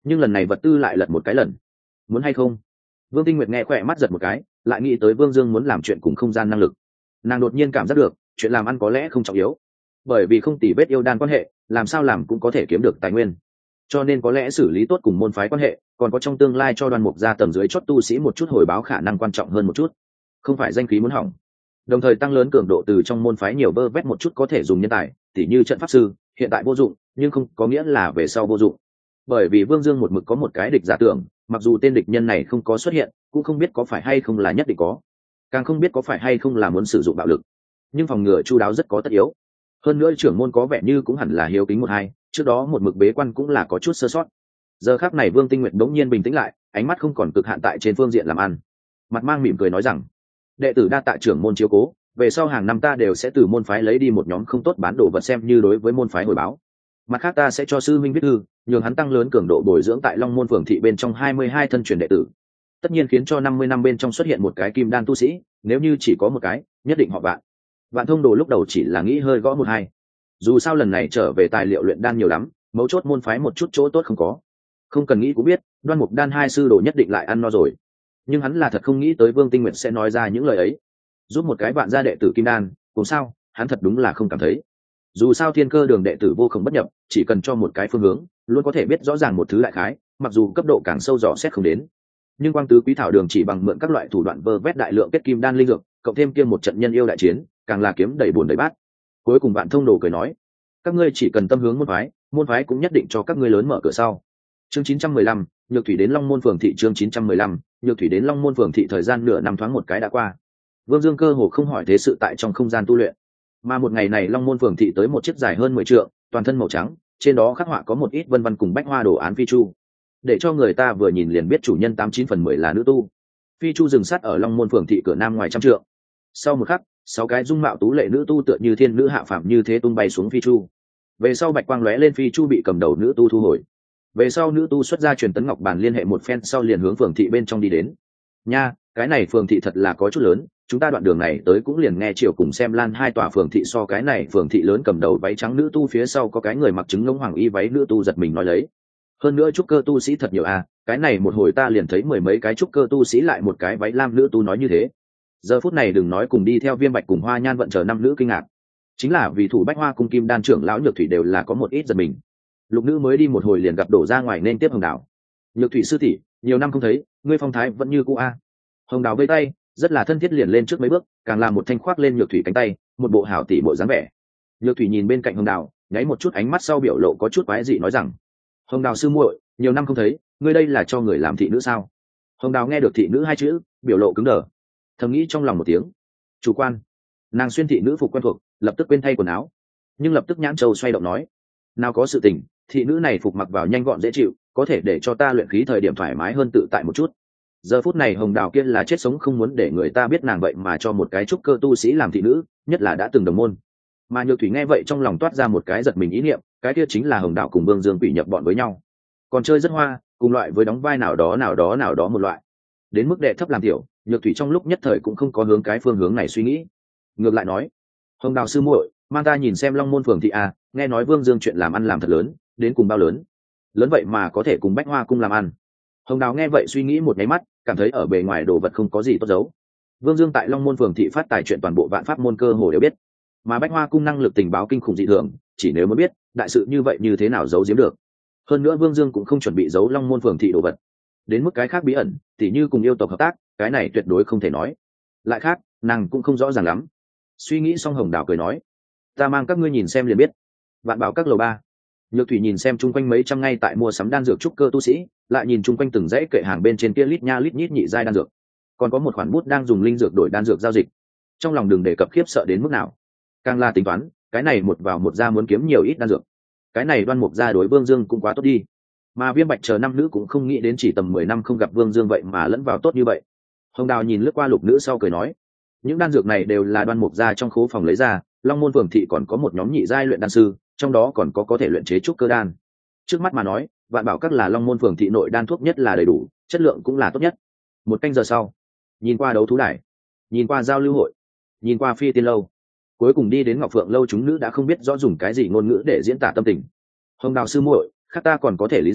nhưng lần này vật tư lại lật một cái lần. Muốn hay không? Vương Tinh Nguyệt nghe khỏe mắt giật một cái, lại nghĩ tới Vương Dương muốn làm chuyện cùng không gian năng lực. Nàng đột nhiên cảm giác được chuyện làm ăn có lẽ không trọng yếu, bởi vì không tỉ vết yêu đan quan hệ, làm sao làm cũng có thể kiếm được tài nguyên, cho nên có lẽ xử lý tốt cùng môn phái quan hệ, còn có trong tương lai cho Đoan Mục gia tầm dưới chót tu sĩ một chút hồi báo khả năng quan trọng hơn một chút. Không phải danh khí muốn hỏng, đồng thời tăng lớn cường độ từ trong môn phái nhiều vơ vét một chút có thể dùng nhân tài, tỉ như trận pháp sư, hiện tại vô dụng, nhưng không có nghĩa là về sau vô dụng. Bởi vì Vương Dương một mực có một cái địch giả tưởng, mặc dù tên địch nhân này không có xuất hiện, cũng không biết có phải hay không là nhất định có, càng không biết có phải hay không là muốn sử dụng bạo lực, nhưng phòng ngừa chu đáo rất có tất yếu. Hơn nữa trưởng môn có vẻ như cũng hẳn là hiếu kính một hai, trước đó một mực bế quan cũng là có chút sơ sót. Giờ khắc này Vương Tinh Nguyệt bỗng nhiên bình tĩnh lại, ánh mắt không còn cực hạn tại trên phương diện làm ăn, mặt mang mỉm cười nói rằng: đệ tử đa tạ trưởng môn chiếu cố, về sau hàng năm ta đều sẽ từ môn phái lấy đi một nhóm không tốt bán đồ vật xem như đối với môn phái hồi báo. Mặt khác ta sẽ cho sư minh viết thư, nhường hắn tăng lớn cường độ bồi dưỡng tại Long Môn Phường thị bên trong 22 thân truyền đệ tử, tất nhiên khiến cho 50 năm bên trong xuất hiện một cái kim đan tu sĩ, nếu như chỉ có một cái, nhất định họ Vạn. Vạn Thông Đồ lúc đầu chỉ là nghĩ hơi gõ một hai, dù sao lần này trở về tài liệu luyện đan nhiều lắm, mấu chốt môn phái một chút chỗ tốt không có, không cần nghĩ cũng biết Đoan Mục Đan hai sư đồ nhất định lại ăn no rồi. Nhưng hắn là thật không nghĩ tới Vương Tinh Nguyệt sẽ nói ra những lời ấy, giúp một cái Vạn gia đệ tử kim đan cũng sao, hắn thật đúng là không cảm thấy. Dù sao Thiên Cơ Đường đệ tử vô không bất nhập, chỉ cần cho một cái phương hướng, luôn có thể biết rõ ràng một thứ đại khái, mặc dù cấp độ càng sâu dò xét không đến. Nhưng Quang Tứ Quý Thảo Đường chỉ bằng mượn các loại thủ đoạn vơ vét đại lượng kết kim đan linh dược, cộng thêm kia một trận nhân yêu đại chiến, càng là kiếm đầy bùn đầy bát. Cuối cùng Vạn Thông Đồ cười nói: các ngươi chỉ cần tâm hướng môn phái cũng nhất định cho các ngươi lớn mở cửa sau. Chương 915, Nhược Thủy đến Long Môn Phường thị. Chương 915, Nhược Thủy đến Long Môn Phường thị. Thời gian nửa năm thoáng một cái đã qua. Vương Dương cơ hồ không hỏi thế sự tại trong không gian tu luyện, mà một ngày này Long Môn Phường thị tới một chiếc dài hơn 10 trượng, toàn thân màu trắng, trên đó khắc họa có một ít vân vân cùng bách hoa đồ án phi chu, để cho người ta vừa nhìn liền biết chủ nhân 89 phần 10 là nữ tu. Phi chu dừng sát ở Long Môn Phường thị cửa nam ngoài trăm trượng. Sau một khắc, 6 cái dung mạo tú lệ nữ tu tựa như thiên nữ hạ phàm như thế tung bay xuống phi chu. Về sau bạch quang lóe lên, phi chu bị cầm đầu nữ tu thu hồi. Về sau nữ tu xuất ra truyền tấn ngọc bàn liên hệ một phen sau liền hướng phường thị bên trong đi đến. Nha, cái này phường thị thật là có chút lớn, chúng ta đoạn đường này tới cũng liền nghe chiều cùng xem lan hai tòa phường thị so cái này phường thị lớn cầm đầu váy trắng nữ tu phía sau có cái người mặc trứng ngỗng hoàng y váy nữ tu giật mình nói lấy. Hơn nữa trúc cơ tu sĩ thật nhiều à, cái này một hồi ta liền thấy mười mấy cái trúc cơ tu sĩ lại một cái váy lam nữ tu nói như thế. Giờ phút này đừng nói cùng đi theo Viêm Bạch cùng Hoa Nhan vận chờ năm nữ kinh ngạc, chính là vì thủ Bách Hoa cung kim đan trưởng lão Nhược Thủy đều là có một ít giật mình. Lục nữ mới đi một hồi liền gặp đổ ra ngoài nên tiếp Hồng Đào. Nhược Thủy sư tỷ, nhiều năm không thấy, ngươi phong thái vẫn như cũ a. Hồng Đào vây tay, rất là thân thiết liền lên trước mấy bước, càng làm một thanh khoác lên Nhược Thủy cánh tay, một bộ hảo tỷ bộ dáng vẻ. Nhược Thủy nhìn bên cạnh Hồng Đào, nháy một chút ánh mắt sau biểu lộ có chút quái dị nói rằng: Hồng Đào sư muội, nhiều năm không thấy, ngươi đây là cho người làm thị nữ sao? Hồng Đào nghe được thị nữ hai chữ, biểu lộ cứng đờ, thầm nghĩ trong lòng một tiếng chủ quan. Nàng xuyên thị nữ phục quen thuộc, lập tức quên thay quần áo, nhưng lập tức nhãn châu xoay động nói: nào có sự tình, thị nữ này phục mặc vào nhanh gọn dễ chịu, có thể để cho ta luyện khí thời điểm thoải mái hơn tự tại một chút. Giờ phút này Hồng Đào kia là chết sống không muốn để người ta biết nàng vậy mà cho một cái trúc cơ tu sĩ làm thị nữ, nhất là đã từng đồng môn. Mà Nhược Thủy nghe vậy trong lòng toát ra một cái giật mình ý niệm, cái kia chính là Hồng Đào cùng Vương Dương Quỷ nhập bọn với nhau, còn chơi rất hoa, cùng loại với đóng vai nào đó một loại. Đến mức đệ thấp làm tiểu, Nhược Thủy trong lúc nhất thời cũng không có hướng cái phương hướng này suy nghĩ, ngược lại nói: Hồng Đào sư muội, mang ta nhìn xem Long Môn Phường thị à, nghe nói Vương Dương chuyện làm ăn làm thật lớn, đến cùng bao lớn? Lớn vậy mà có thể cùng Bách Hoa cung làm ăn. Hồng Đào nghe vậy suy nghĩ một cái mắt, cảm thấy ở bề ngoài đồ vật không có gì tốt giấu. Vương Dương tại Long Môn Phường thị phát tài chuyện toàn bộ vạn pháp môn cơ hồ đều biết, mà Bách Hoa cung năng lực tình báo kinh khủng dị thường, chỉ nếu muốn biết đại sự như vậy như thế nào giấu giếm được. Hơn nữa Vương Dương cũng không chuẩn bị giấu Long Môn Phường thị đồ vật, đến mức cái khác bí ẩn, tỉ như cùng yêu tộc hợp tác, cái này tuyệt đối không thể nói. Lại khác, nàng cũng không rõ ràng lắm. Suy nghĩ xong Hồng Đào cười nói: ta mang các ngươi nhìn xem liền biết. Vạn Bảo các lầu 3. Nhược Thủy nhìn xem chung quanh mấy trăm ngay tại mua sắm đan dược trúc cơ tu sĩ, lại nhìn chung quanh từng dãy kệ hàng bên trên kia lít nha lít nhít nhị giai đan dược, còn có một khoản bút đang dùng linh dược đổi đan dược giao dịch, trong lòng đừng đề cập khiếp sợ đến mức nào. Càng là tính toán, cái này một vào một ra muốn kiếm nhiều ít đan dược, cái này Đoan Mục gia đối Vương Dương cũng quá tốt đi. Mà Viêm Bạch chờ năm nữ cũng không nghĩ đến chỉ tầm 10 năm không gặp Vương Dương vậy mà lẫn vào tốt như vậy. Hồng Đào nhìn lướt qua lục nữ sau cười nói: những đan dược này đều là Đoan Mục gia trong khố phòng lấy ra, Long Môn Phường thị còn có một nhóm nhị giai luyện đan sư, trong đó còn có thể luyện chế trúc cơ đan. Trước mắt mà nói, Vạn Bảo các là Long Môn Phường thị nội đan thuốc nhất là đầy đủ, chất lượng cũng là tốt nhất. Một canh giờ sau, nhìn qua đấu thú đài, nhìn qua giao lưu hội, nhìn qua phi tiên lâu, cuối cùng đi đến Ngọc Phượng lâu, chúng nữ đã không biết rõ dùng cái gì ngôn ngữ để diễn tả tâm tình. Hồng Đào sư muội, khác ta còn có thể lý giải,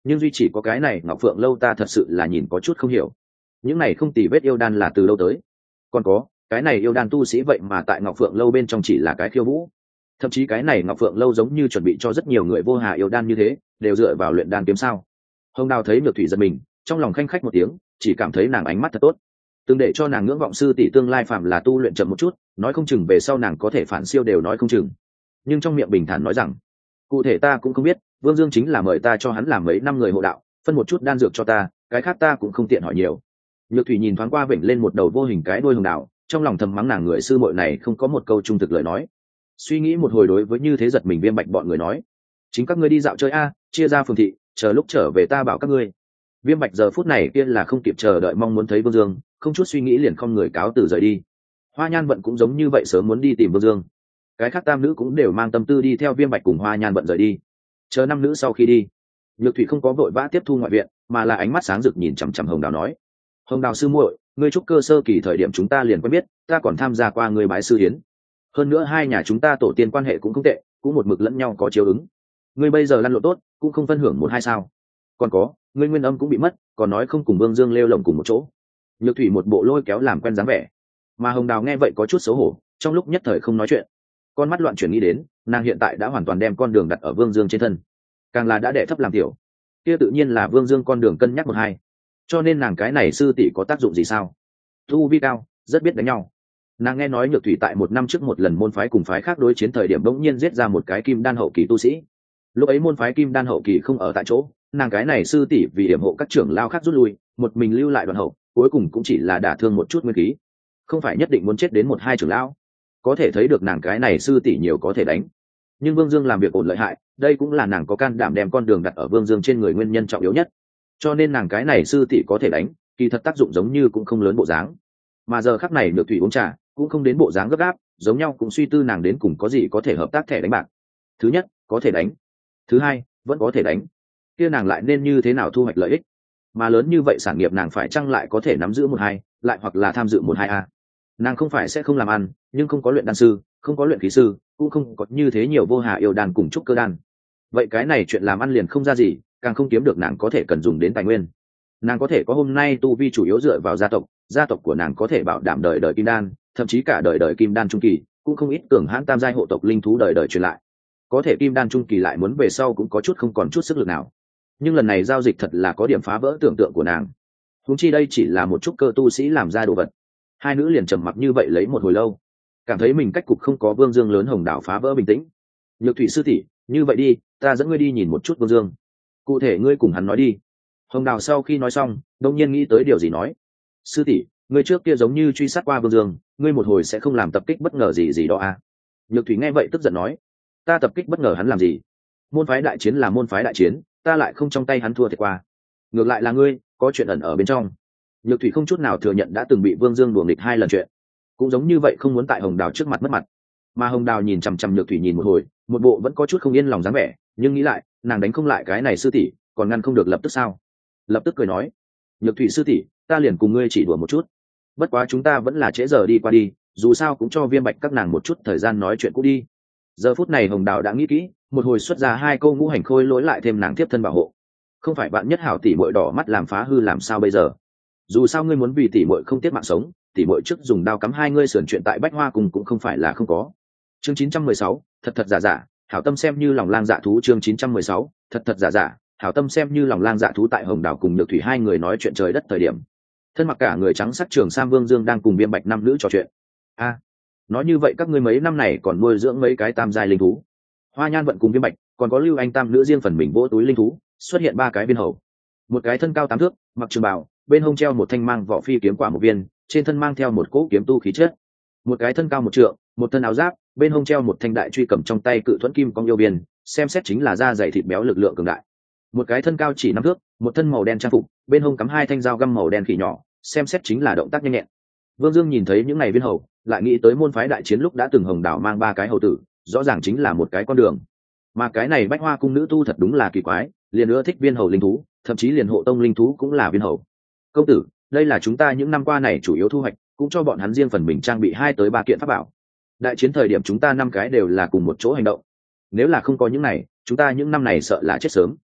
nhưng duy chỉ có cái này Ngọc Phượng lâu ta thật sự là nhìn có chút không hiểu, những này không tì vết yêu đan là từ lâu tới. Còn có cái này yêu đan tu sĩ vậy mà tại Ngọc Phượng lâu bên trong chỉ là cái khiêu vũ, thậm chí cái này Ngọc Phượng lâu giống như chuẩn bị cho rất nhiều người vô hà yêu đan như thế, đều dựa vào luyện đan kiếm sao. Hồng Đào thấy Nhược Thủy giật mình, trong lòng khanh khách một tiếng, chỉ cảm thấy nàng ánh mắt thật tốt, từng để cho nàng ngưỡng vọng sư tỷ tương lai phạm là tu luyện chậm một chút, nói không chừng về sau nàng có thể phản siêu đều nói không chừng. Nhưng trong miệng bình thản nói rằng, cụ thể ta cũng không biết, Vương Dương chính là mời ta cho hắn làm mấy năm người hộ đạo, phân một chút đan dược cho ta, cái khác ta cũng không tiện hỏi nhiều. Nhược Thủy nhìn thoáng qua vểnh lên một đầu vô hình cái đuôi Hồng Đào, trong lòng thầm mắng nàng người sư muội này không có một câu trung thực lời nói. Suy nghĩ một hồi đối với như thế giật mình Viêm Bạch bọn người nói, chính các ngươi đi dạo chơi a, chia ra phường thị, chờ lúc trở về ta bảo các ngươi. Viêm Bạch giờ phút này kia là không kịp chờ đợi mong muốn thấy Vương Dương, không chút suy nghĩ liền không người cáo từ rời đi. Hoa Nhan Vận cũng giống như vậy sớm muốn đi tìm Vương Dương, cái khác tam nữ cũng đều mang tâm tư đi theo Viêm Bạch cùng Hoa Nhan Vận rời đi. Chờ năm nữ sau khi đi, Nhược Thủy không có vội vã tiếp thu ngoại viện, mà là ánh mắt sáng rực nhìn chằm chằm Hồng Đào nói, Hồng Đào sư muội, ngươi trúc cơ sơ kỳ thời điểm chúng ta liền quen biết, ta còn tham gia qua ngươi bái sư hiến, hơn nữa hai nhà chúng ta tổ tiên quan hệ cũng không tệ, cũng một mực lẫn nhau có chiếu ứng. Ngươi bây giờ lăn lộn tốt, cũng không phân hưởng một hai sao? Còn có, ngươi nguyên âm cũng bị mất, còn nói không cùng Vương Dương lêu lồng cùng một chỗ. Nhược Thủy một bộ lôi kéo làm quen dáng vẻ, mà Hồng Đào nghe vậy có chút xấu hổ, trong lúc nhất thời không nói chuyện. Con mắt loạn chuyển nghĩ đến, nàng hiện tại đã hoàn toàn đem con đường đặt ở Vương Dương trên thân, càng là đã đẻ thấp làm tiểu, kia tự nhiên là Vương Dương con đường cân nhắc một hai. Cho nên nàng cái này sư tỷ có tác dụng gì sao? Tu vi cao, rất biết đánh nhau. Nàng nghe nói Nhược Thủy tại một năm trước một lần môn phái cùng phái khác đối chiến thời điểm bỗng nhiên giết ra một cái kim đan hậu kỳ tu sĩ. Lúc ấy môn phái kim đan hậu kỳ không ở tại chỗ, nàng cái này sư tỷ vì yểm hộ các trưởng lao khác rút lui, một mình lưu lại đoàn hậu, cuối cùng cũng chỉ là đả thương một chút nguyên khí, không phải nhất định muốn chết đến một hai trưởng lão. Có thể thấy được nàng cái này sư tỷ nhiều có thể đánh. Nhưng Vương Dương làm việc ổn lợi hại, đây cũng là nàng có can đảm đem con đường đặt ở Vương Dương trên người nguyên nhân trọng yếu nhất. Cho nên nàng cái này sư tỷ có thể đánh, kỳ thật tác dụng giống như cũng không lớn bộ dáng. Mà giờ khắc này Nhược Thủy uống trà, cũng không đến bộ dáng gấp gáp, giống nhau cũng suy tư nàng đến cùng có gì có thể hợp tác thẻ đánh bạc. Thứ nhất, có thể đánh. Thứ hai, vẫn có thể đánh. Kia nàng lại nên như thế nào thu hoạch lợi ích? Mà lớn như vậy sản nghiệp nàng phải chăng lại có thể nắm giữ một hai, lại hoặc là tham dự một hai a? Nàng không phải sẽ không làm ăn, nhưng không có luyện đan sư, không có luyện khí sư, cũng không có như thế nhiều vô hà yêu đan cùng trúc cơ đan. Vậy cái này chuyện làm ăn liền không ra gì, càng không kiếm được nàng có thể cần dùng đến tài nguyên. Nàng có thể có hôm nay tu vi chủ yếu dựa vào gia tộc của nàng có thể bảo đảm đời đời kim đan, thậm chí cả đời đời kim đan trung kỳ, cũng không ít cường hãn tam giai hộ tộc linh thú đời đời truyền lại. Có thể kim đan trung kỳ lại muốn về sau cũng có chút không còn chút sức lực nào. Nhưng lần này giao dịch thật là có điểm phá vỡ tưởng tượng của nàng. Huống chi đây chỉ là một chút cơ tu sĩ làm ra đồ vật. Hai nữ liền trầm mặc như vậy lấy một hồi lâu, cảm thấy mình cách cục không có Vương Dương lớn Hồng Đào phá vỡ bình tĩnh. Nhược Thủy sư tỷ, như vậy đi, ta dẫn ngươi đi nhìn một chút Vương Dương. Cụ thể ngươi cùng hắn nói đi. Hồng Đào sau khi nói xong, đột nhiên nghĩ tới điều gì nói, sư tỷ, ngươi trước kia giống như truy sát qua Vương Dương, ngươi một hồi sẽ không làm tập kích bất ngờ gì đó à? Nhược Thủy nghe vậy tức giận nói, ta tập kích bất ngờ hắn làm gì? Môn phái đại chiến là môn phái đại chiến, ta lại không trong tay hắn thua thiệt qua. Ngược lại là ngươi, có chuyện ẩn ở bên trong. Nhược Thủy không chút nào thừa nhận đã từng bị Vương Dương đuổi nghịch hai lần chuyện, cũng giống như vậy không muốn tại Hồng Đào trước mặt mất mặt. Mà Hồng Đào nhìn chằm chằm Nhược Thủy nhìn một hồi, một bộ vẫn có chút không yên lòng dáng vẻ, nhưng nghĩ lại, nàng đánh không lại cái này sư tỷ, còn ngăn không được lập tức sao? Lập tức cười nói, Nhược Thủy sư tỷ, ta liền cùng ngươi chỉ đùa một chút, bất quá chúng ta vẫn là trễ giờ đi qua đi, dù sao cũng cho Viêm Bạch các nàng một chút thời gian nói chuyện cũ đi. Giờ phút này Hồng Đào đã nghĩ kỹ, một hồi xuất ra hai câu ngũ hành khôi lỗi lại thêm nàng tiếp thân bảo hộ, không phải bạn nhất hảo tỷ muội đỏ mắt làm phá hư làm sao bây giờ? Dù sao ngươi muốn vì tỷ muội không tiếc mạng sống, tỷ muội trước dùng đao cắm hai ngươi sườn chuyện tại Bách Hoa cùng cũng không phải là không có. Chương 916, thật thật giả giả, hảo tâm xem như lòng lang dạ thú. Chương 916, thật thật giả giả, hảo tâm xem như lòng lang dạ thú. Tại Hồng Đào cùng Nhược Thủy hai người nói chuyện trời đất thời điểm, thân mặc cả người trắng sắc trường sam Vương Dương đang cùng Viêm Bạch năm nữ trò chuyện. Nói như vậy các ngươi mấy năm này còn nuôi dưỡng mấy cái tam giai linh thú? Hoa Nhan Vận cùng Viêm Bạch, còn có Lưu Anh tam nữ riêng phần mình vỗ túi linh thú, xuất hiện ba cái viên hầu. Một cái thân cao 8 thước, mặc trường bào, bên hông treo một thanh mang vỏ phi kiếm quả một viên, trên thân mang theo một cỗ kiếm tu khí chất. Một cái thân cao 1 trượng, một thân áo giáp, bên hông treo một thanh đại truy, cầm trong tay cự thuẫn kim cong yêu biên, xem xét chính là da dày thịt béo lực lượng cường đại. Một cái thân cao chỉ 5 thước, một thân màu đen trang phục, bên hông cắm hai thanh dao găm màu đen khỉ nhỏ, xem xét chính là động tác nhanh nhẹn. Vương Dương nhìn thấy những này viên hầu, lại nghĩ tới môn phái đại chiến lúc đã từng Hồng Đào mang ba cái hầu tử, rõ ràng chính là một cái con đường. Mà cái này Bách Hoa cung nữ tu thật đúng là kỳ quái, liền ưa thích viên hầu linh thú, thậm chí liền hộ tông linh thú cũng là viên hầu. Công tử, đây là chúng ta những năm qua này chủ yếu thu hoạch, cũng cho bọn hắn riêng phần mình trang bị 2 tới 3 kiện pháp bảo. Đại chiến thời điểm chúng ta 5 cái đều là cùng một chỗ hành động, nếu là không có những này, chúng ta những năm này sợ là chết sớm.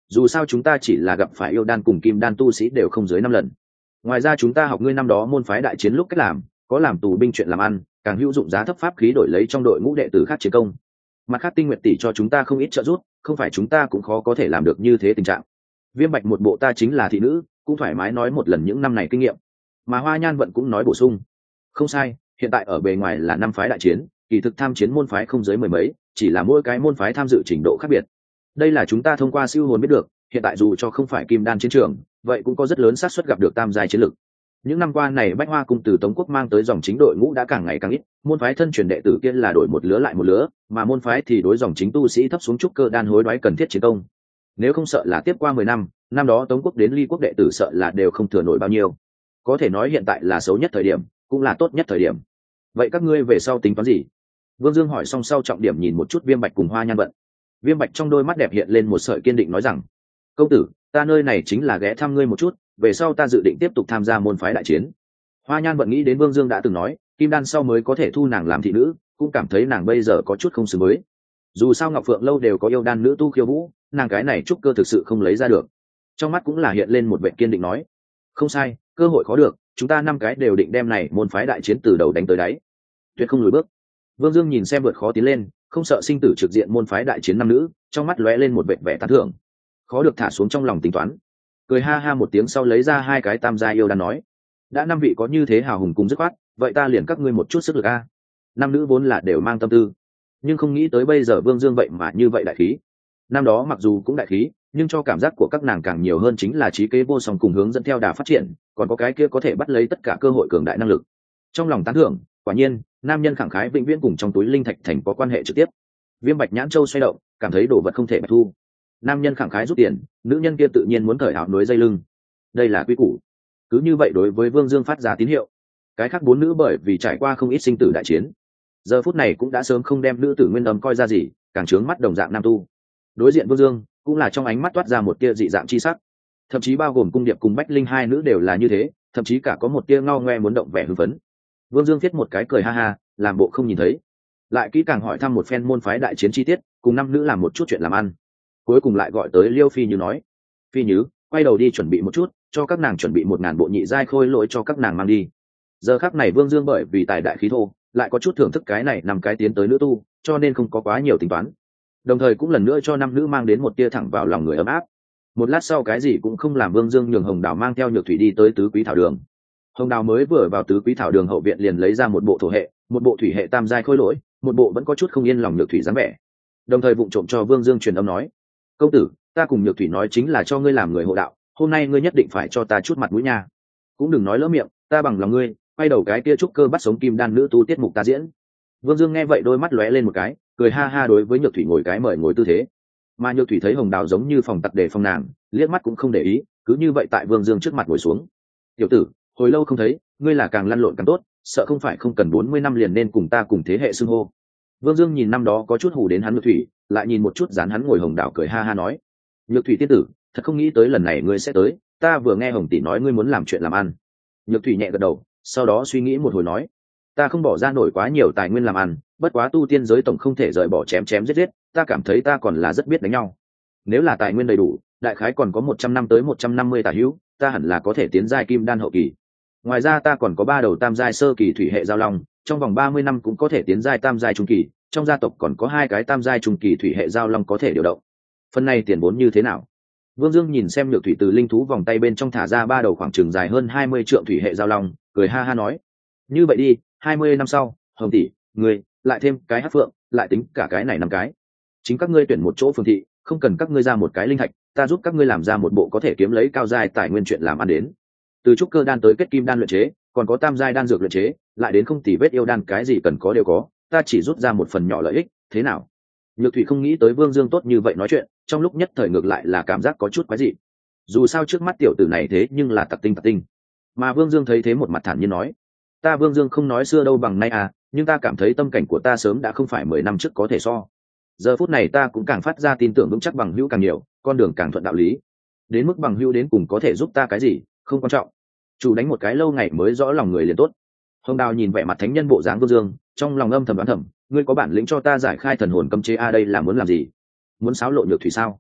dù sao chúng ta chỉ là gặp phải yêu đan cùng kim đan tu sĩ đều không dưới 5 lần. Ngoài ra chúng ta học ngươi năm đó môn phái đại chiến lúc cách làm, có làm tù binh chuyện làm ăn, càng hữu dụng giá thấp pháp khí đổi lấy trong đội ngũ đệ tử khác chiến công. Mặt khác Tinh Nguyệt tỷ cho chúng ta không ít trợ giúp, không phải chúng ta cũng khó có thể làm được như thế tình trạng. Viêm Bạch một bộ ta chính là thị nữ, cũng thoải mái nói một lần những năm này kinh nghiệm. Mà Hoa Nhan Vận cũng nói bổ sung, không sai, hiện tại ở bề ngoài là 5 phái đại chiến, kỳ thực tham chiến môn phái không dưới 10 mấy, chỉ là mỗi cái môn phái tham dự trình độ khác biệt. Đây là chúng ta thông qua siêu hồn biết được, hiện tại dù cho không phải kim đan chiến trường, vậy cũng có rất lớn xác suất gặp được tam giai chiến lực. Những năm qua này Bách Hoa cung từ Tống quốc mang tới dòng chính đội ngũ đã càng ngày càng ít, môn phái thân truyền đệ tử kia là đổi một lứa lại một lứa, mà môn phái thì đối dòng chính tu sĩ thấp xuống trúc cơ đan hối đoái cần thiết chiến công. Nếu không sợ là tiếp qua 10 năm, năm đó Tống quốc đến Ly quốc đệ tử sợ là đều không thừa nổi bao nhiêu. Có thể nói hiện tại là xấu nhất thời điểm, cũng là tốt nhất thời điểm. Vậy các ngươi về sau tính toán gì? Vương Dương hỏi xong sau trọng điểm nhìn một chút Viêm Bạch cùng Hoa Nhan Vận. Viêm Bạch trong đôi mắt đẹp hiện lên một sợi kiên định nói rằng, công tử, ta nơi này chính là ghé thăm ngươi một chút, về sau ta dự định tiếp tục tham gia môn phái đại chiến. Hoa Nhan Vận nghĩ đến Vương Dương đã từng nói kim đan sau mới có thể thu nàng làm thị nữ, cũng cảm thấy nàng bây giờ có chút không xứng với. Dù sao Ngọc Phượng lâu đều có yêu đan nữ tu khiêu vũ, nàng cái này trúc cơ thực sự không lấy ra được. Trong mắt cũng là hiện lên một vẻ kiên định nói, không sai, cơ hội khó được, chúng ta 5 cái đều định đem này môn phái đại chiến từ đầu đánh tới đáy, tuyệt không lùi bước. Vương Dương nhìn xem vượt khó tiến lên, không sợ sinh tử trực diện môn phái đại chiến nam nữ, trong mắt lóe lên một vẻ vẻ tán thưởng. Khó được thả xuống trong lòng tính toán, cười ha ha một tiếng sau lấy ra 2 cái tam gia yêu đan nói, đã 5 vị có như thế hào hùng cùng dứt khoát, vậy ta liền các ngươi một chút sức lực a. Nam nữ vốn là đều mang tâm tư, nhưng không nghĩ tới bây giờ Vương Dương vậy mà như vậy đại khí. Năm đó mặc dù cũng đại khí, nhưng cho cảm giác của các nàng càng nhiều hơn chính là trí kế vô song cùng hướng dẫn theo đà phát triển, còn có cái kia có thể bắt lấy tất cả cơ hội cường đại năng lực. Trong lòng tán thưởng, quả nhiên nam nhân khẳng khái vĩnh viễn cùng trong túi linh thạch thành có quan hệ trực tiếp. Viêm Bạch nhãn châu xoay động, cảm thấy đồ vật không thể bạch thu. Nam nhân khẳng khái rút tiền, nữ nhân kia tự nhiên muốn cởi áo núi dây lưng. Đây là quy củ. Cứ như vậy đối với Vương Dương phát ra tín hiệu. Cái khác 4 nữ bởi vì trải qua không ít sinh tử đại chiến, giờ phút này cũng đã sớm không đem nữ tử nguyên âm coi ra gì, càng trướng mắt đồng dạng nam tu. Đối diện Vương Dương cũng là trong ánh mắt toát ra một tia dị dạng chi sắc, thậm chí bao gồm Cung Điệp cùng Bách Linh 2 nữ đều là như thế, thậm chí cả có một tia ngao ngoe muốn động vẻ hưng phấn. Vương Dương viết một cái cười ha ha, làm bộ không nhìn thấy, lại kỹ càng hỏi thăm một phen môn phái đại chiến chi tiết, cùng 5 nữ làm một chút chuyện làm ăn, cuối cùng lại gọi tới Liêu Phi Như nói, Phi Như, quay đầu đi chuẩn bị một chút, cho các nàng chuẩn bị 1000 bộ nhị giai khôi lỗi cho các nàng mang đi. Giờ khắc này Vương Dương bởi vì tài đại khí thô, lại có chút thưởng thức cái này 5 cái tiến tới nữ tu, cho nên không có quá nhiều tính toán, đồng thời cũng lần nữa cho 5 nữ mang đến một tia thẳng vào lòng người ấm áp. Một lát sau cái gì cũng không làm, Vương Dương nhường Hồng Đào mang theo Nhược Thủy đi tới Tứ Quý Thảo Đường. Hồng Đào mới vừa vào Tứ Quý Thảo Đường hậu viện liền lấy ra một bộ thổ hệ, một bộ thủy hệ tam giai khôi lỗi, một bộ vẫn có chút không yên lòng Nhược Thủy dáng vẻ, đồng thời vụng trộm cho Vương Dương truyền âm nói, công tử, ta cùng Nhược Thủy nói chính là cho ngươi làm người hộ đạo, hôm nay ngươi nhất định phải cho ta chút mặt mũi nha, cũng đừng nói lỡ miệng, ta bằng lòng ngươi, quay đầu cái kia trúc cơ bắt sống kim đan nữ tu tiết mục ta diễn. Vương Dương nghe vậy đôi mắt lóe lên một cái, cười ha ha đối với Nhược Thủy ngồi cái mời ngồi tư thế. Mà Nhược Thủy thấy Hồng Đào giống như phòng tặc để phòng nàng, liếc mắt cũng không để ý, cứ như vậy tại Vương Dương trước mặt ngồi xuống. Tiểu tử, hồi lâu không thấy, ngươi là càng lăn lộn càng tốt, sợ không phải không cần 40 năm liền nên cùng ta cùng thế hệ xưng hô. Vương Dương nhìn năm đó có chút hù đến hắn Nhược Thủy, lại nhìn một chút dán hắn ngồi Hồng Đào cười ha ha nói, Nhược Thủy tiên tử, thật không nghĩ tới lần này ngươi sẽ tới, ta vừa nghe Hồng tỷ nói ngươi muốn làm chuyện làm ăn. Nhược Thủy nhẹ gật đầu, sau đó suy nghĩ một hồi nói, ta không bỏ ra nổi quá nhiều tài nguyên làm ăn, bất quá tu tiên giới tổng không thể rời bỏ chém chém giết giết, ta cảm thấy ta còn là rất biết đánh nhau. Nếu là tài nguyên đầy đủ, đại khái còn có 100 năm tới 150 tả hữu, ta hẳn là có thể tiến giai kim đan hậu kỳ. Ngoài ra ta còn có 3 đầu tam giai sơ kỳ thủy hệ giao long, trong vòng 30 năm cũng có thể tiến giai tam giai trung kỳ, trong gia tộc còn có 2 cái tam giai trung kỳ thủy hệ giao long có thể điều động. Phần này tiền vốn như thế nào? Vương Dương nhìn xem Nhược Thủy từ linh thú vòng tay bên trong thả ra 3 đầu khoảng chừng dài hơn 20 trượng thủy hệ giao long, cười ha ha nói, như vậy đi, 20 năm sau, Hồng tỷ, ngươi lại thêm cái Hắc Phượng, lại tính cả cái này 5 cái. Chính các ngươi tuyển một chỗ phường thị, không cần các ngươi ra một cái linh thạch, ta giúp các ngươi làm ra một bộ có thể kiếm lấy cao giai tài nguyên chuyện làm ăn đến. Từ trúc cơ đan tới kết kim đan luyện chế, còn có tam giai đan dược luyện chế, lại đến không tỉ vết yêu đan, cái gì cần có đều có, ta chỉ rút ra một phần nhỏ lợi ích, thế nào? Nhược Thủy không nghĩ tới Vương Dương tốt như vậy nói chuyện, trong lúc nhất thời ngược lại là cảm giác có chút quái dị. Dù sao trước mắt tiểu tử này thế nhưng là tặc tinh. Mà Vương Dương thấy thế một mặt thản nhiên nói, ta Vương Dương không nói xưa đâu bằng nay à, nhưng ta cảm thấy tâm cảnh của ta sớm đã không phải 10 năm trước có thể so. Giờ phút này ta cũng càng phát ra tin tưởng vững chắc bằng hữu càng nhiều, con đường càng thuận đạo lý. Đến mức bằng hữu đến cùng có thể giúp ta cái gì, không quan trọng. Chủ đánh một cái lâu ngày mới rõ lòng người liền tốt. Hồng Đào nhìn vẻ mặt thánh nhân bộ dáng Vương Dương, trong lòng âm thầm đoán thầm, ngươi có bản lĩnh cho ta giải khai thần hồn cấm chế a, đây là muốn làm gì? Muốn xáo lộ Nhược Thủy sao?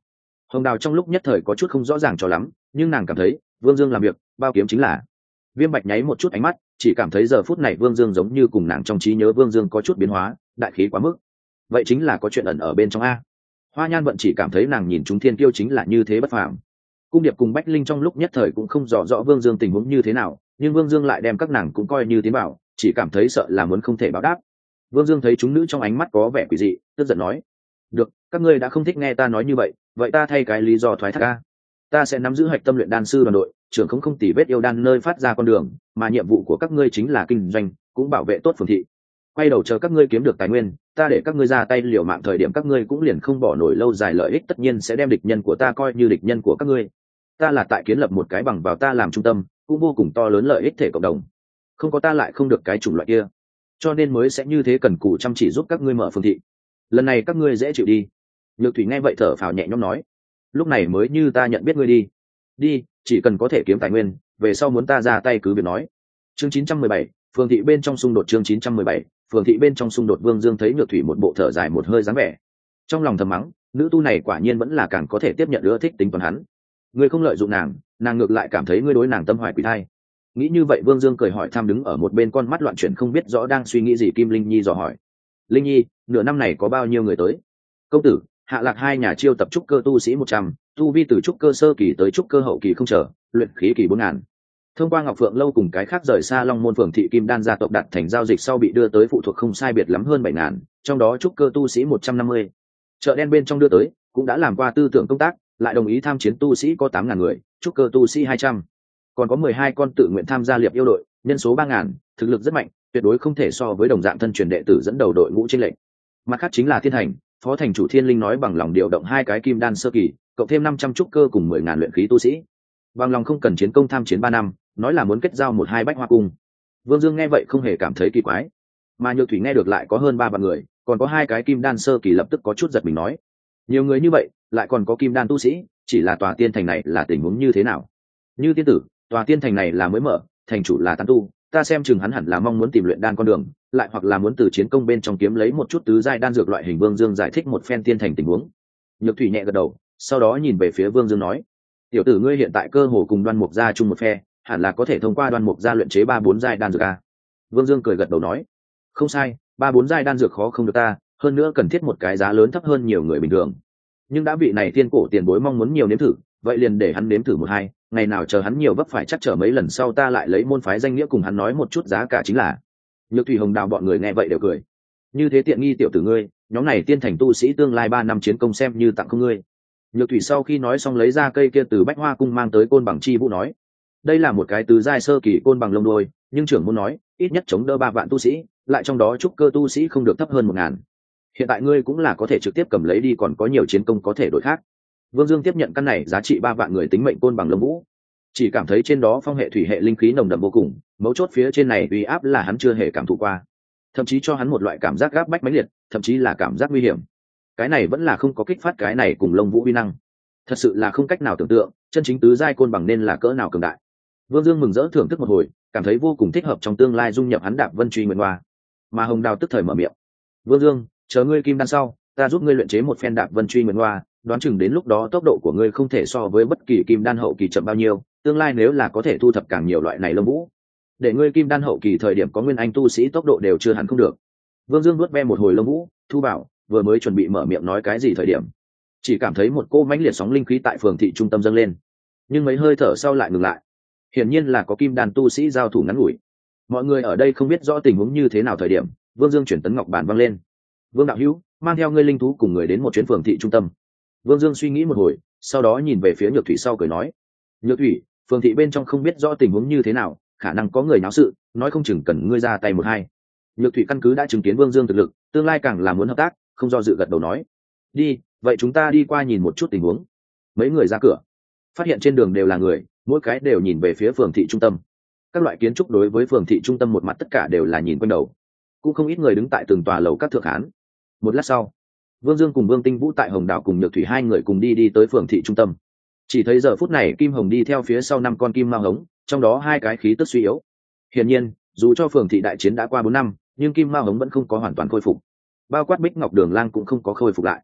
Hồng Đào trong lúc nhất thời có chút không rõ ràng cho lắm, nhưng nàng cảm thấy Vương Dương làm việc bao kiếm chính là. Viêm Bạch nháy một chút ánh mắt, chỉ cảm thấy giờ phút này Vương Dương giống như cùng nàng trong trí nhớ Vương Dương có chút biến hóa, đại khí quá mức. Vậy chính là có chuyện ẩn ở bên trong a. Hoa Nhan Vận chỉ cảm thấy nàng nhìn chúng thiên kiêu chính là như thế bất phàm. Cung Điệp cùng Bách Linh trong lúc nhất thời cũng không rõ rõ Vương Dương tình huống như thế nào, nhưng Vương Dương lại đem các nàng cũng coi như tiến bảo, chỉ cảm thấy sợ là muốn không thể báo đáp. Vương Dương thấy chúng nữ trong ánh mắt có vẻ quỷ dị, tức giận nói: "Được, các ngươi đã không thích nghe ta nói như vậy, vậy ta thay cái lý do thoái thác a. Ta sẽ nắm giữ hạch tâm luyện đan sư đoàn đội, trưởng không tỉ vết yêu đan nơi phát ra con đường, mà nhiệm vụ của các ngươi chính là kinh doanh, cũng bảo vệ tốt phường thị. Quay đầu chờ các ngươi kiếm được tài nguyên, ta để các ngươi ra tay liều mạng thời điểm các ngươi cũng liền không bỏ nổi lâu dài lợi ích, tất nhiên sẽ đem địch nhân của ta coi như địch nhân của các ngươi. Ta là tại kiến lập một cái bằng vào ta làm trung tâm, cũng vô cùng to lớn lợi ích thể cộng đồng. Không có ta lại không được cái chủng loại kia, cho nên mới sẽ như thế cần cù chăm chỉ giúp các ngươi mở phường thị. Lần này các ngươi dễ chịu đi." Nhược Thủy nghe vậy thở phào nhẹ nhõm nói: "Lúc này mới như ta nhận biết ngươi đi. Đi, chỉ cần có thể kiếm tài nguyên, về sau muốn ta ra tay cứ việc nói." Chương 917, phường thị bên trong xung đột. Chương 917, phường thị bên trong xung đột. Vương Dương thấy Nhược Thủy một bộ thở dài một hơi dáng vẻ, trong lòng thầm mắng, nữ tu này quả nhiên vẫn là càng có thể tiếp nhận ưa thích tính toán hắn. Ngươi không lợi dụng nàng, nàng ngược lại cảm thấy ngươi đối nàng tâm hoài quỷ thai. Nghĩ như vậy Vương Dương cười hỏi thăm đứng ở một bên con mắt loạn chuyển không biết rõ đang suy nghĩ gì Kim Linh Nhi dò hỏi: "Linh Nhi, nửa năm này có bao nhiêu người tới?" "Công tử, Hạ Lạc hai nhà chiêu tập trúc cơ tu sĩ 100, tu vi từ trúc cơ sơ kỳ tới trúc cơ hậu kỳ không chờ, luyện khí kỳ 4000. Thông qua Ngọc Phượng lâu cùng cái khác rời xa Long Môn phường thị Kim Đan gia tộc đặt thành giao dịch sau bị đưa tới phụ thuộc không sai biệt lắm hơn 7000, trong đó trúc cơ tu sĩ 150. Chợ đen bên trong đưa tới, cũng đã làm qua tư tưởng công tác, lại đồng ý tham chiến tu sĩ có 8000 người, trúc cơ tu sĩ 200. Còn có 12 con tự nguyện tham gia liệp yêu đội, nhân số 3000, thực lực rất mạnh, tuyệt đối không thể so với đồng dạng thân truyền đệ tử dẫn đầu đội ngũ trên lệnh. Mặt khác chính là Thiên Thành, phó thành chủ Thiên Linh nói bằng lòng điều động 2 cái kim đan sơ kỳ, cộng thêm 500 trúc cơ cùng 10.000 luyện khí tu sĩ. Bằng lòng không cần chiến công tham chiến 3 năm, nói là muốn kết giao 1-2 bách hoa cung. Vương Dương nghe vậy không hề cảm thấy kỳ quái, mà Nhược Thủy nghe được lại có hơn 3 vạn người, còn có 2 cái kim đan sơ kỳ lập tức có chút giật mình nói: "Nhiều người như vậy, lại còn có kim đan tu sĩ, chỉ là tòa tiên thành này là tình huống như thế nào?" "Như tiên tử, tòa tiên thành này là mới mở, thành chủ là tán tu, ta xem chừng hắn hẳn là mong muốn tìm luyện đan con đường, lại hoặc là muốn từ chiến công bên trong kiếm lấy một chút tứ giai đan dược loại hình." Vương Dương giải thích một phen tiên thành tình huống. Nhược Thủy nhẹ gật đầu, sau đó nhìn về phía Vương Dương nói: "Tiểu tử ngươi hiện tại cơ hồ cùng Đoan Mục gia chung một phe, hẳn là có thể thông qua Đoan Mục gia luyện chế 3-4 giai đan dược a?" Vương Dương cười gật đầu nói: "Không sai, 3-4 giai đan dược khó không được ta, hơn nữa cần thiết một cái giá lớn thấp hơn nhiều người bình thường. Nhưng đã vị này tiên cổ tiền bối mong muốn nhiều nếm thử, vậy liền để hắn nếm thử 1-2, ngày nào chờ hắn nhiều vấp phải chắc trở mấy lần sau ta lại lấy môn phái danh nghĩa cùng hắn nói một chút giá cả chính là." Nhược Thủy Hồng Đào bọn người nghe vậy đều cười: "Như thế tiện nghi tiểu tử ngươi, nhóm này tiên thành tu sĩ tương lai 3 năm chiến công xem như tặng không ngươi." Nhược Thủy sau khi nói xong lấy ra cây kia từ Bách Hoa cung mang tới côn bằng chi vũ nói: "Đây là một cái tứ giai sơ kỳ côn bằng lông đuôi, nhưng trưởng môn nói ít nhất chống đỡ 3 vạn tu sĩ, lại trong đó trúc cơ tu sĩ không được thấp hơn 1000. Hiện tại ngươi cũng là có thể trực tiếp cầm lấy đi, còn có nhiều chiến công có thể đổi khác." Vương Dương tiếp nhận căn này giá trị 3 vạn người tính mệnh côn bằng lông vũ, chỉ cảm thấy trên đó phong hệ thủy hệ linh khí nồng đậm vô cùng, mấu chốt phía trên này uy áp là hắn chưa hề cảm thụ qua, thậm chí cho hắn một loại cảm giác gáp bách mãnh liệt, thậm chí là cảm giác nguy hiểm. Cái này vẫn là không có kích phát cái này cùng lông vũ uy năng, thật sự là không cách nào tưởng tượng chân chính tứ giai côn bằng nên là cỡ nào cường đại. Vương Dương mừng rỡ thưởng thức một hồi, cảm thấy vô cùng thích hợp trong tương lai dung nhập hắn Đạp Vân Truy Nguyên Hoa. Mà Hồng Đào tức thời mở miệng: "Vương Dương, chờ ngươi kim đan sau, ta giúp ngươi luyện chế một phen Đạp Vân Truy Nguyên Hoa, đoán chừng đến lúc đó tốc độ của ngươi không thể so với bất kỳ kim đan hậu kỳ chậm bao nhiêu, tương lai nếu là có thể thu thập càng nhiều loại này lông vũ, để ngươi kim đan hậu kỳ thời điểm có nguyên anh tu sĩ tốc độ đều chưa hẳn không được." Vương Dương nuốt ve một hồi lông vũ, thu bảo, vừa mới chuẩn bị mở miệng nói cái gì thời điểm, chỉ cảm thấy một cỗ mãnh liệt sóng linh khí tại phường thị trung tâm dâng lên, nhưng mấy hơi thở sau lại ngừng lại. Hiển nhiên là có kim đan tu sĩ giao thủ ngắn ngủi. Mọi người ở đây không biết rõ tình huống như thế nào thời điểm, Vương Dương chuyển tấn ngọc bàn văng lên: "Vương đạo hữu, mang theo ngươi linh thú cùng người đến một chuyến phường thị trung tâm." Vương Dương suy nghĩ một hồi, sau đó nhìn về phía Nhược Thủy sau cười nói: "Nhược Thủy, phường thị bên trong không biết rõ tình huống như thế nào, khả năng có người náo sự, nói không chừng cần ngươi ra tay 1-2. Nhược Thủy căn cứ đã chứng kiến Vương Dương thực lực, tương lai càng là muốn hợp tác, không do dự gật đầu nói: "Đi, vậy chúng ta đi qua nhìn một chút tình huống." Mấy người ra cửa, phát hiện trên đường đều là người, mỗi cái đều nhìn về phía phường thị trung tâm. Các loại kiến trúc đối với phường thị trung tâm một mặt tất cả đều là nhìn quanh đầu, cũng không ít người đứng tại từng tòa lầu các thượng hán. Một lát sau, Vương Dương cùng Vương Tinh Vũ tại Hồng Đào cùng Nhược Thủy hai người cùng đi tới phường thị trung tâm. Chỉ thấy giờ phút này Kim Hồng đi theo phía sau 5 con kim mao hống, trong đó 2 cái khí tức suy yếu. Hiển nhiên, dù cho phường thị đại chiến đã qua 4 năm, nhưng kim mao hống vẫn không có hoàn toàn khôi phục, bao quát Bích Ngọc Đường Lang cũng không có khôi phục lại.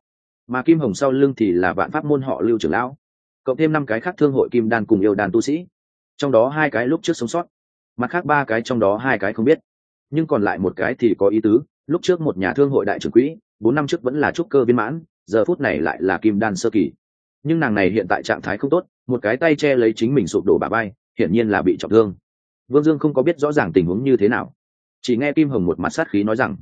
mà Kim Hồng sau lưng thì là Vạn Pháp môn họ Lưu trưởng lão, cộng thêm 5 cái khác thương hội kim đan cùng yêu đan tu sĩ, trong đó 2 cái lúc trước sống sót, mặt khác 3 cái trong đó 2 cái không biết, nhưng còn lại một cái thì có ý tứ. Lúc trước một nhà thương hội đại trưởng quỹ 4 năm trước vẫn là trúc cơ viên mãn, giờ phút này lại là kim đan sơ kỳ, nhưng nàng này hiện tại trạng thái không tốt, một cái tay che lấy chính mình sụp đổ bả vai, hiển nhiên là bị trọng thương. Vương Dương không có biết rõ ràng tình huống như thế nào, chỉ nghe Kim Hồng một mặt sát khí nói rằng: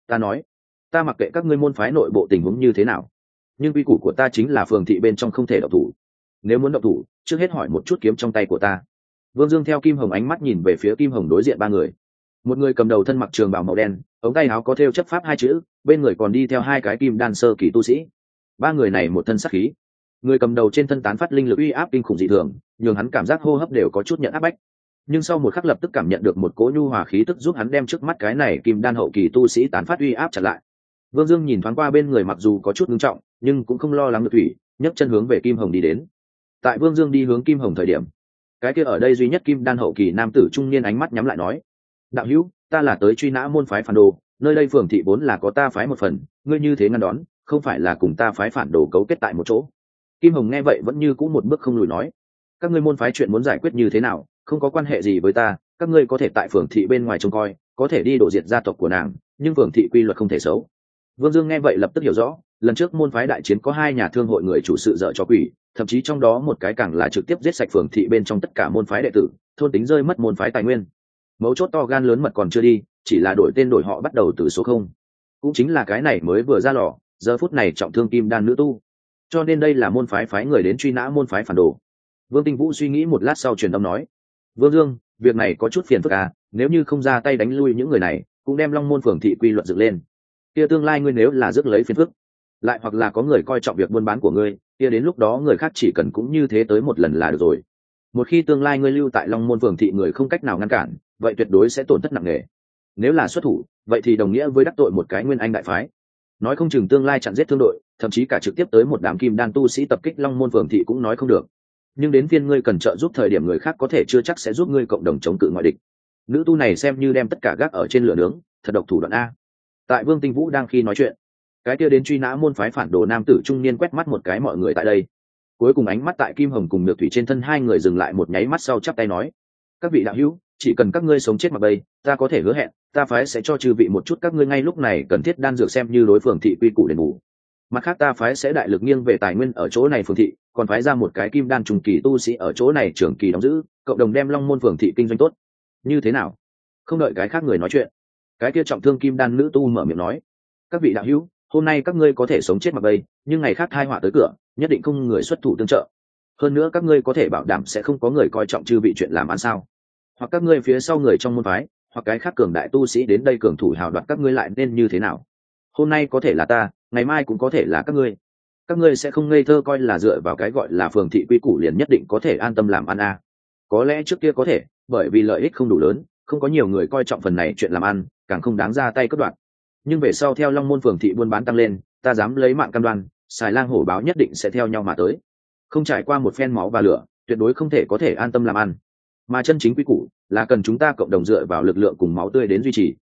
ta mặc kệ các ngươi môn phái nội bộ tình huống như thế nào, nhưng quy củ của ta chính là phường thị bên trong không thể động thủ. Nếu muốn động thủ, trước hết hỏi một chút kiếm trong tay của ta. Vương Dương theo Kim Hồng ánh mắt nhìn về phía Kim Hồng đối diện 3 người. Một người cầm đầu thân mặc trường bào màu đen, ống tay áo có thêu chấp pháp 2 chữ, bên người còn đi theo 2 cái kim đan sơ kỳ tu sĩ. 3 người này một thân sát khí. Người cầm đầu trên thân tán phát linh lực uy áp kinh khủng dị thường, nhường hắn cảm giác hô hấp đều có chút nhận áp bách. Nhưng sau một khắc lập tức cảm nhận được một cỗ nhu hòa khí tức giúp hắn đem trước mắt cái này kim đan hậu kỳ tu sĩ tán phát uy áp chặn lại. Vương Dương nhìn thoáng qua bên người mặc dù có chút nghiêm trọng, nhưng cũng không lo lắng được thủy, nhấc chân hướng về Kim Hồng đi đến. Tại Vương Dương đi hướng Kim Hồng thời điểm, cái kia ở đây duy nhất kim đan hậu kỳ nam tử trung niên ánh mắt nhắm lại nói: đạo hữu, ta là tới truy nã môn phái phản đồ, nơi đây phường thị vốn là có ta phái một phần, ngươi như thế ngăn đón, không phải là cùng ta phái phản đồ cấu kết tại một chỗ. Kim Hồng nghe vậy vẫn như cũ một bước không lùi nói: các ngươi môn phái chuyện muốn giải quyết như thế nào, không có quan hệ gì với ta, các ngươi có thể tại phường thị bên ngoài trông coi, có thể đi đổ diệt gia tộc của nàng, nhưng phường thị quy luật không thể xấu. Vương Dương nghe vậy lập tức hiểu rõ, lần trước môn phái đại chiến có 2 nhà thương hội người chủ sự dở cho quỷ, thậm chí trong đó một cái càng là trực tiếp giết sạch phường thị bên trong tất cả môn phái đệ tử, thôn tính rơi mất môn phái tài nguyên. Mấu chốt to gan lớn mật còn chưa đi, chỉ là đổi tên đổi họ bắt đầu từ số 0. Cũng chính là cái này mới vừa ra lò, giờ phút này trọng thương kim đan nữ tu, cho nên đây là môn phái phái người đến truy nã môn phái phản đồ. Vương Tinh Vũ suy nghĩ một lát sau truyền âm nói: Vương Dương, việc này có chút phiền phức à, nếu như không ra tay đánh lui những người này, cũng đem Long Môn phường thị quy luật dựng lên, kia tương lai ngươi nếu là rước lấy phiền phức, lại hoặc là có người coi trọng việc buôn bán của ngươi, kia đến lúc đó người khác chỉ cần cũng như thế tới một lần là được rồi. Một khi tương lai ngươi lưu tại Long Môn phường thị người không cách nào ngăn cản, vậy tuyệt đối sẽ tổn thất nặng nề. Nếu là xuất thủ, vậy thì đồng nghĩa với đắc tội một cái nguyên anh đại phái, nói không chừng tương lai chặn giết thương đội, thậm chí cả trực tiếp tới một đám kim đan tu sĩ tập kích Long Môn phường thị cũng nói không được. Nhưng đến phiên ngươi cần trợ giúp thời điểm người khác có thể chưa chắc sẽ giúp ngươi cộng đồng chống cự ngoại địch. Nữ tu này xem như đem tất cả gác ở trên lửa nướng, thật độc thủ đoạn a. Tại Vương Tinh Vũ đang khi nói chuyện, cái kia đến truy nã môn phái phản đồ nam tử trung niên quét mắt một cái mọi người tại đây, cuối cùng ánh mắt tại Kim Hồng cùng Nhược Thủy trên thân 2 người dừng lại một nháy mắt sau chắp tay nói: các vị đạo hữu, chỉ cần các ngươi sống chết mặc bây, ta có thể hứa hẹn, ta phái sẽ cho chư vị một chút các ngươi ngay lúc này cần thiết đan dược xem như đối phường thị quy củ đền bù. Mặt khác ta phái sẽ đại lực nghiêng về tài nguyên ở chỗ này phường thị, còn phái ra một cái kim đan trùng kỳ tu sĩ ở chỗ này trưởng kỳ đóng giữ, cộng đồng đem Long Môn phường thị kinh doanh tốt. Như thế nào? Không đợi cái khác người nói chuyện, cái kia trọng thương kim đan nữ tu mở miệng nói: các vị đạo hữu, hôm nay các ngươi có thể sống chết mặc bây, nhưng ngày khác tai họa tới cửa, nhất định không người xuất thủ tương trợ. Hơn nữa các ngươi có thể bảo đảm sẽ không có người coi trọng chư vị chuyện làm ăn sao? Hoặc các ngươi phía sau người trong môn phái, hoặc cái khác cường đại tu sĩ đến đây cường thủ hào đoạt các ngươi lại nên như thế nào? Hôm nay có thể là ta, ngày mai cũng có thể là các ngươi sẽ không ngây thơ coi là dựa vào cái gọi là phường thị quy củ liền nhất định có thể an tâm làm ăn à. Có lẽ trước kia có thể, bởi vì lợi ích không đủ lớn, không có nhiều người coi trọng phần này chuyện làm ăn, càng không đáng ra tay cất đoạn. Nhưng về sau theo Long Môn phường thị buôn bán tăng lên, ta dám lấy mạng cam đoan, xài lang hổ báo nhất định sẽ theo nhau mà tới. Không trải qua một phen máu và lửa, tuyệt đối không thể có thể an tâm làm ăn. Mà chân chính quy củ là cần chúng ta cộng đồng dựa vào lực lượng cùng máu tươi đến duy trì,